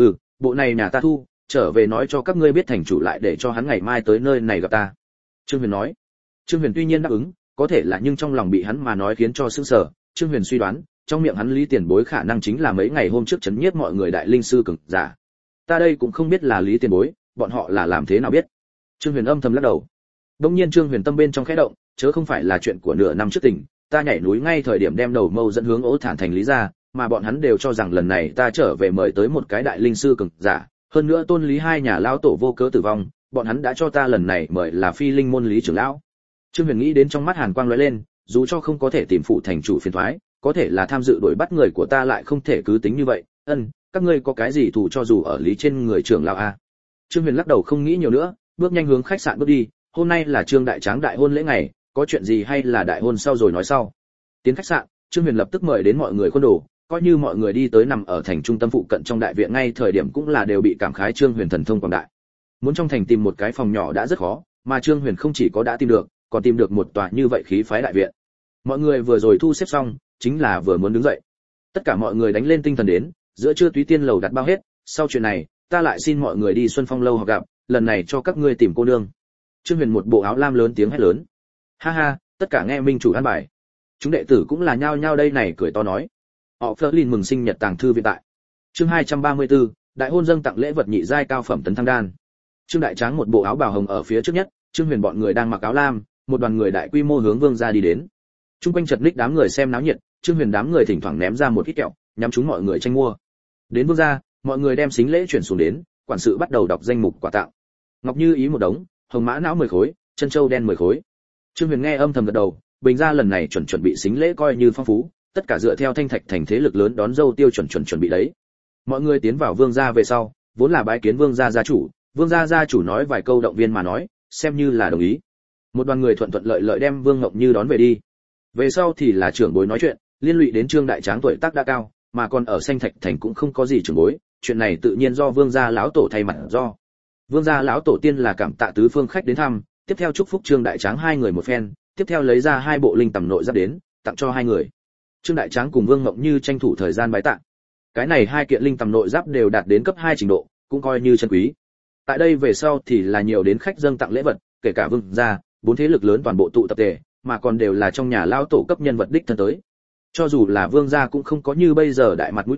Speaker 1: bộ này nhà ta thu, trở về nói cho các ngươi biết thành chủ lại để cho hắn ngày mai tới nơi này gặp ta. Trương Huyền nói. Trương Huyền tuy nhiên đáp ứng, có thể là nhưng trong lòng bị hắn mà nói khiến cho sững sờ. Trương Huyền suy đoán, trong miệng hắn Lý tiền bối khả năng chính là mấy ngày hôm trước chấn nhiếp mọi người đại linh sư cường giả. Ta đây cũng không biết là Lý tiền bối, bọn họ là làm thế nào biết. Trương Huyền âm thầm lắc đầu. Đông nhiên Trương Huyền tâm bên trong khẽ động, chớ không phải là chuyện của nửa năm trước tình, ta nhảy núi ngay thời điểm đem đầu mâu dẫn hướng Ố Thản thành Lý gia, mà bọn hắn đều cho rằng lần này ta trở về mời tới một cái đại linh sư cường giả, hơn nữa Tôn Lý hai nhà lão tổ vô cớ tử vong, bọn hắn đã cho ta lần này mời là Phi Linh môn Lý trưởng lão. Trương Huyền nghĩ đến trong mắt hàn quang lóe lên, dù cho không có thể tìm phụ thành chủ phiền toái, có thể là tham dự đuổi bắt người của ta lại không thể cứ tính như vậy. Các ngươi có cái gì thù cho dù ở Lý trên người trưởng lão a? Trương Huyền lắc đầu không nghĩ nhiều nữa, bước nhanh hướng khách sạn bước đi. Hôm nay là Trương Đại Tráng đại hôn lễ ngày, có chuyện gì hay là đại hôn sau rồi nói sau. Tiến khách sạn, Trương Huyền lập tức mời đến mọi người khuôn đồ, coi như mọi người đi tới nằm ở thành trung tâm phụ cận trong đại viện ngay thời điểm cũng là đều bị cảm khái Trương Huyền thần thông quảng đại. Muốn trong thành tìm một cái phòng nhỏ đã rất khó, mà Trương Huyền không chỉ có đã tìm được, còn tìm được một tòa như vậy khí phái đại viện. Mọi người vừa rồi thu xếp xong, chính là vừa muốn đứng dậy. Tất cả mọi người đánh lên tinh thần đến, giữa trưa Túy Tiên lầu đặt bao hết, sau chuyện này, ta lại xin mọi người đi Xuân Phong lâu họp gặp, lần này cho các ngươi tìm cô nương. Trương Huyền một bộ áo lam lớn tiếng hét lớn. Ha ha, tất cả nghe minh chủ an bài. Chúng đệ tử cũng là nhao nhao đây này cười to nói. Họ Flerlin mừng sinh nhật tàng thư viện tại. Chương 234, đại hôn dâng tặng lễ vật nhị giai cao phẩm tấn thăng đan. Trương Đại Tráng một bộ áo bào hồng ở phía trước nhất, Trương Huyền bọn người đang mặc áo lam, một đoàn người đại quy mô hướng vương gia đi đến. Trung quanh chật ních đám người xem náo nhiệt, Trương Huyền đám người thỉnh thoảng ném ra một ít kẹo, nhắm chúng mọi người tranh mua. Đến vương gia, mọi người đem xính lễ chuyển xuống đến, quản sự bắt đầu đọc danh mục quà tặng. Ngọc Như ý một đống, hồng mã não 10 khối, chân châu đen 10 khối. Trương Huyền nghe âm thầm gật đầu, Bình gia lần này chuẩn bị xính lễ coi như phong phú, tất cả dựa theo Thanh Thạch thành thế lực lớn đón dâu tiêu chuẩn bị đấy. Mọi người tiến vào vương gia về sau, vốn là bái kiến vương gia gia chủ, vương gia chủ nói vài câu động viên mà nói, xem như là đồng ý. Một đoàn người thuận lợi đem Vương Ngọc Như đón về đi. Về sau thì là trưởng bối nói chuyện, liên lụy đến Trương Đại Tráng tuổi tác đã cao, mà còn ở Thanh Thạch thành cũng không có gì trưởng bối, chuyện này tự nhiên do vương gia lão tổ thay mặt do. Vương gia lão tổ tiên là cảm tạ tứ phương khách đến thăm, tiếp theo chúc phúc Trương Đại Tráng hai người một phen, tiếp theo lấy ra 2 bộ linh tầm nội giáp đến, tặng cho hai người. Trương Đại Tráng cùng Vương Ngọc Như tranh thủ thời gian bái tạ. Cái này 2 kiện linh tầm nội giáp đều đạt đến cấp 2 trình độ, cũng coi như chân quý. Tại đây về sau thì là nhiều đến khách dâng tặng lễ vật, kể cả vương gia, 4 thế lực lớn toàn bộ tụ tập tề, mà còn đều là trong nhà lão tổ cấp nhân vật đích thân tới. Cho dù là vương gia cũng không có như bây giờ đại mặt mũi của,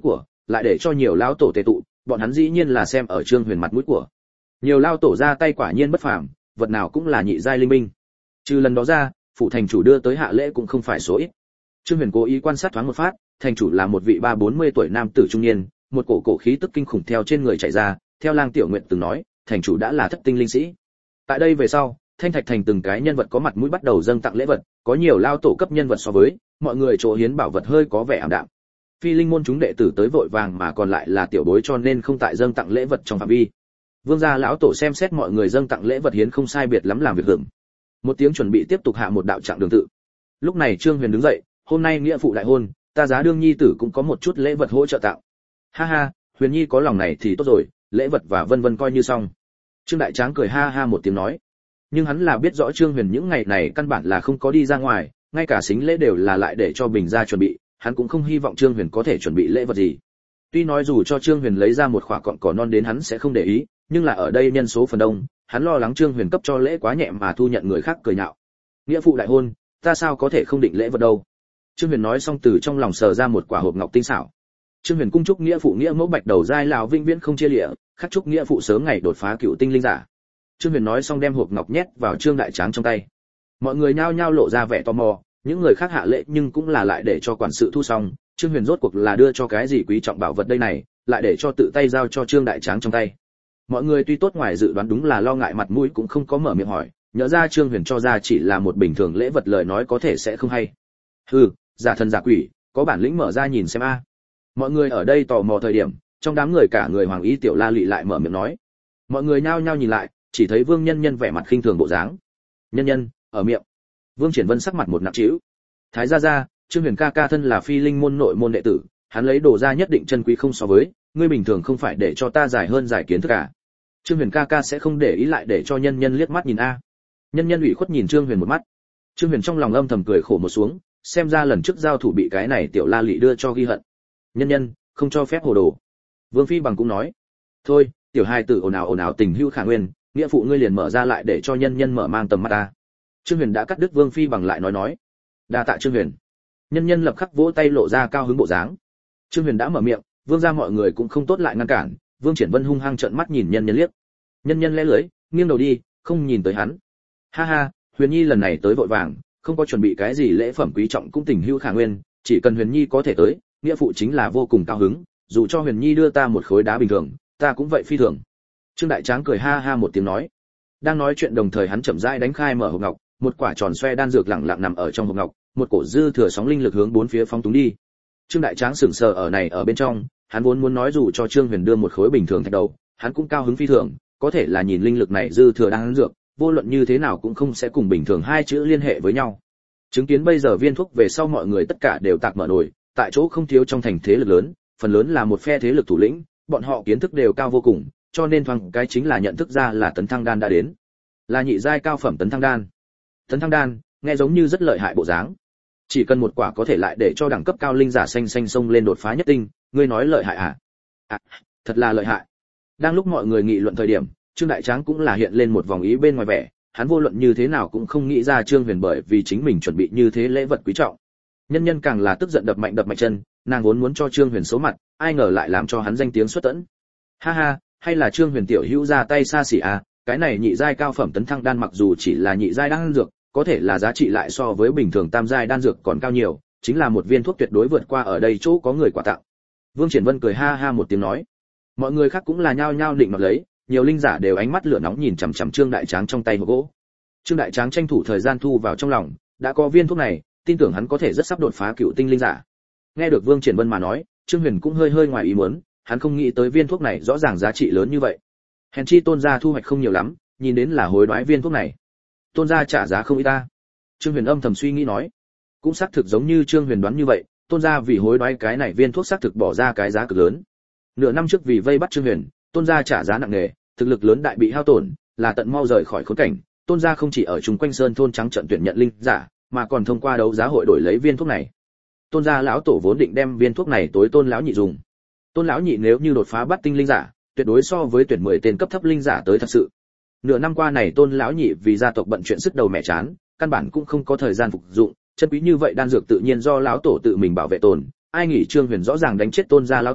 Speaker 1: lại để cho nhiều lão tổ tề tụ, bọn hắn dĩ nhiên là xem ở Trương Huyền mặt mũi của. Nhiều lão tổ ra tay quả nhiên bất phàm, vật nào cũng là nhị giai linh minh. Trừ lần đó ra, phụ thành chủ đưa tới hạ lễ cũng không phải số ít. Trương Huyền cố ý quan sát thoáng một phát, thành chủ là một vị 30-40 tuổi nam tử trung niên, một cổ khí tức kinh khủng theo trên người chạy ra, theo Lang Tiểu Nguyệt từng nói, thành chủ đã là thất tinh linh sĩ. Tại đây về sau, Thanh Thạch thành từng cái nhân vật có mặt mũi bắt đầu dâng tặng lễ vật, có nhiều lao tổ cấp nhân vật so với, mọi người chỗ hiến bảo vật hơi có vẻ ảm đạm. Phi linh môn chúng đệ tử tới vội vàng mà còn lại là tiểu bối cho nên không tại dâng tặng lễ vật trong phạm vi. Vương gia lão tổ xem xét mọi người dâng tặng lễ vật hiến không sai biệt lắm làm việc hưởng. Một tiếng chuẩn bị tiếp tục hạ một đạo trạng đường tự. Lúc này Trương Huyền đứng dậy, hôm nay nghĩa phụ đại hôn, ta giá đương nhi tử cũng có một chút lễ vật hỗ trợ tặng. Ha ha, Huyền nhi có lòng này thì tốt rồi, lễ vật và vân vân coi như xong. Trương Đại Tráng cười ha ha một tiếng nói. Nhưng hắn là biết rõ Trương Huyền những ngày này căn bản là không có đi ra ngoài, ngay cả xính lễ đều là lại để cho Bình gia chuẩn bị, hắn cũng không hy vọng Trương Huyền có thể chuẩn bị lễ vật gì. Tuy nói dù cho Trương Huyền lấy ra một khỏa cọn cỏ non đến hắn sẽ không để ý, nhưng là ở đây nhân số phần đông, hắn lo lắng Trương Huyền cấp cho lễ quá nhẹ mà thu nhận người khác cười nhạo. Nghĩa phụ đại hôn, ta sao có thể không định lễ vật đâu. Trương Huyền nói xong từ trong lòng sờ ra một quả hộp ngọc tinh xảo. Trương Huyền cung chúc nghĩa phụ nghĩa mẫu bạch đầu giai lão vĩnh viễn không chia lìa, khắc chúc nghĩa phụ sớm ngày đột phá cựu tinh linh giả. Trương Huyền nói xong đem hộp ngọc nhét vào Trương Đại Tráng trong tay. Mọi người nhao nhao lộ ra vẻ tò mò, những người khác hạ lễ nhưng cũng là lại để cho quản sự thu xong. Trương Huyền rốt cuộc là đưa cho cái gì quý trọng bảo vật đây này, lại để cho tự tay giao cho Trương Đại Tráng trong tay. Mọi người tuy tốt ngoài dự đoán đúng là lo ngại mặt mũi cũng không có mở miệng hỏi, nhớ ra Trương Huyền cho ra chỉ là một bình thường lễ vật lời nói có thể sẽ không hay. Hừ, giả thần giả quỷ, có bản lĩnh mở ra nhìn xem a. Mọi người ở đây tò mò thời điểm, trong đám người cả người Hoàng Y Tiểu La Lị lại mở miệng nói. Mọi người nhao nhao nhìn lại, chỉ thấy Vương Nhân Nhân vẻ mặt khinh thường bộ dáng. Nhân Nhân, ở miệng. Vương Triển Vân sắc mặt một nặng trĩu. Thái gia gia, Trương Huyền ca ca thân là Phi Linh môn nội môn đệ tử, hắn lấy đồ ra nhất định chân quý không so với, ngươi bình thường không phải để cho ta giải hơn giải kiến thức à? Trương Huyền ca ca sẽ không để ý lại để cho Nhân Nhân liếc mắt nhìn a. Nhân Nhân ủy khuất nhìn Trương Huyền một mắt. Trương Huyền trong lòng âm thầm cười khổ một xuống, xem ra lần trước giao thủ bị cái này Tiểu La Lị đưa cho ghi hận. Nhân Nhân, không cho phép hồ đồ. Vương Phi Bằng cũng nói. Thôi, tiểu hai tử ồn ào tình hữu khả nguyên, nghĩa phụ ngươi liền mở ra lại để cho Nhân Nhân mở mang tầm mắt ta. Trương Huyền đã cắt đứt Vương Phi Bằng lại nói. Đa tạ Trương Huyền. Nhân Nhân lập khắc vỗ tay lộ ra cao hứng bộ dáng. Trương Huyền đã mở miệng, Vương gia mọi người cũng không tốt lại ngăn cản, Vương Triển Vân hung hăng trợn mắt nhìn Nhân Nhân liếc. Nhân Nhân lẽ lưỡi, nghiêng đầu đi, không nhìn tới hắn. Ha ha, Huyền Nhi lần này tới vội vàng, không có chuẩn bị cái gì lễ phẩm quý trọng cũng tình hữu khả nguyên, chỉ cần Huyền Nhi có thể tới, nghĩa phụ chính là vô cùng cao hứng, dù cho Huyền Nhi đưa ta một khối đá bình thường, ta cũng vậy phi thường. Trương Đại Tráng cười ha ha một tiếng nói. Đang nói chuyện đồng thời hắn chậm rãi đánh khai mở hộp ngọc, một quả tròn xoe đan dược lặng lặng nằm ở trong hộp ngọc, một cổ dư thừa sóng linh lực hướng bốn phía phóng túng đi. Trương Đại Tráng sững sờ ở bên trong, hắn vốn muốn nói dù cho Trương Huyền đưa một khối bình thường thạch đầu, hắn cũng cao hứng phi thường, có thể là nhìn linh lực này dư thừa đan dược, vô luận như thế nào cũng không sẽ cùng bình thường hai chữ liên hệ với nhau. Chứng kiến bây giờ viên thuốc về sau mọi người tất cả đều tạc mở nổi, tại chỗ không thiếu trong thành thế lực lớn, phần lớn là một phe thế lực thủ lĩnh, bọn họ kiến thức đều cao vô cùng, cho nên thoáng cái chính là nhận thức ra là tấn thăng đan đã đến, là nhị giai cao phẩm tấn thăng đan. Tấn thăng đan, nghe giống như rất lợi hại bộ dáng. Chỉ cần một quả có thể lại để cho đẳng cấp cao linh giả xanh xông lên đột phá nhất tinh, ngươi nói lợi hại à? À, thật là lợi hại. Đang lúc mọi người nghị luận thời điểm, Trương Đại Tráng cũng là hiện lên một vòng ý bên ngoài vẻ, hắn vô luận như thế nào cũng không nghĩ ra Trương Huyền bởi vì chính mình chuẩn bị như thế lễ vật quý trọng. Nhân Nhân càng là tức giận đập mạnh chân, nàng vốn muốn cho Trương Huyền xấu mặt, ai ngờ lại làm cho hắn danh tiếng xuất tẫn. Ha ha, hay là Trương Huyền tiểu hữu ra tay xa xỉ à, cái này nhị giai cao phẩm tấn thăng đan mặc dù chỉ là nhị giai đan dược, có thể là giá trị lại so với bình thường tam giai đan dược còn cao nhiều, chính là một viên thuốc tuyệt đối vượt qua ở đây chỗ có người quà tặng. Vương Triển Vân cười ha ha một tiếng nói. Mọi người khác cũng là nhao nhao định nọt lấy, nhiều linh giả đều ánh mắt lửa nóng nhìn chằm chằm Trương Đại Tráng trong tay hộp gỗ. Trương Đại Tráng tranh thủ thời gian thu vào trong lòng, đã có viên thuốc này, tin tưởng hắn có thể rất sắp đột phá cựu tinh linh giả. Nghe được Vương Triển Vân mà nói, Trương Huyền cũng hơi ngoài ý muốn, hắn không nghĩ tới viên thuốc này rõ ràng giá trị lớn như vậy. Hèn chi Tôn gia thu hoạch không nhiều lắm, nhìn đến là hối đoái viên thuốc này. Tôn gia trả giá không ít ta. Trương Huyền âm thầm suy nghĩ nói, cũng xác thực giống như Trương Huyền đoán như vậy, Tôn gia vì hối đoái cái này viên thuốc xác thực bỏ ra cái giá cực lớn. Nửa năm trước vì vây bắt Trương Huyền, Tôn gia trả giá nặng nề, thực lực lớn đại bị hao tổn, là tận mau rời khỏi khốn cảnh. Tôn gia không chỉ ở chung quanh sơn thôn trắng trận tuyển nhận linh giả, mà còn thông qua đấu giá hội đổi lấy viên thuốc này. Tôn gia lão tổ vốn định đem viên thuốc này tối Tôn lão nhị dùng. Tôn lão nhị nếu như đột phá bắt tinh linh giả, tuyệt đối so với tuyển 10 tên cấp thấp linh giả tới thật sự. Nửa năm qua này Tôn lão nhị vì gia tộc bận chuyện sức đầu mẹ chán, căn bản cũng không có thời gian phục dụng, chân quý như vậy đan dược tự nhiên do lão tổ tự mình bảo vệ tồn. Ai nghĩ Trương Huyền rõ ràng đánh chết Tôn gia lão tổ,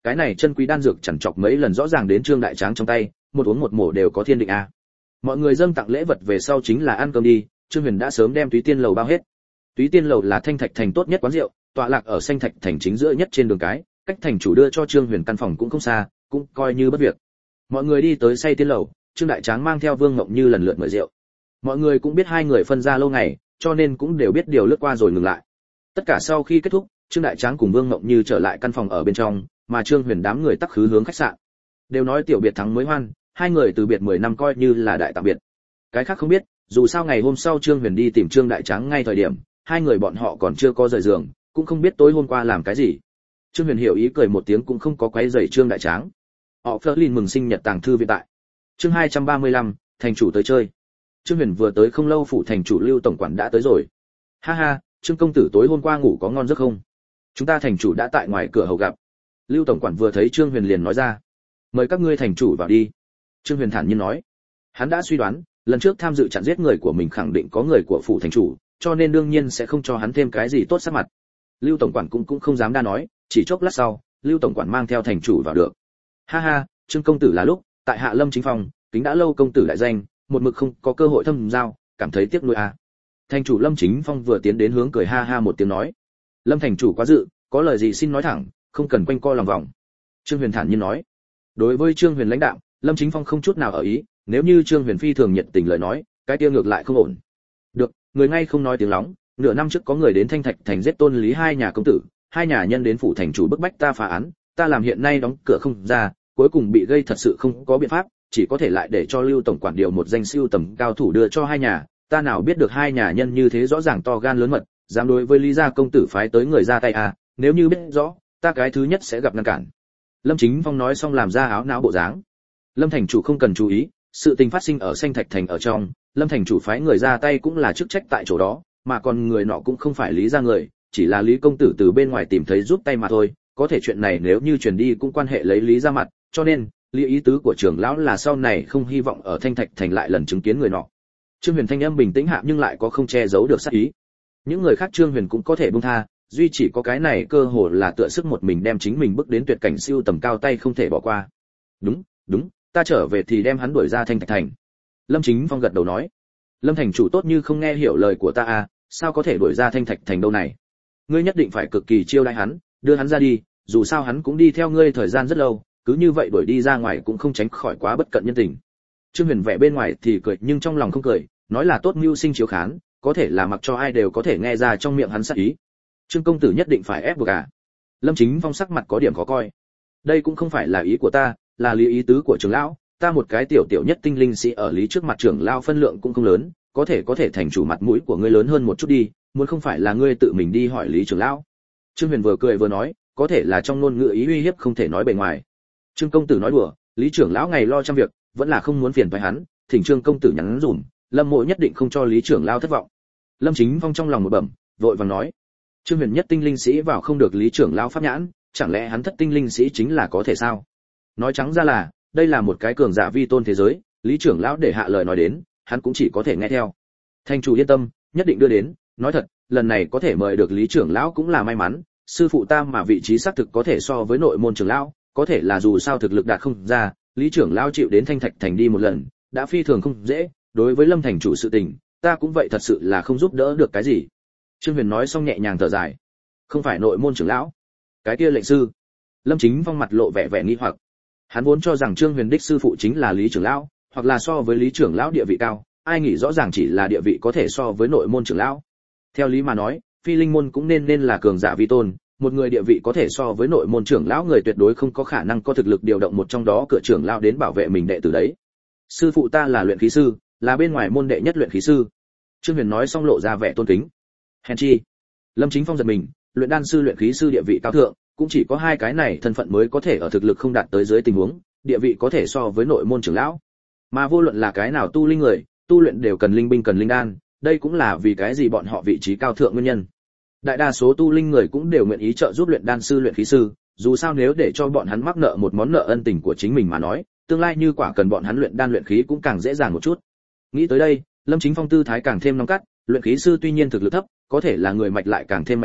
Speaker 1: Cái này chân quý đan dược chằn chọc mấy lần rõ ràng đến Trương Đại Tráng trong tay, một uống một mổ đều có thiên định a. Mọi người dâng tặng lễ vật về sau chính là ăn cơm đi, Trương Huyền đã sớm đem Túy Tiên lầu bao hết. Túy Tiên lầu là Thanh Thạch thành tốt nhất quán rượu, tọa lạc ở Thanh Thạch thành chính giữa nhất trên đường cái, cách thành chủ đưa cho Trương Huyền căn phòng cũng không xa, cũng coi như bất việc. Mọi người đi tới Say Tiên lầu, Trương Đại Tráng mang theo Vương Ngộng Như lần lượt mời rượu. Mọi người cũng biết hai người phân ra lâu ngày, cho nên cũng đều biết điều lướt qua rồi ngừng lại. Tất cả sau khi kết thúc, Trương Đại Tráng cùng Vương Ngộng Như trở lại căn phòng ở bên trong, mà Trương Huyền đám người tắc khứ hướng khách sạn. Đều nói tiểu biệt thắng mới hoan, hai người từ biệt 10 năm coi như là đại tạm biệt. Cái khác không biết, dù sao ngày hôm sau Trương Huyền đi tìm Trương Đại Tráng ngay thời điểm, hai người bọn họ còn chưa có rời giường, cũng không biết tối hôm qua làm cái gì. Trương Huyền hiểu ý cười một tiếng cũng không có quấy rầy Trương Đại Tráng. Họ Flerlin mừng sinh nhật tàng thư viện tại. Chương 235, thành chủ tới chơi. Trương Huyền vừa tới không lâu phủ thành chủ Lưu tổng quản đã tới rồi. Ha ha, Trương công tử tối hôm qua ngủ có ngon giấc không? Chúng ta thành chủ đã tại ngoài cửa hầu gặp. Lưu tổng quản vừa thấy Trương Huyền liền nói ra, mời các ngươi thành chủ vào đi. Trương Huyền thản nhiên nói, hắn đã suy đoán, lần trước tham dự chặn giết người của mình khẳng định có người của phủ thành chủ, cho nên đương nhiên sẽ không cho hắn thêm cái gì tốt sắc mặt. Lưu tổng quản cũng không dám đa nói, chỉ chốc lát sau, Lưu tổng quản mang theo thành chủ vào được. Ha ha, Trương công tử là lúc tại Hạ Lâm chính phòng, kính đã lâu công tử đại danh, một mực không có cơ hội thâm giao, cảm thấy tiếc nuối à. Thành chủ Lâm Chính Phong vừa tiến đến hướng cười ha ha một tiếng nói, Lâm thành chủ quá dự, có lời gì xin nói thẳng, không cần quanh co lòng vòng. Trương Huyền thản nhiên nói. Đối với Trương Huyền lãnh đạo, Lâm Chính Phong không chút nào ở ý, nếu như Trương Huyền phi thường nhiệt tình lời nói, cái kia ngược lại không ổn. Được, người ngay không nói tiếng lóng, nửa năm trước có người đến Thanh Thạch thành giết Tôn Lý hai nhà công tử, hai nhà nhân đến phủ thành chủ bức bách ta phá án, ta làm hiện nay đóng cửa không ra, cuối cùng bị gây thật sự không có biện pháp, chỉ có thể lại để cho Lưu tổng quản điều một danh siêu tầm cao thủ đưa cho hai nhà, ta nào biết được hai nhà nhân như thế rõ ràng to gan lớn mật, dám đối với Lý gia công tử phái tới người ra tay à, nếu như biết rõ, ta cái thứ nhất sẽ gặp ngăn cản. Lâm Chính Phong nói xong làm ra áo não bộ dáng. Lâm thành chủ không cần chú ý, sự tình phát sinh ở Xanh Thạch thành ở trong, Lâm thành chủ phái người ra tay cũng là chức trách tại chỗ đó, mà còn người nọ cũng không phải Lý gia người, chỉ là Lý công tử từ bên ngoài tìm thấy giúp tay mà thôi, có thể chuyện này nếu như truyền đi cũng quan hệ lấy Lý gia mặt, cho nên, Lý ý tứ của trưởng lão là sau này không hy vọng ở Thanh Thạch thành lại lần chứng kiến người nọ. Trương Huyền thanh âm bình tĩnh hạ nhưng lại có không che giấu được sát ý. Những người khác Trương Huyền cũng có thể buông tha, duy chỉ có cái này cơ hồ là tựa sức một mình đem chính mình bước đến tuyệt cảnh siêu tầm cao tay không thể bỏ qua. Đúng, ta trở về thì đem hắn đuổi ra Thanh Thạch thành. Lâm Chính Phong gật đầu nói. Lâm thành chủ tốt như không nghe hiểu lời của ta à, sao có thể đuổi ra Thanh Thạch thành đâu này? Ngươi nhất định phải cực kỳ chiêu đãi hắn, đưa hắn ra đi, dù sao hắn cũng đi theo ngươi thời gian rất lâu, cứ như vậy đuổi đi ra ngoài cũng không tránh khỏi quá bất cận nhân tình. Trương Huyền vẻ bên ngoài thì cười nhưng trong lòng không cười, nói là tốt mưu sinh chiếu khán, có thể là mặc cho ai đều có thể nghe ra trong miệng hắn sát ý. Trương công tử nhất định phải ép buộc à? Lâm Chính Phong sắc mặt có điểm khó coi. Đây cũng không phải là ý của ta, là lý ý tứ của trưởng lão, ta một cái tiểu nhất tinh linh sĩ ở lý trước mặt trưởng lão phân lượng cũng không lớn, có thể thành chủ mặt mũi của ngươi lớn hơn một chút đi, muốn không phải là ngươi tự mình đi hỏi lý trưởng lão. Trương Huyền vừa cười vừa nói, có thể là trong ngôn ngữ ý uy hiếp không thể nói bề ngoài. Trương công tử nói đùa, lý trưởng lão ngày lo trăm việc, vẫn là không muốn phiền toái hắn, thỉnh Trương công tử nhắn dùm, Lâm mộ nhất định không cho lý trưởng lão thất vọng. Lâm Chính Phong trong lòng một bẩm, vội vàng nói, Trương Huyền nhất tinh linh sĩ vào không được lý trưởng lão pháp nhãn, chẳng lẽ hắn thất tinh linh sĩ chính là có thể sao? Nói trắng ra là, đây là một cái cường giả vi tôn thế giới, lý trưởng lão để hạ lời nói đến, hắn cũng chỉ có thể nghe theo. Thành chủ yên tâm, nhất định đưa đến, nói thật, lần này có thể mời được lý trưởng lão cũng là may mắn, sư phụ ta mà vị trí xác thực có thể so với nội môn trưởng lão, có thể là dù sao thực lực đạt không ra, lý trưởng lão chịu đến Thanh Thạch thành đi một lần, đã phi thường không dễ, đối với Lâm thành chủ sự tình, ta cũng vậy thật sự là không giúp đỡ được cái gì. Trương Huyền nói xong nhẹ nhàng thở dài. Không phải nội môn trưởng lão, cái kia lệnh sư. Lâm Chính Phong mặt lộ vẻ nghi hoặc. Hắn vốn cho rằng Trương Huyền đích sư phụ chính là Lý trưởng lão, hoặc là so với Lý trưởng lão địa vị cao, ai nghĩ rõ ràng chỉ là địa vị có thể so với nội môn trưởng lão. Theo lý mà nói, phi linh môn cũng nên là cường giả vi tôn, một người địa vị có thể so với nội môn trưởng lão người tuyệt đối không có khả năng có thực lực điều động một trong đó cửa trưởng lão đến bảo vệ mình đệ tử đấy. Sư phụ ta là luyện khí sư, là bên ngoài môn đệ nhất luyện khí sư. Trương Huyền nói xong lộ ra vẻ tôn kính. Hèn chi. Lâm Chính Phong giật mình, luyện đan sư luyện khí sư địa vị cao thượng, cũng chỉ có hai cái này thân phận mới có thể ở thực lực không đạt tới dưới tình huống, địa vị có thể so với nội môn trưởng lão. Mà vô luận là cái nào tu linh người, tu luyện đều cần linh binh cần linh đan, đây cũng là vì cái gì bọn họ vị trí cao thượng nguyên nhân. Đại đa số tu linh người cũng đều nguyện ý trợ giúp luyện đan sư luyện khí sư, dù sao nếu để cho bọn hắn mắc nợ một món nợ ân tình của chính mình mà nói, tương lai như quả cần bọn hắn luyện đan luyện khí cũng càng dễ dàng một chút. Nghĩ tới đây, Lâm Chính Phong tư thái càng thêm nóng cắt, luyện khí sư tuy nhiên thực lực thấp, có thể là người mạch lại càng thêm mạnh lớn,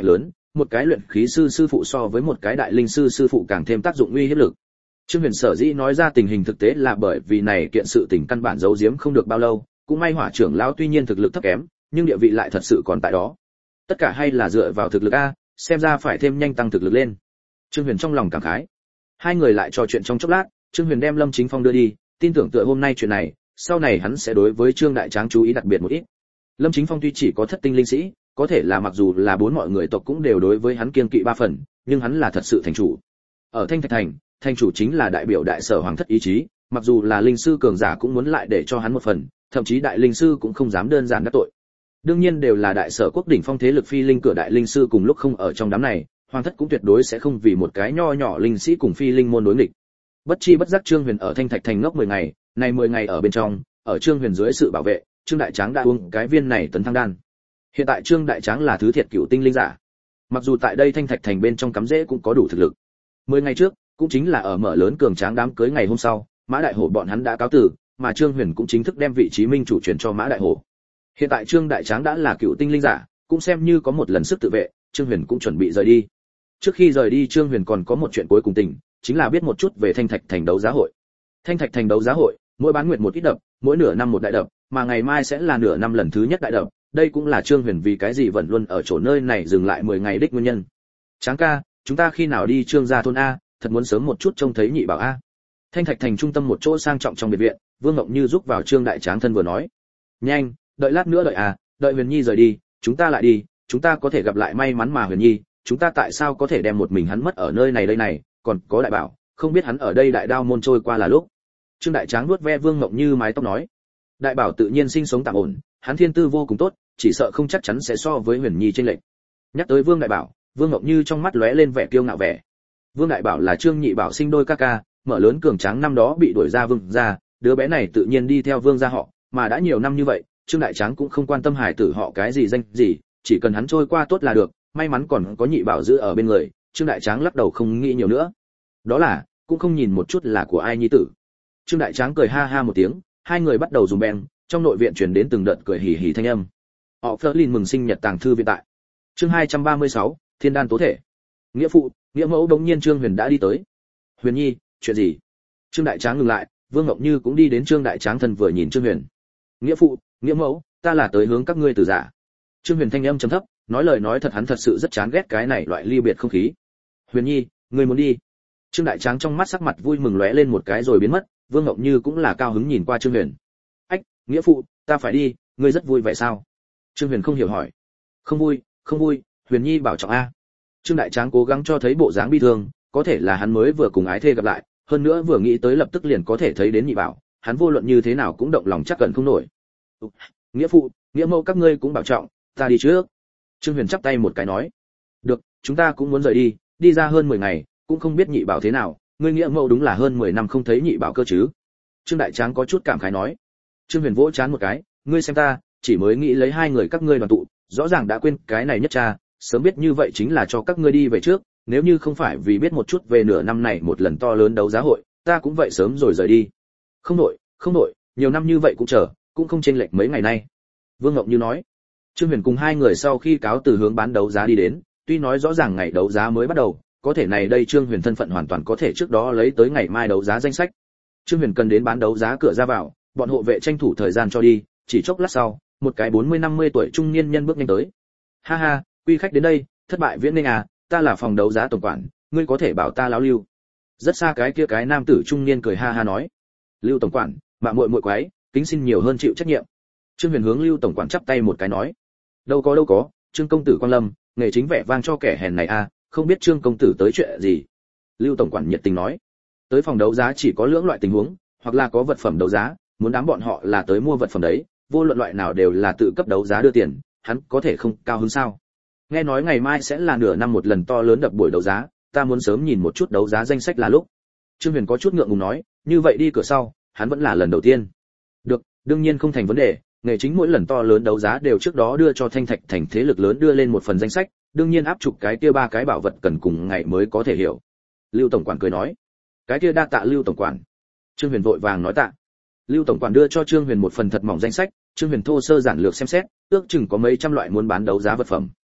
Speaker 1: một cái luyện khí sư sư phụ so với một cái đại linh sư sư phụ càng thêm tác dụng uy hiếp lực. Trương Huyền sở dĩ nói ra tình hình thực tế là bởi vì này kiện sự tình căn bản giấu giếm không được bao lâu, cũng may Hỏa trưởng lão tuy nhiên thực lực thấp kém, nhưng địa vị lại thật sự còn tại đó. Tất cả hay là dựa vào thực lực a, xem ra phải thêm nhanh tăng thực lực lên. Trương Huyền trong lòng cảm khái. Hai người lại trò chuyện trong chốc lát, Trương Huyền đem Lâm Chính Phong đưa đi, tin tưởng tựa hôm nay chuyện này, sau này hắn sẽ đối với Trương Đại Tráng chú ý đặc biệt một ít. Lâm Chính Phong tuy chỉ có thất tinh linh sĩ, có thể là mặc dù là bốn mọi người tộc cũng đều đối với hắn kiêng kỵ ba phần, nhưng hắn là thật sự thành chủ. Ở Thanh Thạch Thành, thành chủ chính là đại biểu đại sở hoàng thất ý chí, mặc dù là linh sư cường giả cũng muốn lại để cho hắn một phần, thậm chí đại linh sư cũng không dám đơn giản đắc tội. Đương nhiên đều là đại sở quốc đỉnh phong thế lực phi linh cửa đại linh sư cùng lúc không ở trong đám này, hoàng thất cũng tuyệt đối sẽ không vì một cái nho nhỏ linh sĩ cùng phi linh môn đối nghịch. Bất chi bất giác Trương Huyền ở Thanh Thạch Thành ngốc 10 ngày, này 10 ngày ở bên trong, ở Trương Huyền dưới sự bảo vệ, Trương Đại Tráng đã uống cái viên này tấn thăng đan. Hiện tại Trương Đại Tráng là thứ thiệt cửu tinh linh giả. Mặc dù tại đây Thanh Thạch Thành bên trong cắm rễ cũng có đủ thực lực. 10 ngày trước, cũng chính là ở mở lớn cường tráng đám cưới ngày hôm sau, Mã Đại Hổ bọn hắn đã cáo từ, mà Trương Huyền cũng chính thức đem vị trí minh chủ chuyển cho Mã Đại Hổ. Hiện tại Trương Đại Tráng đã là cửu tinh linh giả, cũng xem như có một lần sức tự vệ, Trương Huyền cũng chuẩn bị rời đi. Trước khi rời đi Trương Huyền còn có một chuyện cuối cùng tình, chính là biết một chút về Thanh Thạch Thành đấu giá hội. Thanh Thạch Thành đấu giá hội, mỗi bán nguyệt một ít đập, mỗi nửa năm một đại đập, mà ngày mai sẽ là nửa năm lần thứ nhất đại đập, đây cũng là Trương Huyền vì cái gì vẫn luôn ở chỗ nơi này dừng lại 10 ngày đích nguyên nhân. Tráng ca, chúng ta khi nào đi Trương gia thôn a, thật muốn sớm một chút trông thấy nhị bảo a. Thanh Thạch Thành trung tâm một chỗ sang trọng trong biệt viện, Vương Ngộng Như giúp vào Trương Đại Tráng thân vừa nói. Nhanh, đợi lát nữa đợi à, đợi Huyền Nhi rời đi, chúng ta lại đi, chúng ta có thể gặp lại may mắn mà Huyền Nhi, chúng ta tại sao có thể đem một mình hắn mất ở nơi này đây này, còn có đại bảo, không biết hắn ở đây đại đao môn trôi qua là lúc. Trương Đại Tráng nuốt ve Vương Ngộng Như mái tóc nói. Đại bảo tự nhiên sinh sống tạm ổn, hắn thiên tư vô cùng tốt, chỉ sợ không chắc chắn sẽ so với Huyền Nhi trên lệnh. Nhắc tới Vương Đại Bảo, Vương Ngộng Như trong mắt lóe lên vẻ kiêu ngạo vẻ. Vương Đại Bảo là Trương Nhị Bảo sinh đôi ca ca, mở lớn cường tráng năm đó bị đuổi ra Vương gia, đứa bé này tự nhiên đi theo Vương gia họ, mà đã nhiều năm như vậy, Trương Đại Tráng cũng không quan tâm hải tử họ cái gì danh gì, chỉ cần hắn trôi qua tốt là được, may mắn còn có Nhị Bảo giữ ở bên người, Trương Đại Tráng lắc đầu không nghĩ nhiều nữa. Đó là, cũng không nhìn một chút là của ai nhi tử. Trương Đại Tráng cười ha ha một tiếng, hai người bắt đầu dùng bèn, trong nội viện truyền đến từng đợt cười hì hì thanh âm. Họ Flerlin mừng sinh nhật tàng thư viện tại. Chương 236, Thiên đan tố thể. Nghĩa phụ, nghĩa mẫu đống nhiên Trương Huyền đã đi tới. Huyền Nhi, chuyện gì? Trương Đại Tráng ngừng lại, Vương Ngọc Như cũng đi đến Trương Đại Tráng thân vừa nhìn Trương Huyền. Nghĩa phụ, nghĩa mẫu, ta là tới hướng các ngươi từ giả. Trương Huyền thanh âm trầm thấp, nói lời nói thật hắn thật sự rất chán ghét cái này loại ly biệt không khí. Huyền Nhi, ngươi muốn đi? Trương Đại Tráng trong mắt sắc mặt vui mừng lóe lên một cái rồi biến mất, Vương Ngọc Như cũng là cao hứng nhìn qua Trương Huyền. Ách, nghĩa phụ, ta phải đi, ngươi rất vui vậy sao? Trương Huyền không hiểu hỏi. Không vui, không vui, Huyền Nhi bảo trọng a. Trương Đại Tráng cố gắng cho thấy bộ dáng bi thương, có thể là hắn mới vừa cùng ái thê gặp lại, hơn nữa vừa nghĩ tới lập tức liền có thể thấy đến Nhị Bảo, hắn vô luận như thế nào cũng động lòng chắc gần không nổi. Nghĩa phụ, nghĩa mẫu các ngươi cũng bảo trọng, ta đi trước. Trương Huyền chắp tay một cái nói. Được, chúng ta cũng muốn rời đi, đi ra hơn 10 ngày, cũng không biết Nhị Bảo thế nào, ngươi nghĩa mẫu đúng là hơn 10 năm không thấy Nhị Bảo cơ chứ? Trương Đại Tráng có chút cảm khái nói. Trương Huyền vỗ chán một cái, ngươi xem ta, chỉ mới nghĩ lấy hai người các ngươi đoàn tụ, rõ ràng đã quên cái này nhất cha, sớm biết như vậy chính là cho các ngươi đi về trước, nếu như không phải vì biết một chút về nửa năm này một lần to lớn đấu giá hội, ta cũng vậy sớm rồi rời đi. Không nội, nhiều năm như vậy cũng chờ, cũng không chênh lệch mấy ngày nay. Vương Ngọc Như nói. Trương Huyền cùng hai người sau khi cáo từ hướng bán đấu giá đi đến, tuy nói rõ ràng ngày đấu giá mới bắt đầu, có thể này đây Trương Huyền thân phận hoàn toàn có thể trước đó lấy tới ngày mai đấu giá danh sách. Trương Huyền cần đến bán đấu giá cửa ra vào, bọn hộ vệ tranh thủ thời gian cho đi, chỉ chốc lát sau, một cái 40-50 tuổi trung niên nhân bước nhanh tới. Ha ha, quy khách đến đây, thất bại viễn ninh à, ta là phòng đấu giá tổng quản, ngươi có thể bảo ta lão Lưu. Rất xa cái kia cái nam tử trung niên cười ha ha nói. Lưu tổng quản, mạ muội quái, kính xin nhiều hơn chịu trách nhiệm. Trương Huyền hướng Lưu tổng quản chắp tay một cái nói. Đâu có, Trương công tử quan lâm, nghề chính vẻ vang cho kẻ hèn này à, không biết Trương công tử tới chuyện gì. Lưu tổng quản nhiệt tình nói. Tới phòng đấu giá chỉ có lưỡng loại tình huống, hoặc là có vật phẩm đấu giá, muốn đám bọn họ là tới mua vật phẩm đấy, vô luận loại nào đều là tự cấp đấu giá đưa tiền, hắn có thể không cao hứng sao? Nghe nói ngày mai sẽ là nửa năm một lần to lớn đập buổi đấu giá, ta muốn sớm nhìn một chút đấu giá danh sách là lúc. Trương Huyền có chút ngượng ngùng nói, như vậy đi cửa sau, hắn vẫn là lần đầu tiên. Được, đương nhiên không thành vấn đề, nghề chính mỗi lần to lớn đấu giá đều trước đó đưa cho Thanh Thạch thành thế lực lớn đưa lên một phần danh sách, đương nhiên áp chụp cái kia ba cái bảo vật cần cùng ngày mới có thể hiểu. Lưu tổng quản cười nói, cái kia đa tạ Lưu tổng quản. Trương Huyền vội vàng nói tạ. Lưu tổng quản đưa cho Trương Huyền một phần thật mỏng danh sách, Trương Huyền thô sơ giản lược xem xét, ước chừng có mấy trăm loại muốn bán đấu giá vật phẩm.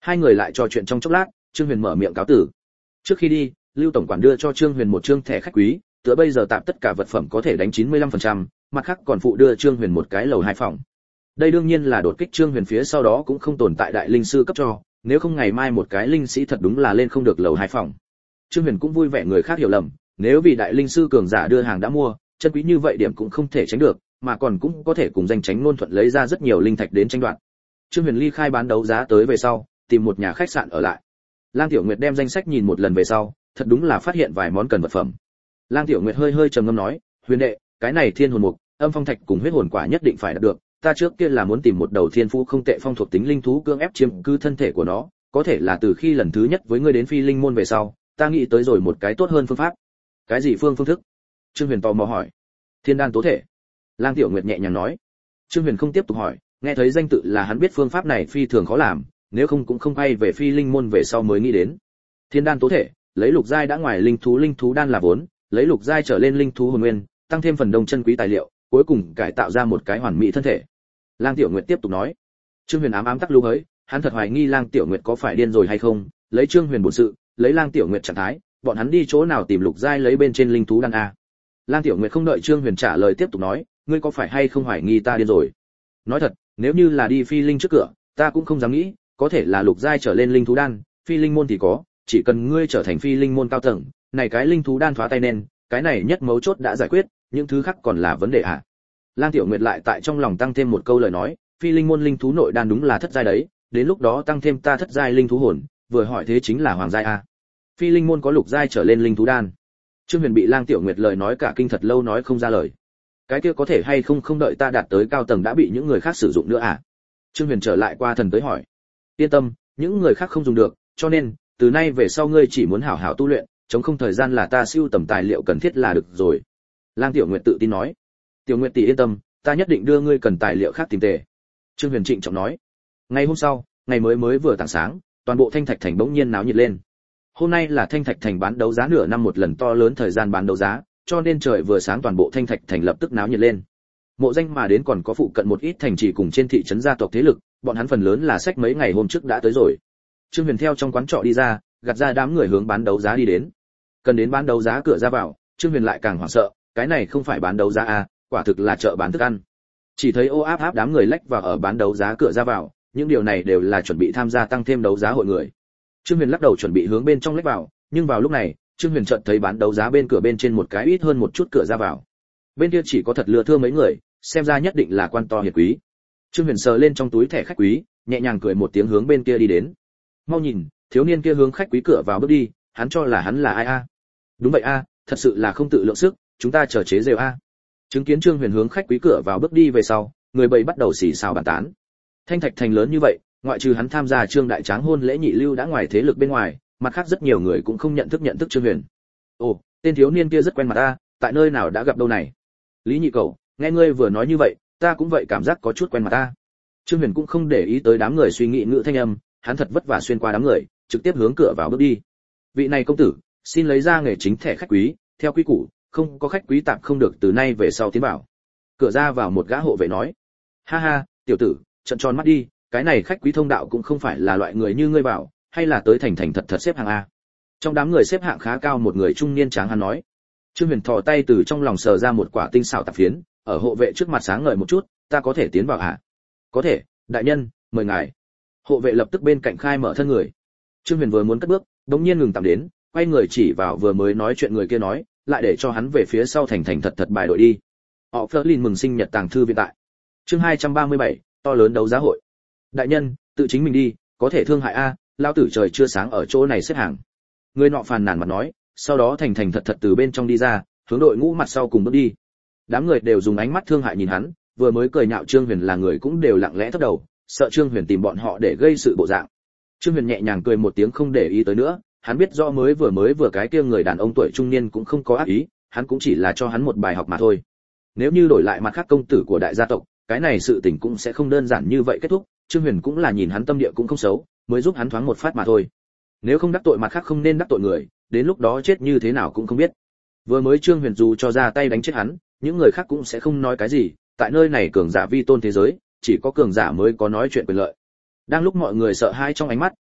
Speaker 1: Hai người lại trò chuyện trong chốc lát, Trương Huyền mở miệng cáo tử. Trước khi đi, Lưu tổng quản đưa cho Trương Huyền một trương thẻ khách quý, tựa bây giờ tạm tất cả vật phẩm có thể đánh 95%, mặt khác còn phụ đưa Trương Huyền một cái lầu 2 phòng. Đây đương nhiên là đột kích Trương Huyền phía sau đó cũng không tồn tại đại linh sư cấp cho, nếu không ngày mai một cái linh sĩ thật đúng là lên không được lầu 2 phòng. Trương Huyền cũng vui vẻ người khác hiểu lầm, nếu vì đại linh sư cường giả đưa hàng đã mua, chân quý như vậy điểm cũng không thể tránh được, mà còn cũng có thể cùng danh tránh ngôn thuận lấy ra rất nhiều linh thạch đến tranh đoạt. Trương Huyền ly khai bán đấu giá tới về sau, tìm một nhà khách sạn ở lại. Lang Tiểu Nguyệt đem danh sách nhìn một lần về sau, thật đúng là phát hiện vài món cần vật phẩm. Lang Tiểu Nguyệt hơi hơi trầm ngâm nói, "Huyền đệ, cái này thiên hồn mục, âm phong thạch cùng huyết hồn quả nhất định phải đạt được, ta trước kia là muốn tìm một đầu thiên phú không tệ phong thuộc tính linh thú cưỡng ép chiếm cư thân thể của nó, có thể là từ khi lần thứ nhất với ngươi đến Phi Linh môn về sau, ta nghĩ tới rồi một cái tốt hơn phương pháp." "Cái gì phương thức?" Trương Huyền tò mò hỏi. "Thiên đan tố thể." Lang Tiểu Nguyệt nhẹ nhàng nói. Trương Huyền không tiếp tục hỏi, nghe thấy danh tự là hắn biết phương pháp này phi thường khó làm, nếu không cũng không quay về Phi Linh môn về sau mới nghĩ đến. Thiên đan tố thể, lấy lục giai đã ngoài linh thú đan là vốn, lấy lục giai trở lên linh thú hồn nguyên, tăng thêm phần đông chân quý tài liệu, cuối cùng cải tạo ra một cái hoàn mỹ thân thể. Lang Tiểu Nguyệt tiếp tục nói. Trương Huyền ám tắc lưu hới, hắn thật hoài nghi Lang Tiểu Nguyệt có phải điên rồi hay không, lấy Trương Huyền bổn sự, lấy Lang Tiểu Nguyệt trạng thái, bọn hắn đi chỗ nào tìm lục giai lấy bên trên linh thú đan a. Lang Tiểu Nguyệt không đợi Trương Huyền trả lời tiếp tục nói, ngươi có phải hay không hoài nghi ta điên rồi? Nói thật, nếu như là đi Phi Linh trước cửa, ta cũng không dám nghĩ, có thể là lục giai trở lên linh thú đan, Phi Linh môn thì có, chỉ cần ngươi trở thành Phi Linh môn cao tầng, này cái linh thú đan thoá tay nên, cái này nhất mấu chốt đã giải quyết, những thứ khác còn là vấn đề à? Lang Tiểu Nguyệt lại tại trong lòng tăng thêm một câu lời nói, Phi Linh môn linh thú nội đan đúng là thất giai đấy, đến lúc đó tăng thêm ta thất giai linh thú hồn, vừa hỏi thế chính là hoàng giai a. Phi Linh môn có lục giai trở lên linh thú đan. Trương Huyền bị Lang Tiểu Nguyệt lời nói cả kinh thật lâu nói không ra lời. Cái kia có thể hay không đợi ta đạt tới cao tầng đã bị những người khác sử dụng nữa à? Trương Huyền trở lại qua thần tới hỏi. Yên tâm, những người khác không dùng được, cho nên từ nay về sau ngươi chỉ muốn hảo hảo tu luyện, chống không thời gian là ta siêu tầm tài liệu cần thiết là được rồi. Lang Tiểu Nguyệt tự tin nói. Tiểu Nguyệt tỷ yên tâm, ta nhất định đưa ngươi cần tài liệu khác tìm tề. Trương Huyền trịnh trọng nói. Ngày hôm sau, ngày mới vừa tảng sáng, toàn bộ Thanh Thạch Thành bỗng nhiên náo nhiệt lên. Hôm nay là Thanh Thạch Thành bán đấu giá nửa năm một lần to lớn thời gian bán đấu giá, cho nên trời vừa sáng toàn bộ Thanh Thạch Thành lập tức náo nhiệt lên. Mộ danh mà đến còn có phụ cận một ít thành trì cùng trên thị trấn gia tộc thế lực, bọn hắn phần lớn là sách mấy ngày hôm trước đã tới rồi. Trương Huyền theo trong quán trọ đi ra, gạt ra đám người hướng bán đấu giá đi đến. Cần đến bán đấu giá cửa ra vào, Trương Huyền lại càng hoảng sợ, cái này không phải bán đấu giá a, quả thực là chợ bán thức ăn. Chỉ thấy ô áp áp đám người lách vào ở bán đấu giá cửa ra vào, những điều này đều là chuẩn bị tham gia tăng thêm đấu giá hội người. Trương Huyền lắc đầu chuẩn bị hướng bên trong lách vào, nhưng vào lúc này, Trương Huyền chợt thấy bán đấu giá bên cửa bên trên một cái ít hơn một chút cửa ra vào. Bên kia chỉ có thật lừa thưa mấy người, xem ra nhất định là quan to hiển quý. Trương Huyền sờ lên trong túi thẻ khách quý, nhẹ nhàng cười một tiếng hướng bên kia đi đến. Mau nhìn, thiếu niên kia hướng khách quý cửa vào bước đi, hắn cho là hắn là ai a? Đúng vậy a, thật sự là không tự lượng sức, chúng ta chờ chế rêu a. Chứng kiến Trương Huyền hướng khách quý cửa vào bước đi về sau, người bầy bắt đầu xì xào bàn tán. Thanh Thạch Thành lớn như vậy, ngoại trừ hắn tham gia Trương đại tráng hôn lễ nhị lưu đã ngoài thế lực bên ngoài, mặt khác rất nhiều người cũng không nhận thức Trương Huyền. Ồ, tên thiếu niên kia rất quen mặt ta, tại nơi nào đã gặp đâu này? Lý Nhị Cẩu, nghe ngươi vừa nói như vậy, ta cũng vậy cảm giác có chút quen mặt ta. Trương Huyền cũng không để ý tới đám người suy nghĩ ngữ thanh âm, hắn thật vất vả xuyên qua đám người, trực tiếp hướng cửa vào bước đi. Vị này công tử, xin lấy ra nghề chính thẻ khách quý, theo quy củ, không có khách quý tạm không được từ nay về sau tiến vào. Cửa ra vào một gã hộ vệ nói. Ha ha, tiểu tử, trợn tròn mắt đi, cái này khách quý thông đạo cũng không phải là loại người như ngươi bảo, hay là tới thành thật xếp hạng a. Trong đám người xếp hạng khá cao một người trung niên tráng hán nói. Trương Huyền thò tay từ trong lòng sờ ra một quả tinh xảo tạp phiến, ở hộ vệ trước mặt sáng ngời một chút, ta có thể tiến vào hả? Có thể, đại nhân, mời ngài. Hộ vệ lập tức bên cạnh khai mở thân người. Trương Huyền vừa muốn cất bước, đột nhiên ngừng tạm đến, quay người chỉ vào vừa mới nói chuyện người kia nói, lại để cho hắn về phía sau thành thật bài đội đi. Họ Flerlin mừng sinh nhật tàng thư viện tại. Chương 237, to lớn đấu giá hội. Đại nhân, tự chính mình đi, có thể thương hại a, lao tử trời chưa sáng ở chỗ này xếp hàng. Người nọ phàn nàn mặt nói, sau đó thành thật từ bên trong đi ra, hướng đội ngũ mặt sau cùng bước đi. Đám người đều dùng ánh mắt thương hại nhìn hắn, vừa mới cười nhạo Trương Huyền là người cũng đều lặng lẽ thấp đầu, sợ Trương Huyền tìm bọn họ để gây sự bộ dạng. Trương Huyền nhẹ nhàng cười một tiếng không để ý tới nữa, hắn biết rõ mới vừa cái kia người đàn ông tuổi trung niên cũng không có ác ý, hắn cũng chỉ là cho hắn một bài học mà thôi. Nếu như đổi lại mặt khác công tử của đại gia tộc, cái này sự tình cũng sẽ không đơn giản như vậy kết thúc, Trương Huyền cũng là nhìn hắn tâm địa cũng không xấu, mới giúp hắn thoáng một phát mà thôi. Nếu không đắc tội mặt khác không nên đắc tội người, đến lúc đó chết như thế nào cũng không biết. Vừa mới Trương Huyền dù cho ra tay đánh chết hắn, những người khác cũng sẽ không nói cái gì, tại nơi này cường giả vi tôn thế giới, chỉ có cường giả mới có nói chuyện quyền lợi. Đang lúc mọi người sợ hãi trong ánh mắt,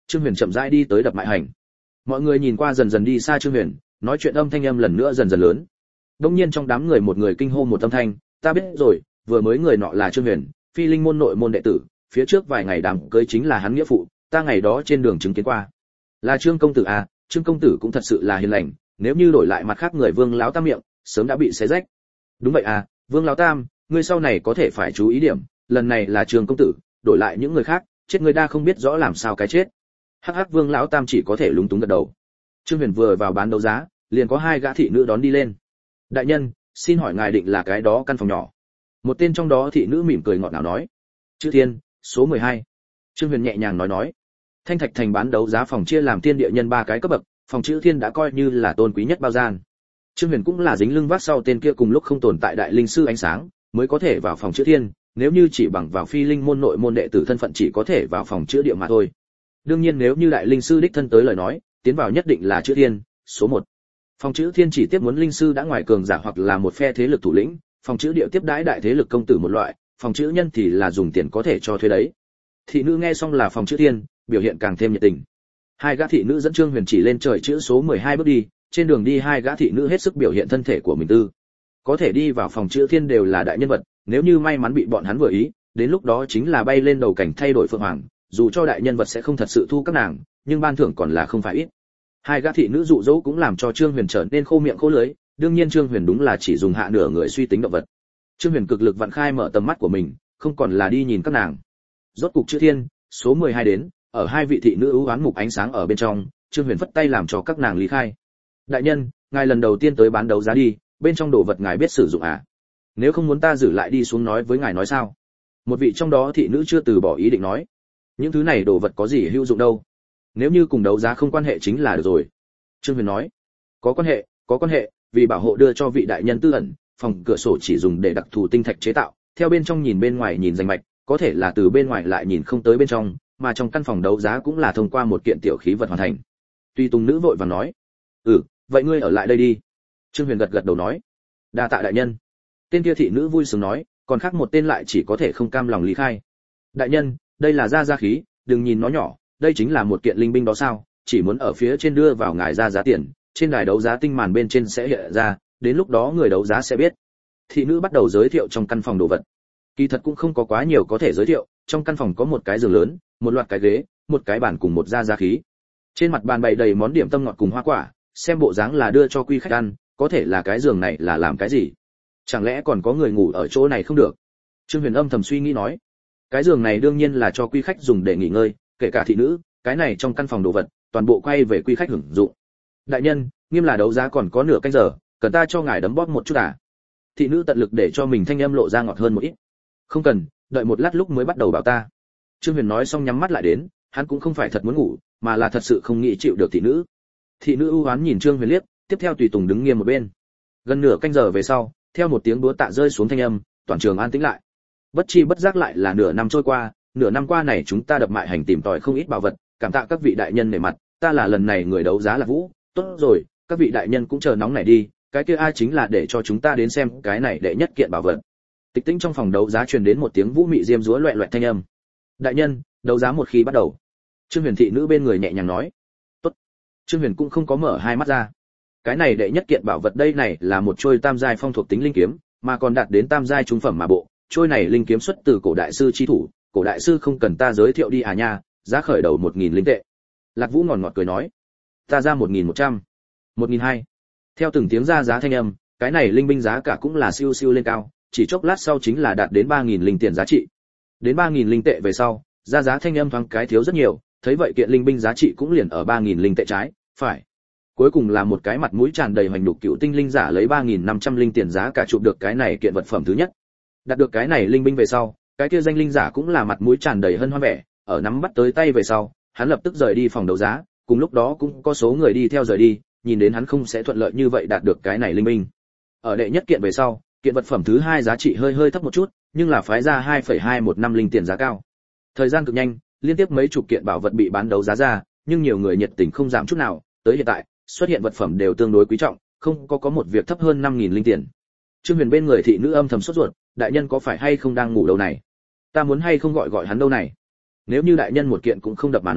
Speaker 1: Trương Huyền chậm rãi đi tới đập mại hành. Mọi người nhìn qua dần dần đi xa Trương Huyền, nói chuyện âm thanh âm lần nữa dần dần lớn. Đống nhiên trong đám người một người kinh hô một âm thanh, ta biết rồi, vừa mới người nọ là Trương Huyền, Phi Linh môn nội môn đệ tử, phía trước vài ngày đám cưới chính là hắn nghĩa phụ, ta ngày đó trên đường chứng kiến qua. Là Trương công tử à? Trương công tử cũng thật sự là hiền lành, nếu như đổi lại mặt khác người Vương lão tam miệng, sớm đã bị xé rách. Đúng vậy à, Vương lão tam, ngươi sau này có thể phải chú ý điểm, lần này là Trương công tử, đổi lại những người khác, chết người đa không biết rõ làm sao cái chết. Hắc hắc, Vương lão tam chỉ có thể lúng túng gật đầu. Trương Huyền vừa vào bán đấu giá, liền có hai gã thị nữ đón đi lên. Đại nhân, xin hỏi ngài định là cái đó căn phòng nhỏ? Một tên trong đó thị nữ mỉm cười ngọt ngào nói. Chữ Thiên, số 12. Trương Huyền nhẹ nhàng nói. Thanh Thạch thành bán đấu giá phòng chia làm tiên địa nhân ba cái cấp bậc, phòng Chữ Thiên đã coi như là tôn quý nhất bao gian. Trương Huyền cũng là dính lưng vác sau tên kia cùng lúc không tồn tại đại linh sư ánh sáng, mới có thể vào phòng Chữ Thiên, nếu như chỉ bằng vào Phi Linh môn nội môn đệ tử thân phận chỉ có thể vào phòng chữa địa mà thôi. Đương nhiên nếu như đại linh sư đích thân tới lời nói, tiến vào nhất định là Chữ Thiên, số 1. Phòng Chữ Thiên chỉ tiếp muốn linh sư đã ngoài cường giả hoặc là một phe thế lực thủ lĩnh, phòng chữ địa tiếp đãi đại thế lực công tử một loại, phòng chữ nhân thì là dùng tiền có thể cho thuê đấy. Thị nữ nghe xong là phòng Chữ Thiên, biểu hiện càng thêm nhiệt tình. Hai gã thị nữ dẫn Trương Huyền chỉ lên trời chữ số 12 bước đi, trên đường đi hai gã thị nữ hết sức biểu hiện thân thể của mình tư. Có thể đi vào phòng Chữ Thiên đều là đại nhân vật, nếu như may mắn bị bọn hắn vừa ý, đến lúc đó chính là bay lên đầu cảnh thay đổi phượng hoàng, dù cho đại nhân vật sẽ không thật sự thu các nàng, nhưng ban thưởng còn là không phải ít. Hai gã thị nữ dụ dỗ cũng làm cho Trương Huyền trở nên khô miệng khô lưỡi, đương nhiên Trương Huyền đúng là chỉ dùng hạ nửa người suy tính động vật. Trương Huyền cực lực vặn khai mở tầm mắt của mình, không còn là đi nhìn các nàng. Rốt cục Chữ Thiên, số 12 đến, ở hai vị thị nữ ưu ám mục ánh sáng ở bên trong, Trương Huyền vất tay làm cho các nàng lý khai. Đại nhân, ngài lần đầu tiên tới bán đấu giá đi, bên trong đồ vật ngài biết sử dụng à? Nếu không muốn ta giữ lại đi xuống nói với ngài nói sao? Một vị trong đó thị nữ chưa từ bỏ ý định nói. Những thứ này đồ vật có gì hữu dụng đâu, nếu như cùng đấu giá không quan hệ chính là được rồi. Trương Huyền nói. Có quan hệ, vì bảo hộ đưa cho vị đại nhân tư ẩn, phòng cửa sổ chỉ dùng để đặc thù tinh thạch chế tạo, theo bên trong nhìn bên ngoài nhìn rành mạch, có thể là từ bên ngoài lại nhìn không tới bên trong, mà trong căn phòng đấu giá cũng là thông qua một kiện tiểu khí vật hoàn thành. Tuy Tùng nữ vội vàng nói. Vậy ngươi ở lại đây đi. Trương Huyền gật gật đầu nói. Đa tạ đại nhân. Tên kia thị nữ vui sướng nói, còn khác một tên lại chỉ có thể không cam lòng lý khai. Đại nhân, đây là gia khí, đừng nhìn nó nhỏ, đây chính là một kiện linh binh đó sao? Chỉ muốn ở phía trên đưa vào ngài ra giá tiền, trên đài đấu giá tinh màn bên trên sẽ hiện ra, đến lúc đó người đấu giá sẽ biết. Thị nữ bắt đầu giới thiệu trong căn phòng đồ vật. Kỳ thật cũng không có quá nhiều có thể giới thiệu, trong căn phòng có một cái giường lớn, một loạt cái ghế, một cái bàn cùng một gia khí. Trên mặt bàn bày đầy món điểm tâm ngọt cùng hoa quả, xem bộ dáng là đưa cho quý khách ăn, có thể là cái giường này là làm cái gì? Chẳng lẽ còn có người ngủ ở chỗ này không được? Trương Huyền âm thầm suy nghĩ nói. Cái giường này đương nhiên là cho quý khách dùng để nghỉ ngơi, kể cả thị nữ, cái này trong căn phòng đồ vật, toàn bộ quay về quý khách hưởng dụng. Đại nhân, nghiêm là đấu giá còn có nửa canh giờ, cần ta cho ngài đấm bóp một chút à? Thị nữ tận lực để cho mình thanh âm lộ ra ngọt hơn một ít. Không cần, đợi một lát lúc mới bắt đầu bảo ta. Trương Huyền nói xong nhắm mắt lại đến, hắn cũng không phải thật muốn ngủ, mà là thật sự không nghĩ chịu được thị nữ. Thị nữ ưu ái nhìn Trương Huyền liếc, tiếp theo tùy tùng đứng nghiêm một bên. Gần nửa canh giờ về sau, theo một tiếng búa tạ rơi xuống thanh âm, toàn trường an tĩnh lại. Bất chi bất giác lại là nửa năm trôi qua, nửa năm qua này chúng ta đập mại hành tìm tòi không ít bảo vật, cảm tạ các vị đại nhân nể mặt, ta là lần này người đấu giá là Vũ, tốt rồi, các vị đại nhân cũng chờ nóng này đi, cái kia ai chính là để cho chúng ta đến xem cái này đệ nhất kiện bảo vật. Tịch tĩnh trong phòng đấu giá truyền đến một tiếng vũ mị diêm dúa loẹt loẹt thanh âm. Đại nhân, đấu giá một khi bắt đầu. Trương Huyền thị nữ bên người nhẹ nhàng nói. Tốt. Trương Huyền cũng không có mở hai mắt ra. Cái này đệ nhất kiện bảo vật đây này là một trôi tam giai phong thuộc tính linh kiếm, mà còn đạt đến tam giai trung phẩm mà bộ. Trôi này linh kiếm xuất từ cổ đại sư chi thủ, cổ đại sư không cần ta giới thiệu đi à nha, giá khởi đầu 1000 linh tệ. Lạc Vũ ngọt ngọt cười nói. Ta ra 1100, 1200. Theo từng tiếng ra giá thanh âm, cái này linh binh giá cả cũng là siêu siêu lên cao, chỉ chốc lát sau chính là đạt đến 3000 linh tiền giá trị. Đến 3000 linh tệ về sau, ra giá thanh âm thoáng cái thiếu rất nhiều, thấy vậy kiện linh binh giá trị cũng liền ở 3000 linh tệ trái, phải. Cuối cùng là một cái mặt mũi tràn đầy hoành đục cựu tinh linh giả lấy 3500 linh tiền giá cả chụp được cái này kiện vật phẩm thứ nhất. Đạt được cái này linh binh về sau, cái kia danh linh giả cũng là mặt mũi tràn đầy hân hoan vẻ, ở nắm bắt tới tay về sau, hắn lập tức rời đi phòng đấu giá, cùng lúc đó cũng có số người đi theo rời đi, nhìn đến hắn không sẽ thuận lợi như vậy đạt được cái này linh binh. Ở đệ nhất kiện về sau, kiện vật phẩm thứ hai giá trị hơi hơi thấp một chút, nhưng là phái ra 2,215 linh tiền giá cao. Thời gian cực nhanh, liên tiếp mấy chục kiện bảo vật bị bán đấu giá ra, nhưng nhiều người nhiệt tình không giảm chút nào, tới hiện tại, xuất hiện vật phẩm đều tương đối quý trọng, không có một việc thấp hơn 5000 linh tiền. Trương Huyền bên người thị nữ âm thầm sốt ruột, đại nhân có phải hay không đang ngủ đâu này? Ta muốn hay không gọi gọi hắn đâu này? Nếu như đại nhân một kiện cũng không đập mà nói,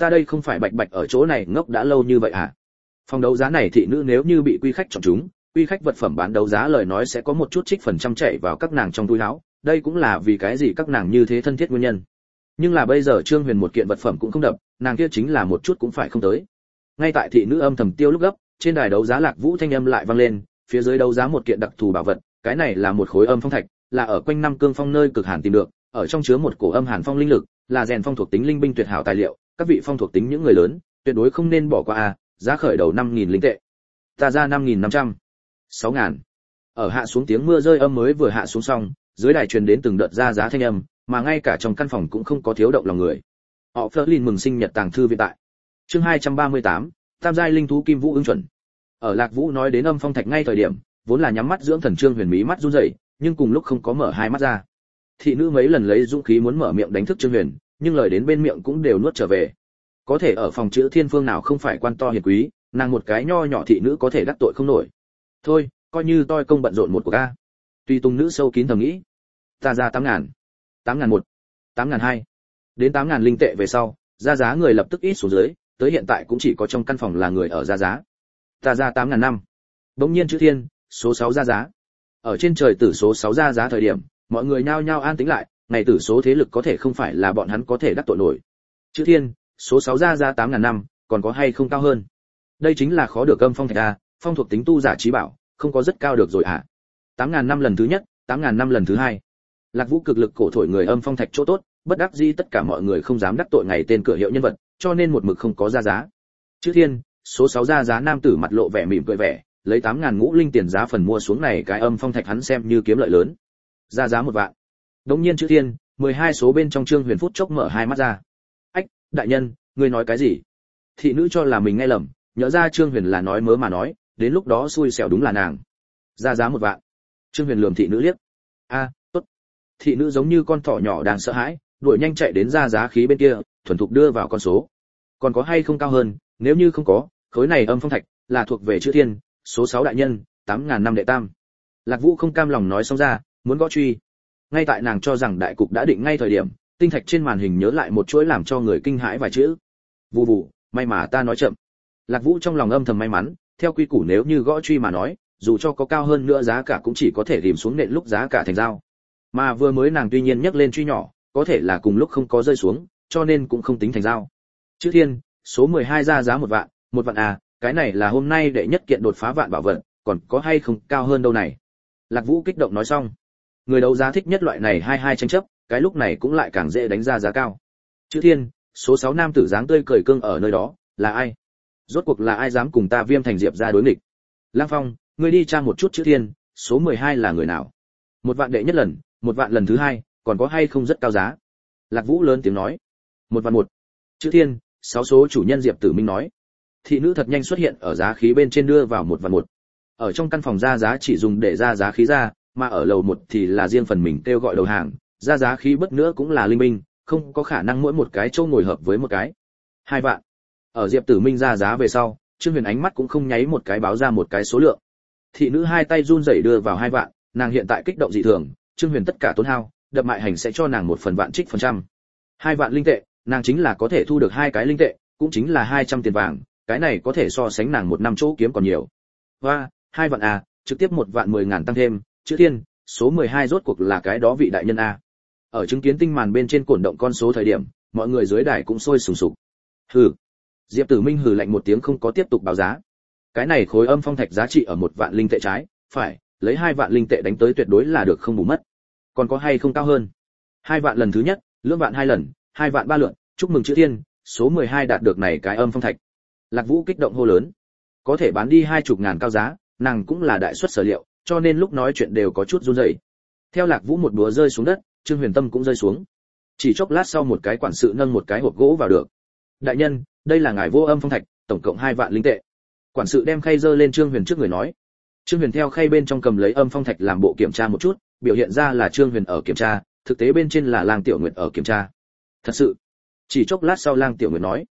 Speaker 1: ta đây không phải bạch bạch ở chỗ này ngốc đã lâu như vậy à? Phòng đấu giá này thị nữ nếu như bị quy khách chọn chúng, quy khách vật phẩm bán đấu giá lời nói sẽ có một chút trích phần trăm chạy vào các nàng trong túi áo, đây cũng là vì cái gì các nàng như thế thân thiết nguyên nhân. Nhưng là bây giờ Trương Huyền một kiện vật phẩm cũng không đập, nàng kia chính là một chút cũng phải không tới. Ngay tại thị nữ âm thầm tiêu lúc gấp, trên đài đấu giá Lạc Vũ thanh âm lại vang lên, phía dưới đấu giá một kiện đặc thù bảo vật, cái này là một khối âm phong thạch, là ở quanh năm cương phong nơi cực hàn tìm được, ở trong chứa một cổ âm hàn phong linh lực, là rèn phong thuộc tính linh binh tuyệt hảo tài liệu, các vị phong thuộc tính những người lớn, tuyệt đối không nên bỏ qua a, giá khởi đầu 5000 linh tệ. Ta ra 5500. 6000. Ở hạ xuống tiếng mưa rơi âm mới vừa hạ xuống xong, dưới đài truyền đến từng đợt ra giá thanh âm, mà ngay cả trong căn phòng cũng không có thiếu động lòng người. Họ Flerlin mừng sinh nhật tàng thư viện tại. Chương 238, tam giai linh thú kim vũ ứng chuẩn. Ở Lạc Vũ nói đến âm phong thạch ngay thời điểm, vốn là nhắm mắt dưỡng thần Trương Huyền mí mắt run rẩy, nhưng cùng lúc không có mở hai mắt ra. Thị nữ mấy lần lấy dũng khí muốn mở miệng đánh thức Trương Huyền, nhưng lời đến bên miệng cũng đều nuốt trở về. Có thể ở phòng chữ thiên phương nào không phải quan to hiền quý, nàng một cái nho nhỏ thị nữ có thể đắc tội không nổi. Thôi, coi như tôi công bận rộn một cuộc a. Tuy tung nữ sâu kín thầm nghĩ, ta ra 8000, 8001, 8002. Đến 8000 linh tệ về sau, ra giá người lập tức ít xuống dưới, tới hiện tại cũng chỉ có trong căn phòng là người ở ra giá. Ta ra 8005. Bỗng nhiên chữ thiên, số 6 ra giá. Ở trên trời tử số 6 ra giá thời điểm, mọi người nhao nhao an tĩnh lại, ngày tử số thế lực có thể không phải là bọn hắn có thể đắc tội nổi. Chữ thiên, số 6 ra giá 8005, còn có hay không cao hơn? Đây chính là khó được âm phong thạch a, phong thuộc tính tu giả trí bảo, không có rất cao được rồi à? 8000 năm lần thứ nhất, 8000 năm lần thứ hai. Lạc Vũ cực lực cổ thổi người âm phong thạch chỗ tốt, bất đắc dĩ tất cả mọi người không dám đắc tội ngày tên cửa hiệu nhân vật, cho nên một mực không có ra giá. Chữ thiên, số 6 ra giá nam tử mặt lộ vẻ mỉm cười vẻ, lấy 8000 ngũ linh tiền giá phần mua xuống này cái âm phong thạch hắn xem như kiếm lợi lớn. Ra giá 1 vạn. Đống nhiên chữ thiên, 12 số bên trong Trương Huyền phút chốc mở hai mắt ra. Ách, đại nhân, ngươi nói cái gì? Thị nữ cho là mình nghe lầm, nhớ ra Trương Huyền là nói mớ mà nói, đến lúc đó xui xẻo đúng là nàng. Ra giá 1 vạn. Trương Huyền lườm thị nữ liếc. A, tốt. Thị nữ giống như con thỏ nhỏ đang sợ hãi, đuổi nhanh chạy đến ra giá khí bên kia, thuần thục đưa vào con số. Còn có hay không cao hơn? Nếu như không có, khối này âm phong thạch là thuộc về chữ thiên, số 6 đại nhân, 8000 năm đệ tam. Lạc Vũ không cam lòng nói xong ra, muốn gõ truy. Ngay tại nàng cho rằng đại cục đã định ngay thời điểm, tinh thạch trên màn hình nhớ lại một chuỗi làm cho người kinh hãi vài chữ. Vù vù, may mà ta nói chậm. Lạc Vũ trong lòng âm thầm may mắn, theo quy củ nếu như gõ truy mà nói, dù cho có cao hơn nữa giá cả cũng chỉ có thể rìm xuống nện lúc giá cả thành dao. Mà vừa mới nàng tuy nhiên nhấc lên truy nhỏ, có thể là cùng lúc không có rơi xuống, cho nên cũng không tính thành dao. Chữ thiên, số 12 ra giá 1 vạn, 1 vạn à, cái này là hôm nay đệ nhất kiện đột phá vạn bảo vật, còn có hay không cao hơn đâu này. Lạc Vũ kích động nói xong. Người đấu giá thích nhất loại này hai tranh chấp, cái lúc này cũng lại càng dễ đánh ra giá cao. Chữ thiên, số 6 nam tử dáng tươi cười cương ở nơi đó, là ai? Rốt cuộc là ai dám cùng ta Viêm Thành Diệp ra đối nghịch? Lang Phong, ngươi đi tra một chút chữ thiên, số 12 là người nào? 1 vạn đệ nhất lần, 1 vạn lần thứ hai, còn có hay không rất cao giá? Lạc Vũ lớn tiếng nói. 1 vạn 1. Chữ thiên, 6 số chủ nhân Diệp Tử Minh nói. Thị nữ thật nhanh xuất hiện ở giá khí bên trên đưa vào 1 vạn 1. Ở trong căn phòng ra giá chỉ dùng để ra giá khí ra, mà ở lầu 1 thì là riêng phần mình kêu gọi đầu hàng, ra giá khí bất nữa cũng là linh binh, không có khả năng mỗi một cái chỗ ngồi hợp với một cái. 2 vạn. Ở Diệp Tử Minh ra giá về sau, Trương Huyền ánh mắt cũng không nháy một cái báo ra một cái số lượng. Thị nữ hai tay run rẩy đưa vào 2 vạn, nàng hiện tại kích động dị thường, Trương Huyền tất cả tốn hao, đập mại hành sẽ cho nàng 1 phần vạn trích phần trăm. 2 vạn linh tệ, nàng chính là có thể thu được 2 cái linh tệ, cũng chính là 200 tiền vàng, cái này có thể so sánh nàng 1 năm chỗ kiếm còn nhiều. Và, 2 vạn à, trực tiếp 1 vạn 10.000 tăng thêm, chữ thiên, số 12 rốt cuộc là cái đó vị đại nhân a. Ở chứng kiến tinh màn bên trên cổn động con số thời điểm, mọi người dưới đài cũng sôi sùng sục. Hừ. Diệp Tử Minh hừ lạnh một tiếng không có tiếp tục báo giá. Cái này khối âm phong thạch giá trị ở 1 vạn linh tệ trái, phải, lấy 2 vạn linh tệ đánh tới tuyệt đối là được không bù mất. Còn có hay không cao hơn? 2 vạn lần thứ nhất, lưỡng vạn 2 lần, 2 vạn 3 lượt, chúc mừng chữ thiên, số 12 đạt được này cái âm phong thạch. Lạc Vũ kích động hô lớn. Có thể bán đi 20.000 cao giá, nàng cũng là đại suất sở liệu, cho nên lúc nói chuyện đều có chút run rẩy. Theo Lạc Vũ một búa rơi xuống đất, Trương Huyền Tâm cũng rơi xuống. Chỉ chốc lát sau một cái quản sự nâng một cái hộp gỗ vào được. Đại nhân, đây là ngài vô âm phong thạch, tổng cộng 2 vạn linh tệ. Quản sự đem khay giơ lên Trương Huyền trước người nói. Trương Huyền theo khay bên trong cầm lấy âm phong thạch làm bộ kiểm tra một chút, biểu hiện ra là Trương Huyền ở kiểm tra, thực tế bên trên là Lang Tiểu Nguyệt ở kiểm tra. Thật sự? Chỉ chốc lát sau Lang Tiểu Nguyệt nói.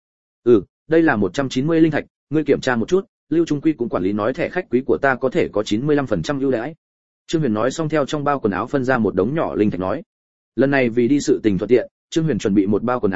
Speaker 1: Đây là 190 linh thạch, ngươi kiểm tra một chút, Lưu Trung Quy cũng quản lý nói thẻ khách quý của ta có thể có 95% ưu đãi. Trương Huyền nói xong theo trong bao quần áo phân ra một đống nhỏ linh thạch nói. Lần này vì đi sự tình thuận tiện, Trương Huyền chuẩn bị một bao quần áo,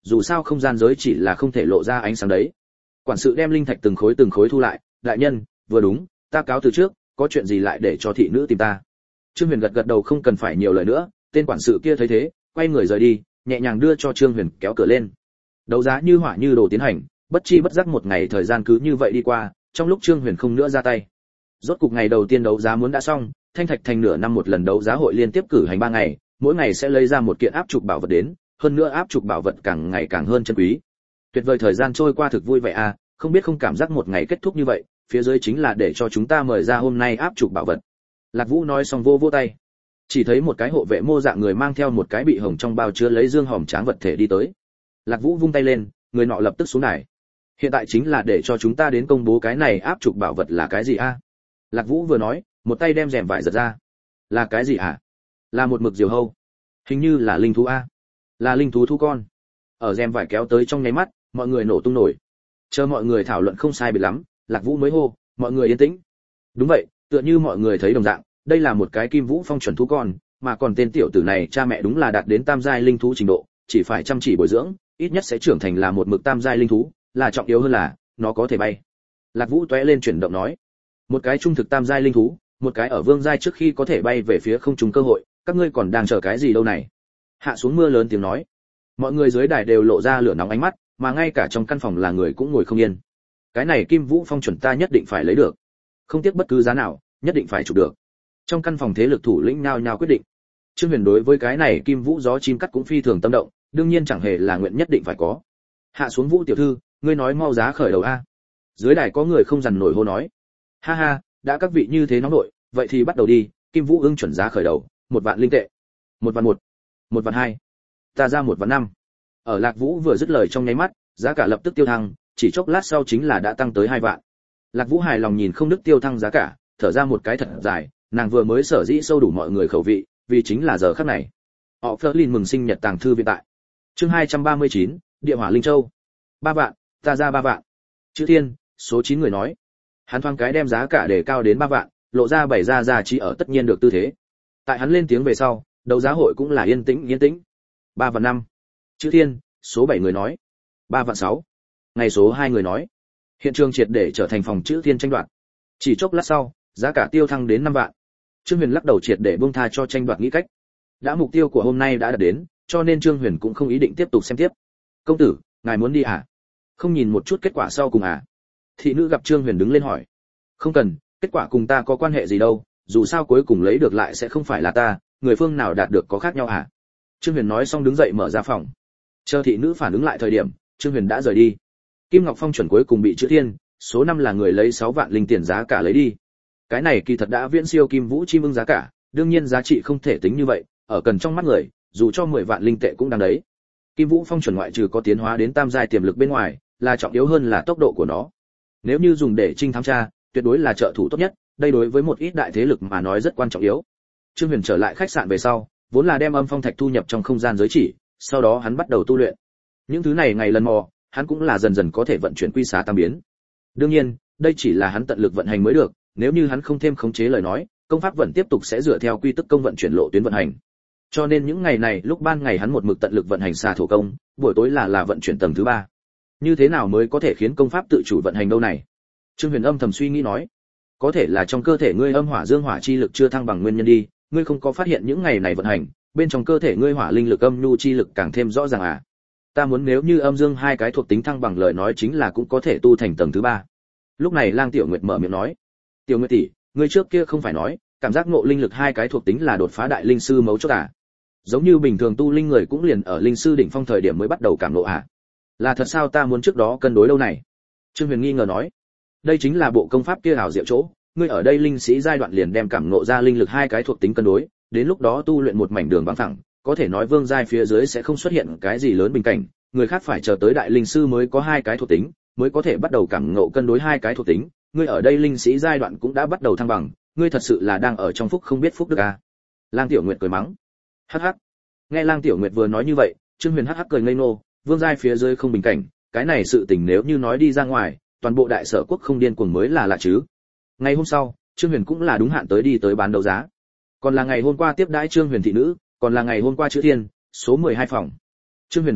Speaker 1: dù sao không gian giới chỉ là không thể lộ ra ánh sáng đấy. Quản sự đem linh thạch từng khối thu lại, đại nhân, vừa đúng, ta cáo từ trước, có chuyện gì lại để cho thị nữ tìm ta. Trương Huyền gật đầu không cần phải nhiều lời nữa, tên quản sự kia thấy thế, quay người rời đi, nhẹ nhàng đưa cho Trương Huyền kéo cửa lên. Đấu giá như hỏa như đồ tiến hành, bất chi bất giác một ngày thời gian cứ như vậy đi qua, trong lúc Trương Huyền không nữa ra tay. Rốt cục ngày đầu tiên đấu giá muốn đã xong, Thanh Thạch Thành nửa năm một lần đấu giá hội liên tiếp cử hành 3 ngày, mỗi ngày sẽ lấy ra một kiện áp trục bảo vật đến, hơn nữa áp trục bảo vật càng ngày càng hơn chân quý. Tuyệt vời thời gian trôi qua thực vui vẻ à, không biết không cảm giác một ngày kết thúc như vậy, phía dưới chính là để cho chúng ta mời ra hôm nay áp trục bảo vật. Lạc Vũ nói xong vô tay. Chỉ thấy một cái hộ vệ mô dạng người mang theo một cái bị hồng trong bao chứa lấy dương hòm tráng vật thể đi tới. Lạc Vũ vung tay lên, người nọ lập tức xuống đài. Hiện tại chính là để cho chúng ta đến công bố cái này áp trục bảo vật là cái gì a? Lạc Vũ vừa nói, một tay đem rèm vải giật ra. Là cái gì à? Là một mực diều hâu. Hình như là linh thú a. Là linh thú thu con. Ở rèm vải kéo tới trong nháy mắt, mọi người nổ tung nổi. Chờ mọi người thảo luận không sai biệt lắm, Lạc Vũ mới hô, mọi người yên tĩnh. Đúng vậy, tựa như mọi người thấy đồng dạng, đây là một cái Kim Vũ Phong chuẩn thú con, mà còn tên tiểu tử này cha mẹ đúng là đạt đến tam giai linh thú trình độ, chỉ phải chăm chỉ bồi dưỡng, ít nhất sẽ trưởng thành là một mực tam giai linh thú, là trọng yếu hơn là nó có thể bay. Lạc Vũ tóe lên chuyển động nói, một cái trung thực tam giai linh thú, một cái ở vương giai trước khi có thể bay về phía không trung cơ hội, các ngươi còn đang chờ cái gì đâu này? Hạ xuống mưa lớn tiếng nói. Mọi người dưới đài đều lộ ra lửa nóng ánh mắt, mà ngay cả trong căn phòng là người cũng ngồi không yên. Cái này Kim Vũ Phong chuẩn ta nhất định phải lấy được, không tiếc bất cứ giá nào, nhất định phải chụp được. Trong căn phòng thế lực thủ lĩnh nhao nhao quyết định. Trương Huyền đối với cái này Kim Vũ gió chim cắt cũng phi thường tâm động, đương nhiên chẳng hề là nguyện nhất định phải có. Hạ xuống Vũ tiểu thư, ngươi nói mau giá khởi đầu a. Dưới đài có người không dằn nổi hô nói. Ha ha, đã các vị như thế nóng nội, vậy thì bắt đầu đi, Kim Vũ ưng chuẩn giá khởi đầu, 1.000 linh tệ. 1.100.000, 1.200.000. Ta ra 1.500.000. Ở Lạc Vũ vừa dứt lời trong nháy mắt, giá cả lập tức tiêu thăng, chỉ chốc lát sau chính là đã tăng tới 2 vạn. Lạc Vũ hài lòng nhìn không đứt tiêu thăng giá cả, thở ra một cái thật dài, nàng vừa mới sở dĩ sâu đủ mọi người khẩu vị, vì chính là giờ khắc này. Họ Flerlin mừng sinh nhật tàng thư viện tại. Chương 239, Địa Hỏa Linh Châu. 3 vạn, ta ra 3 vạn. Chữ Thiên, số 9 người nói. Hắn thoáng cái đem giá cả để cao đến 3 vạn, lộ ra bày ra giá trị ở tất nhiên được tư thế. Tại hắn lên tiếng về sau, đấu giá hội cũng là yên tĩnh. 3 vạn 5. Chữ Thiên, số 7 người nói. 3 vạn 6. Ngày số 2 người nói. Hiện trường triệt để trở thành phòng Chữ Thiên tranh đoạt. Chỉ chốc lát sau, giá cả tiêu thăng đến 5 vạn. Trương Huyền lắc đầu triệt để buông tha cho tranh đoạt nghĩ cách. Đã mục tiêu của hôm nay đã đạt đến, cho nên Trương Huyền cũng không ý định tiếp tục xem tiếp. Công tử, ngài muốn đi à? Không nhìn một chút kết quả sau cùng à? Thị nữ gặp Trương Huyền đứng lên hỏi. Không cần, kết quả cùng ta có quan hệ gì đâu, dù sao cuối cùng lấy được lại sẽ không phải là ta, người phương nào đạt được có khác nhau à? Trương Huyền nói xong đứng dậy mở ra phòng. Chờ thị nữ phản ứng lại thời điểm, Trương Huyền đã rời đi. Kim Ngọc Phong chuẩn cuối cùng bị Chữ Thiên, số 5 là người lấy 6 vạn linh tiền giá cả lấy đi. Cái này kỳ thật đã viễn siêu Kim Vũ Chim Ưng giá cả, đương nhiên giá trị không thể tính như vậy, ở cần trong mắt người, dù cho 10 vạn linh tệ cũng đáng đấy. Kim Vũ Phong chuẩn ngoại trừ có tiến hóa đến tam giai tiềm lực bên ngoài, là trọng yếu hơn là tốc độ của nó. Nếu như dùng để trinh thám tra, tuyệt đối là trợ thủ tốt nhất, đây đối với một ít đại thế lực mà nói rất quan trọng yếu. Trương Huyền trở lại khách sạn về sau, vốn là đem âm phong thạch thu nhập trong không gian giới chỉ, sau đó hắn bắt đầu tu luyện. Những thứ này ngày lần mò, hắn cũng là dần dần có thể vận chuyển quy xá tam biến. Đương nhiên, đây chỉ là hắn tận lực vận hành mới được, nếu như hắn không thêm khống chế lời nói, công pháp vẫn tiếp tục sẽ dựa theo quy tắc công vận chuyển lộ tuyến vận hành. Cho nên những ngày này, lúc ban ngày hắn một mực tận lực vận hành xà thổ công, buổi tối là vận chuyển tầng thứ 3. Như thế nào mới có thể khiến công pháp tự chủ vận hành đâu này? Trương Huyền âm thầm suy nghĩ nói, có thể là trong cơ thể ngươi âm hỏa dương hỏa chi lực chưa thăng bằng nguyên nhân đi, ngươi không có phát hiện những ngày này vận hành, bên trong cơ thể ngươi hỏa linh lực âm nhu chi lực càng thêm rõ ràng à? Ta muốn nếu như âm dương hai cái thuộc tính thăng bằng lời nói chính là cũng có thể tu thành tầng thứ 3. Lúc này Lang Tiểu Nguyệt mở miệng nói, Tiểu Nguyệt tỷ, ngươi trước kia không phải nói, cảm giác ngộ linh lực hai cái thuộc tính là đột phá đại linh sư mấu chốt à? Giống như bình thường tu linh người cũng liền ở linh sư đỉnh phong thời điểm mới bắt đầu cảm ngộ à? Là thật sao? Ta muốn trước đó cân đối lâu này. Trương Huyền nghi ngờ nói, đây chính là bộ công pháp kia hảo diệu chỗ, ngươi ở đây linh sĩ giai đoạn liền đem cảm ngộ ra linh lực hai cái thuộc tính cân đối, đến lúc đó tu luyện một mảnh đường bằng phẳng, có thể nói vương giai phía dưới sẽ không xuất hiện cái gì lớn bình cảnh, người khác phải chờ tới đại linh sư mới có hai cái thuộc tính, mới có thể bắt đầu cảm ngộ cân đối hai cái thuộc tính, ngươi ở đây linh sĩ giai đoạn cũng đã bắt đầu thăng bằng, ngươi thật sự là đang ở trong phúc không biết phúc đức à? Lang Tiểu Nguyệt cười mắng. Hắc hắc. Nghe Lang Tiểu Nguyệt vừa nói như vậy, Trương Huyền hắc hắc cười ngây ngô, vương giai phía dưới không bình cảnh, cái này sự tình nếu như nói đi ra ngoài, toàn bộ đại sở quốc không điên cuồng mới là lạ chứ. Ngày hôm sau, Trương Huyền cũng là đúng hạn đi tới bán đấu giá. Còn là ngày hôm qua tiếp đãi Trương Huyền thị nữ, còn là ngày hôm qua Chữ Thiên, số 12 phòng. Trương Huyền không biết,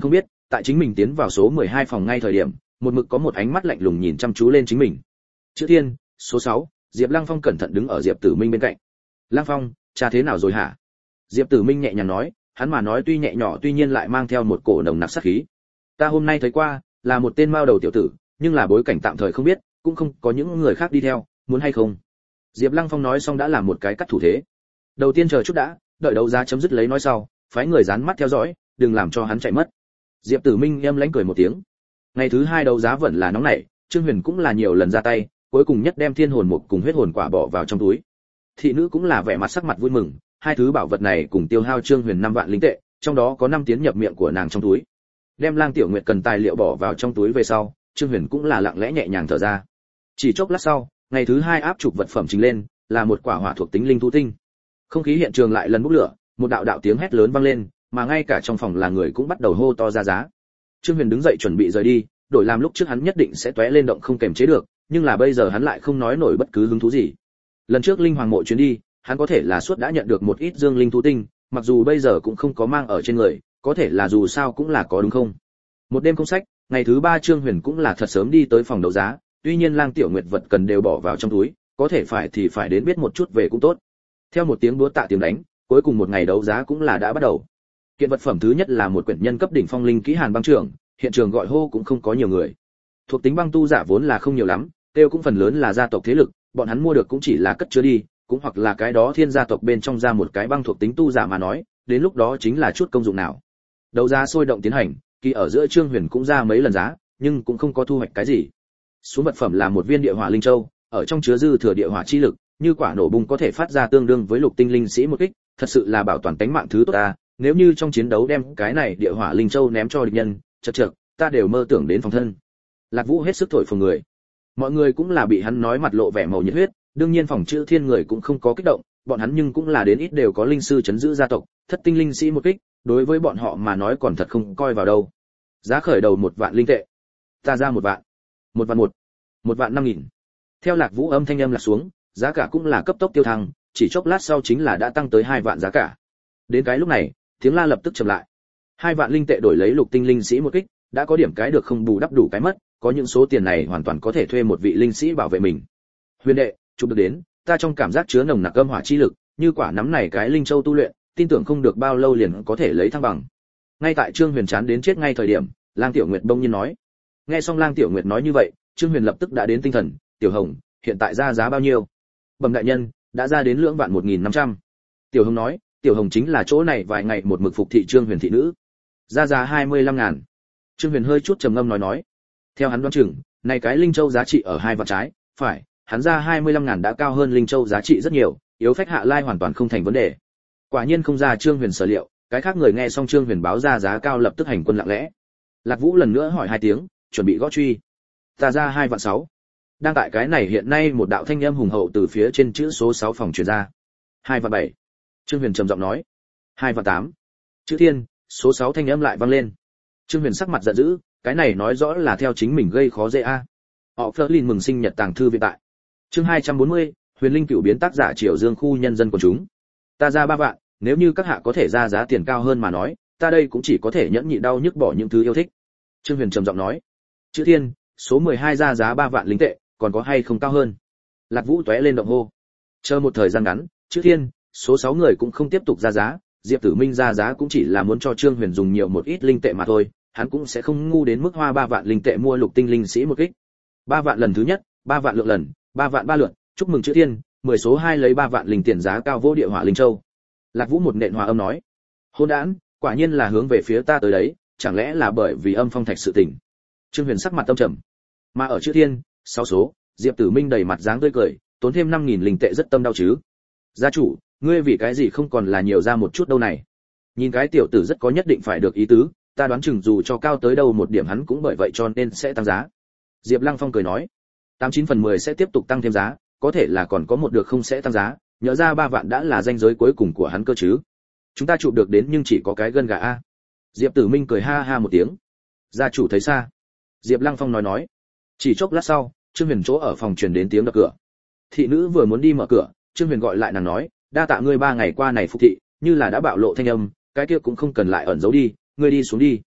Speaker 1: tại chính mình tiến vào số 12 phòng ngay thời điểm, một mực có một ánh mắt lạnh lùng nhìn chăm chú lên chính mình. Chữ Thiên, số 6, Diệp Lăng Phong cẩn thận đứng ở Diệp Tử Minh bên cạnh. "Lăng Phong, cha thế nào rồi hả?" Diệp Tử Minh nhẹ nhàng nói, hắn mà nói tuy nhẹ nhỏ tuy nhiên lại mang theo một cổ nồng nặc sát khí. "Ta hôm nay thấy qua, là một tên mao đầu tiểu tử, nhưng là bối cảnh tạm thời không biết, cũng không có những người khác đi theo, muốn hay không?" Diệp Lăng Phong nói xong đã làm một cái cắt thủ thế. "Đầu tiên chờ chút đã, đợi đấu giá chấm dứt lấy nói sau, phái người dán mắt theo dõi, đừng làm cho hắn chạy mất." Diệp Tử Minh âm lãnh cười một tiếng. Ngày thứ 2 đấu giá vẫn là nóng nảy, Trương Huyền cũng là nhiều lần ra tay, cuối cùng nhất đem thiên hồn mục cùng huyết hồn quả bỏ vào trong túi. Thị nữ cũng là vẻ mặt sắc mặt vui mừng, hai thứ bảo vật này cùng tiêu hao Trương Huyền 5 vạn linh tệ, trong đó có 5 tiến nhập miệng của nàng trong túi. Đem Lang Tiểu Nguyệt cần tài liệu bỏ vào trong túi về sau, Trương Huyền cũng là lặng lẽ nhẹ nhàng thở ra. Chỉ chốc lát sau, ngày thứ 2 áp trục vật phẩm trình lên, là một quả hỏa thuộc tính linh thú tinh. Không khí hiện trường lại lần bốc lửa, một đạo đạo tiếng hét lớn vang lên, mà ngay cả trong phòng là người cũng bắt đầu hô to ra giá. Trương Huyền đứng dậy chuẩn bị rời đi, đổi làm lúc trước hắn nhất định sẽ tóe lên động không kềm chế được, nhưng là bây giờ hắn lại không nói nổi bất cứ hứng thú gì. Lần trước linh hoàng mộ chuyến đi, hắn có thể là suốt đã nhận được một ít dương linh thú tinh, mặc dù bây giờ cũng không có mang ở trên người, có thể là dù sao cũng là có đúng không? Một đêm không sách, ngày thứ 3 Trương Huyền cũng là thật sớm đi tới phòng đấu giá, tuy nhiên Lang Tiểu Nguyệt vật cần đều bỏ vào trong túi, có thể phải thì phải đến biết một chút về cũng tốt. Theo một tiếng búa tạ tiếng đánh, cuối cùng một ngày đấu giá cũng là đã bắt đầu. Kiện vật phẩm thứ nhất là một quyển nhân cấp đỉnh phong linh kỹ Hàn băng trưởng, hiện trường gọi hô cũng không có nhiều người. Thuộc tính băng tu giả vốn là không nhiều lắm, tiêu cũng phần lớn là gia tộc thế lực, bọn hắn mua được cũng chỉ là cất chứa đi, cũng hoặc là cái đó thiên gia tộc bên trong ra một cái băng thuộc tính tu giả mà nói, đến lúc đó chính là chút công dụng nào. Đấu giá sôi động tiến hành, kỳ ở giữa Trương Huyền cũng ra mấy lần giá, nhưng cũng không có thu hoạch cái gì. Xuống vật phẩm là một viên địa hỏa linh châu, ở trong chứa dư thừa địa hỏa chi lực, như quả nổ bung có thể phát ra tương đương với lục tinh linh sĩ một kích, thật sự là bảo toàn tính mạng thứ tốt ta, nếu như trong chiến đấu đem cái này địa hỏa linh châu ném cho địch nhân, chật, ta đều mơ tưởng đến phòng thân. Lạc Vũ hết sức thổi phồng người. Mọi người cũng là bị hắn nói mặt lộ vẻ màu nhiệt huyết, đương nhiên phòng chữ thiên người cũng không có kích động, bọn hắn nhưng cũng là đến ít đều có linh sư chấn giữ gia tộc, thất tinh linh sĩ một kích, đối với bọn họ mà nói còn thật không coi vào đâu. Giá khởi đầu 1 vạn linh tệ. Ta ra 1 vạn. 1 vạn 1 vạn 5.000. Theo Lạc Vũ âm thanh âm là xuống, giá cả cũng là cấp tốc tiêu thăng, chỉ chốc lát sau chính là đã tăng tới 2 vạn giá cả. Đến cái lúc này, tiếng la lập tức chậm lại. 2 vạn linh tệ đổi lấy lục tinh linh sĩ một kích, đã có điểm cái được không bù đắp đủ cái mất, có những số tiền này hoàn toàn có thể thuê một vị linh sĩ bảo vệ mình. Huyền đệ, chụp được đến, ta trong cảm giác chứa nồng nặc âm hỏa chi lực, như quả nắm này cái linh châu tu luyện, tin tưởng không được bao lâu liền có thể lấy thăng bằng. Ngay tại Trương Huyền chán đến chết ngay thời điểm, Lang Tiểu Nguyệt bỗng nhiên nói. Nghe xong Lang Tiểu Nguyệt nói như vậy, Trương Huyền lập tức đã đến tinh thần, "Tiểu Hồng, hiện tại ra giá bao nhiêu?" "Bẩm đại nhân, đã ra đến lưỡng vạn 1.500." Tiểu Hồng nói, Tiểu Hồng chính là chỗ này vài ngày một mực phục thị Trương Huyền thị nữ. Ra giá 25.000. Trương Huyền hơi chút trầm ngâm nói. Theo hắn đoán chừng, này cái linh châu giá trị ở 2 vạn trái, phải, hắn ra 25.000 đã cao hơn linh châu giá trị rất nhiều, yếu phách hạ lai hoàn toàn không thành vấn đề. Quả nhiên không ra Trương Huyền sở liệu, cái khác người nghe xong Trương Huyền báo ra giá cao lập tức hành quân lặng lẽ. Lạc Vũ lần nữa hỏi 2 tiếng, chuẩn bị gõ truy. Ta ra 2 vạn 6. Đang tại cái này hiện nay một đạo thanh âm hùng hậu từ phía trên chữ số 6 phòng truyền ra. 2 vạn 7. Trương Huyền trầm giọng nói. 2 vạn 8. Chữ Thiên, số 6 thanh âm lại vang lên. Trương Huyền sắc mặt giận dữ, cái này nói rõ là theo chính mình gây khó dễ a. Họ Flerlin mừng sinh nhật tàng thư viện tại. Chương 240, Huyền Linh Cửu biến tác giả Triều Dương khu nhân dân của chúng. Ta ra 3 vạn, nếu như các hạ có thể ra giá tiền cao hơn mà nói, ta đây cũng chỉ có thể nhẫn nhịn đau nhức bỏ những thứ yêu thích. Trương Huyền trầm giọng nói. Chữ Thiên, số 12 ra giá 3 vạn linh tệ, còn có hay không cao hơn? Lạc Vũ tóe lên động hô. Chờ một thời gian ngắn, Chữ Thiên, số 6 người cũng không tiếp tục ra giá, Diệp Tử Minh ra giá cũng chỉ là muốn cho Trương Huyền dùng nhiều một ít linh tệ mà thôi, hắn cũng sẽ không ngu đến mức hoa 3 vạn linh tệ mua lục tinh linh sĩ một kích. 3 vạn lần thứ nhất, 3 vạn lượng lần, 3 vạn 3 lượt, chúc mừng Chữ Thiên, 10 số 2 lấy 3 vạn linh tiền giá cao vô địa hỏa linh châu. Lạc Vũ một nện hòa âm nói. Hôn đản, quả nhiên là hướng về phía ta tới đấy, chẳng lẽ là bởi vì âm phong thạch sự tình. Trương Huyền sắc mặt tâm trầm. Mà ở Chữ Thiên, 6 số, Diệp Tử Minh đầy mặt dáng tươi cười, tốn thêm 5.000 linh tệ rất tâm đau chứ. Gia chủ, ngươi vì cái gì không còn là nhiều ra một chút đâu này? Nhìn cái tiểu tử rất có nhất định phải được ý tứ, ta đoán chừng dù cho cao tới đâu một điểm hắn cũng bởi vậy cho nên sẽ tăng giá. Diệp Lăng Phong cười nói, 89/10 sẽ tiếp tục tăng thêm giá, có thể là còn có một được không sẽ tăng giá, nhớ ra 3 vạn đã là ranh giới cuối cùng của hắn cơ chứ. Chúng ta chụp được đến nhưng chỉ có cái gân gà a. Diệp Tử Minh cười ha ha một tiếng. Gia chủ thấy xa. Diệp Lăng Phong nói. Chỉ chốc lát sau, Trương Huyền chỗ ở phòng truyền đến tiếng đập cửa. Thị nữ vừa muốn đi mở cửa, Trương Huyền gọi lại nàng nói, đa tạ ngươi 3 ngày qua này phục thị, như là đã bạo lộ thanh âm, cái kia cũng không cần lại ẩn giấu đi, ngươi đi xuống đi.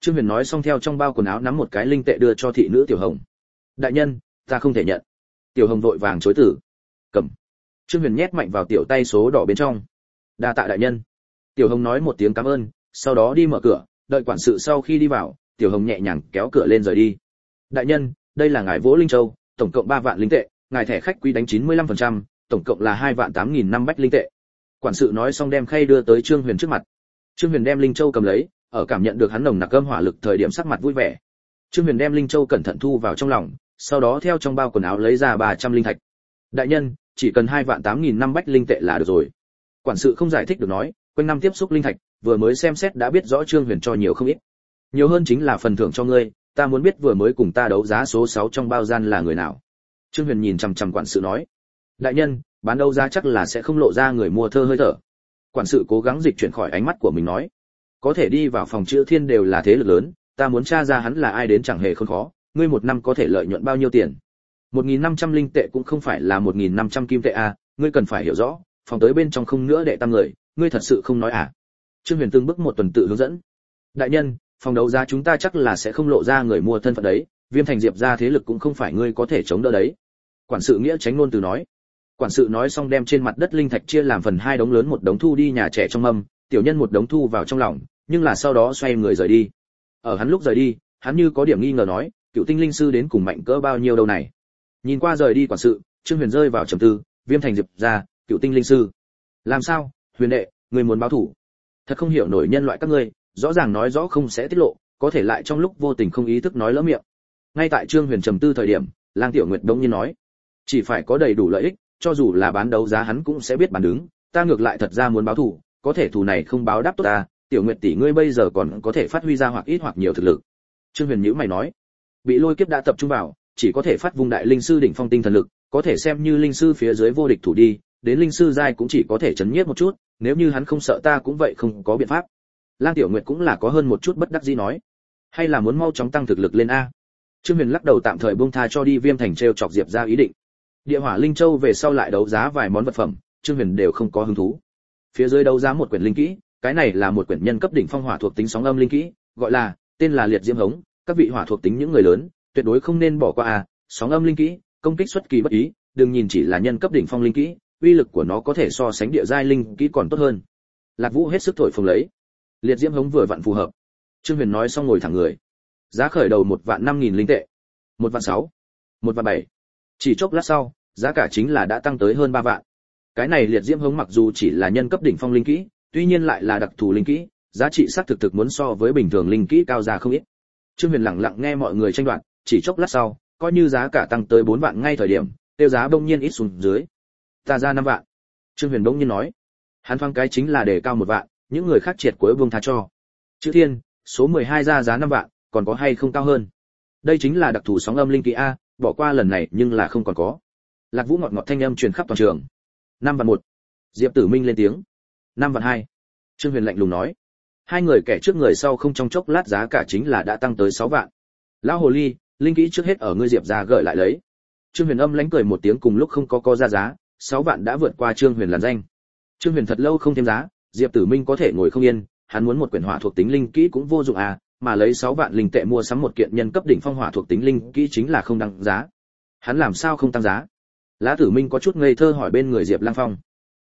Speaker 1: Trương Huyền nói xong theo trong bao quần áo nắm một cái linh tệ đưa cho thị nữ Tiểu Hồng. Đại nhân, ta không thể nhận. Tiểu Hồng vội vàng chối từ. Cầm. Trương Huyền nhét mạnh vào tiểu tay số đỏ bên trong. Đa tạ đại nhân. Tiểu Hồng nói một tiếng cảm ơn, sau đó đi mở cửa, đợi quản sự sau khi đi vào, Tiểu Hồng nhẹ nhàng kéo cửa lên rời đi. Đại nhân, đây là ngài Vỗ Linh Châu, tổng cộng 3 vạn linh tệ, ngài thẻ khách quý đánh 95%, tổng cộng là 2 vạn 8.000 năm bách linh tệ. Quản sự nói xong đem khay đưa tới Trương Huyền trước mặt. Trương Huyền đem linh châu cầm lấy, ở cảm nhận được hắn nồng nặc âm hỏa lực thời điểm sắc mặt vui vẻ. Trương Huyền đem linh châu cẩn thận thu vào trong lòng, sau đó theo trong bao quần áo lấy ra 300 linh thạch. Đại nhân, chỉ cần 2 vạn 8.000 năm bách linh tệ là được rồi. Quản sự không giải thích được nói, quanh năm tiếp xúc linh thạch, vừa mới xem xét đã biết rõ Trương Huyền cho nhiều không ít. Nhiều hơn chính là phần thưởng cho ngươi, ta muốn biết vừa mới cùng ta đấu giá số 6 trong bao gian là người nào. Trương Huyền nhìn chằm chằm quản sự nói, đại nhân, bán đấu giá chắc là sẽ không lộ ra người mua thơ hơi thở. Quản sự cố gắng dịch chuyển khỏi ánh mắt của mình nói, có thể đi vào phòng chữ thiên đều là thế lực lớn, ta muốn tra ra hắn là ai đến chẳng hề không khó, ngươi một năm có thể lợi nhuận bao nhiêu tiền? 1.500 linh tệ cũng không phải là 1.500 kim tệ à, ngươi cần phải hiểu rõ, phòng tới bên trong không nữa đệ tam người, ngươi thật sự không nói à? Trương Huyền từng bước một tuần tự hướng dẫn. Đại nhân, phòng đấu giá chúng ta chắc là sẽ không lộ ra người mua thân phận đấy, Viêm Thành Diệp gia thế lực cũng không phải ngươi có thể chống đỡ đấy. Quản sự nghĩa tránh ngôn từ nói. Quản sự nói xong đem trên mặt đất linh thạch chia làm phần 2 đống lớn một đống thu đi nhà trẻ trong mâm, tiểu nhân một đống thu vào trong lòng, nhưng là sau đó xoay người rời đi. Ở hắn lúc rời đi, hắn như có điểm nghi ngờ nói, Cựu Tinh linh sư đến cùng mạnh cỡ bao nhiêu đâu này. Nhìn qua rời đi quản sự, Trương Huyền rơi vào trầm tư, Viêm Thành Diệp gia, Cựu Tinh linh sư. Làm sao, Huyền đệ, ngươi muốn báo thủ? Thật không hiểu nổi nhân loại các ngươi, rõ ràng nói rõ không sẽ tiết lộ, có thể lại trong lúc vô tình không ý thức nói lỡ miệng. Ngay tại Trương Huyền trầm tư thời điểm, Lang Tiểu Nguyệt đống nhiên nói, chỉ phải có đầy đủ lợi ích, cho dù là bán đấu giá hắn cũng sẽ biết bán đứng, ta ngược lại thật ra muốn báo thù, có thể thù này không báo đáp tốt ta, Tiểu Nguyệt tỷ ngươi bây giờ còn có thể phát huy ra hoặc ít hoặc nhiều thực lực. Trương Huyền nhíu mày nói, bị lôi kiếp đã tập trung vào, chỉ có thể phát vùng đại linh sư đỉnh phong tinh thần lực, có thể xem như linh sư phía dưới vô địch thủ đi, đến linh sư giai cũng chỉ có thể chấn nhiếp một chút, nếu như hắn không sợ ta cũng vậy không có biện pháp. Lang Tiểu Nguyệt cũng là có hơn một chút bất đắc dĩ nói, hay là muốn mau chóng tăng thực lực lên a. Trương Huyền lắc đầu tạm thời buông tha cho đi Viêm Thành treo chọc Diệp ra ý định. Địa Hỏa Linh Châu về sau lại đấu giá vài món vật phẩm, Trương Huyền đều không có hứng thú. Phía dưới đấu giá một quyển linh kỹ, cái này là một quyển nhân cấp đỉnh phong hỏa thuộc tính sóng âm linh kỹ, gọi là tên là Liệt Diễm Hống, các vị hỏa thuộc tính những người lớn, tuyệt đối không nên bỏ qua a, sóng âm linh kỹ, công kích xuất kỳ bất ý, đừng nhìn chỉ là nhân cấp đỉnh phong linh kỹ, uy lực của nó có thể so sánh địa giai linh kỹ còn tốt hơn. Lạc Vũ hết sức thổi phồng lấy. Liệt Diễm Hống vừa vặn phù hợp. Trương Huyền nói xong ngồi thẳng người. Giá khởi đầu 1.500.000 linh tệ, 1.600.000, 1.700.000. Chỉ chốc lát sau, giá cả chính là đã tăng tới hơn 3 vạn. Cái này Liệt Diễm Hống mặc dù chỉ là nhân cấp đỉnh phong linh kỹ, tuy nhiên lại là đặc thù linh kỹ, giá trị xác thực muốn so với bình thường linh kỹ cao ra không ít. Trương Huyền lặng lặng nghe mọi người tranh đoạt, chỉ chốc lát sau, coi như giá cả tăng tới 4 vạn ngay thời điểm, tiêu giá bỗng nhiên ít xuống dưới. Ta ra 5 vạn. Trương Huyền bỗng nhiên nói. Hắn thoáng cái chính là đề cao 1 vạn, những người khác triệt cuối buông tha cho. Chữ Thiên, số 12 ra giá 5 vạn, còn có hay không cao hơn? Đây chính là đặc thù sóng âm linh kỹ a, bỏ qua lần này nhưng là không còn có. Lạc Vũ ngọt ngọt thanh âm truyền khắp toàn trường. 5 vạn 1. Diệp Tử Minh lên tiếng. 5 vạn 2. Trương Huyền lạnh lùng nói. Hai người kẻ trước người sau không trong chốc lát giá cả chính là đã tăng tới 6 vạn. Lão hồ ly, linh kỹ trước hết ở ngươi Diệp gia gợi lại lấy. Trương Huyền âm lãnh cười một tiếng cùng lúc không có ra giá, 6 vạn đã vượt qua Trương Huyền làn danh. Trương Huyền thật lâu không thêm giá, Diệp Tử Minh có thể ngồi không yên, hắn muốn một quyển hỏa thuộc tính linh kỹ cũng vô dụng à, mà lấy 6 vạn linh tệ mua sắm một kiện nhân cấp đỉnh phong hỏa thuộc tính linh kỹ chính là không đăng giá. Hắn làm sao không tăng giá? Lã Tử Minh có chút ngây thơ hỏi bên người Diệp Lăng Phong.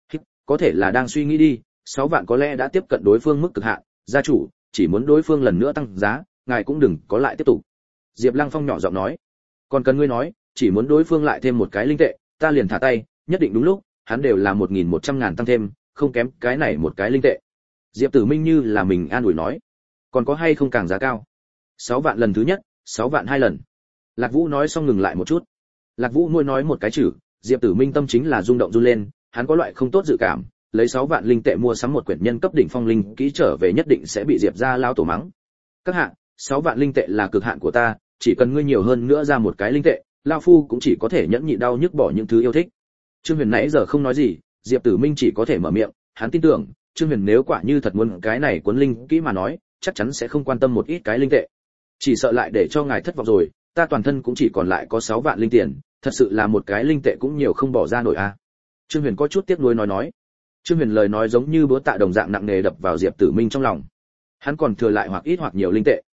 Speaker 1: Có thể là đang suy nghĩ đi, 6 vạn có lẽ đã tiếp cận đối phương mức cực hạn, gia chủ, chỉ muốn đối phương lần nữa tăng giá, ngài cũng đừng có lại tiếp tục. Diệp Lăng Phong nhỏ giọng nói. Còn cần ngươi nói, chỉ muốn đối phương lại thêm một cái linh tệ, ta liền thả tay, nhất định đúng lúc, hắn đều là 1.100.000 tăng thêm, không kém cái này một cái linh tệ. Diệp Tử Minh như là mình an ủi nói. Còn có hay không càng giá cao? 6 vạn lần thứ nhất, 6 vạn 2 lần. Lạc Vũ nói xong ngừng lại một chút. Lạc Vũ nuôi nói một cái chữ, Diệp Tử Minh tâm chính là rung động run lên, hắn có loại không tốt dự cảm, lấy 6 vạn linh tệ mua sắm một quyển nhân cấp đỉnh phong linh kỹ trở về nhất định sẽ bị Diệp gia lao tổ mắng. Các hạ, 6 vạn linh tệ là cực hạn của ta, chỉ cần ngươi nhiều hơn nữa ra một cái linh tệ, lão phu cũng chỉ có thể nhẫn nhịn đau nhức bỏ những thứ yêu thích. Trương Huyền nãy giờ không nói gì, Diệp Tử Minh chỉ có thể mở miệng, hắn tin tưởng, Trương Huyền nếu quả như thật muốn cái này cuốn linh kỹ mà nói, chắc chắn sẽ không quan tâm một ít cái linh tệ. Chỉ sợ lại để cho ngài thất vọng rồi, ta toàn thân cũng chỉ còn lại có 6 vạn linh tiền, thật sự là một cái linh tệ cũng nhiều không bỏ ra nổi a. Trương Huyền có chút tiếc nuối nói. Trương Huyền lời nói giống như búa tạ đồng dạng nặng nề đập vào Diệp Tử Minh trong lòng. Hắn còn thừa lại hoặc ít hoặc nhiều linh tệ.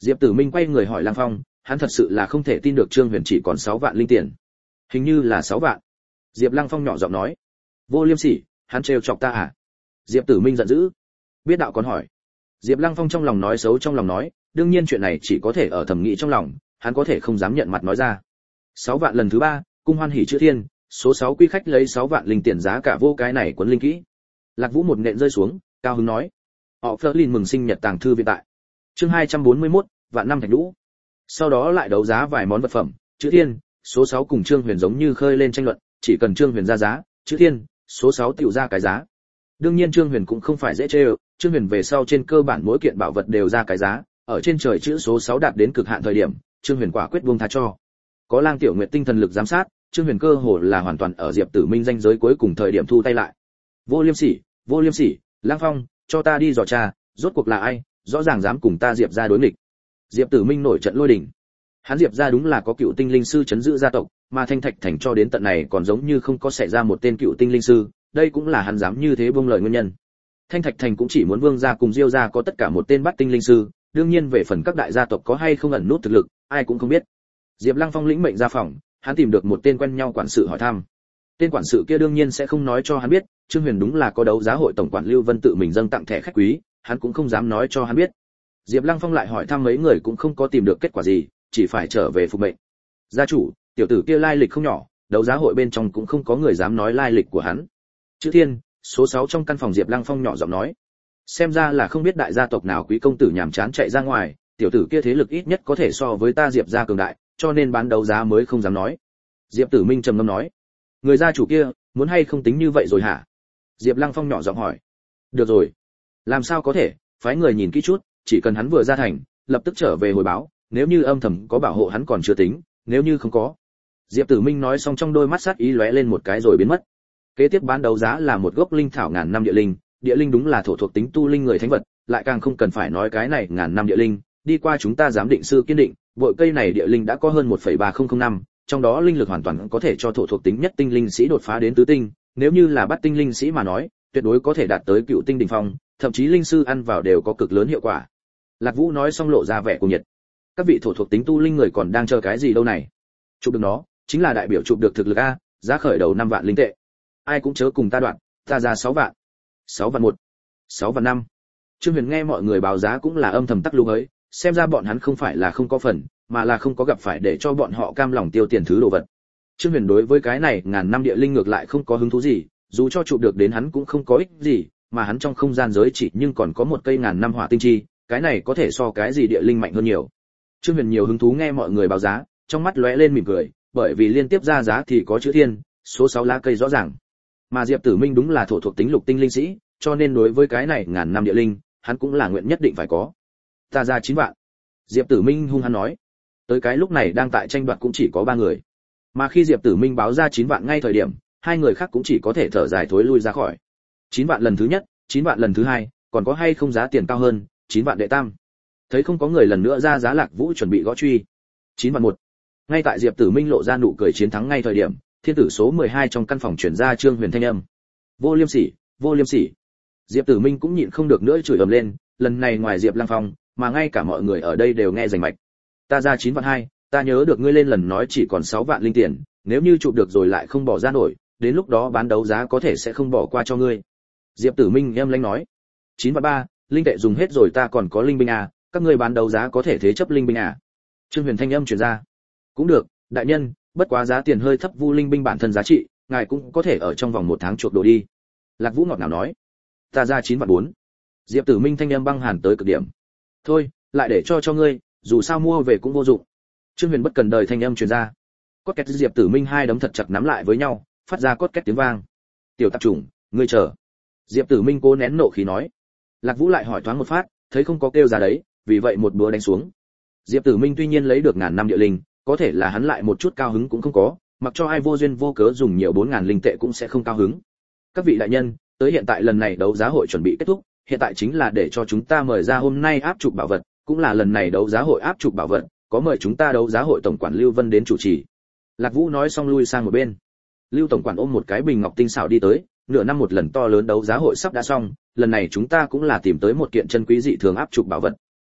Speaker 1: Diệp Tử Minh quay người hỏi Lăng Phong, hắn thật sự là không thể tin được Trương Huyền chỉ còn 6 vạn linh tiền. Hình như là 6 vạn. Diệp Lăng Phong nhỏ giọng nói. Vô Liêm Sỉ, hắn trêu chọc ta à? Diệp Tử Minh giận dữ. Biết đạo còn hỏi. Diệp Lăng Phong trong lòng nói xấu trong lòng nói, đương nhiên chuyện này chỉ có thể ở thầm nghĩ trong lòng, hắn có thể không dám nhận mặt nói ra. 6 vạn lần thứ 3, cung hoan hỉ chữ thiên, số 6 quy khách lấy 6 vạn linh tiền giá cả vô cái này quấn linh kỹ. Lạc Vũ một nện rơi xuống, cao hứng nói. Họ Flerlin mừng sinh nhật tàng thư viện tại. Chương 241, vạn năm thạch lũ. Sau đó lại đấu giá vài món vật phẩm, chữ thiên, số 6 cùng Trương Huyền giống như khơi lên tranh luận, chỉ cần Trương Huyền ra giá, chữ thiên, số 6 tiểu ra cái giá. Đương nhiên Trương Huyền cũng không phải dễ chơi, Trương Huyền về sau trên cơ bản mỗi kiện bảo vật đều ra cái giá, ở trên trời chữ số 6 đạt đến cực hạn thời điểm, Trương Huyền quả quyết buông tha cho. Có Lang Tiểu Nguyệt tinh thần lực giám sát, Trương Huyền cơ hồ là hoàn toàn ở Diệp Tử Minh danh giới cuối cùng thời điểm thu tay lại. Vô Liêm Sỉ, Lang Phong, cho ta đi dò tra, rốt cuộc là ai, rõ ràng dám cùng ta Diệp gia đối nghịch. Diệp Tử Minh nổi trận lôi đình. Hắn Diệp gia đúng là có cựu tinh linh sư trấn giữ gia tộc, mà Thanh Thạch Thành cho đến tận này còn giống như không có xảy ra một tên cựu tinh linh sư, đây cũng là hắn dám như thế buông lời nguyên nhân. Thanh Thạch Thành cũng chỉ muốn Vương gia cùng Diêu gia có tất cả một tên bát tinh linh sư, đương nhiên về phần các đại gia tộc có hay không ẩn nút thực lực, ai cũng không biết. Diệp Lăng Phong lĩnh mệnh ra phòng, hắn tìm được một tên quen nhau quản sự hỏi thăm. Tên quản sự kia đương nhiên sẽ không nói cho hắn biết, Trương Huyền đúng là có đấu giá hội tổng quản Lưu Vân tự mình dâng tặng thẻ khách quý, hắn cũng không dám nói cho hắn biết. Diệp Lăng Phong lại hỏi thăm mấy người cũng không có tìm được kết quả gì, chỉ phải trở về phục mệnh. Gia chủ, tiểu tử kia lai lịch không nhỏ, đấu giá hội bên trong cũng không có người dám nói lai lịch của hắn. Chữ Thiên, số 6 trong căn phòng Diệp Lăng Phong nhỏ giọng nói. Xem ra là không biết đại gia tộc nào quý công tử nhàm chán chạy ra ngoài, tiểu tử kia thế lực ít nhất có thể so với ta Diệp gia cường đại, cho nên bán đấu giá mới không dám nói. Diệp Tử Minh trầm ngâm nói. Người gia chủ kia, muốn hay không tính như vậy rồi hả? Diệp Lăng Phong nhỏ giọng hỏi. Được rồi. Làm sao có thể, phái người nhìn kỹ chút, chỉ cần hắn vừa ra thành, lập tức trở về hồi báo, nếu như âm thầm có bảo hộ hắn còn chưa tính, nếu như không có. Diệp Tử Minh nói xong trong đôi mắt sát ý lóe lên một cái rồi biến mất. Kế tiếp bán đấu giá là một gốc linh thảo ngàn năm địa linh đúng là thổ thuộc tính tu linh người thánh vật, lại càng không cần phải nói cái này ngàn năm địa linh, đi qua chúng ta giám định sư kiên định, bội cây này địa linh đã có hơn 1,3005 năm, trong đó linh lực hoàn toàn có thể cho thổ thuộc tính nhất tinh linh sĩ đột phá đến tứ tinh, nếu như là bát tinh linh sĩ mà nói, tuyệt đối có thể đạt tới cựu tinh đỉnh phong, thậm chí linh sư ăn vào đều có cực lớn hiệu quả. Lạc Vũ nói xong lộ ra vẻ cuồng nhiệt. Các vị thổ thuộc tính tu linh người còn đang chờ cái gì đâu này? Chụp được nó, chính là đại biểu chụp được thực lực a, giá khởi đầu 5 vạn linh tệ. Ai cũng chớ cùng ta đoạn, ta ra 6 vạn. 6 vạn 1, 6 vạn 5. Trương Huyền nghe mọi người báo giá cũng là âm thầm tắc lung ấy, xem ra bọn hắn không phải là không có phần, mà là không có gặp phải để cho bọn họ cam lòng tiêu tiền thứ đồ vật. Trương Huyền đối với cái này ngàn năm địa linh ngược lại không có hứng thú gì, dù cho chụp được đến hắn cũng không có ích gì, mà hắn trong không gian giới chỉ nhưng còn có một cây ngàn năm hỏa tinh chi, cái này có thể so cái gì địa linh mạnh hơn nhiều. Trương Huyền nhiều hứng thú nghe mọi người báo giá, trong mắt lóe lên mỉm cười, bởi vì liên tiếp ra giá thì có chữ thiên, số 6 lá cây rõ ràng. Mà Diệp Tử Minh đúng là thổ thuộc tính lục tinh linh sĩ, cho nên đối với cái này ngàn năm địa linh, hắn cũng là nguyện nhất định phải có. Ta ra 9 vạn. Diệp Tử Minh hung hăng nói. Tới cái lúc này đang tại tranh đoạt cũng chỉ có 3 người. Mà khi Diệp Tử Minh báo ra 9 vạn ngay thời điểm, hai người khác cũng chỉ có thể thở dài thối lui ra khỏi. 9 vạn lần thứ nhất, 9 vạn lần thứ hai, còn có hay không giá tiền cao hơn, 9 vạn đệ tam. Thấy không có người lần nữa ra giá, Lạc Vũ chuẩn bị gõ truy. 9 vạn 1. Ngay tại Diệp Tử Minh lộ ra nụ cười chiến thắng ngay thời điểm, thiên tử số 12 trong căn phòng truyền ra Trương Huyền thanh âm. Vô Liêm Sỉ, vô liêm sỉ. Diệp Tử Minh cũng nhịn không được nữa chửi ầm lên, lần này ngoài Diệp Lăng Phong, mà ngay cả mọi người ở đây đều nghe rành mạch. Ta ra 9 vạn 2, ta nhớ được ngươi lên lần nói chỉ còn 6 vạn linh tiền, nếu như chụp được rồi lại không bỏ ra nổi, đến lúc đó bán đấu giá có thể sẽ không bỏ qua cho ngươi. Diệp Tử Minh em lanh nói. 9 vạn 3, linh tệ dùng hết rồi ta còn có linh binh à, các ngươi bán đấu giá có thể thế chấp linh binh à? Trương Huyền thanh âm truyền ra. Cũng được, đại nhân, bất quá giá tiền hơi thấp, vu linh binh bản thân giá trị, ngài cũng có thể ở trong vòng 1 tháng chuộc đồ đi. Lạc Vũ ngọt ngào nói. Ta ra 9 vạn 4. Diệp Tử Minh thanh âm băng hàn tới cực điểm. Thôi, lại để cho ngươi, dù sao mua về cũng vô dụng. Trương Huyền bất cần đời thanh âm truyền ra. Cốt két Diệp Tử Minh hai đấm thật chặt nắm lại với nhau, phát ra cốt két tiếng vang. Tiểu tạp chủng, ngươi chờ. Diệp Tử Minh cố nén nộ khí nói. Lạc Vũ lại hỏi thoáng một phát, thấy không có kêu ra đấy, vì vậy một búa đánh xuống. Diệp Tử Minh tuy nhiên lấy được ngàn năm địa linh, có thể là hắn lại một chút cao hứng cũng không có, mặc cho ai vô duyên vô cớ dùng nhiều 4000 linh tệ cũng sẽ không cao hứng. Các vị đại nhân, tới hiện tại lần này đấu giá hội chuẩn bị kết thúc, hiện tại chính là để cho chúng ta mời ra hôm nay áp trục bảo vật, cũng là lần này đấu giá hội áp trục bảo vật, có mời chúng ta đấu giá hội tổng quản Lưu Vân đến chủ trì. Lạc Vũ nói xong lui sang một bên. Lưu tổng quản ôm một cái bình ngọc tinh xảo đi tới, nửa năm một lần to lớn đấu giá hội sắp đã xong, lần này chúng ta cũng là tìm tới một kiện chân quý dị thường áp trục bảo vật.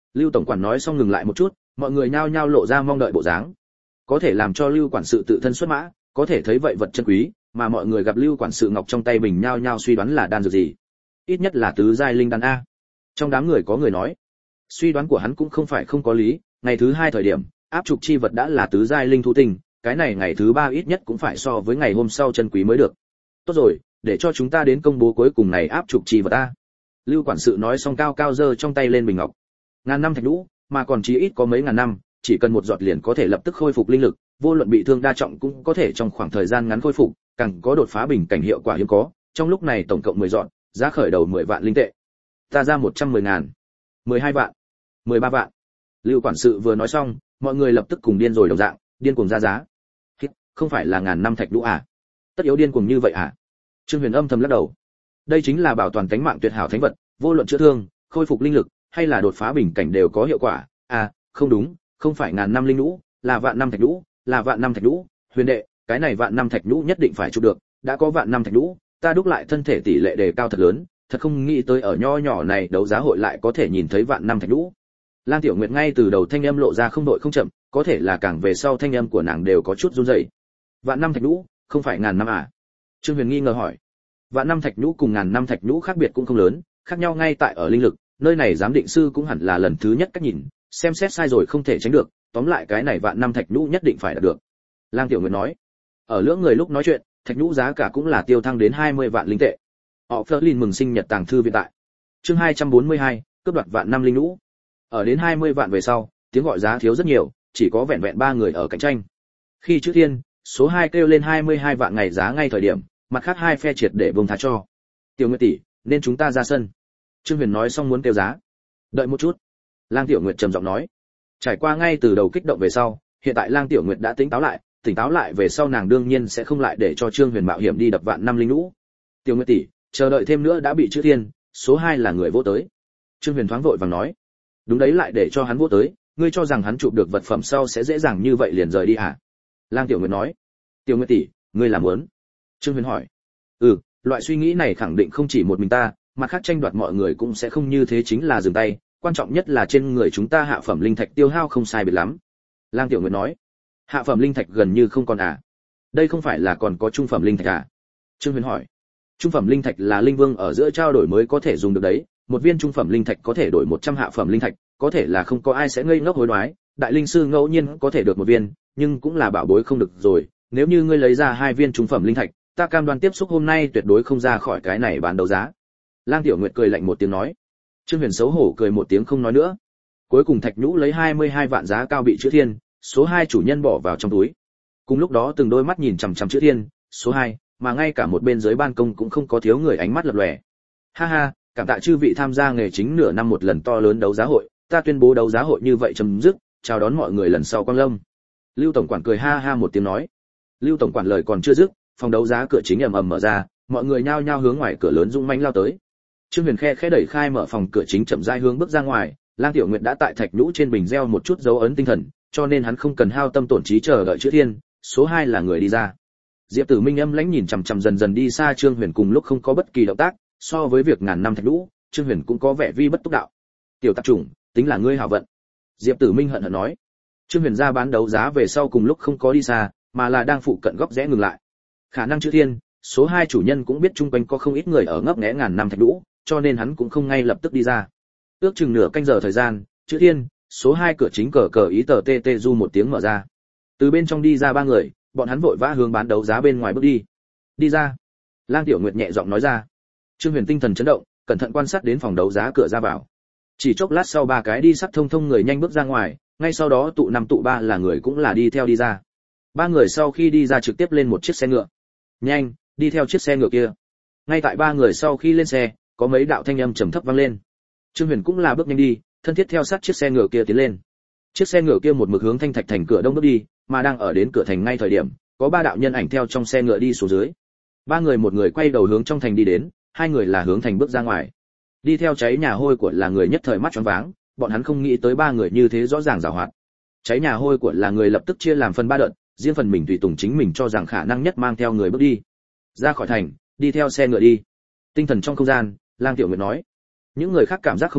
Speaker 1: Lưu tổng quản nói xong ngừng lại một chút, mọi người nhao nhao lộ ra mong đợi bộ dáng. Có thể làm cho Lưu quản sự tự thân xuất mã, có thể thấy vậy vật chân quý, mà mọi người gặp Lưu quản sự ngọc trong tay bình nhao nhao suy đoán là đan dược gì. Ít nhất là tứ giai linh đan a. Trong đám người có người nói, suy đoán của hắn cũng không phải không có lý, ngày thứ 2 thời điểm, áp trục chi vật đã là tứ giai linh thú tinh, cái này ngày thứ 3 ít nhất cũng phải so với ngày hôm sau chân quý mới được. Tốt rồi, để cho chúng ta đến công bố cuối cùng này áp trục chi vật a. Lưu quản sự nói xong cao cao giơ trong tay lên bình ngọc. Ngàn năm thạch lũ, mà còn chí ít có mấy ngàn năm, chỉ cần một giọt liền có thể lập tức khôi phục linh lực, vô luận bị thương đa trọng cũng có thể trong khoảng thời gian ngắn khôi phục, càng có đột phá bình cảnh hiệu quả hiếm có. Trong lúc này tổng cộng 10 giọt, giá khởi đầu 10 vạn linh tệ. Ta ra 110 ngàn, 12 vạn, 13 vạn. Lưu quản sự vừa nói xong, mọi người lập tức cùng điên rồi đồng dạng, điên cuồng ra giá. Không phải là ngàn năm thạch lũ à? Tất yếu điên cuồng như vậy à? Trương Huyền âm thầm lắc đầu. Đây chính là bảo toàn tính mạng tuyệt hảo thánh vật, vô luận chữa thương, khôi phục linh lực, hay là đột phá bình cảnh đều có hiệu quả. À, không đúng, không phải ngàn năm linh lũ, là vạn năm thạch lũ, là vạn năm thạch lũ. Huyền đệ, cái này vạn năm thạch lũ nhất định phải chụp được, đã có vạn năm thạch lũ, ta đúc lại thân thể tỷ lệ đề cao thật lớn, thật không nghĩ tới ở nho nhỏ này đấu giá hội lại có thể nhìn thấy vạn năm thạch lũ. Lang Tiểu Nguyệt ngay từ đầu thanh âm lộ ra không đội không chậm, có thể là càng về sau thanh âm của nàng đều có chút run rẩy. Vạn năm thạch lũ, không phải ngàn năm à? Trương Huyền nghi ngờ hỏi. Vạn năm thạch lũ cùng ngàn năm thạch lũ khác biệt cũng không lớn, khác nhau ngay tại ở linh lực, nơi này giám định sư cũng hẳn là lần thứ nhất cách nhìn, xem xét sai rồi không thể tránh được, tóm lại cái này vạn năm thạch lũ nhất định phải đạt được. Lang Tiểu Nguyệt nói. Ở lưỡng người lúc nói chuyện, thạch lũ giá cả cũng là tiêu thăng đến 20 vạn linh tệ. Họ Flerlin mừng sinh nhật tàng thư viện tại. Chương 242, cướp đoạt vạn năm linh lũ. Ở đến 20 vạn về sau, tiếng gọi giá thiếu rất nhiều, chỉ có vẹn vẹn 3 người ở cạnh tranh. Khi chữ thiên, số 2 kêu lên 22 vạn ngày giá ngay thời điểm, mặt khác hai phe triệt để vùng thá cho. Tiểu Nguyệt tỷ, nên chúng ta ra sân. Trương Huyền nói xong muốn kêu giá. Đợi một chút. Lang Tiểu Nguyệt trầm giọng nói. Trải qua ngay từ đầu kích động về sau, hiện tại Lang Tiểu Nguyệt đã tỉnh táo lại về sau nàng đương nhiên sẽ không lại để cho Trương Huyền mạo hiểm đi đập vạn năm linh lũ. Tiểu Nguyệt tỷ, chờ đợi thêm nữa đã bị chữ thiên, số 2 là người vô tới. Trương Huyền thoáng vội vàng nói. Đúng đấy, lại để cho hắn vô tới, ngươi cho rằng hắn chụp được vật phẩm sau sẽ dễ dàng như vậy liền rời đi hả? Lang Tiểu Nguyệt nói. Tiểu Nguyệt tỷ, ngươi làm muốn? Trương Huyền hỏi. Loại suy nghĩ này khẳng định không chỉ một mình ta, mặt khác tranh đoạt mọi người cũng sẽ không như thế, chính là dừng tay, quan trọng nhất là trên người chúng ta hạ phẩm linh thạch tiêu hao không sai biệt lắm. Lang Tiểu Nguyệt nói. Hạ phẩm linh thạch gần như không còn à? Đây không phải là còn có trung phẩm linh thạch à? Trương Huyền hỏi. Trung phẩm linh thạch là linh vương ở giữa trao đổi mới có thể dùng được đấy, một viên trung phẩm linh thạch có thể đổi 100 hạ phẩm linh thạch, có thể là không có ai sẽ ngây ngốc hối đoái, đại linh sư ngẫu nhiên có thể được một viên, nhưng cũng là bảo bối không được rồi, nếu như ngươi lấy ra 2 viên trung phẩm linh thạch, ta cam đoan tiếp xúc hôm nay tuyệt đối không ra khỏi cái này bán đấu giá. Lang Tiểu Nguyệt cười lạnh một tiếng nói. Trương Huyền xấu hổ cười một tiếng không nói nữa. Cuối cùng thạch nhũ lấy 22 vạn giá cao bị chữ thiên, số 2 chủ nhân bỏ vào trong túi. Cùng lúc đó từng đôi mắt nhìn chằm chằm chữ thiên, số 2, mà ngay cả một bên dưới ban công cũng không có thiếu người ánh mắt lập lòe. Ha ha, cảm tạ chư vị tham gia nghề chính nửa năm một lần to lớn đấu giá hội, ta tuyên bố đấu giá hội như vậy chấm dứt, chào đón mọi người lần sau quang lâm. Lưu tổng quản cười ha ha một tiếng nói. Lưu tổng quản lời còn chưa dứt, phòng đấu giá cửa chính ầm ầm mở ra, mọi người nhao nhao hướng ngoài cửa lớn dũng mãnh lao tới. Trương Huyền khẽ đẩy khai mở phòng cửa chính chậm rãi hướng bước ra ngoài, Lang Tiểu Nguyệt đã tại thạch nhũ trên bình gieo một chút dấu ấn tinh thần, cho nên hắn không cần hao tâm tổn trí chờ đợi chữ thiên, số 2 là người đi ra. Diệp Tử Minh âm lãnh nhìn chằm chằm dần dần đi xa Trương Huyền cùng lúc không có bất kỳ động tác, so với việc ngàn năm thạch nhũ, Trương Huyền cũng có vẻ vi bất túc đạo. Tiểu tạp chủng, tính là ngươi hảo vận. Diệp Tử Minh hận hận nói. Trương Huyền ra bán đấu giá về sau cùng lúc không có đi xa, mà là đang phụ cận góc rẽ ngừng lại. Khả năng chữ thiên, số 2 chủ nhân cũng biết chung quanh có không ít người ở ngấp nghé ngàn năm thạch nhũ, cho nên hắn cũng không ngay lập tức đi ra. Ước chừng nửa canh giờ thời gian, chữ thiên, số 2 cửa chính cờ cờ ý tờ tê tê du một tiếng mở ra. Từ bên trong đi ra 3 người, bọn hắn vội vã hướng bán đấu giá bên ngoài bước đi. Đi ra. Lang Tiểu Nguyệt nhẹ giọng nói ra. Trương Huyền tinh thần chấn động, cẩn thận quan sát đến phòng đấu giá cửa ra vào. Chỉ chốc lát sau 3 cái đi sắc thông thông người nhanh bước ra ngoài, ngay sau đó tụ 5 tụ 3 là người cũng là đi theo đi ra. 3 người sau khi đi ra trực tiếp lên một chiếc xe ngựa. Nhanh, đi theo chiếc xe ngựa kia. Ngay tại 3 người sau khi lên xe, có mấy đạo thanh âm trầm thấp vang lên. Trương Huyền cũng là bước nhanh đi, thân thiết theo sát chiếc xe ngựa kia tiến lên. Chiếc xe ngựa kia một mực hướng Thanh Thạch thành cửa đông bước đi, mà đang ở đến cửa thành ngay thời điểm, có 3 đạo nhân ảnh theo trong xe ngựa đi xuống dưới. 3 người một người quay đầu hướng trong thành đi đến, 2 người là hướng thành bước ra ngoài. Đi theo cháy nhà hôi của là người nhất thời mắt choáng váng, bọn hắn không nghĩ tới 3 người như thế rõ ràng giàu hoạt. Cháy nhà hôi của là người lập tức chia làm phần 3 đợt, riêng phần mình tùy tùng chính mình cho rằng khả năng nhất mang theo người bước đi. Ra khỏi thành, đi theo xe ngựa đi. Tinh thần trong không gian, Lang Tiểu Nguyệt nói. Những người khác cảm giác không thấy,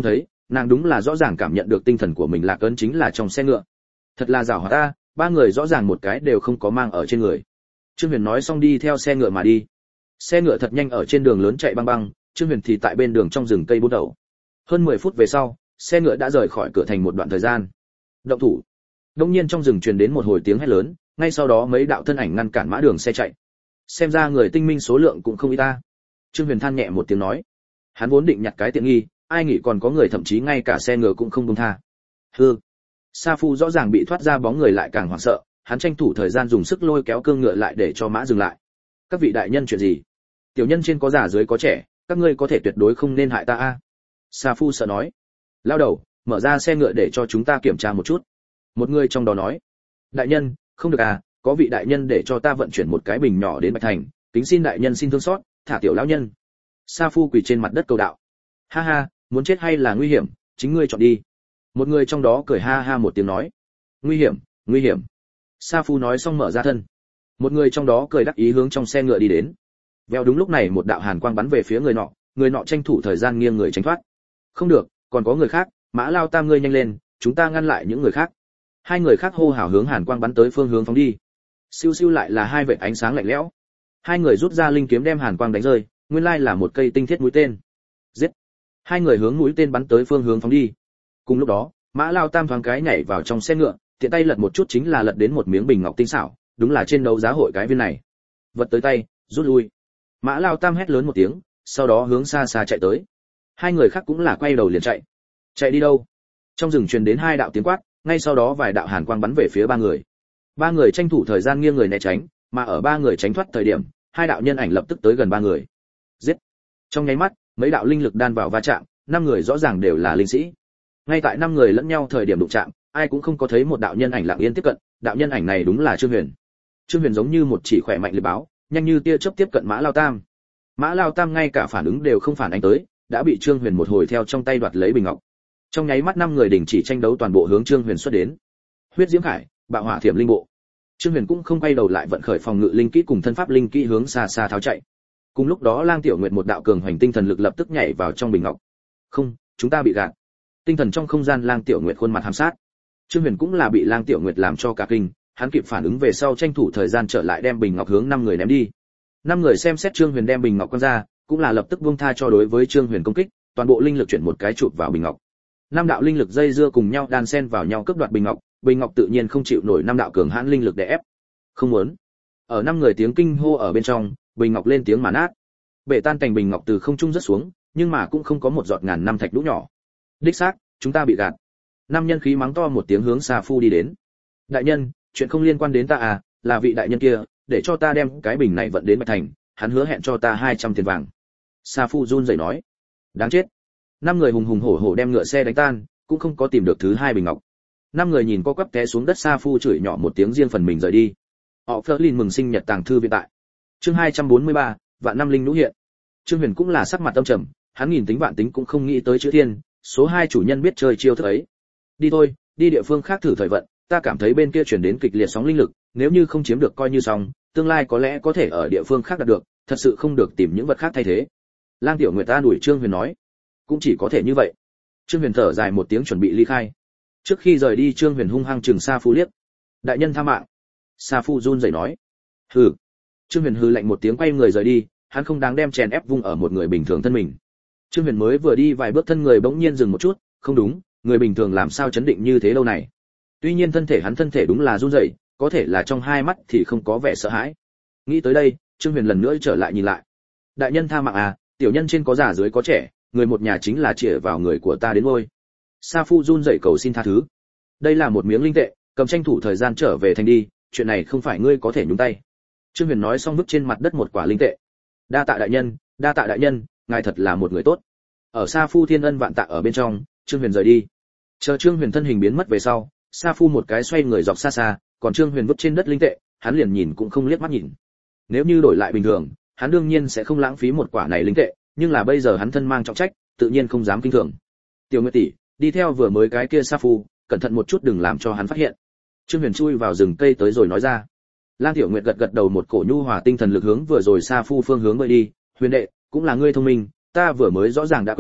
Speaker 1: Nàng đúng là rõ ràng cảm nhận được tinh thần của mình lạc ấn chính là trong xe ngựa. Thật là giàu hoạt ta, ba người rõ ràng một cái đều không có mang ở trên người. Trương Huyền nói xong đi theo xe ngựa mà đi. Xe ngựa thật nhanh ở trên đường lớn chạy băng băng, Trương Huyền thì tại bên đường trong rừng cây bút đầu. Hơn 10 phút về sau, xe ngựa đã rời khỏi cửa thành một đoạn thời gian. Động thủ. Đột nhiên trong rừng truyền đến một hồi tiếng hét lớn, ngay sau đó mấy đạo thân ảnh ngăn cản mã đường xe chạy. Xem ra người tinh minh số lượng cũng không ít ta. Trương Huyền than nhẹ một tiếng nói. Hắn vốn định nhặt cái tiện nghi, ai nghĩ còn có người thậm chí ngay cả xe ngựa cũng không buông tha. Hừ. Sa Phu rõ ràng bị thoát ra bóng người lại càng hoảng sợ, hắn tranh thủ thời gian dùng sức lôi kéo cương ngựa lại để cho mã dừng lại. Các vị đại nhân chuyện gì? Tiểu nhân trên có già dưới có trẻ, các ngươi có thể tuyệt đối không nên hại ta a. Sa Phu sợ nói. Lao đầu, mở ra xe ngựa để cho chúng ta kiểm tra một chút. Một người trong đó nói. Đại nhân, không được à, có vị đại nhân để cho ta vận chuyển một cái bình nhỏ đến Bạch Thành, kính xin đại nhân xin thương xót, thả tiểu lão nhân. Sa Phu quỳ trên mặt đất cầu đạo. Ha ha, muốn chết hay là nguy hiểm, chính ngươi chọn đi. Một người trong đó cười ha ha một tiếng nói. Nguy hiểm, nguy hiểm. Sa Phu nói xong mở ra thân. Một người trong đó cười đắc ý hướng trong xe ngựa đi đến. Vèo đúng lúc này một đạo hàn quang bắn về phía người nọ tranh thủ thời gian nghiêng người tránh thoát. Không được, còn có người khác, Mã Lao Tam ngươi nhanh lên, chúng ta ngăn lại những người khác. Hai người khác hô hào hướng hàn quang bắn tới phương hướng phóng đi. Siêu siêu lại là hai vệt ánh sáng lạnh lẽo. Hai người rút ra linh kiếm đem hàn quang đánh rơi, nguyên lai là một cây tinh thiết mũi tên. Giết. Hai người hướng mũi tên bắn tới phương hướng phóng đi. Cùng lúc đó, Mã Lao Tam thoáng cái nhảy vào trong xe ngựa, tiện tay lật một chút chính là lật đến một miếng bình ngọc tinh xảo, đúng là trên đấu giá hội cái viên này. Vật tới tay, rút lui. Mã Lao Tam hét lớn một tiếng, sau đó hướng xa xa chạy tới. Hai người khác cũng là quay đầu liền chạy. Chạy đi đâu? Trong rừng truyền đến hai đạo tiếng quát, ngay sau đó vài đạo hàn quang bắn về phía ba người. Ba người tranh thủ thời gian nghiêng người né tránh, mà ở ba người tránh thoát thời điểm, hai đạo nhân ảnh lập tức tới gần ba người. Giết! Trong nháy mắt, mấy đạo linh lực đan vào va chạm, năm người rõ ràng đều là linh sĩ. Ngay tại năm người lẫn nhau thời điểm đụng chạm, ai cũng không có thấy một đạo nhân ảnh lặng yên tiếp cận, đạo nhân ảnh này đúng là Trương Huyền. Trương Huyền giống như một chỉ khỏe mạnh liệp báo, nhanh như tia chớp tiếp cận Mã Lao Tam. Mã Lao Tam ngay cả phản ứng đều không phản ánh tới, đã bị Trương Huyền một hồi theo trong tay đoạt lấy bình ngọc. Trong nháy mắt năm người đình chỉ tranh đấu toàn bộ hướng Trương Huyền xuất đến. Huyết Diễm Khải, Bạo Hỏa Thiểm Linh Bộ. Trương Huyền cũng không quay đầu lại vận khởi phòng ngự linh kỹ cùng thân pháp linh kỹ hướng xa xa tháo chạy. Cùng lúc đó Lang Tiểu Nguyệt một đạo cường hoành tinh thần lực lập tức nhảy vào trong bình ngọc. Không, chúng ta bị gạt. Tinh thần trong không gian Lang Tiểu Nguyệt khuôn mặt hàm sát. Trương Huyền cũng là bị Lang Tiểu Nguyệt làm cho cả kinh, hắn kịp phản ứng về sau tranh thủ thời gian trở lại đem bình ngọc hướng năm người ném đi. Năm người xem xét Trương Huyền đem bình ngọc quăng ra, cũng là lập tức buông tha cho đối với Trương Huyền công kích, toàn bộ linh lực chuyển một cái chụp vào bình ngọc. Năm đạo linh lực dây dưa cùng nhau đan xen vào nhau cướp đoạt bình ngọc tự nhiên không chịu nổi năm đạo cường hãn linh lực đè ép. Không muốn. Ở năm người tiếng kinh hô ở bên trong, bình ngọc lên tiếng mà nát. Bể tan thành bình ngọc từ không trung rớt xuống, nhưng mà cũng không có một giọt ngàn năm thạch lũ nhỏ. Đích xác, chúng ta bị gạt. Năm nhân khí mắng to một tiếng hướng Sa Phu đi đến. Đại nhân, chuyện không liên quan đến ta à, là vị đại nhân kia, để cho ta đem cái bình này vận đến Bạch Thành, hắn hứa hẹn cho ta 200 tiền vàng. Sa Phu run rẩy nói. Đáng chết. Năm người hùng hùng hổ hổ đem ngựa xe đánh tan, cũng không có tìm được thứ hai bình ngọc. Năm người nhìn co quắp té xuống đất, Sa Phu chửi nhỏ một tiếng riêng phần mình rời đi. Họ Flerlin mừng sinh nhật tàng thư viện tại. Chương 243, vạn năm linh lũ hiện. Trương Huyền cũng là sắc mặt âm trầm, hắn nghìn tính vạn tính cũng không nghĩ tới chữ thiên, số 2 chủ nhân biết chơi chiêu thức ấy. Đi thôi, đi địa phương khác thử thời vận, ta cảm thấy bên kia chuyển đến kịch liệt sóng linh lực, nếu như không chiếm được coi như xong, tương lai có lẽ có thể ở địa phương khác đạt được, thật sự không được tìm những vật khác thay thế. Lang Tiểu Nguyệt ta đuổi Trương Huyền nói, cũng chỉ có thể như vậy. Trương Huyền thở dài một tiếng chuẩn bị ly khai. Trước khi rời đi Trương Huyền hung hăng trừng Sa Phu liếc. Đại nhân tha mạng. Sa Phu run rẩy nói. Hừ. Trương Huyền hừ lạnh một tiếng quay người rời đi, hắn không đáng đem chèn ép vung ở một người bình thường thân mình. Trương Huyền mới vừa đi vài bước thân người bỗng nhiên dừng một chút, không đúng, người bình thường làm sao chấn định như thế lâu này. Tuy nhiên thân thể đúng là run rẩy, có thể là trong hai mắt thì không có vẻ sợ hãi. Nghĩ tới đây, Trương Huyền lần nữa trở lại nhìn lại. Đại nhân tha mạng à, tiểu nhân trên có già dưới có trẻ, người một nhà chính là chĩa vào người của ta đến ngôi. Sa Phu run rẩy cầu xin tha thứ. Đây là một miếng linh tệ, cầm tranh thủ thời gian trở về thành đi, chuyện này không phải ngươi có thể nhúng tay. Trương Huyền nói xong vứt trên mặt đất một quả linh tệ. Đa tạ đại nhân, ngài thật là một người tốt. Ở Sa Phu thiên ân vạn tạ ở bên trong, Trương Huyền rời đi. Chờ Trương Huyền thân hình biến mất về sau, Sa Phu một cái xoay người dọc xa xa, còn Trương Huyền vứt trên đất linh tệ, hắn liền nhìn cũng không liếc mắt nhìn. Nếu như đổi lại bình thường, hắn đương nhiên sẽ không lãng phí một quả này linh tệ, nhưng là bây giờ hắn thân mang trọng trách, tự nhiên không dám kinh thường. Tiểu Nguyệt tỷ, đi theo vừa mới cái kia Sa Phu, cẩn thận một chút đừng làm cho hắn phát hiện. Trương Huyền chui vào rừng cây tới rồi nói ra. Lang Tiểu Nguyệt gật đầu một cổ nhu hòa tinh thần lực hướng vừa rồi Sa Phu phương hướng bơi đi. Huyền đệ, cũng là ngươi thông minh, ta vừa mới rõ ràng đã quên,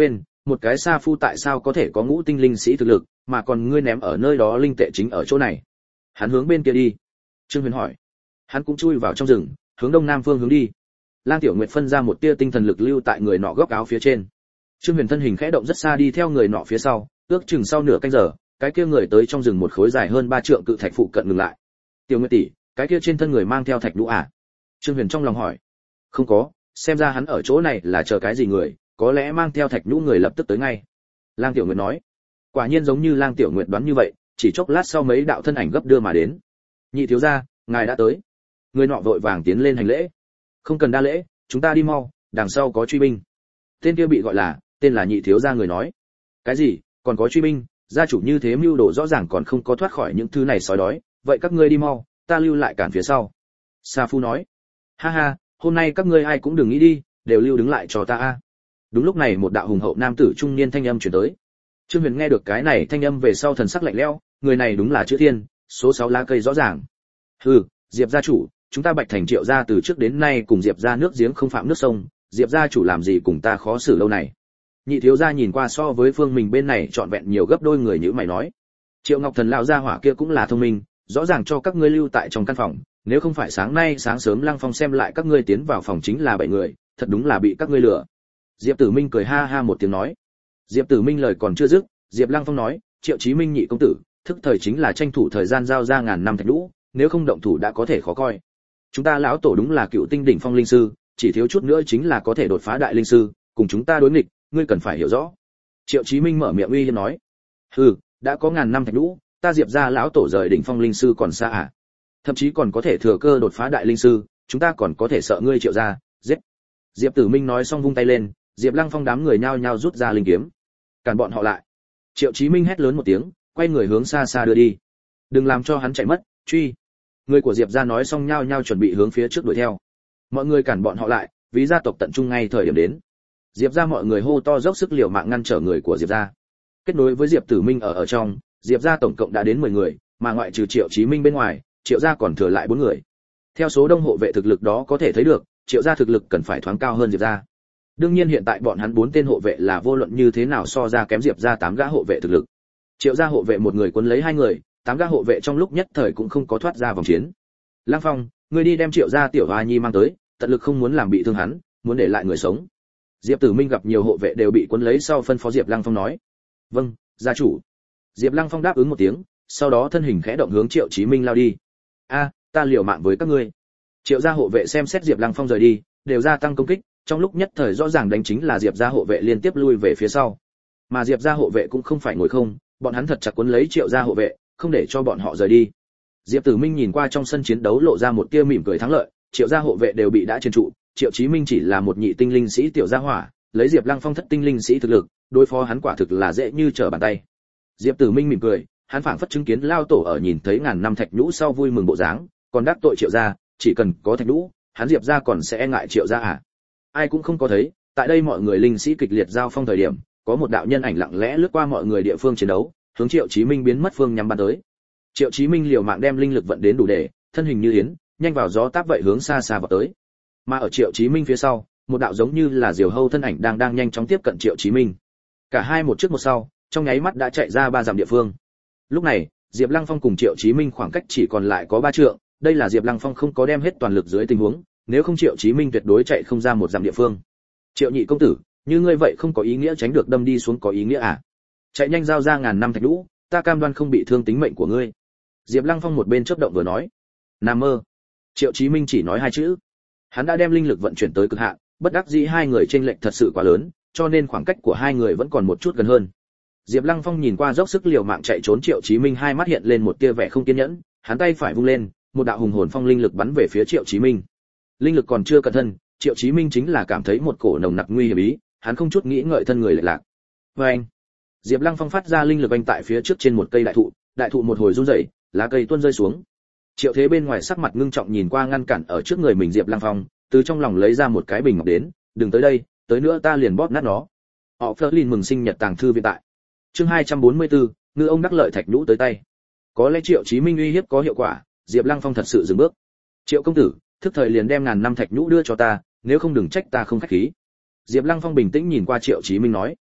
Speaker 1: một cái sa phu tại sao có thể có ngũ tinh linh sĩ thực lực, mà còn ngươi ném ở nơi đó linh tệ chính ở chỗ này. Hắn hướng bên kia đi. Trương Huyền hỏi. Hắn cũng chui vào trong rừng, hướng đông nam phương hướng đi. Lang Tiểu Nguyệt phân ra một tia tinh thần lực lưu tại người nọ góc áo phía trên. Trương Huyền thân hình khẽ động rất xa đi theo người nọ phía sau, ước chừng sau nửa canh giờ, cái kia người tới trong rừng một khối dài hơn 3 trượng cự thạch phụ cận ngừng lại. Tiểu Nguyệt tỷ, cái kia trên thân người mang theo thạch nhũ à? Trương Huyền trong lòng hỏi. Không có, xem ra hắn ở chỗ này là chờ cái gì người, có lẽ mang theo thạch nhũ người lập tức tới ngay. Lang Tiểu Nguyệt nói. Quả nhiên giống như Lang Tiểu Nguyệt đoán như vậy, chỉ chốc lát sau mấy đạo thân ảnh gấp đưa mà đến. Nhị thiếu gia, ngài đã tới. Người nọ vội vàng tiến lên hành lễ. Không cần đa lễ, chúng ta đi mau, đằng sau có truy binh. Tên kia bị gọi là, tên là Nhị thiếu gia người nói. Cái gì, còn có truy binh? Gia chủ như thế mưu đồ rõ ràng còn không có thoát khỏi những thứ này sói đói, vậy các ngươi đi mau, ta lưu lại cản phía sau. Sa Phu nói. Ha ha, hôm nay các ngươi ai cũng đừng nghĩ đi, đều lưu đứng lại cho ta a. Đúng lúc này một đạo hùng hậu nam tử trung niên thanh âm truyền tới. Trương Huyền nghe được cái này thanh âm về sau thần sắc lạnh lẽo, người này đúng là chữ Thiên, số 6 lá cây rõ ràng. Hừ, Diệp gia chủ, chúng ta Bạch Thành Triệu gia từ trước đến nay cùng Diệp gia nước giếng không phạm nước sông, Diệp gia chủ làm gì cùng ta khó xử lâu này. Nhị thiếu gia nhìn qua so với Phương mình bên này trọn vẹn nhiều gấp đôi người như mày nói. Triệu Ngọc Thần lão gia hỏa kia cũng là thông minh, rõ ràng cho các ngươi lưu tại trong căn phòng, nếu không phải sáng nay sáng sớm Lăng Phong xem lại các ngươi tiến vào phòng chính là 7 người, thật đúng là bị các ngươi lừa. Diệp Tử Minh cười ha ha một tiếng nói. Diệp Tử Minh lời còn chưa dứt, Diệp Lăng Phong nói, Triệu Chí Minh nhị công tử, thức thời chính là tranh thủ thời gian giao ra ngàn năm thạch lũ, nếu không động thủ đã có thể khó coi. Chúng ta lão tổ đúng là cựu tinh đỉnh phong linh sư, chỉ thiếu chút nữa chính là có thể đột phá đại linh sư, cùng chúng ta đối nghịch, ngươi cần phải hiểu rõ. Triệu Chí Minh mở miệng uy hiếp nói. Hừ, đã có ngàn năm thạch lũ, ta Diệp gia lão tổ rời đỉnh phong linh sư còn xa à? Thậm chí còn có thể thừa cơ đột phá đại linh sư, chúng ta còn có thể sợ ngươi Triệu gia, giết. Diệp Tử Minh nói xong vung tay lên, Diệp Lăng Phong đám người nhao nhao rút ra linh kiếm, cản bọn họ lại. Triệu Chí Minh hét lớn một tiếng, quay người hướng xa xa đưa đi. Đừng làm cho hắn chạy mất, truy. Người của Diệp gia nói xong nhao nhao chuẩn bị hướng phía trước đuổi theo. Mọi người cản bọn họ lại, vì gia tộc tận trung ngay thời điểm đến. Diệp gia mọi người hô to dốc sức liều mạng ngăn trở người của Diệp gia. Kết nối với Diệp Tử Minh ở trong, Diệp gia tổng cộng đã đến 10 người, mà ngoại trừ Triệu Chí Minh bên ngoài, Triệu gia còn thừa lại 4 người. Theo số đông hộ vệ thực lực đó có thể thấy được, Triệu gia thực lực cần phải thoáng cao hơn Diệp gia. Đương nhiên hiện tại bọn hắn 4 tên hộ vệ là vô luận như thế nào so ra kém Diệp gia 8 gã hộ vệ thực lực. Triệu gia hộ vệ một người cuốn lấy 2 người, 8 gã hộ vệ trong lúc nhất thời cũng không có thoát ra vòng chiến. Lăng Phong, ngươi đi đem Triệu gia tiểu Hoa Nhi mang tới, tận lực không muốn làm bị thương hắn, muốn để lại người sống. Diệp Tử Minh gặp nhiều hộ vệ đều bị cuốn lấy sau phân phó Diệp Lăng Phong nói. Vâng, gia chủ. Diệp Lăng Phong đáp ứng một tiếng, sau đó thân hình khẽ động hướng Triệu Chí Minh lao đi. A, ta liều mạng với các ngươi. Triệu gia hộ vệ xem xét Diệp Lăng Phong rời đi, đều gia tăng công kích, trong lúc nhất thời rõ ràng đánh chính là Diệp gia hộ vệ liên tiếp lui về phía sau. Mà Diệp gia hộ vệ cũng không phải ngồi không, bọn hắn thật chặt cuốn lấy Triệu gia hộ vệ, không để cho bọn họ rời đi. Diệp Tử Minh nhìn qua trong sân chiến đấu lộ ra một tia mỉm cười thắng lợi, Triệu gia hộ vệ đều bị đã trấn trụ, Triệu Chí Minh chỉ là một nhị tinh linh sĩ tiểu gia hỏa, lấy Diệp Lăng Phong thất tinh linh sĩ thực lực, đối phó hắn quả thực là dễ như trở bàn tay. Diệp Tử Minh mỉm cười, hắn phảng phất chứng kiến lao tổ ở nhìn thấy ngàn năm thạch nhũ sau vui mừng bộ dáng, còn đắc tội Triệu gia, chỉ cần có thạch nhũ, hắn Diệp gia còn sẽ e ngại Triệu gia à? Ai cũng không có thấy, tại đây mọi người linh sĩ kịch liệt giao phong thời điểm, có một đạo nhân ảnh lặng lẽ lướt qua mọi người địa phương chiến đấu, hướng Triệu Chí Minh biến mất phương nhắm bắn tới. Triệu Chí Minh liều mạng đem linh lực vận đến đủ để, thân hình như yến, nhanh vào gió táp vậy hướng xa xa vào tới. Mà ở Triệu Chí Minh phía sau, một đạo giống như là diều hâu thân ảnh đang nhanh chóng tiếp cận Triệu Chí Minh. Cả hai một trước một sau, trong nháy mắt đã chạy ra 3 dặm địa phương. Lúc này, Diệp Lăng Phong cùng Triệu Chí Minh khoảng cách chỉ còn lại có 3 trượng, đây là Diệp Lăng Phong không có đem hết toàn lực dưới tình huống, nếu không Triệu Chí Minh tuyệt đối chạy không ra 1 dặm địa phương. Triệu nhị công tử, như ngươi vậy không có ý nghĩa tránh được đâm đi xuống có ý nghĩa à? Chạy nhanh giao ra ngàn năm thạch lũ, ta cam đoan không bị thương tính mệnh của ngươi. Diệp Lăng Phong một bên chớp động vừa nói. Nam mơ. Triệu Chí Minh chỉ nói 2 chữ. Hắn đã đem linh lực vận chuyển tới cực hạn, bất đắc dĩ 2 người chênh lệch thật sự quá lớn, cho nên khoảng cách của 2 người vẫn còn một chút gần hơn. Diệp Lăng Phong nhìn qua dốc sức liều mạng chạy trốn Triệu Chí Minh, hai mắt hiện lên một tia vẻ không kiên nhẫn, hắn tay phải vung lên, một đạo hùng hồn phong linh lực bắn về phía Triệu Chí Minh. Linh lực còn chưa cận thân, Triệu Chí Minh chính là cảm thấy một cổ nồng nặc nguy hiểm ý, hắn không chút nghĩ ngợi thân người lệch lạc. Oeng! Diệp Lăng Phong phát ra linh lực anh tại phía trước trên một cây đại thụ một hồi rung rẩy, lá cây tuôn rơi xuống. Triệu Thế bên ngoài sắc mặt ngưng trọng nhìn qua ngăn cản ở trước người mình Diệp Lăng Phong, từ trong lòng lấy ra một cái bình ngọc đến, "Đừng tới đây, tới nữa ta liền bóp nát nó." Họ Flerlin mừng sinh nhật tàng thư viện tại. Chương 244, ngư ông đắc lợi thạch nhũ tới tay. Có lẽ Triệu Chí Minh uy hiếp có hiệu quả, Diệp Lăng Phong thật sự dừng bước. "Triệu công tử, thức thời liền đem ngàn năm thạch nhũ đưa cho ta, nếu không đừng trách ta không khách khí." Diệp Lăng Phong bình tĩnh nhìn qua Triệu Chí Minh nói.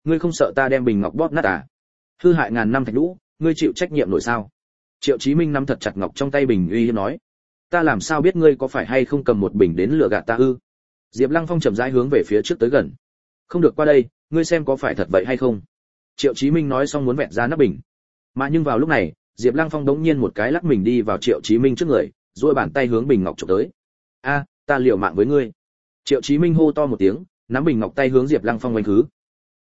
Speaker 1: ngươi không sợ ta đem bình ngọc bóp nát à? Hư hại ngàn năm thạch lũ, ngươi chịu trách nhiệm nổi sao? Triệu Chí Minh nắm thật chặt ngọc trong tay bình uy hiếp nói. Ta làm sao biết ngươi có phải hay không cầm một bình đến lừa gạt ta ư? Diệp Lăng Phong chậm rãi hướng về phía trước tới gần. Không được qua đây, ngươi xem có phải thật vậy hay không? Triệu Chí Minh nói xong muốn vẹt ra nắp bình. Mà nhưng vào lúc này, Diệp Lăng Phong đống nhiên một cái lắc mình đi vào Triệu Chí Minh trước người, duỗi bàn tay hướng bình ngọc chụp tới. A, ta liều mạng với ngươi. Triệu Chí Minh hô to một tiếng, nắm bình ngọc tay hướng Diệp Lăng Phong đánh khứ,